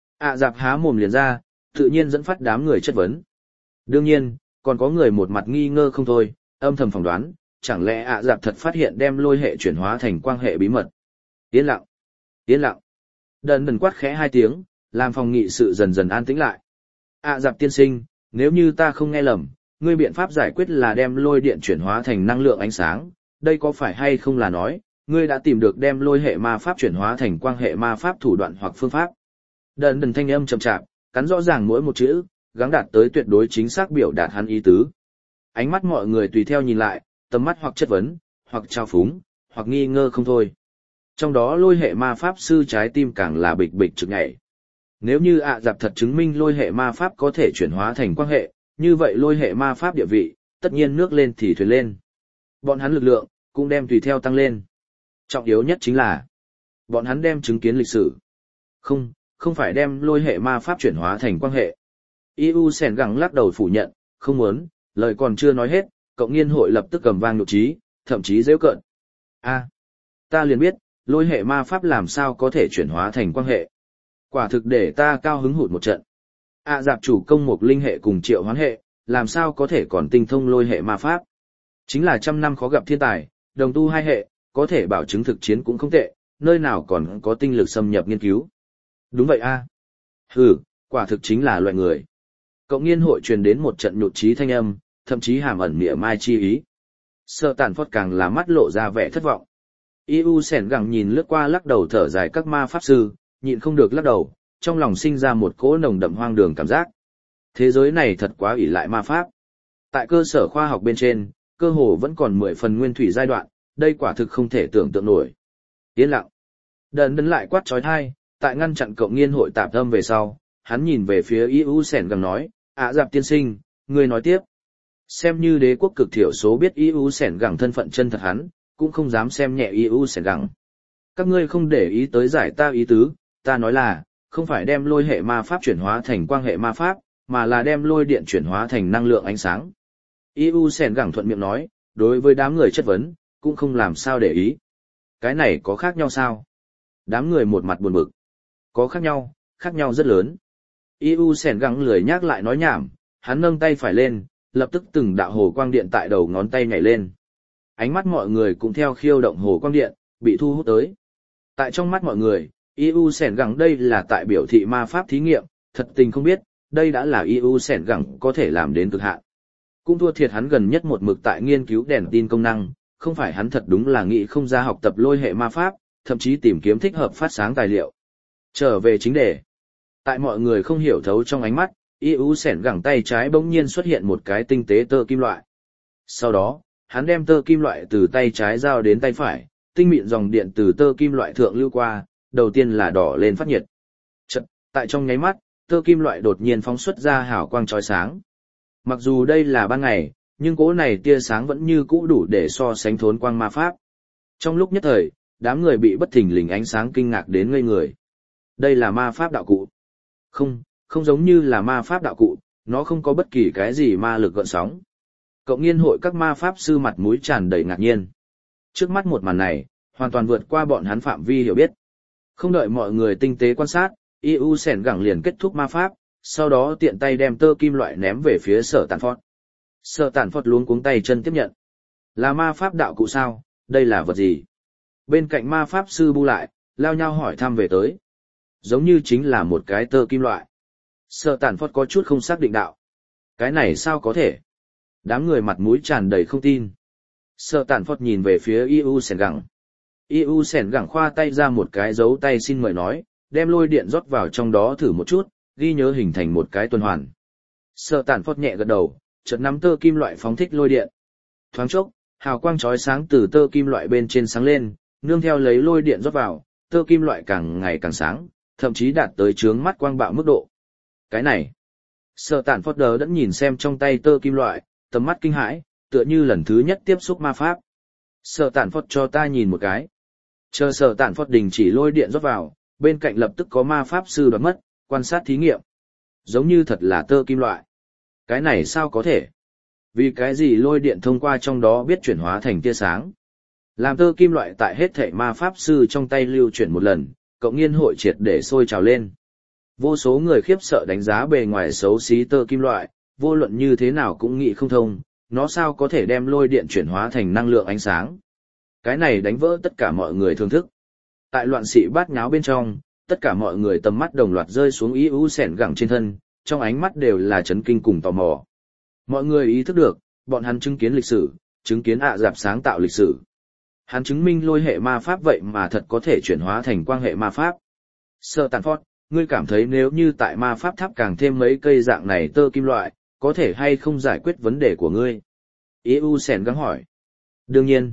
ạ dạp há mồm liền ra, tự nhiên dẫn phát đám người chất vấn. Đương nhiên, còn có người một mặt nghi ngơ không thôi, âm thầm phỏng đoán, chẳng lẽ ạ dạp thật phát hiện đem lôi hệ chuyển hóa thành quang hệ bí mật. Yên lặng, yên lặng. Đần đần quát khẽ hai tiếng, làm phòng nghị sự dần dần an tĩnh lại. ạ dạp tiên sinh, nếu như ta không nghe lầm, ngươi biện pháp giải quyết là đem lôi điện chuyển hóa thành năng lượng ánh sáng, đây có phải hay không là nói, ngươi đã tìm được đem lôi hệ ma pháp chuyển hóa thành quang hệ ma pháp thủ đoạn hoặc phương pháp. Đần đần thanh âm chậm chạp, cắn rõ ràng mỗi một chữ, gắng đạt tới tuyệt đối chính xác biểu đạt hắn ý tứ. Ánh mắt mọi người tùy theo nhìn lại, tầm mắt hoặc chất vấn, hoặc trao phúng, hoặc nghi ngơ không thôi. Trong đó lôi hệ ma pháp sư trái tim càng là bịch bịch trực nhảy. Nếu như ạ dạp thật chứng minh lôi hệ ma pháp có thể chuyển hóa thành quang hệ, như vậy lôi hệ ma pháp địa vị, tất nhiên nước lên thì thuyền lên. Bọn hắn lực lượng, cũng đem tùy theo tăng lên. Trọng yếu nhất chính là, bọn hắn đem chứng kiến lịch sử. Không, không phải đem lôi hệ ma pháp chuyển hóa thành quang hệ. i u sèn gẳng lắc đầu phủ nhận, không muốn, lời còn chưa nói hết, cộng nghiên hội lập tức cầm vang nhục trí, thậm chí giễu cợt. A, ta liền biết, lôi hệ ma pháp làm sao có thể chuyển hóa thành quang hệ. Quả thực để ta cao hứng hụt một trận. À dạp chủ công một linh hệ cùng triệu hoán hệ, làm sao có thể còn tinh thông lôi hệ ma pháp. Chính là trăm năm khó gặp thiên tài, đồng tu hai hệ, có thể bảo chứng thực chiến cũng không tệ, nơi nào còn có tinh lực xâm nhập nghiên cứu. Đúng vậy a. Hừ, quả thực chính là loại người. Cộng nghiên hội truyền đến một trận nhụt chí thanh âm, thậm chí hàm ẩn mỉa mai chi ý. Sợ tàn phót càng là mắt lộ ra vẻ thất vọng. i u sẻn gẳng nhìn lướt qua lắc đầu thở dài các ma pháp sư, nhịn không được lắc đầu, trong lòng sinh ra một cỗ nồng đậm hoang đường cảm giác. Thế giới này thật quá ỷ lại ma pháp. Tại cơ sở khoa học bên trên, cơ hồ vẫn còn mười phần nguyên thủy giai đoạn, đây quả thực không thể tưởng tượng nổi. Yên lặng. Đần đần lại quát trói thai, tại ngăn chặn cộng nghiên hội tạp âm về sau, hắn nhìn về phía i u sẻn gẳng nói, ạ dạp tiên sinh, người nói tiếp. Xem như đế quốc cực thiểu số biết i u sẻn gẳng thân phận chân thật hắn, cũng không dám xem nhẹ i u sẻn gẳng. Các ngươi không để ý tới giải ta ý tứ, ta nói là, không phải đem lôi hệ ma pháp chuyển hóa thành quang hệ ma pháp, mà là đem lôi điện chuyển hóa thành năng lượng ánh sáng. i u sẻn gẳng thuận miệng nói, đối với đám người chất vấn, cũng không làm sao để ý. Cái này có khác nhau sao? Đám người một mặt buồn bực. Có khác nhau, khác nhau rất lớn. i u sẻn gẳng lười nhắc lại nói nhảm, hắn nâng tay phải lên, lập tức từng đạo hồ quang điện tại đầu ngón tay nhảy lên. Ánh mắt mọi người cũng theo khiêu động hồ quang điện, bị thu hút tới. Tại trong mắt mọi người, i u sẻn gẳng đây là tại biểu thị ma pháp thí nghiệm, thật tình không biết, đây đã là i u sẻn gẳng có thể làm đến cực hạn. Cũng thua thiệt hắn gần nhất một mực tại nghiên cứu đèn tin công năng, không phải hắn thật đúng là nghĩ không ra học tập lôi hệ ma pháp, thậm chí tìm kiếm thích hợp phát sáng tài liệu. Trở về chính đề. Tại mọi người không hiểu thấu trong ánh mắt, i u sẻn gẳng tay trái bỗng nhiên xuất hiện một cái tinh tế tơ kim loại. Sau đó, hắn đem tơ kim loại từ tay trái giao đến tay phải, tinh mịn dòng điện từ tơ kim loại thượng lưu qua, đầu tiên là đỏ lên phát nhiệt. Chật, tại trong nháy mắt, tơ kim loại đột nhiên phóng xuất ra hào quang chói sáng. Mặc dù đây là ban ngày, nhưng cỗ này tia sáng vẫn như cũ đủ để so sánh thốn quang ma pháp. Trong lúc nhất thời, đám người bị bất thình lình ánh sáng kinh ngạc đến ngây người. Đây là ma pháp đạo cụ. Không, không giống như là ma pháp đạo cụ, nó không có bất kỳ cái gì ma lực gợn sóng. Cộng nghiên hội các ma pháp sư mặt mũi tràn đầy ngạc nhiên. Trước mắt một màn này, hoàn toàn vượt qua bọn hắn phạm vi hiểu biết. Không đợi mọi người tinh tế quan sát, i u sẻn gẳng liền kết thúc ma pháp, sau đó tiện tay đem tơ kim loại ném về phía Sở Tàn Phọt. Sở Tàn Phọt luống cuống tay chân tiếp nhận. Là ma pháp đạo cụ sao, đây là vật gì? Bên cạnh ma pháp sư bu lại, lao nhau hỏi thăm về tới. Giống như chính là một cái tơ kim loại. Sở Tàn Phọt có chút không xác định đạo. Cái này sao có thể? Đám người mặt mũi tràn đầy không tin. Sở Tàn Phọt nhìn về phía i u sẻn gẳng. i u sẻn gẳng khoa tay ra một cái dấu tay xin mời nói, đem lôi điện rót vào trong đó thử một chút, ghi nhớ hình thành một cái tuần hoàn. Sở Tàn Phọt nhẹ gật đầu, chợt nắm tơ kim loại phóng thích lôi điện. Thoáng chốc, hào quang chói sáng từ tơ kim loại bên trên sáng lên, nương theo lấy lôi điện rót vào, tơ kim loại càng ngày càng sáng, thậm chí đạt tới chướng mắt quang bạo mức độ. Cái này, Sở Tản Phót đờ đẫn nhìn xem trong tay tơ kim loại, tầm mắt kinh hãi, tựa như lần thứ nhất tiếp xúc ma pháp. Sở Tản Phót cho ta nhìn một cái. Chờ Sở Tản Phót đình chỉ lôi điện rót vào, bên cạnh lập tức có ma pháp sư đoạt mất, quan sát thí nghiệm. Giống như thật là tơ kim loại. Cái này sao có thể? Vì cái gì lôi điện thông qua trong đó biết chuyển hóa thành tia sáng? Làm tơ kim loại tại hết thảy ma pháp sư trong tay lưu chuyển một lần, cộng nghiên hội triệt để sôi trào lên. Vô số người khiếp sợ đánh giá bề ngoài xấu xí tơ kim loại, vô luận như thế nào cũng nghĩ không thông, nó sao có thể đem lôi điện chuyển hóa thành năng lượng ánh sáng. Cái này đánh vỡ tất cả mọi người thưởng thức. Tại loạn sĩ bát nháo bên trong, tất cả mọi người tầm mắt đồng loạt rơi xuống ý ú sẻn gẳng trên thân, trong ánh mắt đều là chấn kinh cùng tò mò. Mọi người ý thức được, bọn hắn chứng kiến lịch sử, chứng kiến ạ dạp sáng tạo lịch sử. Hắn chứng minh lôi hệ ma pháp vậy mà thật có thể chuyển hóa thành quang hệ ma pháp. Sở Tản Phót, ngươi cảm thấy nếu như tại ma pháp tháp càng thêm mấy cây dạng này tơ kim loại, có thể hay không giải quyết vấn đề của ngươi? i u sẻn gắng hỏi. Đương nhiên.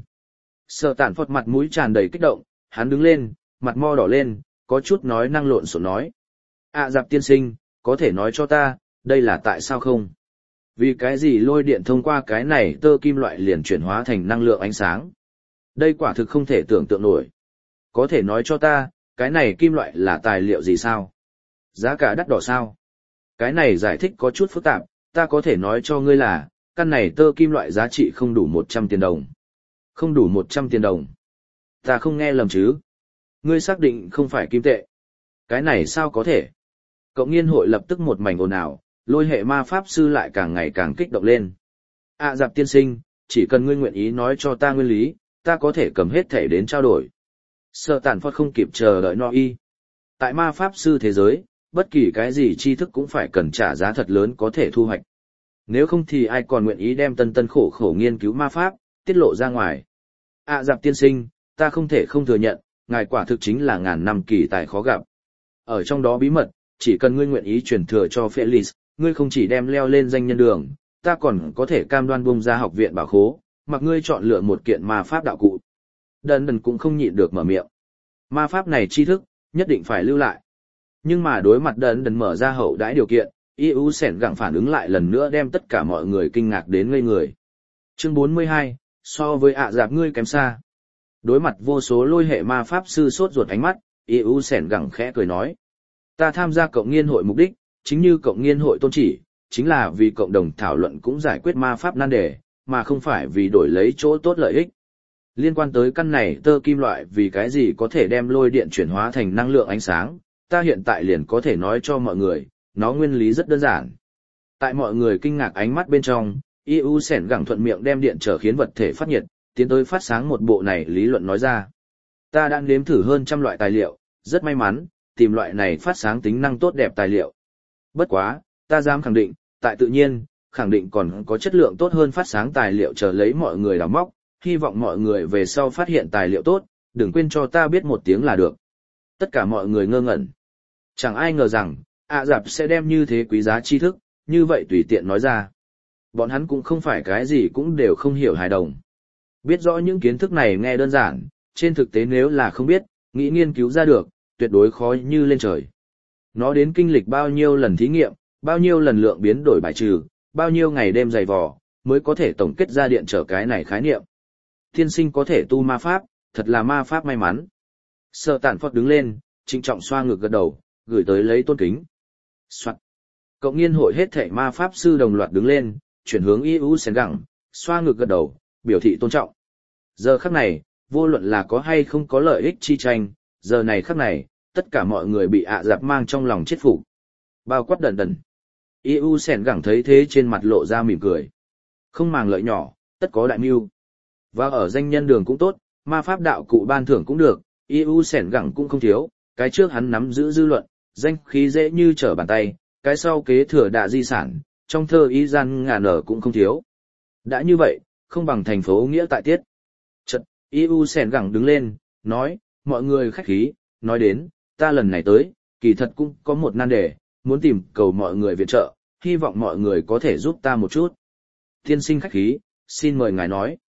Sở Tản Phót mặt mũi tràn đầy kích động, hắn đứng lên, mặt mo đỏ lên, có chút nói năng lộn xộn nói. ạ dạp tiên sinh, có thể nói cho ta, đây là tại sao không? Vì cái gì lôi điện thông qua cái này tơ kim loại liền chuyển hóa thành năng lượng ánh sáng? Đây quả thực không thể tưởng tượng nổi. Có thể nói cho ta, cái này kim loại là tài liệu gì sao? Giá cả đắt đỏ sao? Cái này giải thích có chút phức tạp, ta có thể nói cho ngươi là, căn này tơ kim loại giá trị không đủ một trăm tiền đồng. Không đủ một trăm tiền đồng. Ta không nghe lầm chứ? Ngươi xác định không phải kim tệ. Cái này sao có thể? Cộng nghiên hội lập tức một mảnh ồn ào, lôi hệ ma pháp sư lại càng ngày càng kích động lên. À dạp tiên sinh, chỉ cần ngươi nguyện ý nói cho ta nguyên lý, ta có thể cầm hết thể đến trao đổi. Sở Tản Phót không kịp chờ đợi no y. Tại ma pháp sư thế giới, bất kỳ cái gì tri thức cũng phải cần trả giá thật lớn có thể thu hoạch. Nếu không thì ai còn nguyện ý đem tân tân khổ khổ nghiên cứu ma pháp, tiết lộ ra ngoài. À dạp tiên sinh, ta không thể không thừa nhận, ngài quả thực chính là ngàn năm kỳ tài khó gặp. Ở trong đó bí mật, chỉ cần ngươi nguyện ý truyền thừa cho Felix, ngươi không chỉ đem leo lên danh nhân đường, ta còn có thể cam đoan bung ra học viện bảo khố, mặc ngươi chọn lựa một kiện ma pháp đạo cụ. Đần đần cũng không nhịn được mở miệng. Ma pháp này tri thức, nhất định phải lưu lại. Nhưng mà đối mặt đần đần mở ra hậu đãi điều kiện, i u sẻn gặng phản ứng lại lần nữa đem tất cả mọi người kinh ngạc đến ngây người. Chương bốn mươi hai, so với ạ dạp ngươi kém xa. Đối mặt vô số lôi hệ ma pháp sư sốt ruột ánh mắt, i u sẻn gặng khẽ cười nói. Ta tham gia cộng nghiên hội mục đích, chính như cộng nghiên hội tôn chỉ, chính là vì cộng đồng thảo luận cũng giải quyết ma pháp nan đề, mà không phải vì đổi lấy chỗ tốt lợi ích. Liên quan tới căn này tơ kim loại vì cái gì có thể đem lôi điện chuyển hóa thành năng lượng ánh sáng, ta hiện tại liền có thể nói cho mọi người, nó nguyên lý rất đơn giản. Tại mọi người kinh ngạc ánh mắt bên trong, i u sẻn gẳng thuận miệng đem điện trở khiến vật thể phát nhiệt, tiến tới phát sáng một bộ này lý luận nói ra. Ta đã nếm thử hơn trăm loại tài liệu, rất may mắn, tìm loại này phát sáng tính năng tốt đẹp tài liệu. Bất quá, ta dám khẳng định, tại tự nhiên, khẳng định còn có chất lượng tốt hơn phát sáng tài liệu chờ lấy mọi người đào móc, hy vọng mọi người về sau phát hiện tài liệu tốt, đừng quên cho ta biết một tiếng là được. Tất cả mọi người ngơ ngẩn. Chẳng ai ngờ rằng, ạ dạp sẽ đem như thế quý giá tri thức, như vậy tùy tiện nói ra. Bọn hắn cũng không phải cái gì cũng đều không hiểu hài đồng. Biết rõ những kiến thức này nghe đơn giản, trên thực tế nếu là không biết, nghĩ nghiên cứu ra được, tuyệt đối khó như lên trời. Nó đến kinh lịch bao nhiêu lần thí nghiệm, bao nhiêu lần lượng biến đổi bài trừ, bao nhiêu ngày đêm dày vò, mới có thể tổng kết ra điện trở cái này khái niệm. Tiên sinh có thể tu ma pháp, thật là ma pháp may mắn. Sở Tản Phót đứng lên, trịnh trọng xoa ngược gật đầu, gửi tới lấy tôn kính. Soạn. Cộng nghiên hội hết thảy ma pháp sư đồng loạt đứng lên, chuyển hướng i u sẻn gẳng, xoa ngược gật đầu, biểu thị tôn trọng. Giờ khắc này, vô luận là có hay không có lợi ích chi tranh, giờ này khắc này, tất cả mọi người bị ạ dạp mang trong lòng chết phục. Bao quát đần đần. i u sẻn gẳng thấy thế trên mặt lộ ra mỉm cười. Không màng lợi nhỏ, tất có đại mưu. Và ở danh nhân đường cũng tốt, ma pháp đạo cụ ban thưởng cũng được, i u sẻn gẳng cũng không thiếu, cái trước hắn nắm giữ dư luận, danh khí dễ như trở bàn tay, cái sau kế thừa đạ di sản, trong thơ ý gian ngàn nở cũng không thiếu. Đã như vậy, không bằng thành phố nghĩa tại tiết. Chật, i u sẻn gẳng đứng lên, nói, mọi người khách khí, nói đến, ta lần này tới, kỳ thật cũng có một nan đề, muốn tìm cầu mọi người viện trợ, hy vọng mọi người có thể giúp ta một chút. Tiên sinh khách khí, xin mời ngài nói.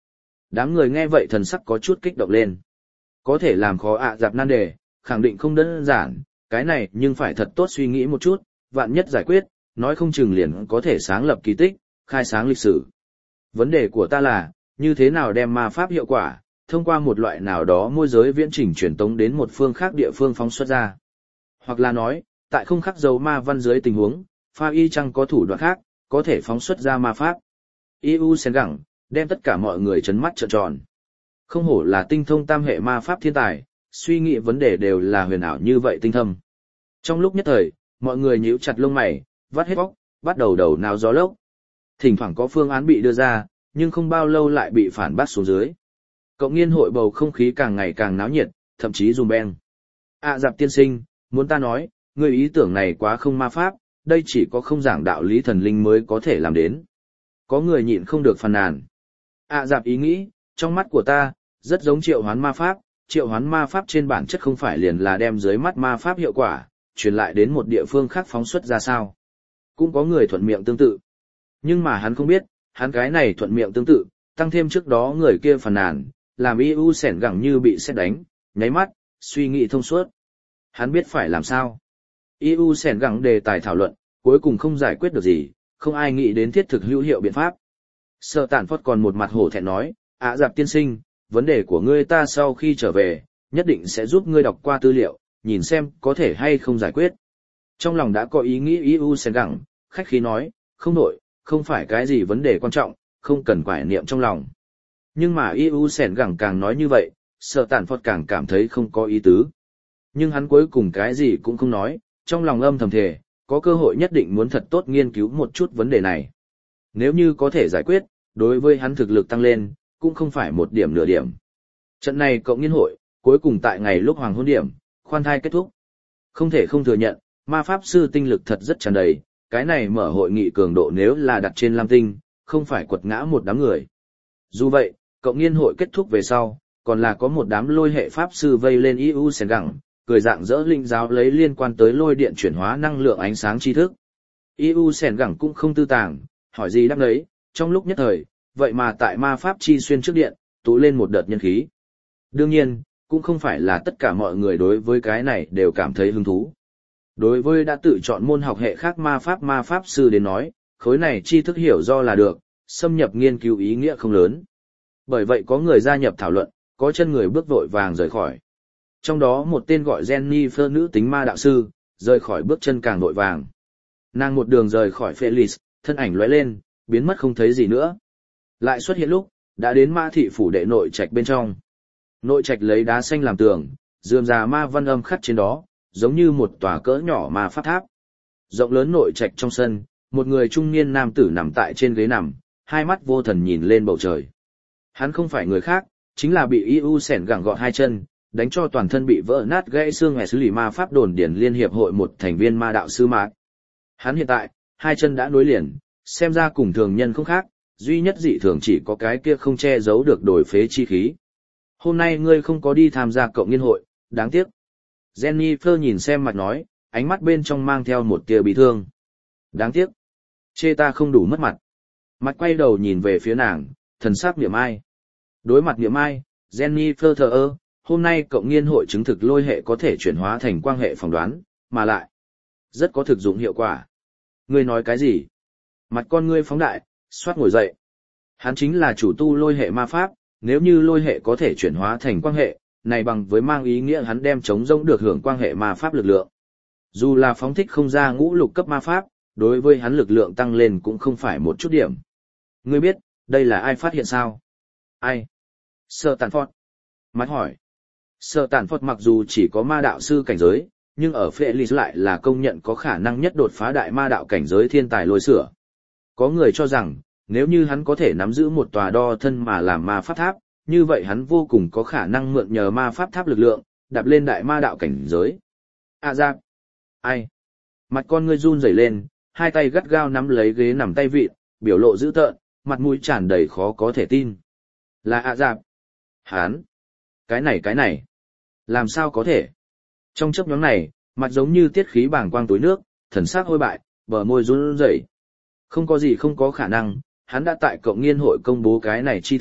Đám người nghe vậy thần sắc có chút kích động lên. Có thể làm khó ạ dạp nan đề, khẳng định không đơn giản, cái này nhưng phải thật tốt suy nghĩ một chút, vạn nhất giải quyết, nói không chừng liền có thể sáng lập kỳ tích, khai sáng lịch sử. Vấn đề của ta là, như thế nào đem ma pháp hiệu quả, thông qua một loại nào đó môi giới viễn trình truyền tống đến một phương khác địa phương phóng xuất ra. Hoặc là nói, tại không khắc dấu ma văn dưới tình huống, pha y chăng có thủ đoạn khác, có thể phóng xuất ra ma pháp. i u sen gẳng, đem tất cả mọi người chấn mắt trợn tròn. Không hổ là tinh thông tam hệ ma pháp thiên tài, suy nghĩ vấn đề đều là huyền ảo như vậy tinh thâm. Trong lúc nhất thời, mọi người nhíu chặt lông mày, vắt hết bóc, bắt đầu đầu nào gió lốc. Thỉnh thoảng có phương án bị đưa ra, nhưng không bao lâu lại bị phản bác xuống dưới. Cộng nghiên hội bầu không khí càng ngày càng náo nhiệt, thậm chí rùm beng. À dạp tiên sinh, muốn ta nói, người ý tưởng này quá không ma pháp, đây chỉ có không giảng đạo lý thần linh mới có thể làm đến. Có người nhịn không được phàn nàn. À dạp ý nghĩ, trong mắt của ta, rất giống triệu hoán ma pháp, triệu hoán ma pháp trên bản chất không phải liền là đem dưới mắt ma pháp hiệu quả, truyền lại đến một địa phương khác phóng xuất ra sao. Cũng có người thuận miệng tương tự. Nhưng mà hắn không biết, hắn cái này thuận miệng tương tự, tăng thêm trước đó người kia phàn nàn, làm i u sẻn gẳng như bị sét đánh, nháy mắt, suy nghĩ thông suốt. Hắn biết phải làm sao. i u sẻn gẳng đề tài thảo luận, cuối cùng không giải quyết được gì, không ai nghĩ đến thiết thực hữu hiệu biện pháp. Sở Tản Phất còn một mặt hổ thẹn nói, ạ dạp tiên sinh, vấn đề của ngươi ta sau khi trở về, nhất định sẽ giúp ngươi đọc qua tư liệu, nhìn xem có thể hay không giải quyết. Trong lòng đã có ý nghĩ i u sẻn gẳng, khách khí nói, không đổi, không phải cái gì vấn đề quan trọng, không cần quải niệm trong lòng. Nhưng mà i u sẻn gẳng càng nói như vậy, Sở Tản Phất càng cảm thấy không có ý tứ. Nhưng hắn cuối cùng cái gì cũng không nói, trong lòng âm thầm thề, có cơ hội nhất định muốn thật tốt nghiên cứu một chút vấn đề này. Nếu như có thể giải quyết, đối với hắn thực lực tăng lên, cũng không phải một điểm nửa điểm. Trận này cộng nghiên hội, cuối cùng tại ngày lúc hoàng hôn điểm, khoan thai kết thúc. Không thể không thừa nhận, ma pháp sư tinh lực thật rất tràn đầy, cái này mở hội nghị cường độ nếu là đặt trên Lam Tinh, không phải quật ngã một đám người. Dù vậy, cộng nghiên hội kết thúc về sau, còn là có một đám lôi hệ pháp sư vây lên i u sen gẳng, cười dạng dỡ linh giáo lấy liên quan tới lôi điện chuyển hóa năng lượng ánh sáng tri thức. i u sen gẳng cũng không tư tàng, hỏi gì đáp đấy, trong lúc nhất thời, vậy mà tại ma pháp chi xuyên trước điện, tụ lên một đợt nhân khí. Đương nhiên, cũng không phải là tất cả mọi người đối với cái này đều cảm thấy hứng thú. Đối với đã tự chọn môn học hệ khác ma pháp ma pháp sư đến nói, khối này tri thức hiểu do là được, xâm nhập nghiên cứu ý nghĩa không lớn. Bởi vậy có người gia nhập thảo luận, có chân người bước vội vàng rời khỏi. Trong đó một tên gọi Jennifer nữ tính ma đạo sư, rời khỏi bước chân càng vội vàng. Nàng một đường rời khỏi Felix, thân ảnh lóe lên, biến mất không thấy gì nữa. Lại xuất hiện lúc, đã đến ma thị phủ đệ nội trạch bên trong. Nội trạch lấy đá xanh làm tường, rườm rà ma văn âm khắc trên đó, giống như một tòa cỡ nhỏ ma pháp tháp. Rộng lớn nội trạch trong sân, một người trung niên nam tử nằm tại trên ghế nằm, hai mắt vô thần nhìn lên bầu trời. Hắn không phải người khác, chính là bị i u sẻn gẳng gọt hai chân, đánh cho toàn thân bị vỡ nát gãy xương hẻ xử lý ma pháp đồn điển liên hiệp hội một thành viên ma đạo sư Mạc. Hắn hiện tại, hai chân đã nối liền, xem ra cùng thường nhân không khác, duy nhất dị thường chỉ có cái kia không che giấu được đổi phế chi khí. Hôm nay ngươi không có đi tham gia cộng nghiên hội, đáng tiếc. Jennifer nhìn xem mặt nói, ánh mắt bên trong mang theo một tia bị thương. Đáng tiếc. Chê ta không đủ mất mặt. Mặt quay đầu nhìn về phía nàng, thần sắc niệm ai. Đối mặt niệm ai, Jennifer thờ ơ, hôm nay cộng nghiên hội chứng thực lôi hệ có thể chuyển hóa thành quang hệ phỏng đoán, mà lại rất có thực dụng hiệu quả. Ngươi nói cái gì? Mặt con ngươi phóng đại, xoát ngồi dậy. Hắn chính là chủ tu lôi hệ ma pháp, nếu như lôi hệ có thể chuyển hóa thành quang hệ, này bằng với mang ý nghĩa hắn đem chống rỗng được hưởng quang hệ ma pháp lực lượng. Dù là phóng thích không ra ngũ lục cấp ma pháp, đối với hắn lực lượng tăng lên cũng không phải một chút điểm. Ngươi biết, đây là ai phát hiện sao? Ai? Sở Tản Phất. Mặt hỏi. Sở Tản Phất mặc dù chỉ có ma đạo sư cảnh giới, nhưng ở Felix lại là công nhận có khả năng nhất đột phá đại ma đạo cảnh giới thiên tài lôi sửa. Có người cho rằng, nếu như hắn có thể nắm giữ một tòa đo thân mà làm ma pháp tháp, như vậy hắn vô cùng có khả năng mượn nhờ ma pháp tháp lực lượng, đạp lên đại ma đạo cảnh giới. À ra. Ai? Mặt con ngươi run rẩy lên, hai tay gắt gao nắm lấy ghế nằm tay vịn, biểu lộ dữ tợn, mặt mũi tràn đầy khó có thể tin. Là ạ dạp. Hán. Cái này cái này. Làm sao có thể? Trong chớp nhoáng này, mặt giống như tiết khí bàng quang túi nước, thần sắc hôi bại, bờ môi run rẩy. Không có gì không có khả năng, hắn đã tại cộng nghiên hội công bố cái này tri thức,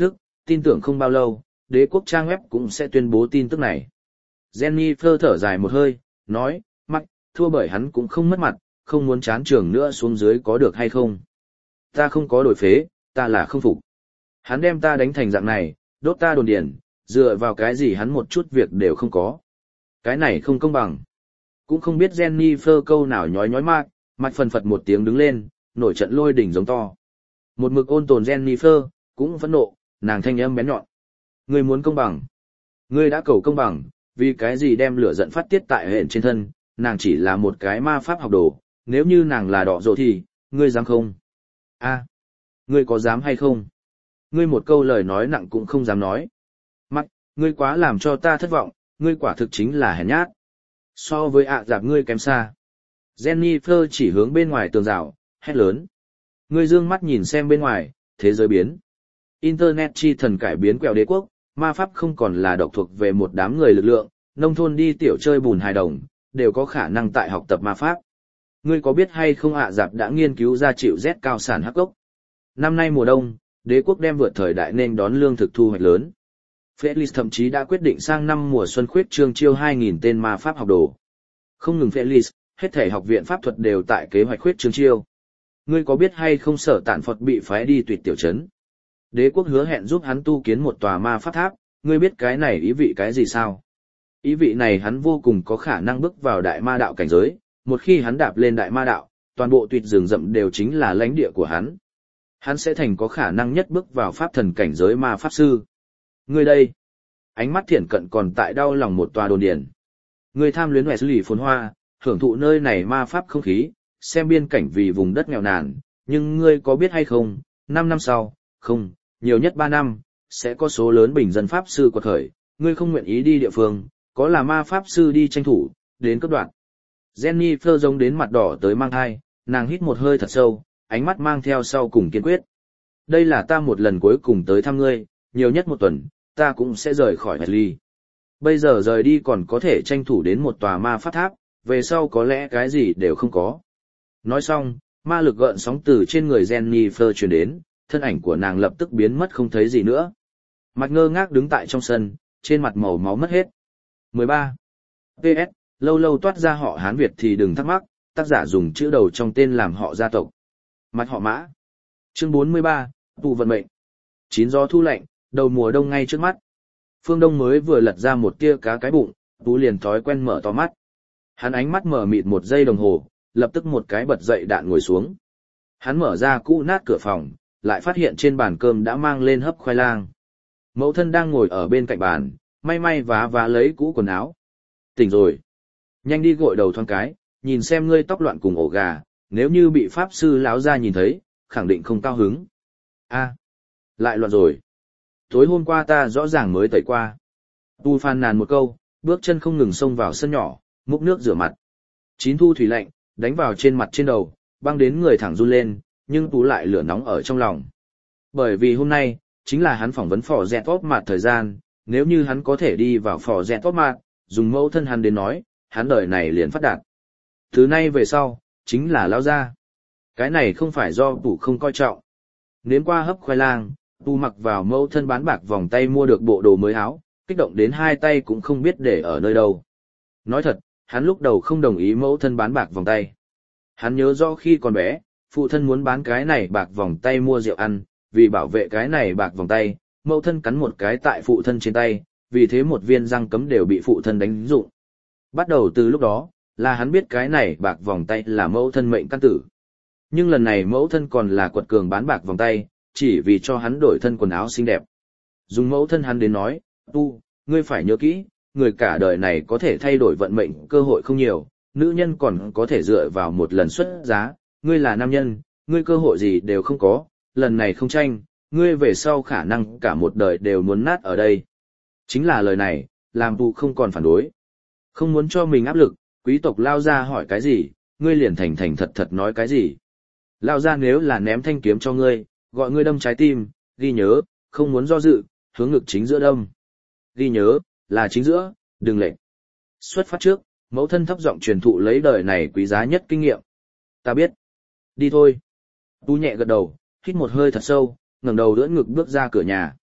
tin tưởng không bao lâu, đế quốc trang web cũng sẽ tuyên bố tin tức này. Jennifer thở dài một hơi, nói, Mike, thua bởi hắn cũng không mất mặt, không muốn chán trường nữa xuống dưới có được hay không. Ta không có đổi phế, ta là không phục. Hắn đem ta đánh thành dạng này, đốt ta đồn điền, dựa vào cái gì hắn một chút việc đều không có. Cái này không công bằng. Cũng không biết Jennifer câu nào nhói nhói Mike, Mike phần phật một tiếng đứng lên, nổi trận lôi đỉnh giống to. Một mực ôn tồn Jennifer, cũng phẫn nộ, nàng thanh âm bén nhọn. Ngươi muốn công bằng. Ngươi đã cầu công bằng, vì cái gì đem lửa giận phát tiết tại hẹn trên thân, nàng chỉ là một cái ma pháp học đồ, nếu như nàng là đỏ rộ thì, ngươi dám không? A, ngươi có dám hay không? Ngươi một câu lời nói nặng cũng không dám nói. Mắt, ngươi quá làm cho ta thất vọng, ngươi quả thực chính là hèn nhát. So với ạ à giặc ngươi kém xa. Jennifer chỉ hướng bên ngoài tường rào, hét lớn. Ngươi dương mắt nhìn xem bên ngoài, thế giới biến. Internet chi thần cải biến quẹo đế quốc, ma pháp không còn là độc thuộc về một đám người lực lượng, nông thôn đi tiểu chơi bùn hài đồng, đều có khả năng tại học tập ma pháp. Ngươi có biết hay không ạ à giặc đã nghiên cứu ra chịu rét cao sản hắc gốc. Năm nay mùa đông, đế quốc đem vượt thời đại nên đón lương thực thu hoạch lớn. Felix thậm chí đã quyết định sang năm mùa xuân khuyết trương chiêu hai nghìn tên ma pháp học đồ. Không ngừng Felix, hết thể học viện pháp thuật đều tại kế hoạch khuyết trương chiêu. Ngươi có biết hay không sở tản Phật bị phái đi tuyệt tiểu trấn? Đế quốc hứa hẹn giúp hắn tu kiến một tòa ma pháp tháp, ngươi biết cái này ý vị cái gì sao? Ý vị này hắn vô cùng có khả năng bước vào đại ma đạo cảnh giới, một khi hắn đạp lên đại ma đạo, toàn bộ tuyệt rừng rậm đều chính là lãnh địa của hắn. Hắn sẽ thành có khả năng nhất bước vào pháp thần cảnh giới ma pháp sư. Ngươi đây, ánh mắt thiển cận còn tại đau lòng một tòa đồn điền. Ngươi tham luyến Wesley phồn hoa, hưởng thụ nơi này ma pháp không khí, xem biên cảnh vì vùng đất nghèo nàn, nhưng ngươi có biết hay không, năm năm sau, không, nhiều nhất ba năm, sẽ có số lớn bình dân pháp sư quật khởi, ngươi không nguyện ý đi địa phương, có là ma pháp sư đi tranh thủ, đến cấp đoạn. Jennifer giống đến mặt đỏ tới mang thai, nàng hít một hơi thật sâu, ánh mắt mang theo sau cùng kiên quyết. Đây là ta một lần cuối cùng tới thăm ngươi, nhiều nhất một tuần, ta cũng sẽ rời khỏi Wesley. Bây giờ rời đi còn có thể tranh thủ đến một tòa ma pháp tháp, về sau có lẽ cái gì đều không có. Nói xong, ma lực gợn sóng từ trên người Jennifer truyền đến, thân ảnh của nàng lập tức biến mất không thấy gì nữa. Mặt ngơ ngác đứng tại trong sân, trên mặt màu máu mất hết. mười ba. pê ét, lâu lâu toát ra họ Hán Việt thì đừng thắc mắc, tác giả dùng chữ đầu trong tên làm họ gia tộc. Mặt họ Mã. Chương bốn mươi ba, tù vận mệnh. Chín gió thu lạnh, đầu mùa đông ngay trước mắt. Phương Đông mới vừa lật ra một tia cá cái bụng, Tú liền thói quen mở to mắt. Hắn ánh mắt mở mịt một giây đồng hồ, lập tức một cái bật dậy đạn ngồi xuống. Hắn mở ra cũ nát cửa phòng, lại phát hiện trên bàn cơm đã mang lên hấp khoai lang. Mẫu thân đang ngồi ở bên cạnh bàn, may may vá vá lấy cũ quần áo. Tỉnh rồi. Nhanh đi gội đầu thoáng cái, nhìn xem ngươi tóc loạn cùng ổ gà, nếu như bị pháp sư láo ra nhìn thấy, khẳng định không cao hứng. A, lại loạn rồi. Tối hôm qua ta rõ ràng mới tẩy qua. Tu phàn nàn một câu, bước chân không ngừng xông vào sân nhỏ, múc nước rửa mặt. Chín thu thủy lạnh, đánh vào trên mặt trên đầu, băng đến người thẳng run lên, nhưng Tú lại lửa nóng ở trong lòng. Bởi vì hôm nay, chính là hắn phỏng vấn phò rẹt tốt mặt thời gian, nếu như hắn có thể đi vào phò rẹt tốt mặt, dùng mẫu thân hắn đến nói, hắn đời này liền phát đạt. Thứ nay về sau, chính là lao ra. Cái này không phải do Tú không coi trọng. Nếm qua hấp khoai lang, Tu mặc vào mẫu thân bán bạc vòng tay mua được bộ đồ mới áo, kích động đến hai tay cũng không biết để ở nơi đâu. Nói thật, hắn lúc đầu không đồng ý mẫu thân bán bạc vòng tay. Hắn nhớ rõ khi còn bé, phụ thân muốn bán cái này bạc vòng tay mua rượu ăn, vì bảo vệ cái này bạc vòng tay, mẫu thân cắn một cái tại phụ thân trên tay, vì thế một viên răng cấm đều bị phụ thân đánh dụng. Bắt đầu từ lúc đó, là hắn biết cái này bạc vòng tay là mẫu thân mệnh căn tử. Nhưng lần này mẫu thân còn là quật cường bán bạc vòng tay, chỉ vì cho hắn đổi thân quần áo xinh đẹp. Dùng mẫu thân hắn đến nói, Tu, ngươi phải nhớ kỹ, người cả đời này có thể thay đổi vận mệnh cơ hội không nhiều, nữ nhân còn có thể dựa vào một lần xuất giá, ngươi là nam nhân, ngươi cơ hội gì đều không có, lần này không tranh, ngươi về sau khả năng cả một đời đều muốn nát ở đây. Chính là lời này, làm Tu không còn phản đối. Không muốn cho mình áp lực, quý tộc lao ra hỏi cái gì, ngươi liền thành thành thật thật nói cái gì. Lao ra nếu là ném thanh kiếm cho ngươi, gọi ngươi đâm trái tim, ghi nhớ, không muốn do dự, hướng ngực chính giữa đâm. Ghi nhớ, là chính giữa, đừng lệch. Xuất phát trước, mẫu thân thấp giọng truyền thụ lấy đời này quý giá nhất kinh nghiệm. Ta biết. Đi thôi. Tu nhẹ gật đầu, hít một hơi thật sâu, ngẩng đầu đỡ ngực bước ra cửa nhà.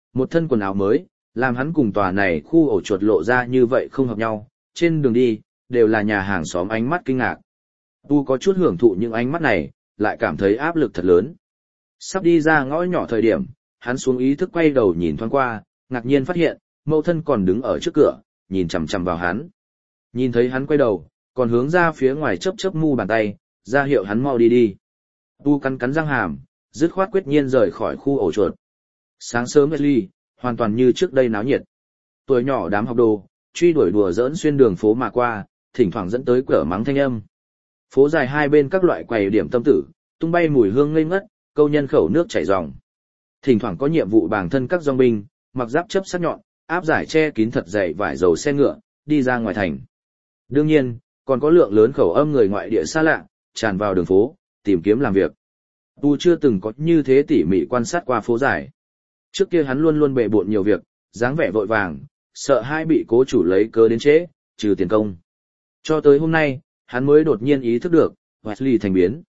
Một thân quần áo mới, làm hắn cùng tòa này khu ổ chuột lộ ra như vậy không hợp nhau, trên đường đi, đều là nhà hàng xóm ánh mắt kinh ngạc. Tu có chút hưởng thụ những ánh mắt này, lại cảm thấy áp lực thật lớn. Sắp đi ra ngõ nhỏ thời điểm, hắn xuống ý thức quay đầu nhìn thoáng qua, ngạc nhiên phát hiện, mẫu thân còn đứng ở trước cửa, nhìn chằm chằm vào hắn. Nhìn thấy hắn quay đầu, còn hướng ra phía ngoài chớp chớp mu bàn tay, ra hiệu hắn mau đi đi. Tu cắn cắn răng hàm, dứt khoát quyết nhiên rời khỏi khu ổ chuột. Sáng sớm Wesley, hoàn toàn như trước đây náo nhiệt. Tuổi nhỏ đám học đồ, truy đuổi đùa giỡn xuyên đường phố mà qua, thỉnh thoảng dẫn tới cửa mắng thanh âm. Phố dài hai bên các loại quầy điểm tâm tử, tung bay mùi hương ngây ngất, câu nhân khẩu nước chảy ròng. Thỉnh thoảng có nhiệm vụ bàng thân các dòng binh, mặc giáp chấp sắc nhọn, áp giải che kín thật dày vải dầu xe ngựa, đi ra ngoài thành. Đương nhiên, còn có lượng lớn khẩu âm người ngoại địa xa lạ, tràn vào đường phố, tìm kiếm làm việc. Tu chưa từng có như thế tỉ mỉ quan sát qua phố dài. Trước kia hắn luôn luôn bệ bộn nhiều việc, dáng vẻ vội vàng, sợ hai bị cố chủ lấy cớ đến trễ, trừ tiền công. Cho tới hôm nay, hắn mới đột nhiên ý thức được, Wesley thành biến.